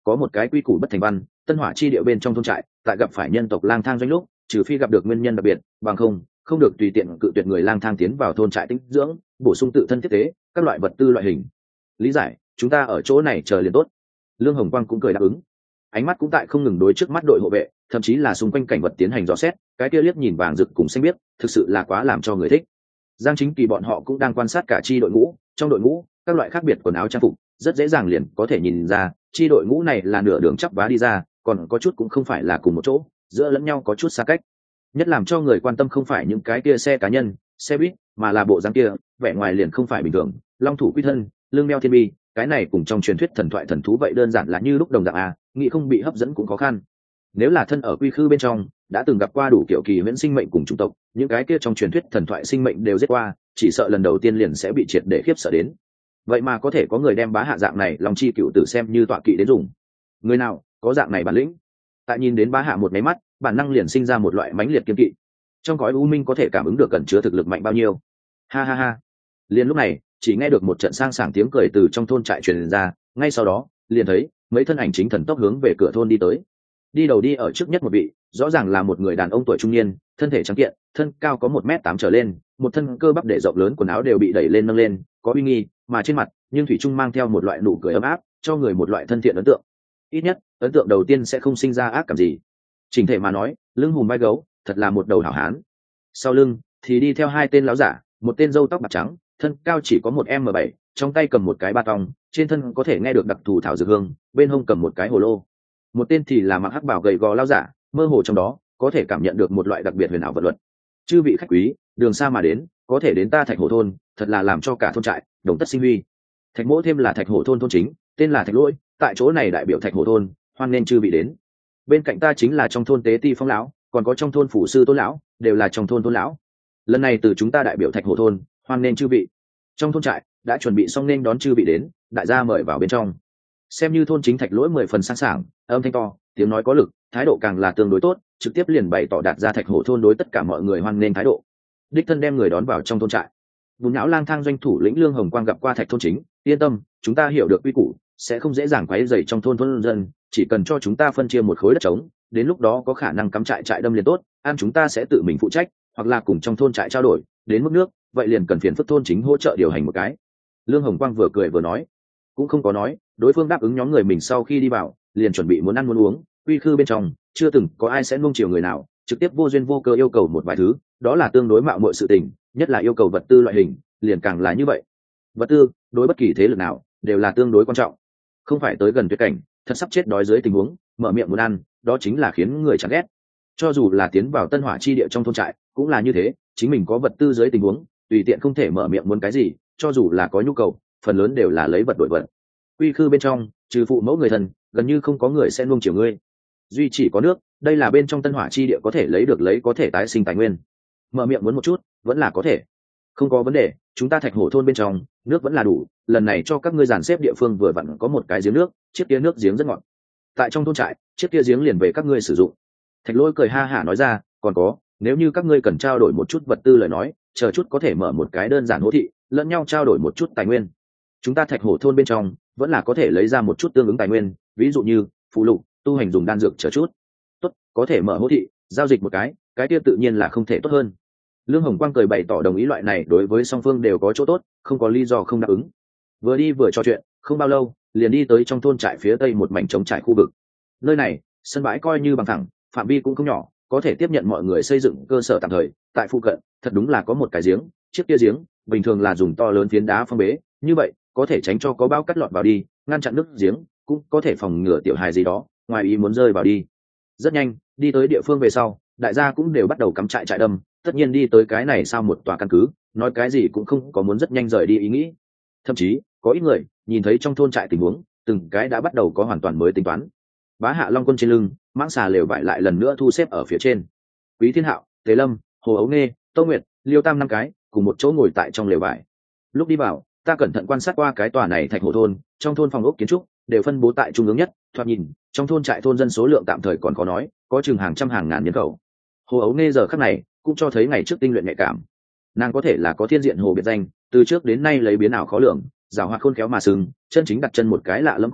A: có một cái quy củ bất thành văn. Tân Hỏa chi địa bên trong thôn trại, tại gặp phải nhân tộc lang thang doanh lúc, trừ phi gặp được nguyên nhân đặc biệt, bằng không không được tùy tiện cự tuyệt người lang thang tiến vào thôn trại tĩnh dưỡng, bổ sung tự thân thiết tế, các loại vật tư loại hình. Lý giải, chúng ta ở chỗ này chờ liền tốt. Lương Hồng Quang cũng cười đáp ứng, ánh mắt cũng tại không ngừng đối trước mắt đội hộ vệ, thậm chí là xung quanh cảnh vật tiến hành dò xét, cái kia liếc nhìn vàng rực cùng xanh biếc, thực sự là quá làm cho người thích. Giang Chính Kỳ bọn họ cũng đang quan sát cả chi đội ngũ, trong đội ngũ các loại khác biệt quần áo trang phục, rất dễ dàng liền có thể nhìn ra chi đội ngũ này là nửa đường chắp vá đi ra, còn có chút cũng không phải là cùng một chỗ, giữa lẫn nhau có chút xa cách. Nhất làm cho người quan tâm không phải những cái kia xe cá nhân, xe buýt, mà là bộ dáng kia, vẻ ngoài liền không phải bình thường, long thủ quy thân, lưng đeo thiên bi, cái này cùng trong truyền thuyết thần thoại thần thú vậy đơn giản là như lúc đồng dạng à, nghĩ không bị hấp dẫn cũng khó khăn. Nếu là thân ở quy khư bên trong, đã từng gặp qua đủ kiểu kỳ huyễn sinh mệnh cùng chủng tộc, những cái kia trong truyền thuyết thần thoại sinh mệnh đều giết qua, chỉ sợ lần đầu tiên liền sẽ bị triệt để khiếp sợ đến. Vậy mà có thể có người đem bá hạ dạng này long chi cựu tử xem như tọa kỵ đến dùng. Người nào có dạng này bản lĩnh? Tại nhìn đến bá hạ một máy mắt, bản năng liền sinh ra một loại mãnh liệt kiên kỵ. Trong cõi u minh có thể cảm ứng được cẩn chứa thực lực mạnh bao nhiêu. Ha ha ha. Liền lúc này, chỉ nghe được một trận sang sảng tiếng cười từ trong thôn trại truyền ra, ngay sau đó, liền thấy mấy thân ảnh chính thần tốc hướng về cửa thôn đi tới. Đi đầu đi ở trước nhất một vị, rõ ràng là một người đàn ông tuổi trung niên, thân thể trắng kiện, thân cao có một mét tám trở lên, một thân cơ bắp để rộng lớn, quần áo đều bị đẩy lên nâng lên, có uy nghi, mà trên mặt, nhưng thủy trung mang theo một loại nụ cười ấm áp, cho người một loại thân thiện ấn tượng. Ít nhất, ấn tượng đầu tiên sẽ không sinh ra ác cảm gì. Chỉnh thể mà nói, lưng hùm vai gấu, thật là một đầu hảo hán. Sau lưng thì đi theo hai tên lão giả, một tên râu tóc bạc trắng, thân cao chỉ có một m bảy, trong tay cầm một cái ba tong, trên thân có thể nghe được đặc thù thảo dược hương, bên hông cầm một cái hồ lô. Một tên thì là mặc hắc bào gầy gò lão giả, mơ hồ trong đó có thể cảm nhận được một loại đặc biệt huyền ảo vật luật. Chư vị khách quý, đường xa mà đến, có thể đến ta Thạch Hổ thôn, thật là làm cho cả thôn trại đồng tất sinh huy. Thạch Mỗ thêm là Thạch Hổ thôn thôn chính, tên là Thạch Lỗi, tại chỗ này đại biểu Thạch Hổ thôn, hoan nên chư vị đến. Bên cạnh ta chính là trong thôn tế ti phong lão, còn có trong thôn phủ sư tôn lão, đều là trong thôn tôn lão. Lần này từ chúng ta đại biểu Thạch Hổ thôn, hoan nên chư vị. Trong thôn trại đã chuẩn bị xong nên đón chư vị đến, đại gia mời vào bên trong. Xem như thôn chính Thạch Lỗi mười phần sẵn sàng, âm thanh to, tiếng nói có lực, thái độ càng là tương đối tốt, trực tiếp liền bày tỏ đạt ra Thạch Hổ thôn đối tất cả mọi người hoan nên thái độ. Đích thân đem người đón vào trong thôn trại. Bùn não lang thang doanh thủ lĩnh Lương Hồng Quang gặp qua Thạch thôn chính, yên tâm, chúng ta hiểu được quy củ, sẽ không dễ dàng quấy rầy trong thôn thôn dân, chỉ cần cho chúng ta phân chia một khối đất trống, đến lúc đó có khả năng cắm trại trại đâm liền tốt, ăn chúng ta sẽ tự mình phụ trách, hoặc là cùng trong thôn trại trao đổi, đến mức nước, vậy liền cần phiền phức thôn chính hỗ trợ điều hành một cái. Lương Hồng Quang vừa cười vừa nói, cũng không có nói, đối phương đáp ứng nhóm người mình sau khi đi vào, liền chuẩn bị muốn ăn muốn uống, quy khư bên trong, chưa từng có ai sẽ nuông chiều người nào, trực tiếp vô duyên vô cớ yêu cầu một vài thứ, đó là tương đối mạo muội sự tình, nhất là yêu cầu vật tư loại hình, liền càng là như vậy. Vật tư, đối bất kỳ thế lực nào, đều là tương đối quan trọng. Không phải tới gần tuyệt cảnh, thật sắp chết đói dưới tình huống, mở miệng muốn ăn, đó chính là khiến người chán ghét. Cho dù là tiến vào Tân Hỏa chi địa trong thôn trại, cũng là như thế, chính mình có vật tư dưới tình huống, tùy tiện không thể mở miệng muốn cái gì, cho dù là có nhu cầu, phần lớn đều là lấy vật đổi vật. Quy khư bên trong, trừ phụ mẫu người thân, gần như không có người sẽ nuông chiều ngươi. Duy chỉ có nước, đây là bên trong Tân Hỏa chi địa có thể lấy được lấy có thể tái sinh tài nguyên. Mở miệng muốn một chút, vẫn là có thể. Không có vấn đề, chúng ta Thạch Hổ thôn bên trong, nước vẫn là đủ, lần này cho các ngươi dàn xếp địa phương vừa vặn có một cái giếng nước, chiếc kia nước giếng rất ngọt. Tại trong thôn trại, chiếc kia giếng liền về các ngươi sử dụng. Thạch Lỗi cười ha hả nói ra, còn có, nếu như các ngươi cần trao đổi một chút vật tư lời nói, chờ chút có thể mở một cái đơn giản hỗ thị, lẫn nhau trao đổi một chút tài nguyên. Chúng ta Thạch Hổ thôn bên trong vẫn là có thể lấy ra một chút tương ứng tài nguyên, ví dụ như phụ lục, tu hành dùng đan dược chờ chút. Tốt, có thể mở hỗ thị, giao dịch một cái, cái kia tự nhiên là không thể tốt hơn. Lương Hồng Quang cười bày tỏ đồng ý, loại này đối với song phương đều có chỗ tốt, không có lý do không đáp ứng. Vừa đi vừa trò chuyện, không bao lâu, liền đi tới trong thôn trại phía tây một mảnh trống trải khu vực. Nơi này, sân bãi coi như bằng thẳng, phạm vi cũng không nhỏ, có thể tiếp nhận mọi người xây dựng cơ sở tạm thời. Tại phụ cận, thật đúng là có một cái giếng, chiếc kia giếng, bình thường là dùng to lớn phiến đá phong bế, như vậy có thể tránh cho có bão cắt lọt vào đi, ngăn chặn nước giếng, cũng có thể phòng ngừa tiểu hài gì đó ngoài ý muốn rơi vào đi. Rất nhanh, đi tới địa phương về sau, đại gia cũng đều bắt đầu cắm trại trại đâm, tất nhiên đi tới cái này sao một tòa căn cứ, nói cái gì cũng không có muốn rất nhanh rời đi ý nghĩ. Thậm chí có ít người nhìn thấy trong thôn trại tình huống, từng cái đã bắt đầu có hoàn toàn mới tính toán. Bá hạ long quân trên lưng, mãng xà lều vải lại lần nữa thu xếp ở phía trên. Quý Thiên Hạo, Tề Lâm, Hồ Ấu Nghê, Tô Nguyệt, Liêu Tam năm cái cùng một chỗ ngồi tại trong lều vải. Lúc đi vào, ta cẩn thận quan sát qua cái tòa này Thạch Hổ thôn, trong thôn phòng ốc kiến trúc đều phân bố tại trung ương nhất, thoạt nhìn trong thôn trại thôn dân số lượng tạm thời còn khó nói, có chừng hàng trăm hàng ngàn nhân khẩu. Hồ Ấu Nghê giờ khắc này cũng cho thấy ngày trước tinh luyện nhạy cảm, nàng có thể là có thiên diện hồ biệt danh, từ trước đến nay lấy biến ảo khó lường, giàu hoạt khôn khéo mà sừng, chân chính đặt chân một cái lạ lẫm khu vực,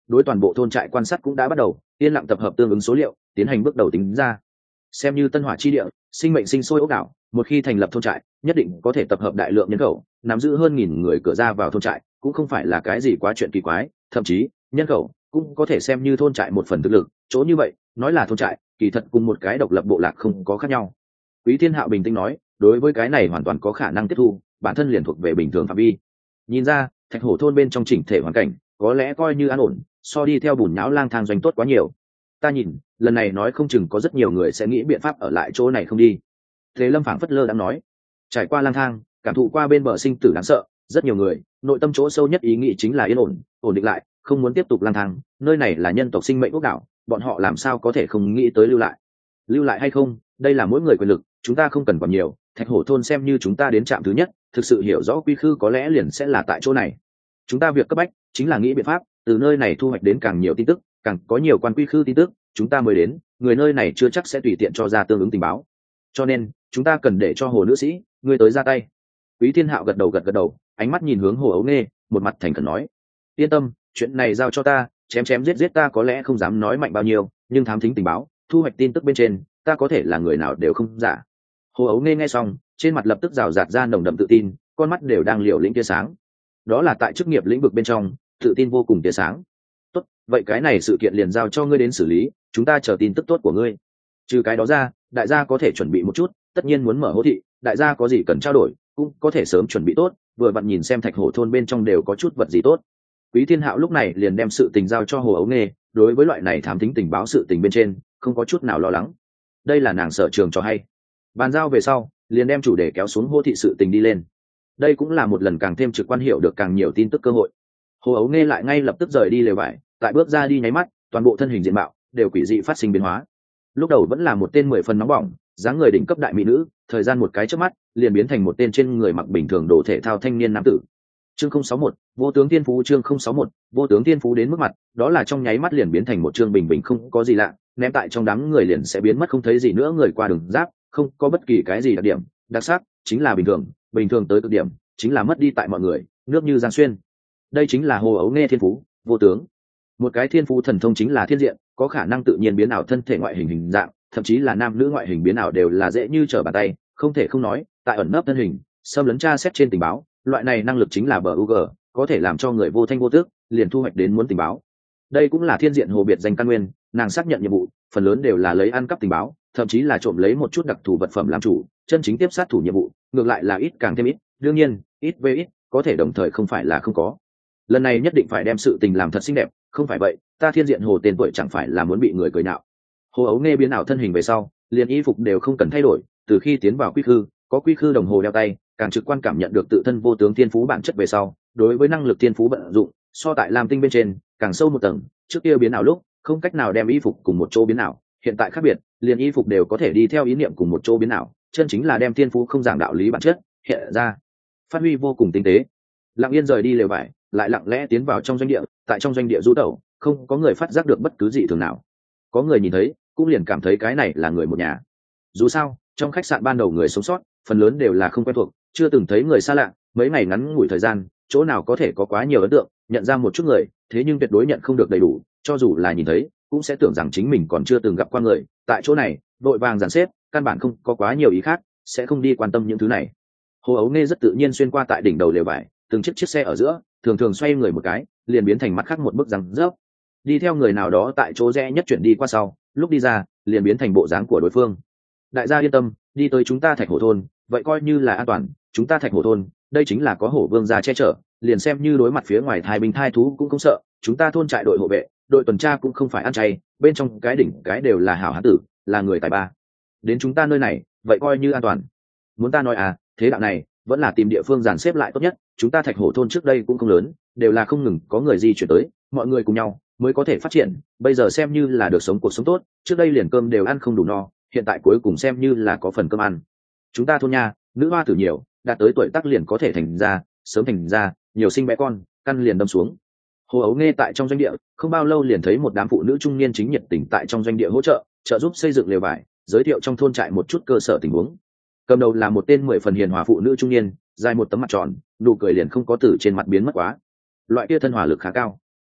A: đối toàn bộ thôn trại quan sát cũng đã bắt đầu yên lặng tập hợp tương ứng số liệu tiến hành bước đầu tính ra. Xem như tân hỏa chi địa, sinh mệnh sinh sôi ốc đảo, một khi thành lập thôn trại nhất định có thể tập hợp đại lượng nhân khẩu, nắm giữ hơn nghìn người cửa ra vào thôn trại cũng không phải là cái gì quá chuyện kỳ quái, thậm chí nhân khẩu cũng có thể xem như thôn trại một phần thực lực. Chỗ như vậy nói là thôn trại kỳ thật cùng một cái độc lập bộ lạc không có khác nhau. Quý Thiên Hạo bình tĩnh nói, đối với cái này hoàn toàn có khả năng tiếp thu, bản thân liền thuộc về bình thường phạm vi. Nhìn ra Thạch Hổ thôn bên trong chỉnh thể hoàn cảnh có lẽ coi như an ổn, so đi theo bùn nhão lang thang doanh tốt quá nhiều. Ta nhìn lần này nói không chừng có rất nhiều người sẽ nghĩ biện pháp ở lại chỗ này không đi. Thế Lâm phảng phất lơ đang nói, trải qua lang thang cảm thụ qua bên bờ sinh tử đáng sợ, rất nhiều người nội tâm chỗ sâu nhất ý nghĩ chính là yên ổn, ổn định lại, không muốn tiếp tục lang thang. Nơi này là nhân tộc sinh mệnh ốc đảo, bọn họ làm sao có thể không nghĩ tới lưu lại. Lưu lại hay không, đây là mỗi người quyền lực, chúng ta không cần còn nhiều. Thạch Hổ thôn xem như chúng ta đến trạm thứ nhất, thực sự hiểu rõ quy khư có lẽ liền sẽ là tại chỗ này. Chúng ta việc cấp bách chính là nghĩ biện pháp từ nơi này thu hoạch đến càng nhiều tin tức, càng có nhiều quan quy khư tin tức chúng ta mới đến, người nơi này chưa chắc sẽ tùy tiện cho ra tương ứng tình báo, cho nên chúng ta cần để cho Hồ nữ sĩ ngươi tới ra tay. Quý Thiên Hạo gật đầu gật gật đầu, ánh mắt nhìn hướng Hồ Ấu Nghê, một mặt thành khẩn nói, yên tâm, chuyện này giao cho ta, chém chém giết giết ta có lẽ không dám nói mạnh bao nhiêu, nhưng thám thính tình báo, thu hoạch tin tức bên trên, ta có thể là người nào đều không giả. Hồ Ấu Nghê nghe xong, trên mặt lập tức rào rạt ra nồng đậm tự tin, con mắt đều đang liều lĩnh tia sáng. Đó là tại chức nghiệp lĩnh vực bên trong, tự tin vô cùng tia sáng. Tốt, vậy cái này sự kiện liền giao cho ngươi đến xử lý, chúng ta chờ tin tức tốt của ngươi. Trừ cái đó ra, đại gia có thể chuẩn bị một chút, tất nhiên muốn mở hố thị, đại gia có gì cần trao đổi, cũng có thể sớm chuẩn bị tốt, vừa vặn nhìn xem Thạch Hổ thôn bên trong đều có chút vật gì tốt. Quý Thiên Hạo lúc này liền đem sự tình giao cho Hồ Ấu Nghê, đối với loại này thám thính tình báo sự tình bên trên, không có chút nào lo lắng. Đây là nàng sở trường cho hay. Bàn giao về sau, liền đem chủ đề kéo xuống hô thị sự tình đi lên. Đây cũng là một lần càng thêm trực quan hiểu được càng nhiều tin tức cơ hội. Hồ Ấu Nghê lại ngay lập tức rời đi lều vải, tại bước ra đi nháy mắt, toàn bộ thân hình diện mạo đều quỷ dị phát sinh biến hóa. Lúc đầu vẫn là một tên mười phần nóng bỏng, dáng người đỉnh cấp đại mỹ nữ, thời gian một cái chớp mắt, liền biến thành một tên trên người mặc bình thường đồ thể thao thanh niên nam tử. Chương không sáu mốt, vô tướng tiên phú. Chương không sáu mốt, vô tướng tiên phú đến mức mặt, đó là trong nháy mắt liền biến thành một chương bình bình không có gì lạ, ném tại trong đám người liền sẽ biến mất không thấy gì nữa, người qua đường giáp, không có bất kỳ cái gì đặc điểm, đặc sắc, chính là bình thường, bình thường tới cực điểm, chính là mất đi tại mọi người, nước như giang xuyên. Đây chính là Hồ Ấu Nghê thiên phú, vô tướng. Một cái thiên phú thần thông chính là thiên diện, có khả năng tự nhiên biến ảo thân thể ngoại hình hình dạng, thậm chí là nam nữ ngoại hình biến ảo đều là dễ như trở bàn tay, không thể không nói, tại ẩn nấp thân hình, xâm lấn tra xét trên tình báo, loại này năng lực chính là bờ u g, có thể làm cho người vô thanh vô tước liền thu hoạch đến muốn tình báo. Đây cũng là thiên diện hồ biệt danh căn nguyên, nàng xác nhận nhiệm vụ phần lớn đều là lấy ăn cắp tình báo, thậm chí là trộm lấy một chút đặc thù vật phẩm làm chủ, chân chính tiếp sát thủ nhiệm vụ ngược lại là ít càng thêm ít. Đương nhiên ít với ít có thể đồng thời không phải là không có. Lần này nhất định phải đem sự tình làm thật xinh đẹp, không phải vậy ta thiên diện hồ tên tuổi chẳng phải là muốn bị người cười nhạo. Hồ Ấu Nghê biến ảo thân hình về sau, liền y phục đều không cần thay đổi, từ khi tiến vào quy khư, có quy khư đồng hồ đeo tay, càng trực quan cảm nhận được tự thân vô tướng thiên phú bản chất về sau, đối với năng lực thiên phú vận dụng, so tại Lam Tinh bên trên, càng sâu một tầng. Trước kia biến ảo lúc, không cách nào đem y phục cùng một chỗ biến ảo, hiện tại khác biệt, liền y phục đều có thể đi theo ý niệm cùng một chỗ biến ảo, chân chính là đem thiên phú không giảng đạo lý bản chất hiện ra, phát huy vô cùng tinh tế. Lặng Yên rời đi lều vải, lại lặng lẽ tiến vào trong doanh địa, tại trong doanh địa du tẩu, không có người phát giác được bất cứ gì thường nào. Có người nhìn thấy, cũng liền cảm thấy cái này là người một nhà. Dù sao, trong khách sạn ban đầu người sống sót, phần lớn đều là không quen thuộc, chưa từng thấy người xa lạ, mấy ngày ngắn ngủi thời gian, chỗ nào có thể có quá nhiều ấn tượng, nhận ra một chút người, thế nhưng tuyệt đối nhận không được đầy đủ, cho dù là nhìn thấy, cũng sẽ tưởng rằng chính mình còn chưa từng gặp qua người. Tại chỗ này, vội vàng dàn xếp, căn bản không có quá nhiều ý khác, sẽ không đi quan tâm những thứ này. Hồ Ấu Nghê rất tự nhiên xuyên qua tại đỉnh đầu lều vải, từng chiếc chiếc xe ở giữa, thường thường xoay người một cái, liền biến thành mặt khác một bức răng rớp. Đi theo người nào đó tại chỗ rẽ nhất chuyển đi qua sau, lúc đi ra, liền biến thành bộ dáng của đối phương. Đại gia yên tâm, đi tới chúng ta Thạch Hổ thôn, vậy coi như là an toàn, chúng ta Thạch Hổ thôn, đây chính là có Hổ Vương gia che chở, liền xem như đối mặt phía ngoài thai binh thai thú cũng không sợ, chúng ta thôn trại đội hộ vệ, đội tuần tra cũng không phải ăn chay, bên trong cái đỉnh cái đều là hảo hán tử, là người tài ba. Đến chúng ta nơi này, vậy coi như an toàn. Muốn ta nói à, thế đạo này, vẫn là tìm địa phương dàn xếp lại tốt nhất, chúng ta Thạch Hổ thôn trước đây cũng không lớn, đều là không ngừng có người di chuyển tới, mọi người cùng nhau mới có thể phát triển, bây giờ xem như là được sống cuộc sống tốt, trước đây liền cơm đều ăn không đủ no, hiện tại cuối cùng xem như là có phần cơm ăn. Chúng ta thôn nha, nữ hoa tử nhiều, đạt tới tuổi tác liền có thể thành ra, sớm thành ra, nhiều sinh bé con, căn liền đâm xuống. Hồ Ấu Nghê tại trong doanh địa, không bao lâu liền thấy một đám phụ nữ trung niên chính nhiệt tình tại trong doanh địa hỗ trợ, trợ giúp xây dựng lều vải, giới thiệu trong thôn trại một chút cơ sở tình huống. Cầm đầu là một tên mười phần hiền hòa phụ nữ trung niên, dài một tấm mặt tròn, nụ cười liền không có từ trên mặt biến mất quá. Loại kia thân hòa lực khá cao.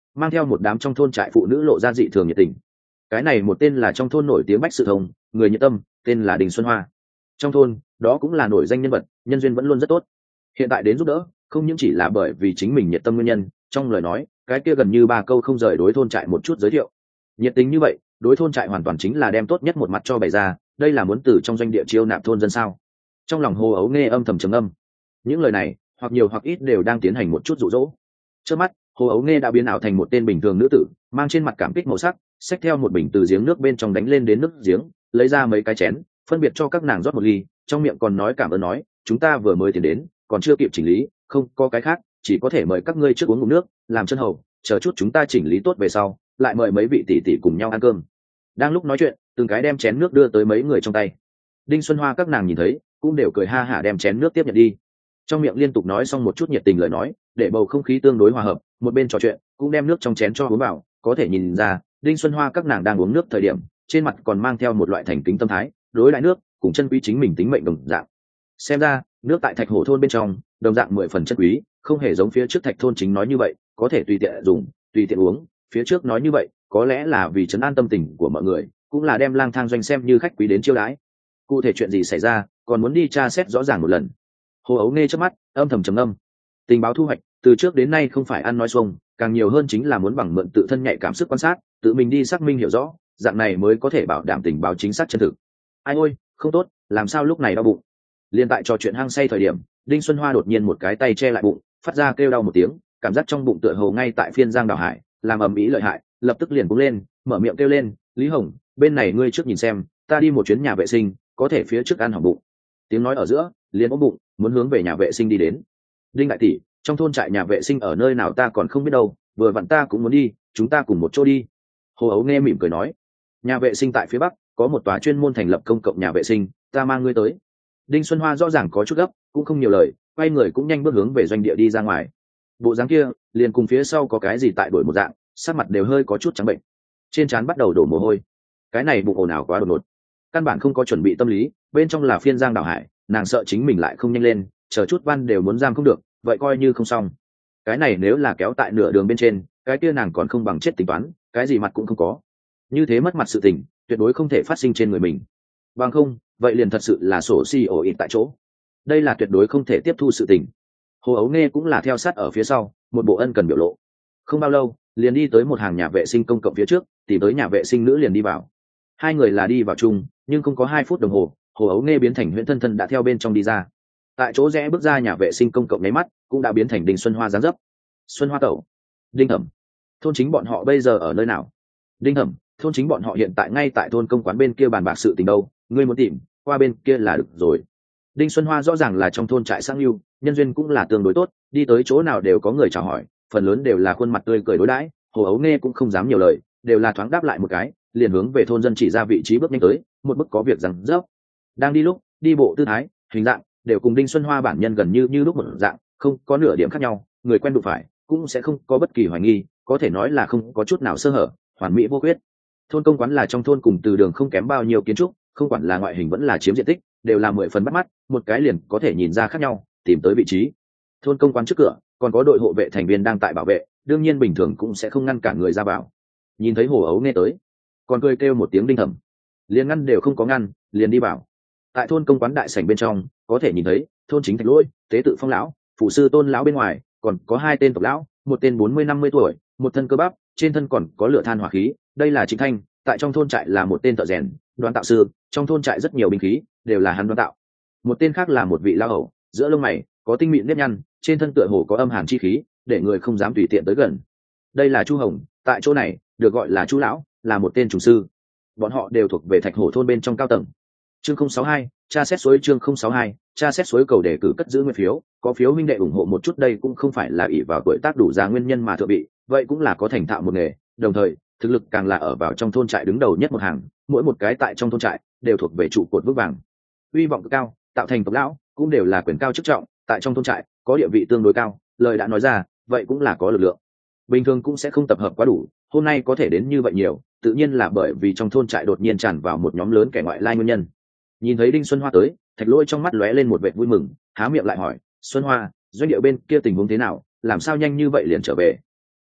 A: mang theo một đám trong thôn trại phụ nữ lộ ra dị thường nhiệt tình. Cái này một tên là trong thôn nổi tiếng bách sự thông, người nhiệt tâm, tên là Đình Xuân Hoa. Trong thôn đó cũng là nổi danh nhân vật, nhân duyên vẫn luôn rất tốt. Hiện tại đến giúp đỡ không những chỉ là bởi vì chính mình nhiệt tâm nguyên nhân, trong lời nói cái kia gần như ba câu không rời đối thôn trại một chút giới thiệu. Nhiệt tình như vậy, đối thôn trại hoàn toàn chính là đem tốt nhất một mặt cho bày ra, đây là muốn từ trong doanh địa chiêu nạp thôn dân sao? Trong lòng Hồ Ấu nghe âm thầm trầm âm. Những lời này hoặc nhiều hoặc ít đều đang tiến hành một chút dụ dỗ. Trước mắt Hồ Ấu nghe đã biến ảo thành một tên bình thường nữ tử, mang trên mặt cảm kích màu sắc, xách theo một bình từ giếng nước bên trong đánh lên đến nước giếng, lấy ra mấy cái chén, phân biệt cho các nàng rót một ly, trong miệng còn nói cảm ơn nói, chúng ta vừa mới tiến đến, còn chưa kịp chỉnh lý, không có cái khác, chỉ có thể mời các ngươi trước uống ngụm nước, làm chân hầu, chờ chút chúng ta chỉnh lý tốt về sau, lại mời mấy vị tỷ tỷ cùng nhau ăn cơm. Đang lúc nói chuyện, từng cái đem chén nước đưa tới mấy người trong tay. Đinh Xuân Hoa các nàng nhìn thấy, cũng đều cười ha hả đem chén nước tiếp nhận đi. Trong miệng liên tục nói xong một chút nhiệt tình lời nói, để bầu không khí tương đối hòa hợp, một bên trò chuyện, cũng đem nước trong chén cho uống vào, có thể nhìn ra, Đinh Xuân Hoa các nàng đang uống nước thời điểm, trên mặt còn mang theo một loại thành kính tâm thái, đối lại nước, cùng chân quý chính mình tính mệnh đồng dạng. Xem ra, nước tại Thạch Hổ thôn bên trong, đồng dạng mười phần chân quý, không hề giống phía trước Thạch thôn chính nói như vậy, có thể tùy tiện dùng, tùy tiện uống, phía trước nói như vậy, có lẽ là vì trấn an tâm tình của mọi người, cũng là đem Lang Thang doanh xem như khách quý đến chiêu đãi. Cụ thể chuyện gì xảy ra, còn muốn đi tra xét rõ ràng một lần. Hồ Ấu nghe trước mắt, âm thầm trầm ngâm. Tình báo thu hoạch, từ trước đến nay không phải ăn nói xuông, càng nhiều hơn chính là muốn bằng mượn tự thân nhạy cảm sức quan sát, tự mình đi xác minh hiểu rõ, dạng này mới có thể bảo đảm tình báo chính xác chân thực. Ai ôi, không tốt, làm sao lúc này đau bụng? Liên tại trò chuyện hăng say thời điểm, Đinh Xuân Hoa đột nhiên một cái tay che lại bụng, phát ra kêu đau một tiếng, cảm giác trong bụng tựa hồ ngay tại phiên giang đảo hải, làm ầm ĩ lợi hại, lập tức liền búng lên, mở miệng kêu lên, Lý Hồng, bên này ngươi trước nhìn xem, ta đi một chuyến nhà vệ sinh, có thể phía trước ăn hỏng bụng. Tiếng nói ở giữa, liền ôm bụng, muốn hướng về nhà vệ sinh đi đến. Đinh đại tỷ, trong thôn trại nhà vệ sinh ở nơi nào ta còn không biết đâu, vừa vặn ta cũng muốn đi, chúng ta cùng một chỗ đi. Hồ Ấu nghe mỉm cười nói, nhà vệ sinh tại phía bắc có một tòa chuyên môn thành lập công cộng nhà vệ sinh, ta mang ngươi tới. Đinh Xuân Hoa rõ ràng có chút gấp, cũng không nhiều lời, quay người cũng nhanh bước hướng về doanh địa đi ra ngoài. Bộ dáng kia liền cùng phía sau có cái gì tại đổi một dạng, sắc mặt đều hơi có chút trắng bệnh, trên trán bắt đầu đổ mồ hôi. Cái này bụng ồn ào quá đột ngột, căn bản không có chuẩn bị tâm lý, bên trong là phiên giang đảo hải, nàng sợ chính mình lại không nhanh lên, chờ chút van đều muốn giam không được, vậy coi như không xong. Cái này nếu là kéo tại nửa đường bên trên, cái kia nàng còn không bằng chết tính toán, cái gì mặt cũng không có. Như thế mất mặt sự tình, tuyệt đối không thể phát sinh trên người mình. Bằng không, vậy liền thật sự là sổ xì ổ ịt tại chỗ. Đây là tuyệt đối không thể tiếp thu sự tình. Hồ Ấu nghe cũng là theo sát ở phía sau, một bộ ân cần biểu lộ. Không bao lâu, liền đi tới một hàng nhà vệ sinh công cộng phía trước, tìm tới nhà vệ sinh nữ liền đi vào. Hai người là đi vào chung, nhưng không có hai phút đồng hồ, Hồ Ấu nghe biến thành Huyễn Thân Thân đã theo bên trong đi ra. Tại chỗ rẽ bước ra nhà vệ sinh công cộng nháy mắt, cũng đã biến thành Đinh Xuân Hoa dáng dấp. Xuân Hoa tẩu, Đinh Thẩm, thôn chính bọn họ bây giờ ở nơi nào? Đinh Thẩm, thôn chính bọn họ hiện tại ngay tại thôn công quán bên kia bàn bạc sự tình đâu, ngươi muốn tìm, qua bên kia là được rồi. Đinh Xuân Hoa rõ ràng là trong thôn trại sang lưu, nhân duyên cũng là tương đối tốt, đi tới chỗ nào đều có người chào hỏi, phần lớn đều là khuôn mặt tươi cười đối đãi. Hồ Ấu nghe cũng không dám nhiều lời, đều là thoáng đáp lại một cái, liền hướng về thôn dân chỉ ra vị trí bước nhanh tới, một bước có việc rằng dốc. Đang đi lúc, đi bộ tư thái, hình dạng đều cùng Đinh Xuân Hoa bản nhân gần như như lúc một dạng, không có nửa điểm khác nhau, người quen đụng phải cũng sẽ không có bất kỳ hoài nghi, có thể nói là không có chút nào sơ hở, hoàn mỹ vô khuyết. Thôn công quán là trong thôn cùng từ đường không kém bao nhiêu kiến trúc, không quản là ngoại hình vẫn là chiếm diện tích, đều là mười phần bắt mắt, một cái liền có thể nhìn ra khác nhau, tìm tới vị trí. Thôn công quán trước cửa còn có đội hộ vệ thành viên đang tại bảo vệ, đương nhiên bình thường cũng sẽ không ngăn cản người ra vào. Nhìn thấy Hồ Ấu nghe tới, còn cười kêu một tiếng Đinh Thẩm, liền ngăn đều không có ngăn, liền đi vào. Tại thôn công quán đại sảnh bên trong, có thể nhìn thấy thôn chính Thạch Lỗi, tế tự Phong lão, phụ sư Tôn lão bên ngoài, còn có hai tên tộc lão, một tên bốn mươi năm mươi tuổi, một thân cơ bắp, trên thân còn có lửa than hỏa khí, đây là Trịnh Thanh, tại trong thôn trại là một tên thợ rèn, đoán tạo sư, trong thôn trại rất nhiều binh khí đều là hắn đoán tạo. Một tên khác là một vị lao hầu, giữa lông mày có tinh mịn nếp nhăn, trên thân tựa hồ có âm hàn chi khí, để người không dám tùy tiện tới gần. Đây là Chu Hồng, tại chỗ này được gọi là Chu lão, là một tên trùng sư. Bọn họ đều thuộc về Thạch Hổ thôn bên trong cao tầng. Chương không sáu hai, tra xét suối chương không sáu hai, tra xét suối cầu đề cử cất giữ nguyên phiếu, có phiếu huynh đệ ủng hộ một chút đây cũng không phải là ỷ vào tuổi tác đủ già nguyên nhân mà thượng vị, vậy cũng là có thành thạo một nghề, đồng thời thực lực càng là ở vào trong thôn trại đứng đầu nhất một hàng, mỗi một cái tại trong thôn trại đều thuộc về trụ cột vững vàng. Uy vọng cực cao, tạo thành tộc lão cũng đều là quyền cao chức trọng, tại trong thôn trại có địa vị tương đối cao, lời đã nói ra, vậy cũng là có lực lượng. Bình thường cũng sẽ không tập hợp quá đủ, hôm nay có thể đến như vậy nhiều, tự nhiên là bởi vì trong thôn trại đột nhiên tràn vào một nhóm lớn kẻ ngoại lai nguyên nhân. Nhìn thấy Đinh Xuân Hoa tới, Thạch Lỗi trong mắt lóe lên một vẻ vui mừng, há miệng lại hỏi, "Xuân Hoa, doanh địa bên kia tình huống thế nào, làm sao nhanh như vậy liền trở về?"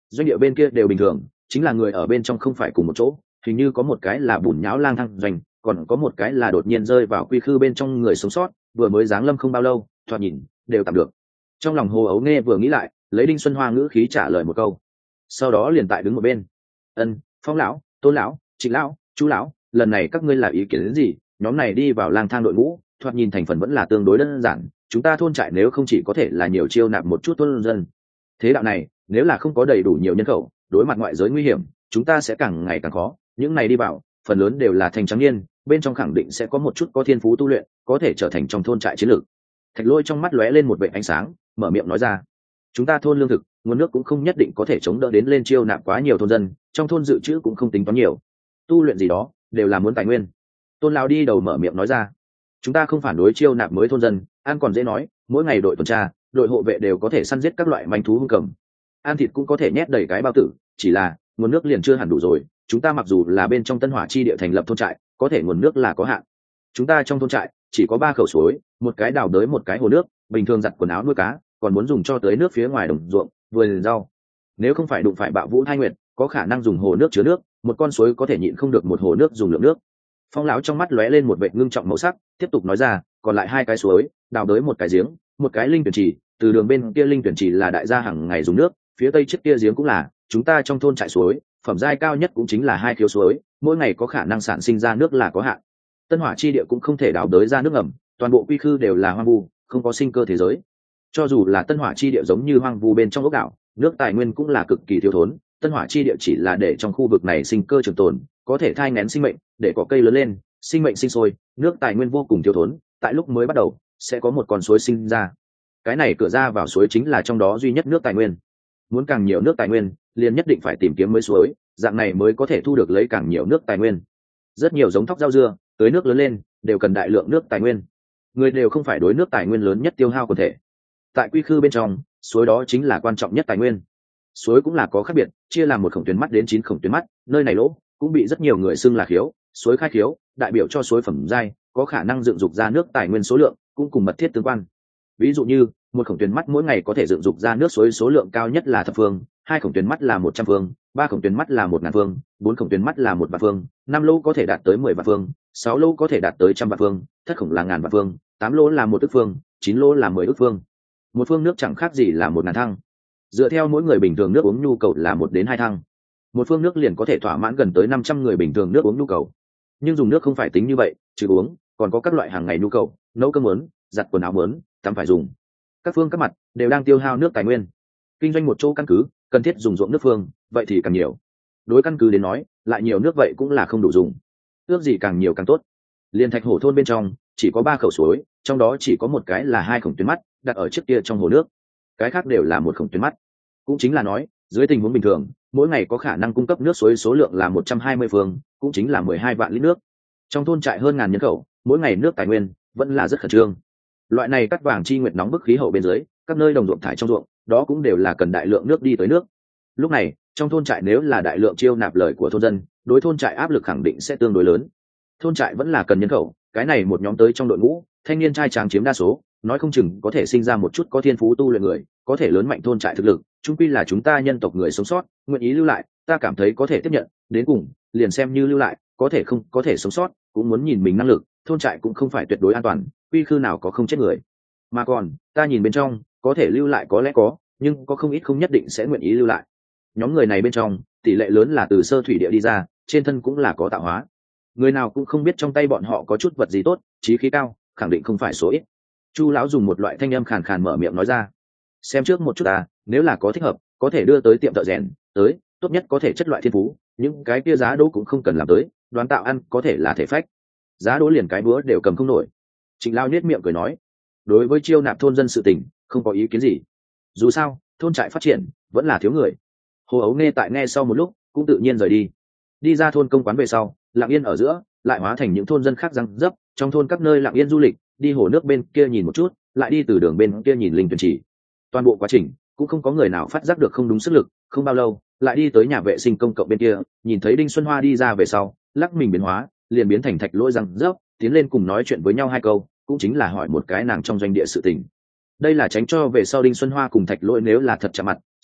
A: doanh địa bên kia đều bình thường, chính là người ở bên trong không phải cùng một chỗ, hình như có một cái là bùn nháo lang thang doanh, còn có một cái là đột nhiên rơi vào quy khư bên trong người sống sót, vừa mới giáng lâm không bao lâu, thoạt nhìn đều tạm được. Trong lòng Hồ Ấu nghe vừa nghĩ lại, lấy Đinh Xuân Hoa ngữ khí trả lời một câu, sau đó liền tại đứng một bên. Ân, Phong lão, Tôn lão, Trịnh lão, Chu lão, lần này các ngươi là ý kiến đến gì? Nhóm này đi vào lang thang đội ngũ, thoạt nhìn thành phần vẫn là tương đối đơn giản, chúng ta thôn trại nếu không chỉ có thể là nhiều chiêu nạp một chút thôn dân. Thế đạo này, nếu là không có đầy đủ nhiều nhân khẩu, đối mặt ngoại giới nguy hiểm, chúng ta sẽ càng ngày càng khó. Những này đi vào, phần lớn đều là thành trắng niên, bên trong khẳng định sẽ có một chút có thiên phú tu luyện, có thể trở thành trong thôn trại chiến lược. Thạch Lôi trong mắt lóe lên một vệt ánh sáng, mở miệng nói ra: chúng ta thôn lương thực, nguồn nước cũng không nhất định có thể chống đỡ đến lên chiêu nạp quá nhiều thôn dân, trong thôn dự trữ cũng không tính toán nhiều, tu luyện gì đó đều là muốn tài nguyên. Tôn lão đi đầu mở miệng nói ra: chúng ta không phản đối chiêu nạp mới thôn dân, an còn dễ nói, mỗi ngày đội tuần tra, đội hộ vệ đều có thể săn giết các loại manh thú hung cầm, an thịt cũng có thể nhét đầy cái bao tử, chỉ là nguồn nước liền chưa hẳn đủ rồi. Chúng ta mặc dù là bên trong Tân Hỏa chi địa thành lập thôn trại, có thể nguồn nước là có hạn. Chúng ta trong thôn trại chỉ có ba khẩu suối, một cái đào đới, một cái hồ nước, bình thường giặt quần áo nuôi cá, còn muốn dùng cho tới nước phía ngoài đồng ruộng vườn rau. Nếu không phải đụng phải bạo vũ thai nguyệt, có khả năng dùng hồ nước chứa nước, một con suối có thể nhịn không được một hồ nước dùng lượng nước. Phong lão trong mắt lóe lên một vệt ngưng trọng màu sắc, tiếp tục nói ra: còn lại hai cái suối, đào đới một cái giếng, một cái linh tuyển trì, từ đường bên kia linh tuyển trì là đại gia hàng ngày dùng nước, phía tây trước kia giếng cũng là. Chúng ta trong thôn trại suối, phẩm giai cao nhất cũng chính là hai khiếu suối, mỗi ngày có khả năng sản sinh ra nước là có hạn. Tân Hỏa chi địa cũng không thể đào đới ra nước ngầm, toàn bộ quy khư đều là hoang vu, không có sinh cơ thế giới. Cho dù là Tân Hỏa chi địa giống như hoang vu bên trong ốc đảo, nước tài nguyên cũng là cực kỳ thiếu thốn. Tân Hỏa chi địa chỉ là để trong khu vực này sinh cơ trường tồn, có thể thai nghén sinh mệnh, để có cây lớn lên, sinh mệnh sinh sôi. Nước tài nguyên vô cùng thiếu thốn, tại lúc mới bắt đầu sẽ có một con suối sinh ra, cái này cửa ra vào suối chính là trong đó duy nhất nước tài nguyên. Muốn càng nhiều nước tài nguyên, liền nhất định phải tìm kiếm mới suối, dạng này mới có thể thu được lấy càng nhiều nước tài nguyên. Rất nhiều giống thóc rau dưa, tưới nước lớn lên đều cần đại lượng nước tài nguyên, người đều không phải đối nước tài nguyên lớn nhất tiêu hao quần thể. Tại quy khư bên trong, suối đó chính là quan trọng nhất tài nguyên. Suối cũng là có khác biệt, chia làm một khổng tuyến mắt đến chín khổng tuyến mắt, nơi này lỗ cũng bị rất nhiều người xưng là khiếu. Suối khai khiếu đại biểu cho suối phẩm giai, có khả năng dựng dục ra nước tài nguyên số lượng cũng cùng mật thiết tương quan. Ví dụ như một khổng tuyến mắt mỗi ngày có thể dựng dục ra nước suối số lượng cao nhất là thập phương, hai khổng tuyến mắt là một trăm phương, ba khổng tuyến mắt là một ngàn phương, bốn khổng tuyến mắt là một vạn phương, năm lỗ có thể đạt tới mười vạn phương, sáu lỗ có thể đạt tới trăm vạn phương, thất khổng là ngàn vạn phương, tám lỗ là một ức phương, chín lỗ là mười ức phương. Một phương nước chẳng khác gì là một ngàn thăng. Dựa theo mỗi người bình thường nước uống nhu cầu là một đến hai thăng, một phương nước liền có thể thỏa mãn gần tới năm trăm người bình thường nước uống nhu cầu. Nhưng dùng nước không phải tính như vậy, trừ uống còn có các loại hàng ngày nhu cầu, nấu cơm muốn, giặt quần áo muốn, tắm phải dùng, các phương các mặt đều đang tiêu hao nước tài nguyên. Kinh doanh một chỗ căn cứ cần thiết dùng ruộng nước phương, vậy thì càng nhiều. Đối căn cứ đến nói, lại nhiều nước vậy cũng là không đủ dùng, ước gì càng nhiều càng tốt. Liên Thạch Hổ thôn bên trong chỉ có ba khẩu suối, trong đó chỉ có một cái là hai khổng tuyến mắt đặt ở trước kia trong hồ nước, cái khác đều là một khổng tuyến mắt. Cũng chính là nói, dưới tình huống bình thường, mỗi ngày có khả năng cung cấp nước suối số lượng là một trăm hai mươi phương, cũng chính là mười hai vạn lít nước. Trong thôn trại hơn ngàn nhân khẩu, mỗi ngày nước tài nguyên vẫn là rất khẩn trương. Loại này cắt vàng chi nguyệt nóng bức khí hậu bên dưới, các nơi đồng ruộng thải trong ruộng, đó cũng đều là cần đại lượng nước đi tới nước. Lúc này, trong thôn trại nếu là đại lượng chiêu nạp lời của thôn dân, đối thôn trại áp lực khẳng định sẽ tương đối lớn. Thôn trại vẫn là cần nhân khẩu, cái này một nhóm tới trong đội ngũ, thanh niên trai tráng chiếm đa số, nói không chừng có thể sinh ra một chút có thiên phú tu luyện người, có thể lớn mạnh thôn trại thực lực. Chung quy là chúng ta nhân tộc người sống sót, nguyện ý lưu lại, ta cảm thấy có thể tiếp nhận, đến cùng, liền xem như lưu lại, có thể không có thể sống sót, cũng muốn nhìn mình năng lực. Thôn trại cũng không phải tuyệt đối an toàn, quy khư nào có không chết người. Mà còn, ta nhìn bên trong, có thể lưu lại có lẽ có, nhưng có không ít không nhất định sẽ nguyện ý lưu lại. Nhóm người này bên trong, tỷ lệ lớn là từ sơ thủy địa đi ra, trên thân cũng là có tạo hóa. Người nào cũng không biết trong tay bọn họ có chút vật gì tốt, chí khí cao, khẳng định không phải số ít. Chu lão dùng một loại thanh âm khàn khàn mở miệng nói ra: xem trước một chút à, nếu là có thích hợp, có thể đưa tới tiệm thợ rèn, tới, tốt nhất có thể chất loại thiên phú, những cái kia giá đỗ cũng không cần làm tới, đoán tạo ăn có thể là thể phách. Giá đỗ liền cái búa đều cầm không nổi. Trịnh Lao nhếch miệng cười nói: đối với chiêu nạp thôn dân sự tình, không có ý kiến gì. Dù sao, thôn trại phát triển vẫn là thiếu người. Hồ Ấu nghe tại nghe sau một lúc, cũng tự nhiên rời đi. Đi ra thôn công quán về sau, lặng yên ở giữa, lại hóa thành những thôn dân khác răng dấp, trong thôn các nơi lặng yên du lịch, đi hồ nước bên kia nhìn một chút, lại đi từ đường bên kia nhìn linh tuyển chỉ. Toàn bộ quá trình cũng không có người nào phát giác được không đúng sức lực. Không bao lâu, lại đi tới nhà vệ sinh công cộng bên kia, nhìn thấy Đinh Xuân Hoa đi ra về sau, lắc mình biến hóa, liền biến thành Thạch Lỗi răng dấp, tiến lên cùng nói chuyện với nhau hai câu, cũng chính là hỏi một cái nàng trong doanh địa sự tình. Đây là tránh cho về sau Đinh Xuân Hoa cùng Thạch Lỗi nếu là thật chạm mặt,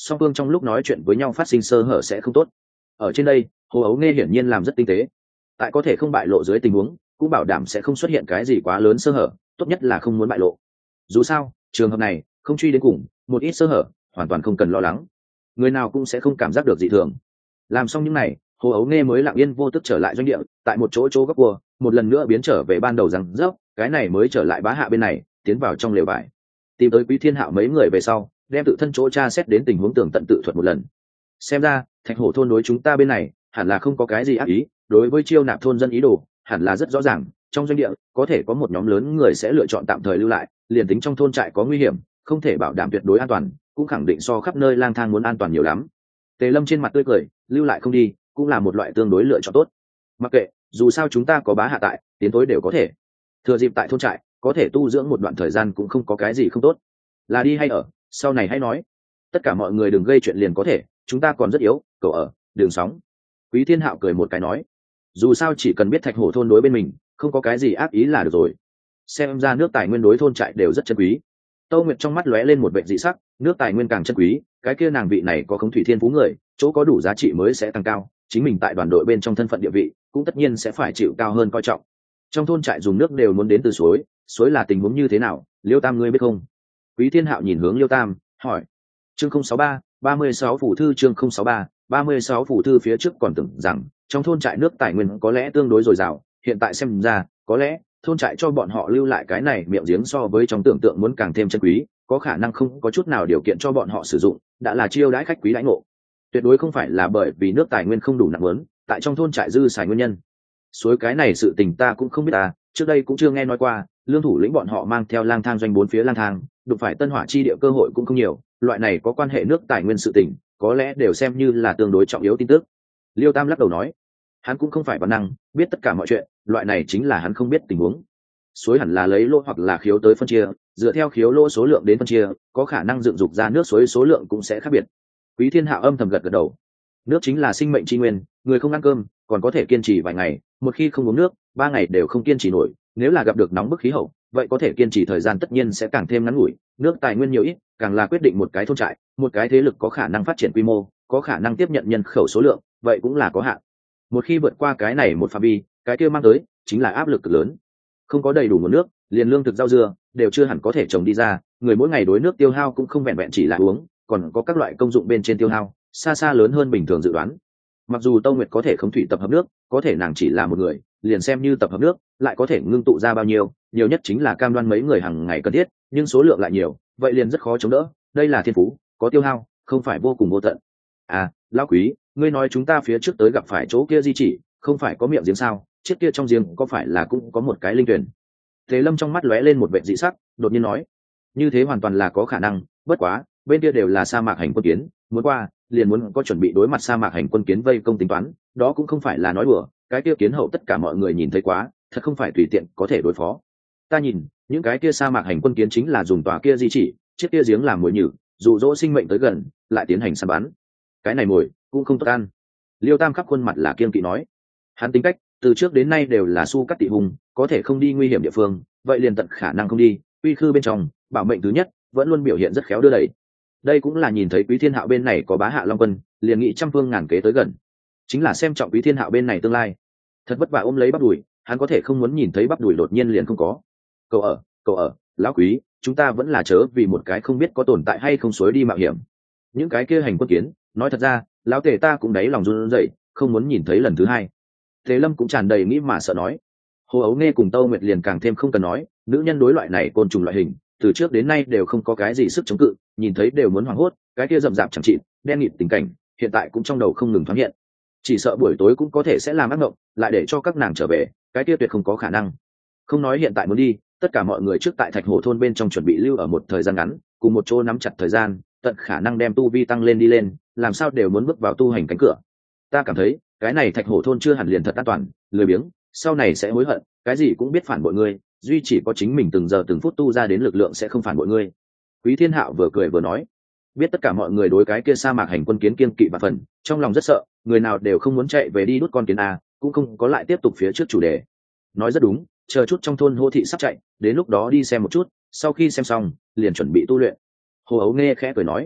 A: song phương trong lúc nói chuyện với nhau phát sinh sơ hở sẽ không tốt. Ở trên đây Hồ Ấu Nghe hiển nhiên làm rất tinh tế, tại có thể không bại lộ dưới tình huống cũng bảo đảm sẽ không xuất hiện cái gì quá lớn sơ hở, tốt nhất là không muốn bại lộ. Dù sao trường hợp này không truy đến cùng, một ít sơ hở hoàn toàn không cần lo lắng, người nào cũng sẽ không cảm giác được dị thường. Làm xong những này, Hồ Ấu Nghe mới lặng yên vô tức trở lại doanh địa, tại một chỗ chỗ góc cua một lần nữa biến trở về ban đầu rằng dốc, cái này mới trở lại bá hạ bên này, tiến vào trong lều vải tìm tới Quý Thiên Hạo mấy người về sau, đem tự thân chỗ tra xét đến tình huống tường tận tự thuật một lần. Xem ra Thạch Hổ thôn đối chúng ta bên này hẳn là không có cái gì ác ý, đối với chiêu nạp thôn dân ý đồ hẳn là rất rõ ràng. Trong doanh địa có thể có một nhóm lớn người sẽ lựa chọn tạm thời lưu lại, liền tính trong thôn trại có nguy hiểm, không thể bảo đảm tuyệt đối an toàn, cũng khẳng định so khắp nơi lang thang muốn an toàn nhiều lắm. Tề Lâm trên mặt tươi cười, lưu lại không đi cũng là một loại tương đối lựa chọn tốt. Mặc kệ, dù sao chúng ta có bá hạ tại, tiến tối đều có thể. Thừa dịp tại thôn trại có thể tu dưỡng một đoạn thời gian cũng không có cái gì không tốt. Là đi hay ở, sau này hãy nói. Tất cả mọi người đừng gây chuyện liền có thể, chúng ta còn rất yếu, cậu ở đường sóng. Quý Thiên Hạo cười một cái nói, dù sao chỉ cần biết Thạch Hổ thôn đối bên mình không có cái gì ác ý là được rồi. Xem ra nước tài nguyên đối thôn trại đều rất chân quý. Tô Nguyệt trong mắt lóe lên một vẻ dị sắc, nước tài nguyên càng chân quý, cái kia nàng vị này có khống thủy thiên phú người, chỗ có đủ giá trị mới sẽ tăng cao, chính mình tại đoàn đội bên trong thân phận địa vị cũng tất nhiên sẽ phải chịu cao hơn coi trọng. Trong thôn trại dùng nước đều muốn đến từ suối, suối là tình huống như thế nào, Liêu Tam ngươi biết không? Quý Thiên Hạo nhìn hướng Liêu Tam hỏi. Chương không sáu ba, ba mươi sáu phủ thư chương không sáu ba, ba mươi sáu phủ thư phía trước còn tưởng rằng trong thôn trại nước tài nguyên có lẽ tương đối dồi dào, hiện tại xem ra có lẽ thôn trại cho bọn họ lưu lại cái này miệng giếng so với trong tưởng tượng muốn càng thêm chân quý, có khả năng không có chút nào điều kiện cho bọn họ sử dụng, đã là chiêu đãi khách quý đãi ngộ. Tuyệt đối không phải là bởi vì nước tài nguyên không đủ nặng lớn, tại trong thôn trại dư xài nguyên nhân. Suối cái này sự tình ta cũng không biết à, trước đây cũng chưa nghe nói qua, lương thủ lĩnh bọn họ mang theo lang thang doanh bốn phía lang thang, đụng phải tân hỏa chi địa cơ hội cũng không nhiều, loại này có quan hệ nước tài nguyên sự tình, có lẽ đều xem như là tương đối trọng yếu tin tức. Liêu Tam lắc đầu nói, hắn cũng không phải bản năng biết tất cả mọi chuyện, loại này chính là hắn không biết tình huống. Suối hẳn là lấy lỗ hoặc là khiếu tới phân chia, dựa theo khiếu lỗ số lượng đến phân chia, có khả năng dựng dục ra nước suối số lượng cũng sẽ khác biệt. Quý Thiên Hạo âm thầm gật gật đầu. Nước chính là sinh mệnh chi nguyên, người không ăn cơm còn có thể kiên trì vài ngày, một khi không uống nước ba ngày đều không kiên trì nổi, nếu là gặp được nóng bức khí hậu vậy có thể kiên trì thời gian tất nhiên sẽ càng thêm ngắn ngủi. Nước tài nguyên nhiều ít càng là quyết định một cái thôn trại, một cái thế lực có khả năng phát triển quy mô, có khả năng tiếp nhận nhân khẩu số lượng, vậy cũng là có hạn. Một khi vượt qua cái này một phạm vi, cái kia mang tới chính là áp lực cực lớn. Không có đầy đủ nguồn nước, liền lương thực rau dưa đều chưa hẳn có thể trồng đi ra, người mỗi ngày đối nước tiêu hao cũng không vẹn vẹn chỉ là uống, còn có các loại công dụng bên trên tiêu hao xa xa lớn hơn bình thường dự đoán. Mặc dù Tâu Nguyệt có thể khống thủy tập hợp nước, có thể nàng chỉ là một người, liền xem như tập hợp nước lại có thể ngưng tụ ra bao nhiêu, nhiều nhất chính là cam đoan mấy người hàng ngày cần thiết, nhưng số lượng lại nhiều, vậy liền rất khó chống đỡ. Đây là thiên phú, có tiêu hao, không phải vô cùng vô tận. À, lão Quý, ngươi nói chúng ta phía trước tới gặp phải chỗ kia di chỉ, không phải có miệng giếng sao? Chiếc kia trong giếng có phải là cũng có một cái linh tuyển? Thế Lâm trong mắt lóe lên một vẻ dị sắc, đột nhiên nói, như thế hoàn toàn là có khả năng, bất quá bên kia đều là sa mạc hành quân kiến, muốn qua liền muốn có chuẩn bị đối mặt sa mạc hành quân kiến vây công tính toán, đó cũng không phải là nói đùa, cái kia kiến hậu tất cả mọi người nhìn thấy quá, thật không phải tùy tiện có thể đối phó. Ta nhìn những cái kia sa mạc hành quân kiến chính là dùng tòa kia di chỉ, chiếc kia giếng làm mồi nhử, dụ dỗ sinh mệnh tới gần lại tiến hành săn bắn, cái này mồi cũng không tốt ăn. Liêu Tam khắp khuôn mặt là kiên kỵ nói, hắn tính cách từ trước đến nay đều là su cắt tị hùng, có thể không đi nguy hiểm địa phương vậy liền tận khả năng không đi, uy khư bên trong bảo mệnh thứ nhất, vẫn luôn biểu hiện rất khéo đưa đẩy. Đây cũng là nhìn thấy Quý Thiên Hạo bên này có bá hạ long quân, liền nghĩ trăm phương ngàn kế tới gần, chính là xem trọng Quý Thiên Hạo bên này tương lai. Thật vất vả ôm lấy bắp đùi, hắn có thể không muốn nhìn thấy bắp đùi đột nhiên liền không có. Cậu ở, cậu ở, lão Quý, chúng ta vẫn là chớ vì một cái không biết có tồn tại hay không suối đi mạo hiểm. Những cái kia hành quân kiến, nói thật ra, lão tề ta cũng đáy lòng run rẩy, không muốn nhìn thấy lần thứ hai. Thế Lâm cũng tràn đầy nghĩ mà sợ nói. Hồ Ấu Nghe cùng Tâu Nguyệt liền càng thêm không cần nói, nữ nhân đối loại này côn trùng loại hình, từ trước đến nay đều không có cái gì sức chống cự, nhìn thấy đều muốn hoảng hốt, cái kia rậm rạp chẳng trị, đen nghịt tình cảnh, hiện tại cũng trong đầu không ngừng thoáng hiện. Chỉ sợ buổi tối cũng có thể sẽ làm ác mộng, lại để cho các nàng trở về, cái kia tuyệt không có khả năng. Không nói hiện tại muốn đi, tất cả mọi người trước tại Thạch Hổ thôn bên trong chuẩn bị lưu ở một thời gian ngắn, cùng một chỗ nắm chặt thời gian, tận khả năng đem tu vi tăng lên đi lên, làm sao đều muốn bước vào tu hành cánh cửa. Ta cảm thấy, cái này Thạch Hổ thôn chưa hẳn liền thật an toàn, lười biếng, sau này sẽ hối hận, cái gì cũng biết phản bội ngươi, duy chỉ có chính mình từng giờ từng phút tu ra đến lực lượng sẽ không phản bội ngươi. Quý Thiên Hạo vừa cười vừa nói, biết tất cả mọi người đối cái kia sa mạc hành quân kiến kiên kỵ và phần, trong lòng rất sợ, người nào đều không muốn chạy về đi đút con kiến a, cũng không có lại tiếp tục phía trước chủ đề. Nói rất đúng, chờ chút trong thôn Hô thị sắp chạy, đến lúc đó đi xem một chút, sau khi xem xong liền chuẩn bị tu luyện. Hồ Ấu Nghe khẽ cười nói,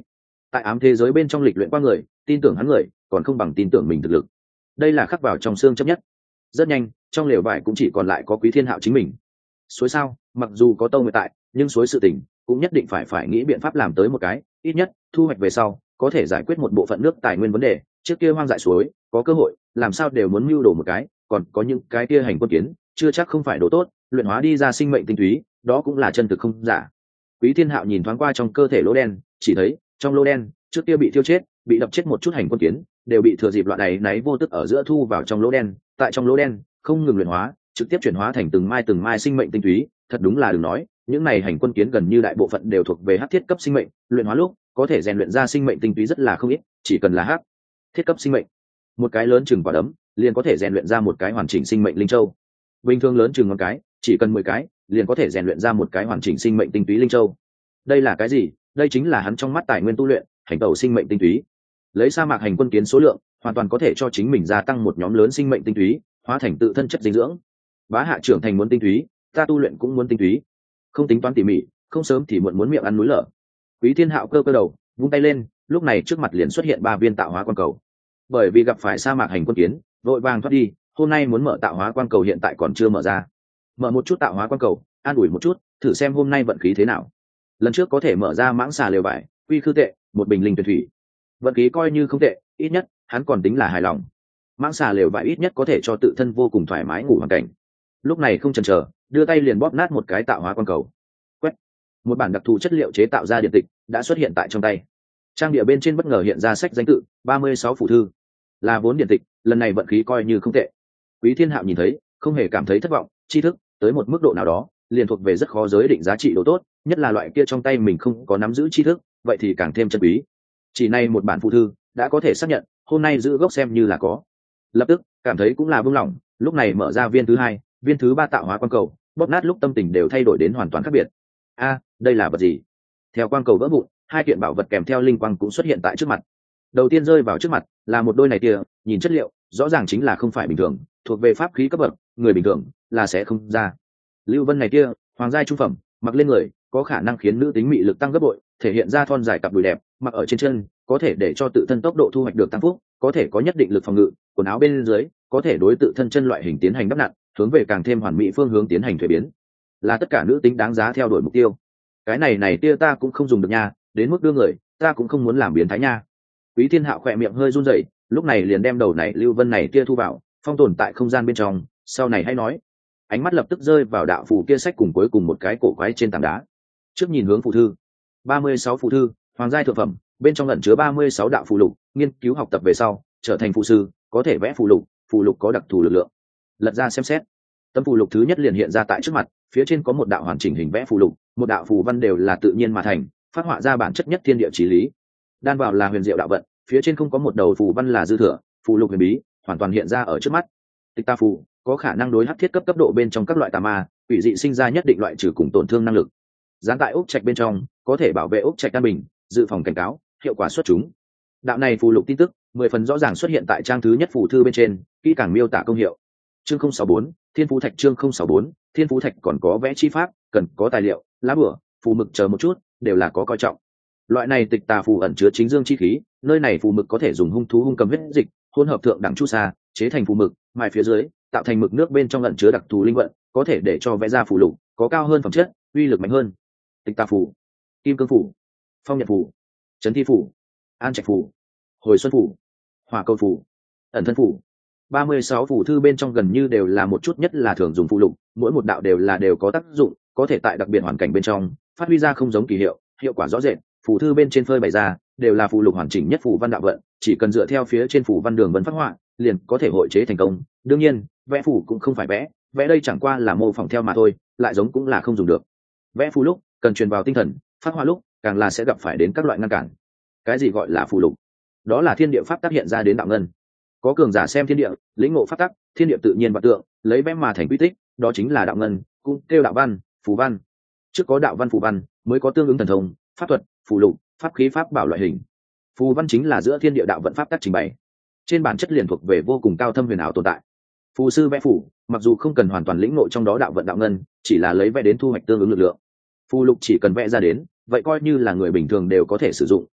A: tại ám thế giới bên trong lịch luyện qua người, tin tưởng hắn người còn không bằng tin tưởng mình thực lực. Đây là khắc vào trong xương chấp nhất. Rất nhanh, trong lều vải cũng chỉ còn lại có Quý Thiên Hạo chính mình. Suối sao, mặc dù có Tâu Nguyệt tại, nhưng suối sự tình cũng nhất định phải phải nghĩ biện pháp làm tới một cái, ít nhất thu hoạch về sau có thể giải quyết một bộ phận nước tài nguyên vấn đề. Trước kia hoang dại suối có cơ hội làm sao đều muốn mưu đồ một cái, còn có những cái kia hành quân kiến chưa chắc không phải đồ tốt, luyện hóa đi ra sinh mệnh tinh túy đó cũng là chân thực không giả. Quý Thiên Hạo nhìn thoáng qua trong cơ thể lỗ đen, chỉ thấy trong lỗ đen trước kia bị thiêu chết, bị đập chết một chút hành quân kiến đều bị thừa dịp loạn này náy vô tức ở giữa thu vào trong lỗ đen, tại trong lỗ đen không ngừng luyện hóa, trực tiếp chuyển hóa thành từng mai từng mai sinh mệnh tinh túy. Thật đúng là đừng nói, những này hành quân kiến gần như đại bộ phận đều thuộc về hắc thiết cấp sinh mệnh, luyện hóa lúc có thể rèn luyện ra sinh mệnh tinh túy rất là không ít, chỉ cần là hắc thiết cấp sinh mệnh, một cái lớn chừng quả đấm liền có thể rèn luyện ra một cái hoàn chỉnh sinh mệnh linh châu. Bình thường lớn chừng ngón cái, chỉ cần mười cái liền có thể rèn luyện ra một cái hoàn chỉnh sinh mệnh tinh túy linh châu. Đây là cái gì? Đây chính là hắn trong mắt tài nguyên tu luyện, hành tẩu sinh mệnh tinh túy. Lấy sa mạc hành quân kiến số lượng, hoàn toàn có thể cho chính mình gia tăng một nhóm lớn sinh mệnh tinh túy, hóa thành tự thân chất dinh dưỡng. Bá hạ trưởng thành muốn tinh túy, ta tu luyện cũng muốn tinh túy, không tính toán tỉ mỉ, không sớm thì muộn muốn miệng ăn núi lở. Quý Thiên Hạo cơ cơ đầu, vung tay lên, lúc này trước mặt liền xuất hiện ba viên tạo hóa quan cầu. Bởi vì gặp phải sa mạc hành quân kiến, vội vàng thoát đi, hôm nay muốn mở tạo hóa quan cầu hiện tại còn chưa mở ra. Mở một chút tạo hóa quan cầu, an ủi một chút, thử xem hôm nay vận khí thế nào. Lần trước có thể mở ra mãng xà lều vải, quy khư tệ, một bình linh tuyển thủy. Vận khí coi như không tệ, ít nhất hắn còn tính là hài lòng. Mãng xà lều vải ít nhất có thể cho tự thân vô cùng thoải mái ngủ hoàn cảnh. Lúc này không chần chờ, đưa tay liền bóp nát một cái tạo hóa quan cầu. Quét. Một bản đặc thù chất liệu chế tạo ra điện tịch đã xuất hiện tại trong tay. Trang địa bên trên bất ngờ hiện ra sách danh tự ba mươi sáu phủ thư, là vốn điện tịch, lần này vận khí coi như không tệ. Quý Thiên Hạo nhìn thấy, không hề cảm thấy thất vọng, tri thức tới một mức độ nào đó, liền thuộc về rất khó giới định giá trị độ tốt, nhất là loại kia trong tay mình không có nắm giữ tri thức, vậy thì càng thêm chân quý. Chỉ này một bản phụ thư đã có thể xác nhận, hôm nay giữ gốc xem như là có. Lập tức cảm thấy cũng là buông lỏng, lúc này mở ra viên thứ hai, viên thứ ba tạo hóa quan cầu, bóp nát lúc tâm tình đều thay đổi đến hoàn toàn khác biệt. A, đây là vật gì? Theo quan cầu vỡ vụn, hai kiện bảo vật kèm theo linh quang cũng xuất hiện tại trước mặt. Đầu tiên rơi vào trước mặt là một đôi này tia, nhìn chất liệu rõ ràng chính là không phải bình thường, thuộc về pháp khí cấp bậc, người bình thường là sẽ không ra. Lưu vân này tia, hoàng giai trung phẩm, mặc lên người có khả năng khiến nữ tính mị lực tăng gấp bội, thể hiện ra thon dài cặp đùi đẹp, mặc ở trên chân có thể để cho tự thân tốc độ thu hoạch được tăng phúc, có thể có nhất định lực phòng ngự, quần áo bên dưới có thể đối tự thân chân loại hình tiến hành đắp nặn, hướng về càng thêm hoàn mỹ phương hướng tiến hành thuế biến, là tất cả nữ tính đáng giá theo đuổi mục tiêu. Cái này này tia ta cũng không dùng được nha, đến mức đưa người ta cũng không muốn làm biến thái nha. Quý Thiên Hạo khỏe miệng hơi run rẩy, lúc này liền đem đầu này lưu vân này tia thu vào, phong tồn tại không gian bên trong, sau này hãy nói. Ánh mắt lập tức rơi vào đạo phù kia sách cùng cuối cùng một cái cổ quái trên tảng đá. Trước nhìn hướng phù thư, ba mươi sáu phù thư, hoàng giai thượng phẩm, bên trong ẩn chứa ba mươi sáu đạo phù lục, nghiên cứu học tập về sau, trở thành phù sư, có thể vẽ phù lục, phù lục có đặc thù lực lượng. Lật ra xem xét, tấm phù lục thứ nhất liền hiện ra tại trước mặt, phía trên có một đạo hoàn chỉnh hình vẽ phù lục, một đạo phù văn đều là tự nhiên mà thành, phát họa ra bản chất nhất thiên địa chí lý. Đan vào là huyền diệu đạo vận, phía trên không có một đầu phù văn là dư thừa, phù lục huyền bí hoàn toàn hiện ra ở trước mắt. Tịch ta phù có khả năng đối hắc thiết cấp cấp độ bên trong các loại tà ma, quỷ dị sinh ra nhất định loại trừ cùng tổn thương năng lực. Dán tại ốc trạch bên trong, có thể bảo vệ ốc trạch an bình, dự phòng cảnh cáo, hiệu quả xuất chúng. Đạo này phù lục tin tức mười phần rõ ràng xuất hiện tại trang thứ nhất phù thư bên trên, kỹ càng miêu tả công hiệu. Chương không sáu bốn, Thiên Phú Thạch. Chương không sáu bốn, Thiên Phú Thạch còn có vẽ chi pháp, cần có tài liệu, lá bửa, phù mực chờ một chút, đều là có coi trọng. Loại này tịch tà phù ẩn chứa chính dương chi khí, nơi này phù mực có thể dùng hung thú hung cầm huyết dịch, hỗn hợp thượng đẳng chu sa, chế thành phù mực, mài phía dưới, tạo thành mực nước bên trong ẩn chứa đặc thù linh vận, có thể để cho vẽ ra phù lục có cao hơn phẩm chất, uy lực mạnh hơn. Tịch tà phù, kim cương phù, phong nhật phù, trấn thi phù, an trạch phù, hồi xuân phù, hỏa cầu phù, ẩn thân phù. ba mươi sáu phù thư bên trong gần như đều là một chút nhất là thường dùng phù lục, mỗi một đạo đều là đều có tác dụng, có thể tại đặc biệt hoàn cảnh bên trong phát huy ra không giống kỳ hiệu, hiệu quả rõ rệt. Phù thư bên trên phơi bày ra đều là phù lục hoàn chỉnh nhất phù văn đạo vận, chỉ cần dựa theo phía trên phù văn đường vân phát họa, liền có thể hội chế thành công. Đương nhiên, vẽ phù cũng không phải vẽ, vẽ đây chẳng qua là mô phỏng theo mà thôi, lại giống cũng là không dùng được. Vẽ phù lúc cần truyền vào tinh thần, phát họa lúc càng là sẽ gặp phải đến các loại ngăn cản. Cái gì gọi là phù lục? Đó là thiên địa pháp tác hiện ra đến đạo ngân. Có cường giả xem thiên địa, lĩnh ngộ pháp tắc, thiên địa tự nhiên và tượng, lấy vẽ mà thành quy tích, đó chính là đạo ngân, cũng kêu đạo văn, phù văn. Trước có đạo văn phù văn, mới có tương ứng thần thông, pháp thuật, phù lục, pháp khí pháp bảo loại hình. Phù văn chính là giữa thiên địa đạo vận pháp tắc trình bày, trên bản chất liền thuộc về vô cùng cao thâm huyền ảo tồn tại. Phù sư vẽ phù, mặc dù không cần hoàn toàn lĩnh ngộ trong đó đạo vận đạo ngân, chỉ là lấy vẽ đến thu hoạch tương ứng lực lượng. Phù lục chỉ cần vẽ ra đến, vậy coi như là người bình thường đều có thể sử dụng,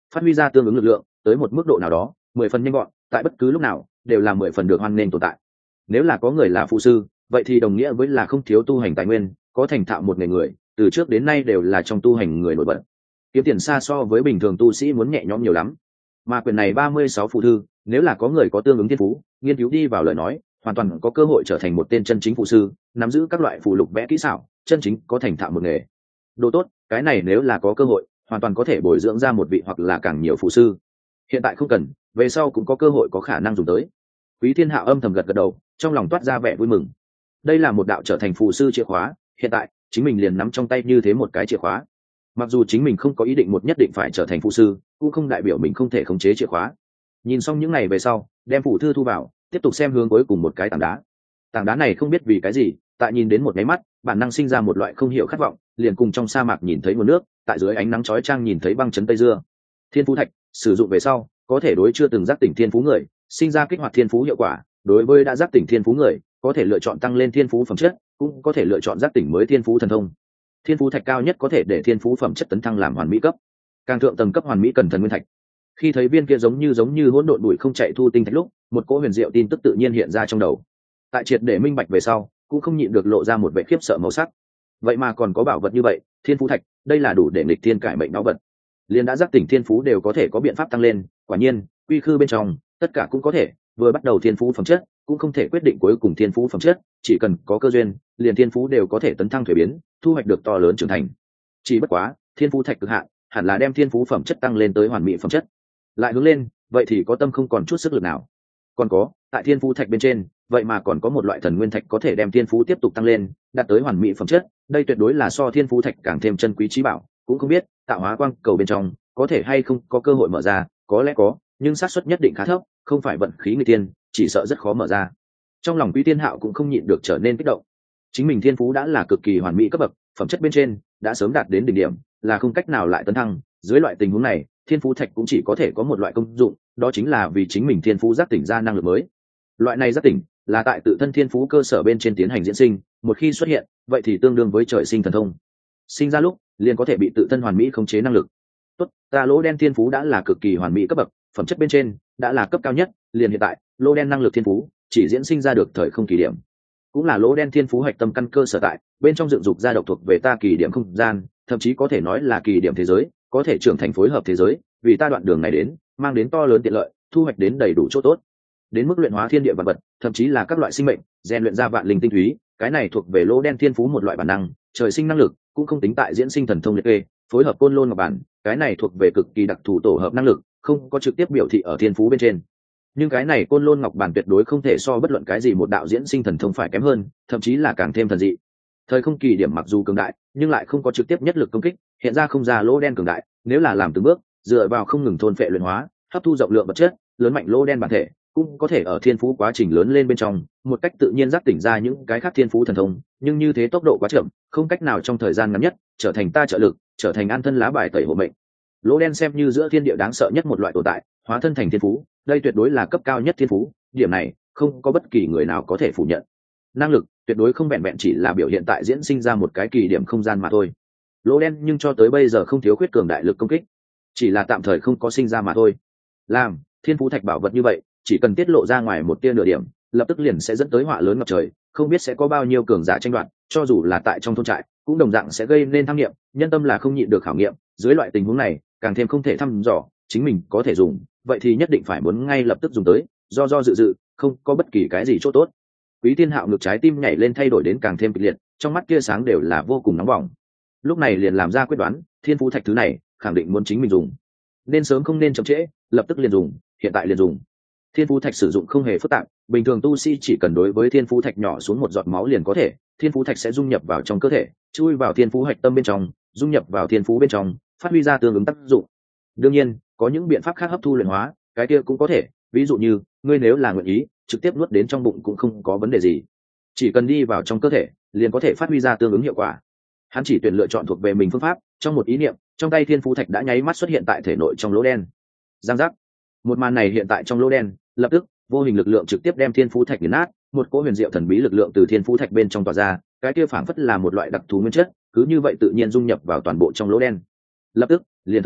A: phát huy ra tương ứng lực lượng tới một mức độ nào đó mười phần nhanh gọn, tại bất cứ lúc nào đều là mười phần được hoan nghênh tồn tại. Nếu là có người là phụ sư, vậy thì đồng nghĩa với là không thiếu tu hành tài nguyên, có thành thạo một nghề người, từ trước đến nay đều là trong tu hành người nổi bật, kiếm tiền xa so với bình thường tu sĩ muốn nhẹ nhõm nhiều lắm. Mà quyền này ba mươi sáu phụ thư, nếu là có người có tương ứng thiên phú, nghiên cứu đi vào lời nói, hoàn toàn có cơ hội trở thành một tên chân chính phụ sư, nắm giữ các loại phù lục vẽ kỹ xảo, chân chính có thành thạo một nghề. Đồ tốt, cái này nếu là có cơ hội, hoàn toàn có thể bồi dưỡng ra một vị hoặc là càng nhiều phụ sư. Hiện tại không cần, về sau cũng có cơ hội có khả năng dùng tới. Quý Thiên Hạo âm thầm gật gật đầu, trong lòng toát ra vẻ vui mừng. Đây là một đạo trở thành phụ sư chìa khóa, hiện tại chính mình liền nắm trong tay như thế một cái chìa khóa. Mặc dù chính mình không có ý định một nhất định phải trở thành phụ sư, cũng không đại biểu mình không thể khống chế chìa khóa. Nhìn xong những ngày về sau, đem phụ thư thu vào, tiếp tục xem hướng cuối cùng một cái tảng đá. Tảng đá này không biết vì cái gì, tại nhìn đến một cái mắt, bản năng sinh ra một loại không hiểu khát vọng, liền cùng trong sa mạc nhìn thấy nguồn nước, tại dưới ánh nắng chói chang nhìn thấy băng chấn tây dưa. Thiên phú thạch sử dụng về sau, có thể đối chưa từng giác tỉnh thiên phú người sinh ra kích hoạt thiên phú hiệu quả, đối với đã giác tỉnh thiên phú người có thể lựa chọn tăng lên thiên phú phẩm chất, cũng có thể lựa chọn giác tỉnh mới thiên phú thần thông. Thiên phú thạch cao nhất có thể để thiên phú phẩm chất tấn thăng làm hoàn mỹ cấp, càng thượng tầng cấp hoàn mỹ cần thần nguyên thạch. Khi thấy viên kia giống như giống như hỗn độn bụi không chạy thu tinh thạch lúc, một cỗ huyền diệu tin tức tự nhiên hiện ra trong đầu. Tại triệt để minh bạch về sau, cũng không nhịn được lộ ra một vẻ khiếp sợ màu sắc. Vậy mà còn có bảo vật như vậy, thiên phú thạch, đây là đủ để nghịch thiên cải mệnh báu vật. Liên đã giác tỉnh thiên phú đều có thể có biện pháp tăng lên, quả nhiên, quy khư bên trong, tất cả cũng có thể, vừa bắt đầu thiên phú phẩm chất, cũng không thể quyết định cuối cùng thiên phú phẩm chất, chỉ cần có cơ duyên, liền thiên phú đều có thể tấn thăng thuế biến, thu hoạch được to lớn trưởng thành. Chỉ bất quá, thiên phú thạch cực hạn, hẳn là đem thiên phú phẩm chất tăng lên tới hoàn mỹ phẩm chất. Lại hướng lên, vậy thì có tâm không còn chút sức lực nào. Còn có, tại thiên phú thạch bên trên, vậy mà còn có một loại thần nguyên thạch có thể đem thiên phú tiếp tục tăng lên, đạt tới hoàn mỹ phẩm chất, đây tuyệt đối là so thiên phú thạch càng thêm chân quý trí bảo, cũng không biết, tạo hóa quang cầu bên trong có thể hay không có cơ hội mở ra, có lẽ có, nhưng xác suất nhất định khá thấp, không phải vận khí người tiên, chỉ sợ rất khó mở ra. Trong lòng Quý Thiên Hạo cũng không nhịn được trở nên kích động. Chính mình thiên phú đã là cực kỳ hoàn mỹ cấp bậc, phẩm chất bên trên đã sớm đạt đến đỉnh điểm, là không cách nào lại tấn thăng, dưới loại tình huống này, thiên phú thạch cũng chỉ có thể có một loại công dụng, đó chính là vì chính mình thiên phú giác tỉnh ra năng lực mới. Loại này giác tỉnh là tại tự thân thiên phú cơ sở bên trên tiến hành diễn sinh, một khi xuất hiện, vậy thì tương đương với trời sinh thần thông. Sinh ra lúc, liền có thể bị tự thân hoàn mỹ khống chế năng lực. Tốt, ta lỗ đen thiên phú đã là cực kỳ hoàn mỹ cấp bậc, phẩm chất bên trên đã là cấp cao nhất, liền hiện tại, lỗ đen năng lực thiên phú chỉ diễn sinh ra được thời không kỳ điểm, cũng là lỗ đen thiên phú hạch tâm căn cơ sở tại, bên trong dựng dục ra độc thuộc về ta kỳ điểm không gian, thậm chí có thể nói là kỳ điểm thế giới, có thể trưởng thành phối hợp thế giới, vì ta đoạn đường này đến, mang đến to lớn tiện lợi, thu hoạch đến đầy đủ chỗ tốt. Đến mức luyện hóa thiên địa vạn vật, thậm chí là các loại sinh mệnh, rèn luyện ra vạn linh tinh túy, cái này thuộc về lỗ đen thiên phú một loại bản năng, trời sinh năng lực, cũng không tính tại diễn sinh thần thông liệt kê, phối hợp côn lôn ngọc bản, cái này thuộc về cực kỳ đặc thù tổ hợp năng lực, không có trực tiếp biểu thị ở thiên phú bên trên. Nhưng cái này côn lôn ngọc bản tuyệt đối không thể so bất luận cái gì một đạo diễn sinh thần thông phải kém hơn, thậm chí là càng thêm thần dị. Thời không kỳ điểm mặc dù cường đại, nhưng lại không có trực tiếp nhất lực công kích, hiện ra không ra lỗ đen cường đại, nếu là làm từng bước, dựa vào không ngừng thôn phệ luyện hóa, hấp thu rộng lượng vật chất, lớn mạnh lỗ đen bản thể, cũng có thể ở thiên phú quá trình lớn lên bên trong, một cách tự nhiên giác tỉnh ra những cái khác thiên phú thần thông, nhưng như thế tốc độ quá chậm, không cách nào trong thời gian ngắn nhất trở thành ta trợ lực, trở thành an thân lá bài tẩy hộ mệnh. Lỗ đen xem như giữa thiên địa đáng sợ nhất một loại tồn tại, hóa thân thành thiên phú, đây tuyệt đối là cấp cao nhất thiên phú, điểm này không có bất kỳ người nào có thể phủ nhận. Năng lực tuyệt đối không vẹn vẹn chỉ là biểu hiện tại diễn sinh ra một cái kỳ điểm không gian mà thôi. Lỗ đen nhưng cho tới bây giờ không thiếu khuyết cường đại lực công kích, chỉ là tạm thời không có sinh ra mà thôi. Làm thiên phú thạch bảo vật như vậy, chỉ cần tiết lộ ra ngoài một tia nửa điểm, lập tức liền sẽ dẫn tới họa lớn ngập trời, không biết sẽ có bao nhiêu cường giả tranh đoạt, cho dù là tại trong thôn trại, cũng đồng dạng sẽ gây nên tham nghiệm, nhân tâm là không nhịn được khảo nghiệm, dưới loại tình huống này, càng thêm không thể thăm dò, chính mình có thể dùng, vậy thì nhất định phải muốn ngay lập tức dùng tới, do do dự dự, không có bất kỳ cái gì chỗ tốt. Quý Thiên Hạo ngực trái tim nhảy lên thay đổi đến càng thêm kịch liệt, trong mắt kia sáng đều là vô cùng nóng bỏng. Lúc này liền làm ra quyết đoán, thiên phú thạch thứ này, khẳng định muốn chính mình dùng. Nên sớm không nên chậm trễ, lập tức liền dùng, hiện tại liền dùng. Thiên phú thạch sử dụng không hề phức tạp, bình thường tu sĩ chỉ cần đối với thiên phú thạch nhỏ xuống một giọt máu liền có thể, thiên phú thạch sẽ dung nhập vào trong cơ thể, chui vào thiên phú hạch tâm bên trong, dung nhập vào thiên phú bên trong, phát huy ra tương ứng tác dụng. Đương nhiên, có những biện pháp khác hấp thu luyện hóa, cái kia cũng có thể, ví dụ như, ngươi nếu là nguyện ý, trực tiếp nuốt đến trong bụng cũng không có vấn đề gì. Chỉ cần đi vào trong cơ thể, liền có thể phát huy ra tương ứng hiệu quả. Hắn chỉ tuyển lựa chọn thuộc về mình phương pháp, trong một ý niệm, trong tay thiên phú thạch đã nháy mắt xuất hiện tại thể nội trong lỗ đen. Giang giác. Một màn này hiện tại trong lỗ đen, lập tức, vô hình lực lượng trực tiếp đem thiên phú thạch nghiền nát, một cỗ huyền diệu thần bí lực lượng từ thiên phú thạch bên trong tỏa ra, cái kia phảng phất là một loại đặc thù nguyên chất, cứ như vậy tự nhiên dung nhập vào toàn bộ trong lỗ đen. Lập tức, liền thấy,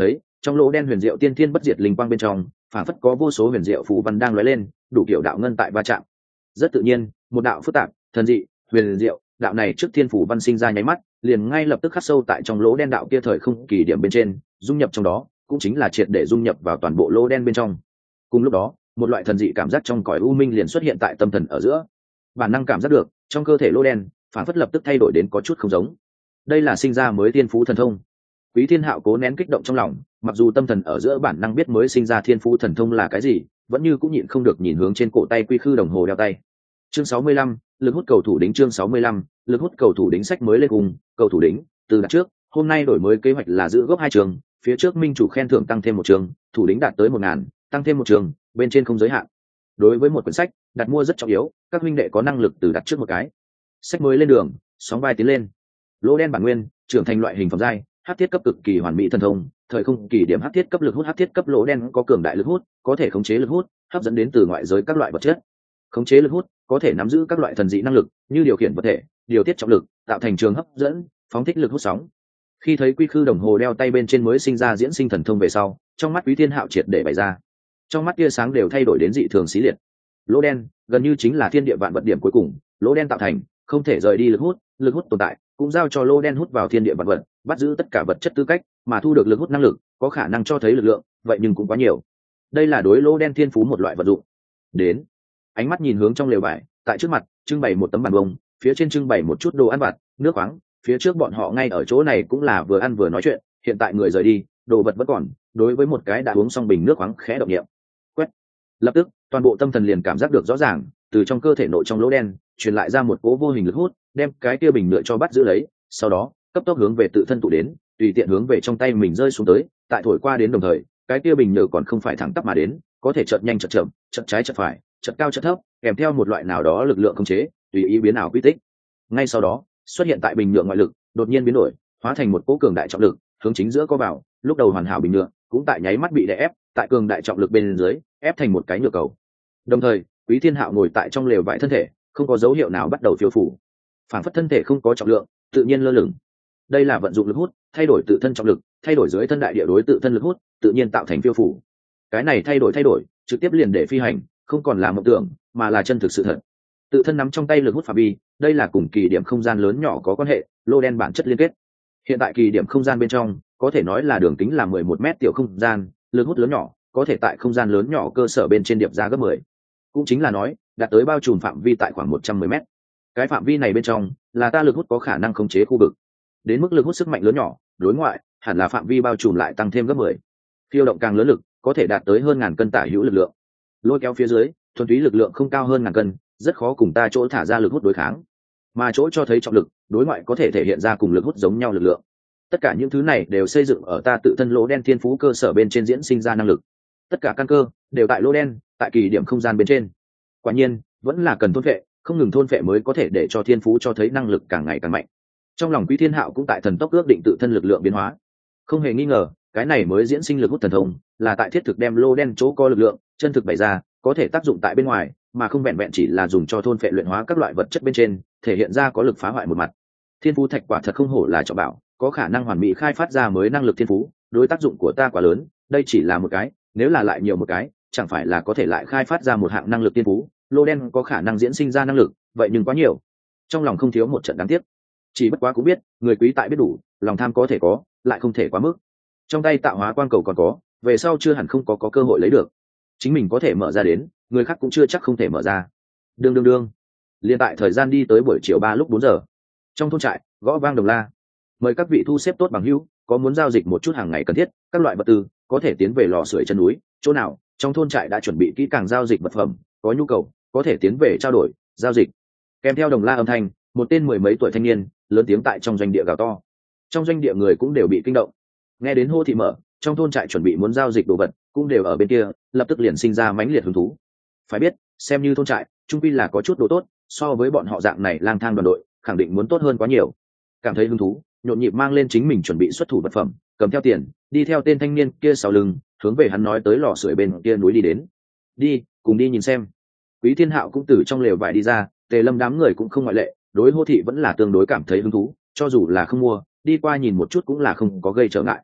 A: Trong lỗ đen huyền diệu tiên thiên bất diệt linh quang bên trong phản phất có vô số huyền diệu phù văn đang lóe lên, đủ kiểu đạo ngân tại va chạm. Rất tự nhiên, một đạo phức tạp thần dị huyền diệu đạo này trước thiên phủ văn sinh ra nháy mắt, liền ngay lập tức khắc sâu tại trong lỗ đen đạo kia thời không kỳ điểm bên trên, dung nhập trong đó, cũng chính là triệt để dung nhập vào toàn bộ lỗ đen bên trong. Cùng lúc đó, một loại thần dị cảm giác trong cõi u minh liền xuất hiện tại tâm thần ở giữa. Bản năng cảm giác được, trong cơ thể lỗ đen, phản phất lập tức thay đổi đến có chút không giống. Đây là sinh ra mới thiên phú thần thông. Quý Thiên Hạo cố nén kích động trong lòng, mặc dù tâm thần ở giữa bản năng biết mới sinh ra thiên phú thần thông là cái gì, vẫn như cũng nhịn không được nhìn hướng trên cổ tay quy khư đồng hồ đeo tay. Chương sáu mươi lăm, lực hút cầu thủ đính chương sáu mươi lăm, lực hút cầu thủ đính sách mới lên cùng, cầu thủ đính, từ đặt trước, hôm nay đổi mới kế hoạch là giữ gốc hai trường, phía trước minh chủ khen thưởng tăng thêm một trường, thủ đính đạt tới một ngàn, tăng thêm một trường, bên trên không giới hạn. Đối với một quyển sách, đặt mua rất trọng yếu, các huynh đệ có năng lực từ đặt trước một cái. Sách mới lên đường, sóng vai tiến lên. Lỗ đen bản nguyên, trưởng thành loại hình phẩm giai, hắc thiết cấp cực kỳ hoàn mỹ thần thông, thời không kỳ điểm hắc thiết cấp lực hút hắc thiết cấp lỗ đen có cường đại lực hút, có thể khống chế lực hút, hấp dẫn đến từ ngoại giới các loại vật chất. Khống chế lực hút, có thể nắm giữ các loại thần dị năng lực, như điều khiển vật thể, điều tiết trọng lực, tạo thành trường hấp dẫn, phóng thích lực hút sóng. Khi thấy quy khư đồng hồ đeo tay bên trên mới sinh ra diễn sinh thần thông về sau, trong mắt Quý Thiên Hạo triệt để bày ra. Trong mắt tia sáng đều thay đổi đến dị thường xí liệt. Lỗ đen gần như chính là thiên địa vạn vật điểm cuối cùng, lỗ đen tạo thành, không thể rời đi lực hút, lực hút tồn tại, cũng giao cho lỗ đen hút vào thiên địa vạn vật, bắt giữ tất cả vật chất tư cách, mà thu được lực hút năng lực, có khả năng cho thấy lực lượng, vậy nhưng cũng quá nhiều. Đây là đối lỗ đen thiên phú một loại vật dụng. Đến, ánh mắt nhìn hướng trong lều vải, tại trước mặt trưng bày một tấm bàn bông, phía trên trưng bày một chút đồ ăn vặt, nước khoáng, phía trước bọn họ ngay ở chỗ này cũng là vừa ăn vừa nói chuyện, hiện tại người rời đi, đồ vật vẫn còn, đối với một cái đã uống xong bình nước khoáng khẽ động niệm. Quét. Lập tức, toàn bộ tâm thần liền cảm giác được rõ ràng, từ trong cơ thể nội trong lỗ đen, truyền lại ra một cỗ vô hình lực hút, đem cái kia bình nhựa cho bắt giữ lấy, sau đó, cấp tốc hướng về tự thân tụ đến, tùy tiện hướng về trong tay mình rơi xuống tới, tại thổi qua đến đồng thời, cái kia bình nhựa còn không phải thẳng tắp mà đến, có thể chợt nhanh chợt chậm, chợt trái chợt phải, chợt cao chợt thấp, kèm theo một loại nào đó lực lượng khống chế, tùy ý biến ảo quy tích. Ngay sau đó, xuất hiện tại bình nhựa ngoại lực, đột nhiên biến đổi, hóa thành một cỗ cường đại trọng lực, hướng chính giữa có vào, lúc đầu hoàn hảo bình nhựa, cũng tại nháy mắt bị đè ép, tại cường đại trọng lực bên dưới, ép thành một cái nhựa cầu. Đồng thời, Quý Thiên Hạo ngồi tại trong lều vải thân thể, không có dấu hiệu nào bắt đầu phiêu phù, phản phất thân thể không có trọng lượng, tự nhiên lơ lửng. Đây là vận dụng lực hút, thay đổi tự thân trọng lực, thay đổi dưới thân đại địa đối tự thân lực hút, tự nhiên tạo thành phiêu phù. Cái này thay đổi thay đổi, trực tiếp liền để phi hành, không còn là mộng tưởng, mà là chân thực sự thật. Tự thân nắm trong tay lực hút phạm vi, đây là cùng kỳ điểm không gian lớn nhỏ có quan hệ, lô đen bản chất liên kết. Hiện tại kỳ điểm không gian bên trong, có thể nói là đường kính là mười một mét tiểu không gian, lực hút lớn nhỏ, có thể tại không gian lớn nhỏ cơ sở bên trên điệp ra gấp mười. Cũng chính là nói, đạt tới bao trùm phạm vi tại khoảng một trăm mười mét. Cái phạm vi này bên trong, là ta lực hút có khả năng khống chế khu vực. Đến mức lực hút sức mạnh lớn nhỏ, đối ngoại, hẳn là phạm vi bao trùm lại tăng thêm gấp mười. Phiêu động càng lớn lực, có thể đạt tới hơn ngàn cân tả hữu lực lượng. Lôi kéo phía dưới, thuần túy lực lượng không cao hơn ngàn cân, rất khó cùng ta chỗ thả ra lực hút đối kháng. Mà chỗ cho thấy trọng lực, đối ngoại có thể thể hiện ra cùng lực hút giống nhau lực lượng. Tất cả những thứ này đều xây dựng ở ta tự thân lỗ đen thiên phú cơ sở bên trên diễn sinh ra năng lực. Tất cả căn cơ đều tại lỗ đen, tại kỳ điểm không gian bên trên. Quả nhiên, vẫn là cần thôn phệ, không ngừng thôn phệ mới có thể để cho thiên phú cho thấy năng lực càng ngày càng mạnh. Trong lòng Quý Thiên Hạo cũng tại thần tốc ước định tự thân lực lượng biến hóa. Không hề nghi ngờ, cái này mới diễn sinh lực hút thần thông, là tại thiết thực đem lô đen chỗ có lực lượng, chân thực bày ra, có thể tác dụng tại bên ngoài, mà không vẹn vẹn chỉ là dùng cho thôn phệ luyện hóa các loại vật chất bên trên, thể hiện ra có lực phá hoại một mặt. Thiên phú thạch quả thật không hổ là trọng bảo, có khả năng hoàn mỹ khai phát ra mới năng lực thiên phú, đối tác dụng của ta quá lớn, đây chỉ là một cái, nếu là lại nhiều một cái, chẳng phải là có thể lại khai phát ra một hạng năng lực thiên phú, lô đen có khả năng diễn sinh ra năng lực, vậy nhưng quá nhiều. Trong lòng không thiếu một trận đáng tiếc. Chỉ bất quá cũng biết, người quý tại biết đủ, lòng tham có thể có, lại không thể quá mức. Trong tay tạo hóa quang cầu còn có, về sau chưa hẳn không có có cơ hội lấy được. Chính mình có thể mở ra đến, người khác cũng chưa chắc không thể mở ra. Đương đương đương. Liên tại thời gian đi tới buổi chiều ba lúc bốn giờ. Trong thôn trại, gõ vang đồng la. Mời các vị thu xếp tốt bằng hữu, có muốn giao dịch một chút hàng ngày cần thiết, các loại vật tư, có thể tiến về lò sưởi chân núi, chỗ nào, trong thôn trại đã chuẩn bị kỹ càng giao dịch vật phẩm, có nhu cầu, có thể tiến về trao đổi, giao dịch. Kèm theo đồng la âm thanh, một tên mười mấy tuổi thanh niên, lớn tiếng tại trong doanh địa gào to. Trong doanh địa người cũng đều bị kinh động. Nghe đến hô thị mở, trong thôn trại chuẩn bị muốn giao dịch đồ vật, cũng đều ở bên kia, lập tức liền sinh ra mãnh liệt hứng thú. Phải biết, xem như thôn trại, trung quy là có chút đồ tốt, so với bọn họ dạng này lang thang đoàn đội, khẳng định muốn tốt hơn quá nhiều. Cảm thấy hứng thú, nhộn nhịp mang lên chính mình chuẩn bị xuất thủ vật phẩm, cầm theo tiền, đi theo tên thanh niên kia sau lưng, hướng về hắn nói tới lò sưởi bên kia núi đi đến. Đi, cùng đi nhìn xem. Quý Thiên Hạo cũng từ trong lều vải đi ra, Tề Lâm đám người cũng không ngoại lệ, đối Hô thị vẫn là tương đối cảm thấy hứng thú, cho dù là không mua, đi qua nhìn một chút cũng là không có gây trở ngại.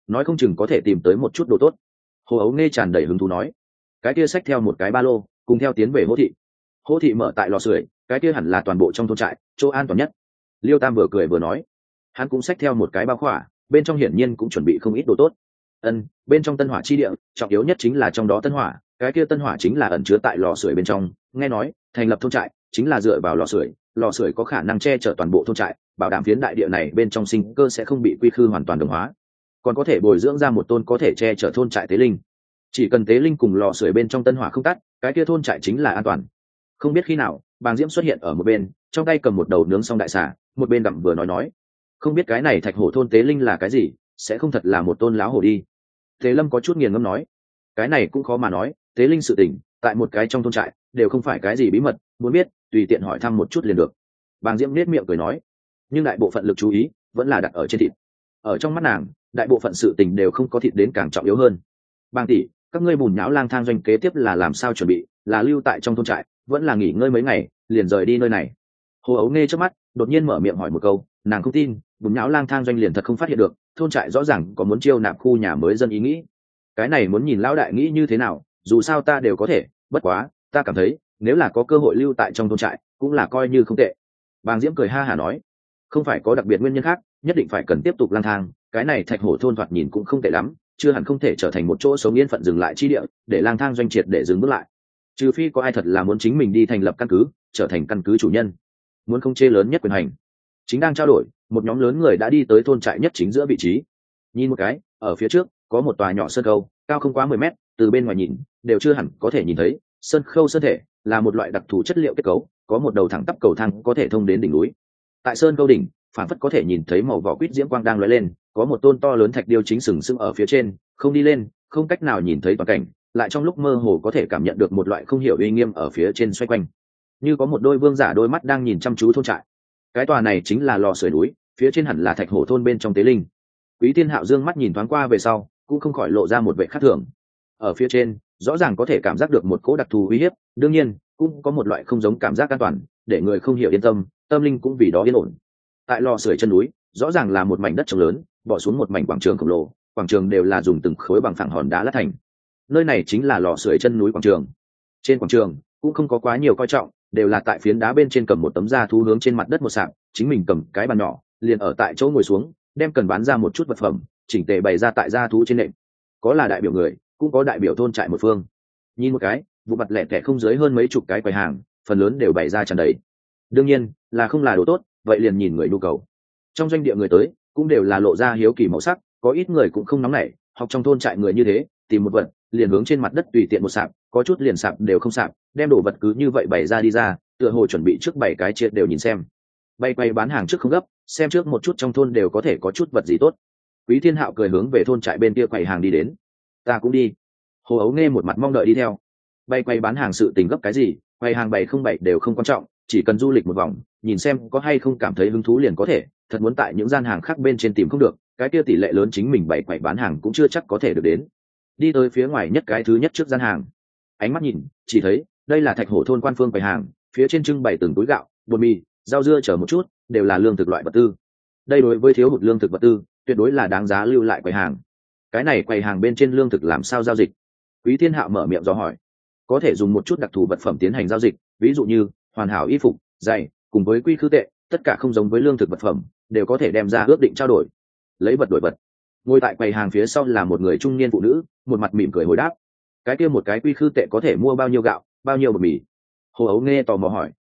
A: nói không chừng có thể tìm tới một chút đồ tốt. Hồ ấu nghe tràn đầy hứng thú nói. Cái kia xách theo một cái ba lô cùng theo tiến về hỗ thị. Hỗ thị mở tại lò sưởi, cái kia hẳn là toàn bộ trong thôn trại chỗ an toàn nhất. Liêu Tam vừa cười vừa nói, hắn cũng xách theo một cái bao khỏa, bên trong hiển nhiên cũng chuẩn bị không ít đồ tốt. Ân, bên trong tân hỏa chi địa trọng yếu nhất chính là trong đó tân hỏa, cái kia tân hỏa chính là ẩn chứa tại lò sưởi bên trong. Nghe nói thành lập thôn trại chính là dựa vào lò sưởi, lò sưởi có khả năng che chở toàn bộ thôn trại, bảo đảm phiến đại địa này bên trong sinh cơ sẽ không bị quy khư hoàn toàn đồng hóa, còn có thể bồi dưỡng ra một tôn có thể che chở thôn trại tế linh. Chỉ cần tế linh cùng lò sưởi bên trong tân hỏa không tắt, cái kia thôn trại chính là an toàn. Không biết khi nào Bàng Diễm xuất hiện ở một bên, trong tay cầm một đầu nướng xong đại xà, một bên gặm vừa nói nói, không biết cái này thạch hổ thôn tế linh là cái gì, sẽ không thật là một tôn láo hổ đi. Tế Lâm có chút nghiền ngẫm nói, cái này cũng khó mà nói, tế linh sự tình tại một cái trong thôn trại đều không phải cái gì bí mật, muốn biết tùy tiện hỏi thăm một chút liền được. Bàng Diễm nết miệng cười nói, nhưng đại bộ phận lực chú ý vẫn là đặt ở trên thịt. Ở trong mắt nàng, đại bộ phận sự tình đều không có thịt đến càng trọng yếu hơn. Bàng tỷ, các ngươi bùn nhão lang thang doanh kế tiếp là làm sao chuẩn bị, là lưu tại trong thôn trại vẫn là nghỉ ngơi mấy ngày liền rời đi nơi này? Hồ ấu nghe trước mắt đột nhiên mở miệng hỏi một câu, nàng không tin bùn nhão lang thang doanh liền thật không phát hiện được thôn trại rõ ràng có muốn chiêu nạp khu nhà mới dân ý nghĩ. Cái này muốn nhìn lão đại nghĩ như thế nào, dù sao ta đều có thể, bất quá ta cảm thấy nếu là có cơ hội lưu tại trong thôn trại cũng là coi như không tệ. Bàng Diễm cười ha hả nói, không phải có đặc biệt nguyên nhân khác nhất định phải cần tiếp tục lang thang, cái này thạch hổ thôn thoạt nhìn cũng không tệ lắm, chưa hẳn không thể trở thành một chỗ sống yên phận dừng lại chi địa để lang thang doanh triệt để dừng bước lại, trừ phi có ai thật là muốn chính mình đi thành lập căn cứ, trở thành căn cứ chủ nhân, muốn không chê lớn nhất quyền hành. Chính đang trao đổi, một nhóm lớn người đã đi tới thôn trại nhất chính giữa vị trí. Nhìn một cái, ở phía trước có một tòa nhỏ sơn khâu, cao không quá mười mét, từ bên ngoài nhìn đều chưa hẳn có thể nhìn thấy. Sơn khâu sơn thể là một loại đặc thù chất liệu kết cấu, có một đầu thẳng tắp cầu thang có thể thông đến đỉnh núi. Tại sơn khâu đỉnh, phản phất có thể nhìn thấy màu vỏ quýt diễm quang đang lóe lên, có một tôn to lớn thạch điêu chính sừng sững ở phía trên, không đi lên, không cách nào nhìn thấy toàn cảnh, lại trong lúc mơ hồ có thể cảm nhận được một loại không hiểu uy nghiêm ở phía trên xoay quanh, như có một đôi vương giả đôi mắt đang nhìn chăm chú thôn trại. Cái tòa này chính là lò sưởi núi, phía trên hẳn là thạch hổ thôn bên trong tế linh. Quý Thiên Hạo dương mắt nhìn thoáng qua về sau, cũng không khỏi lộ ra một vẻ khác thường. Ở phía trên, rõ ràng có thể cảm giác được một cỗ đặc thù uy hiếp, đương nhiên, cũng có một loại không giống cảm giác an toàn, để người không hiểu yên tâm, tâm linh cũng vì đó yên ổn. Tại lò sưởi chân núi, rõ ràng là một mảnh đất trống lớn, bỏ xuống một mảnh quảng trường khổng lồ, quảng trường đều là dùng từng khối bằng phẳng hòn đá lát thành. Nơi này chính là lò sưởi chân núi quảng trường. Trên quảng trường cũng không có quá nhiều coi trọng, đều là tại phiến đá bên trên cầm một tấm da thú hướng trên mặt đất một sạp, chính mình cầm cái bàn nhỏ, liền ở tại chỗ ngồi xuống, đem cần bán ra một chút vật phẩm, chỉnh tề bày ra tại da thú trên nệm. Có là đại biểu người, cũng có đại biểu thôn trại một phương. Nhìn một cái, vụ mặt lẻ tẻ không dưới hơn mấy chục cái quầy hàng, phần lớn đều bày ra tràn đầy. Đương nhiên, là không là đồ tốt, vậy liền nhìn người nhu cầu. Trong doanh địa người tới, cũng đều là lộ ra hiếu kỳ màu sắc, có ít người cũng không nóng nảy, học trong thôn trại người như thế, tìm một vật, liền hướng trên mặt đất tùy tiện một sạp, có chút liền sạp đều không sạp, đem đồ vật cứ như vậy bày ra đi ra, tựa hồ chuẩn bị trước bảy cái triệt đều nhìn xem. Bay quay bán hàng trước không gấp, xem trước một chút trong thôn đều có thể có chút vật gì tốt. Quý Thiên Hạo cười hướng về thôn trại bên kia quầy hàng đi đến. Ta cũng đi. Hồ ấu nghe một mặt mong đợi đi theo. Bay quay bán hàng sự tình gấp cái gì, quầy hàng bảy không bảy đều không quan trọng, chỉ cần du lịch một vòng, nhìn xem có hay không cảm thấy hứng thú liền có thể, thật muốn tại những gian hàng khác bên trên tìm không được, cái kia tỷ lệ lớn chính mình bày quầy bán hàng cũng chưa chắc có thể được đến. Đi tới phía ngoài nhất cái thứ nhất trước gian hàng, ánh mắt nhìn, chỉ thấy đây là thạch hổ thôn quan phương quầy hàng, phía trên trưng bày từng túi gạo, bột mì, rau dưa chờ một chút, đều là lương thực loại vật tư. Đây đối với thiếu hụt lương thực vật tư, tuyệt đối là đáng giá lưu lại quầy hàng. Cái này quầy hàng bên trên lương thực làm sao giao dịch? Quý Thiên Hạo mở miệng dò hỏi. Có thể dùng một chút đặc thù vật phẩm tiến hành giao dịch, ví dụ như hoàn hảo y phục, giày, cùng với quy khư tệ, tất cả không giống với lương thực vật phẩm, đều có thể đem ra ước định trao đổi. Lấy vật đổi vật. Ngồi tại quầy hàng phía sau là một người trung niên phụ nữ, một mặt mỉm cười hồi đáp. Cái kia một cái quy khư tệ có thể mua bao nhiêu gạo, bao nhiêu bột mì? Hồ ấu nghe tò mò hỏi.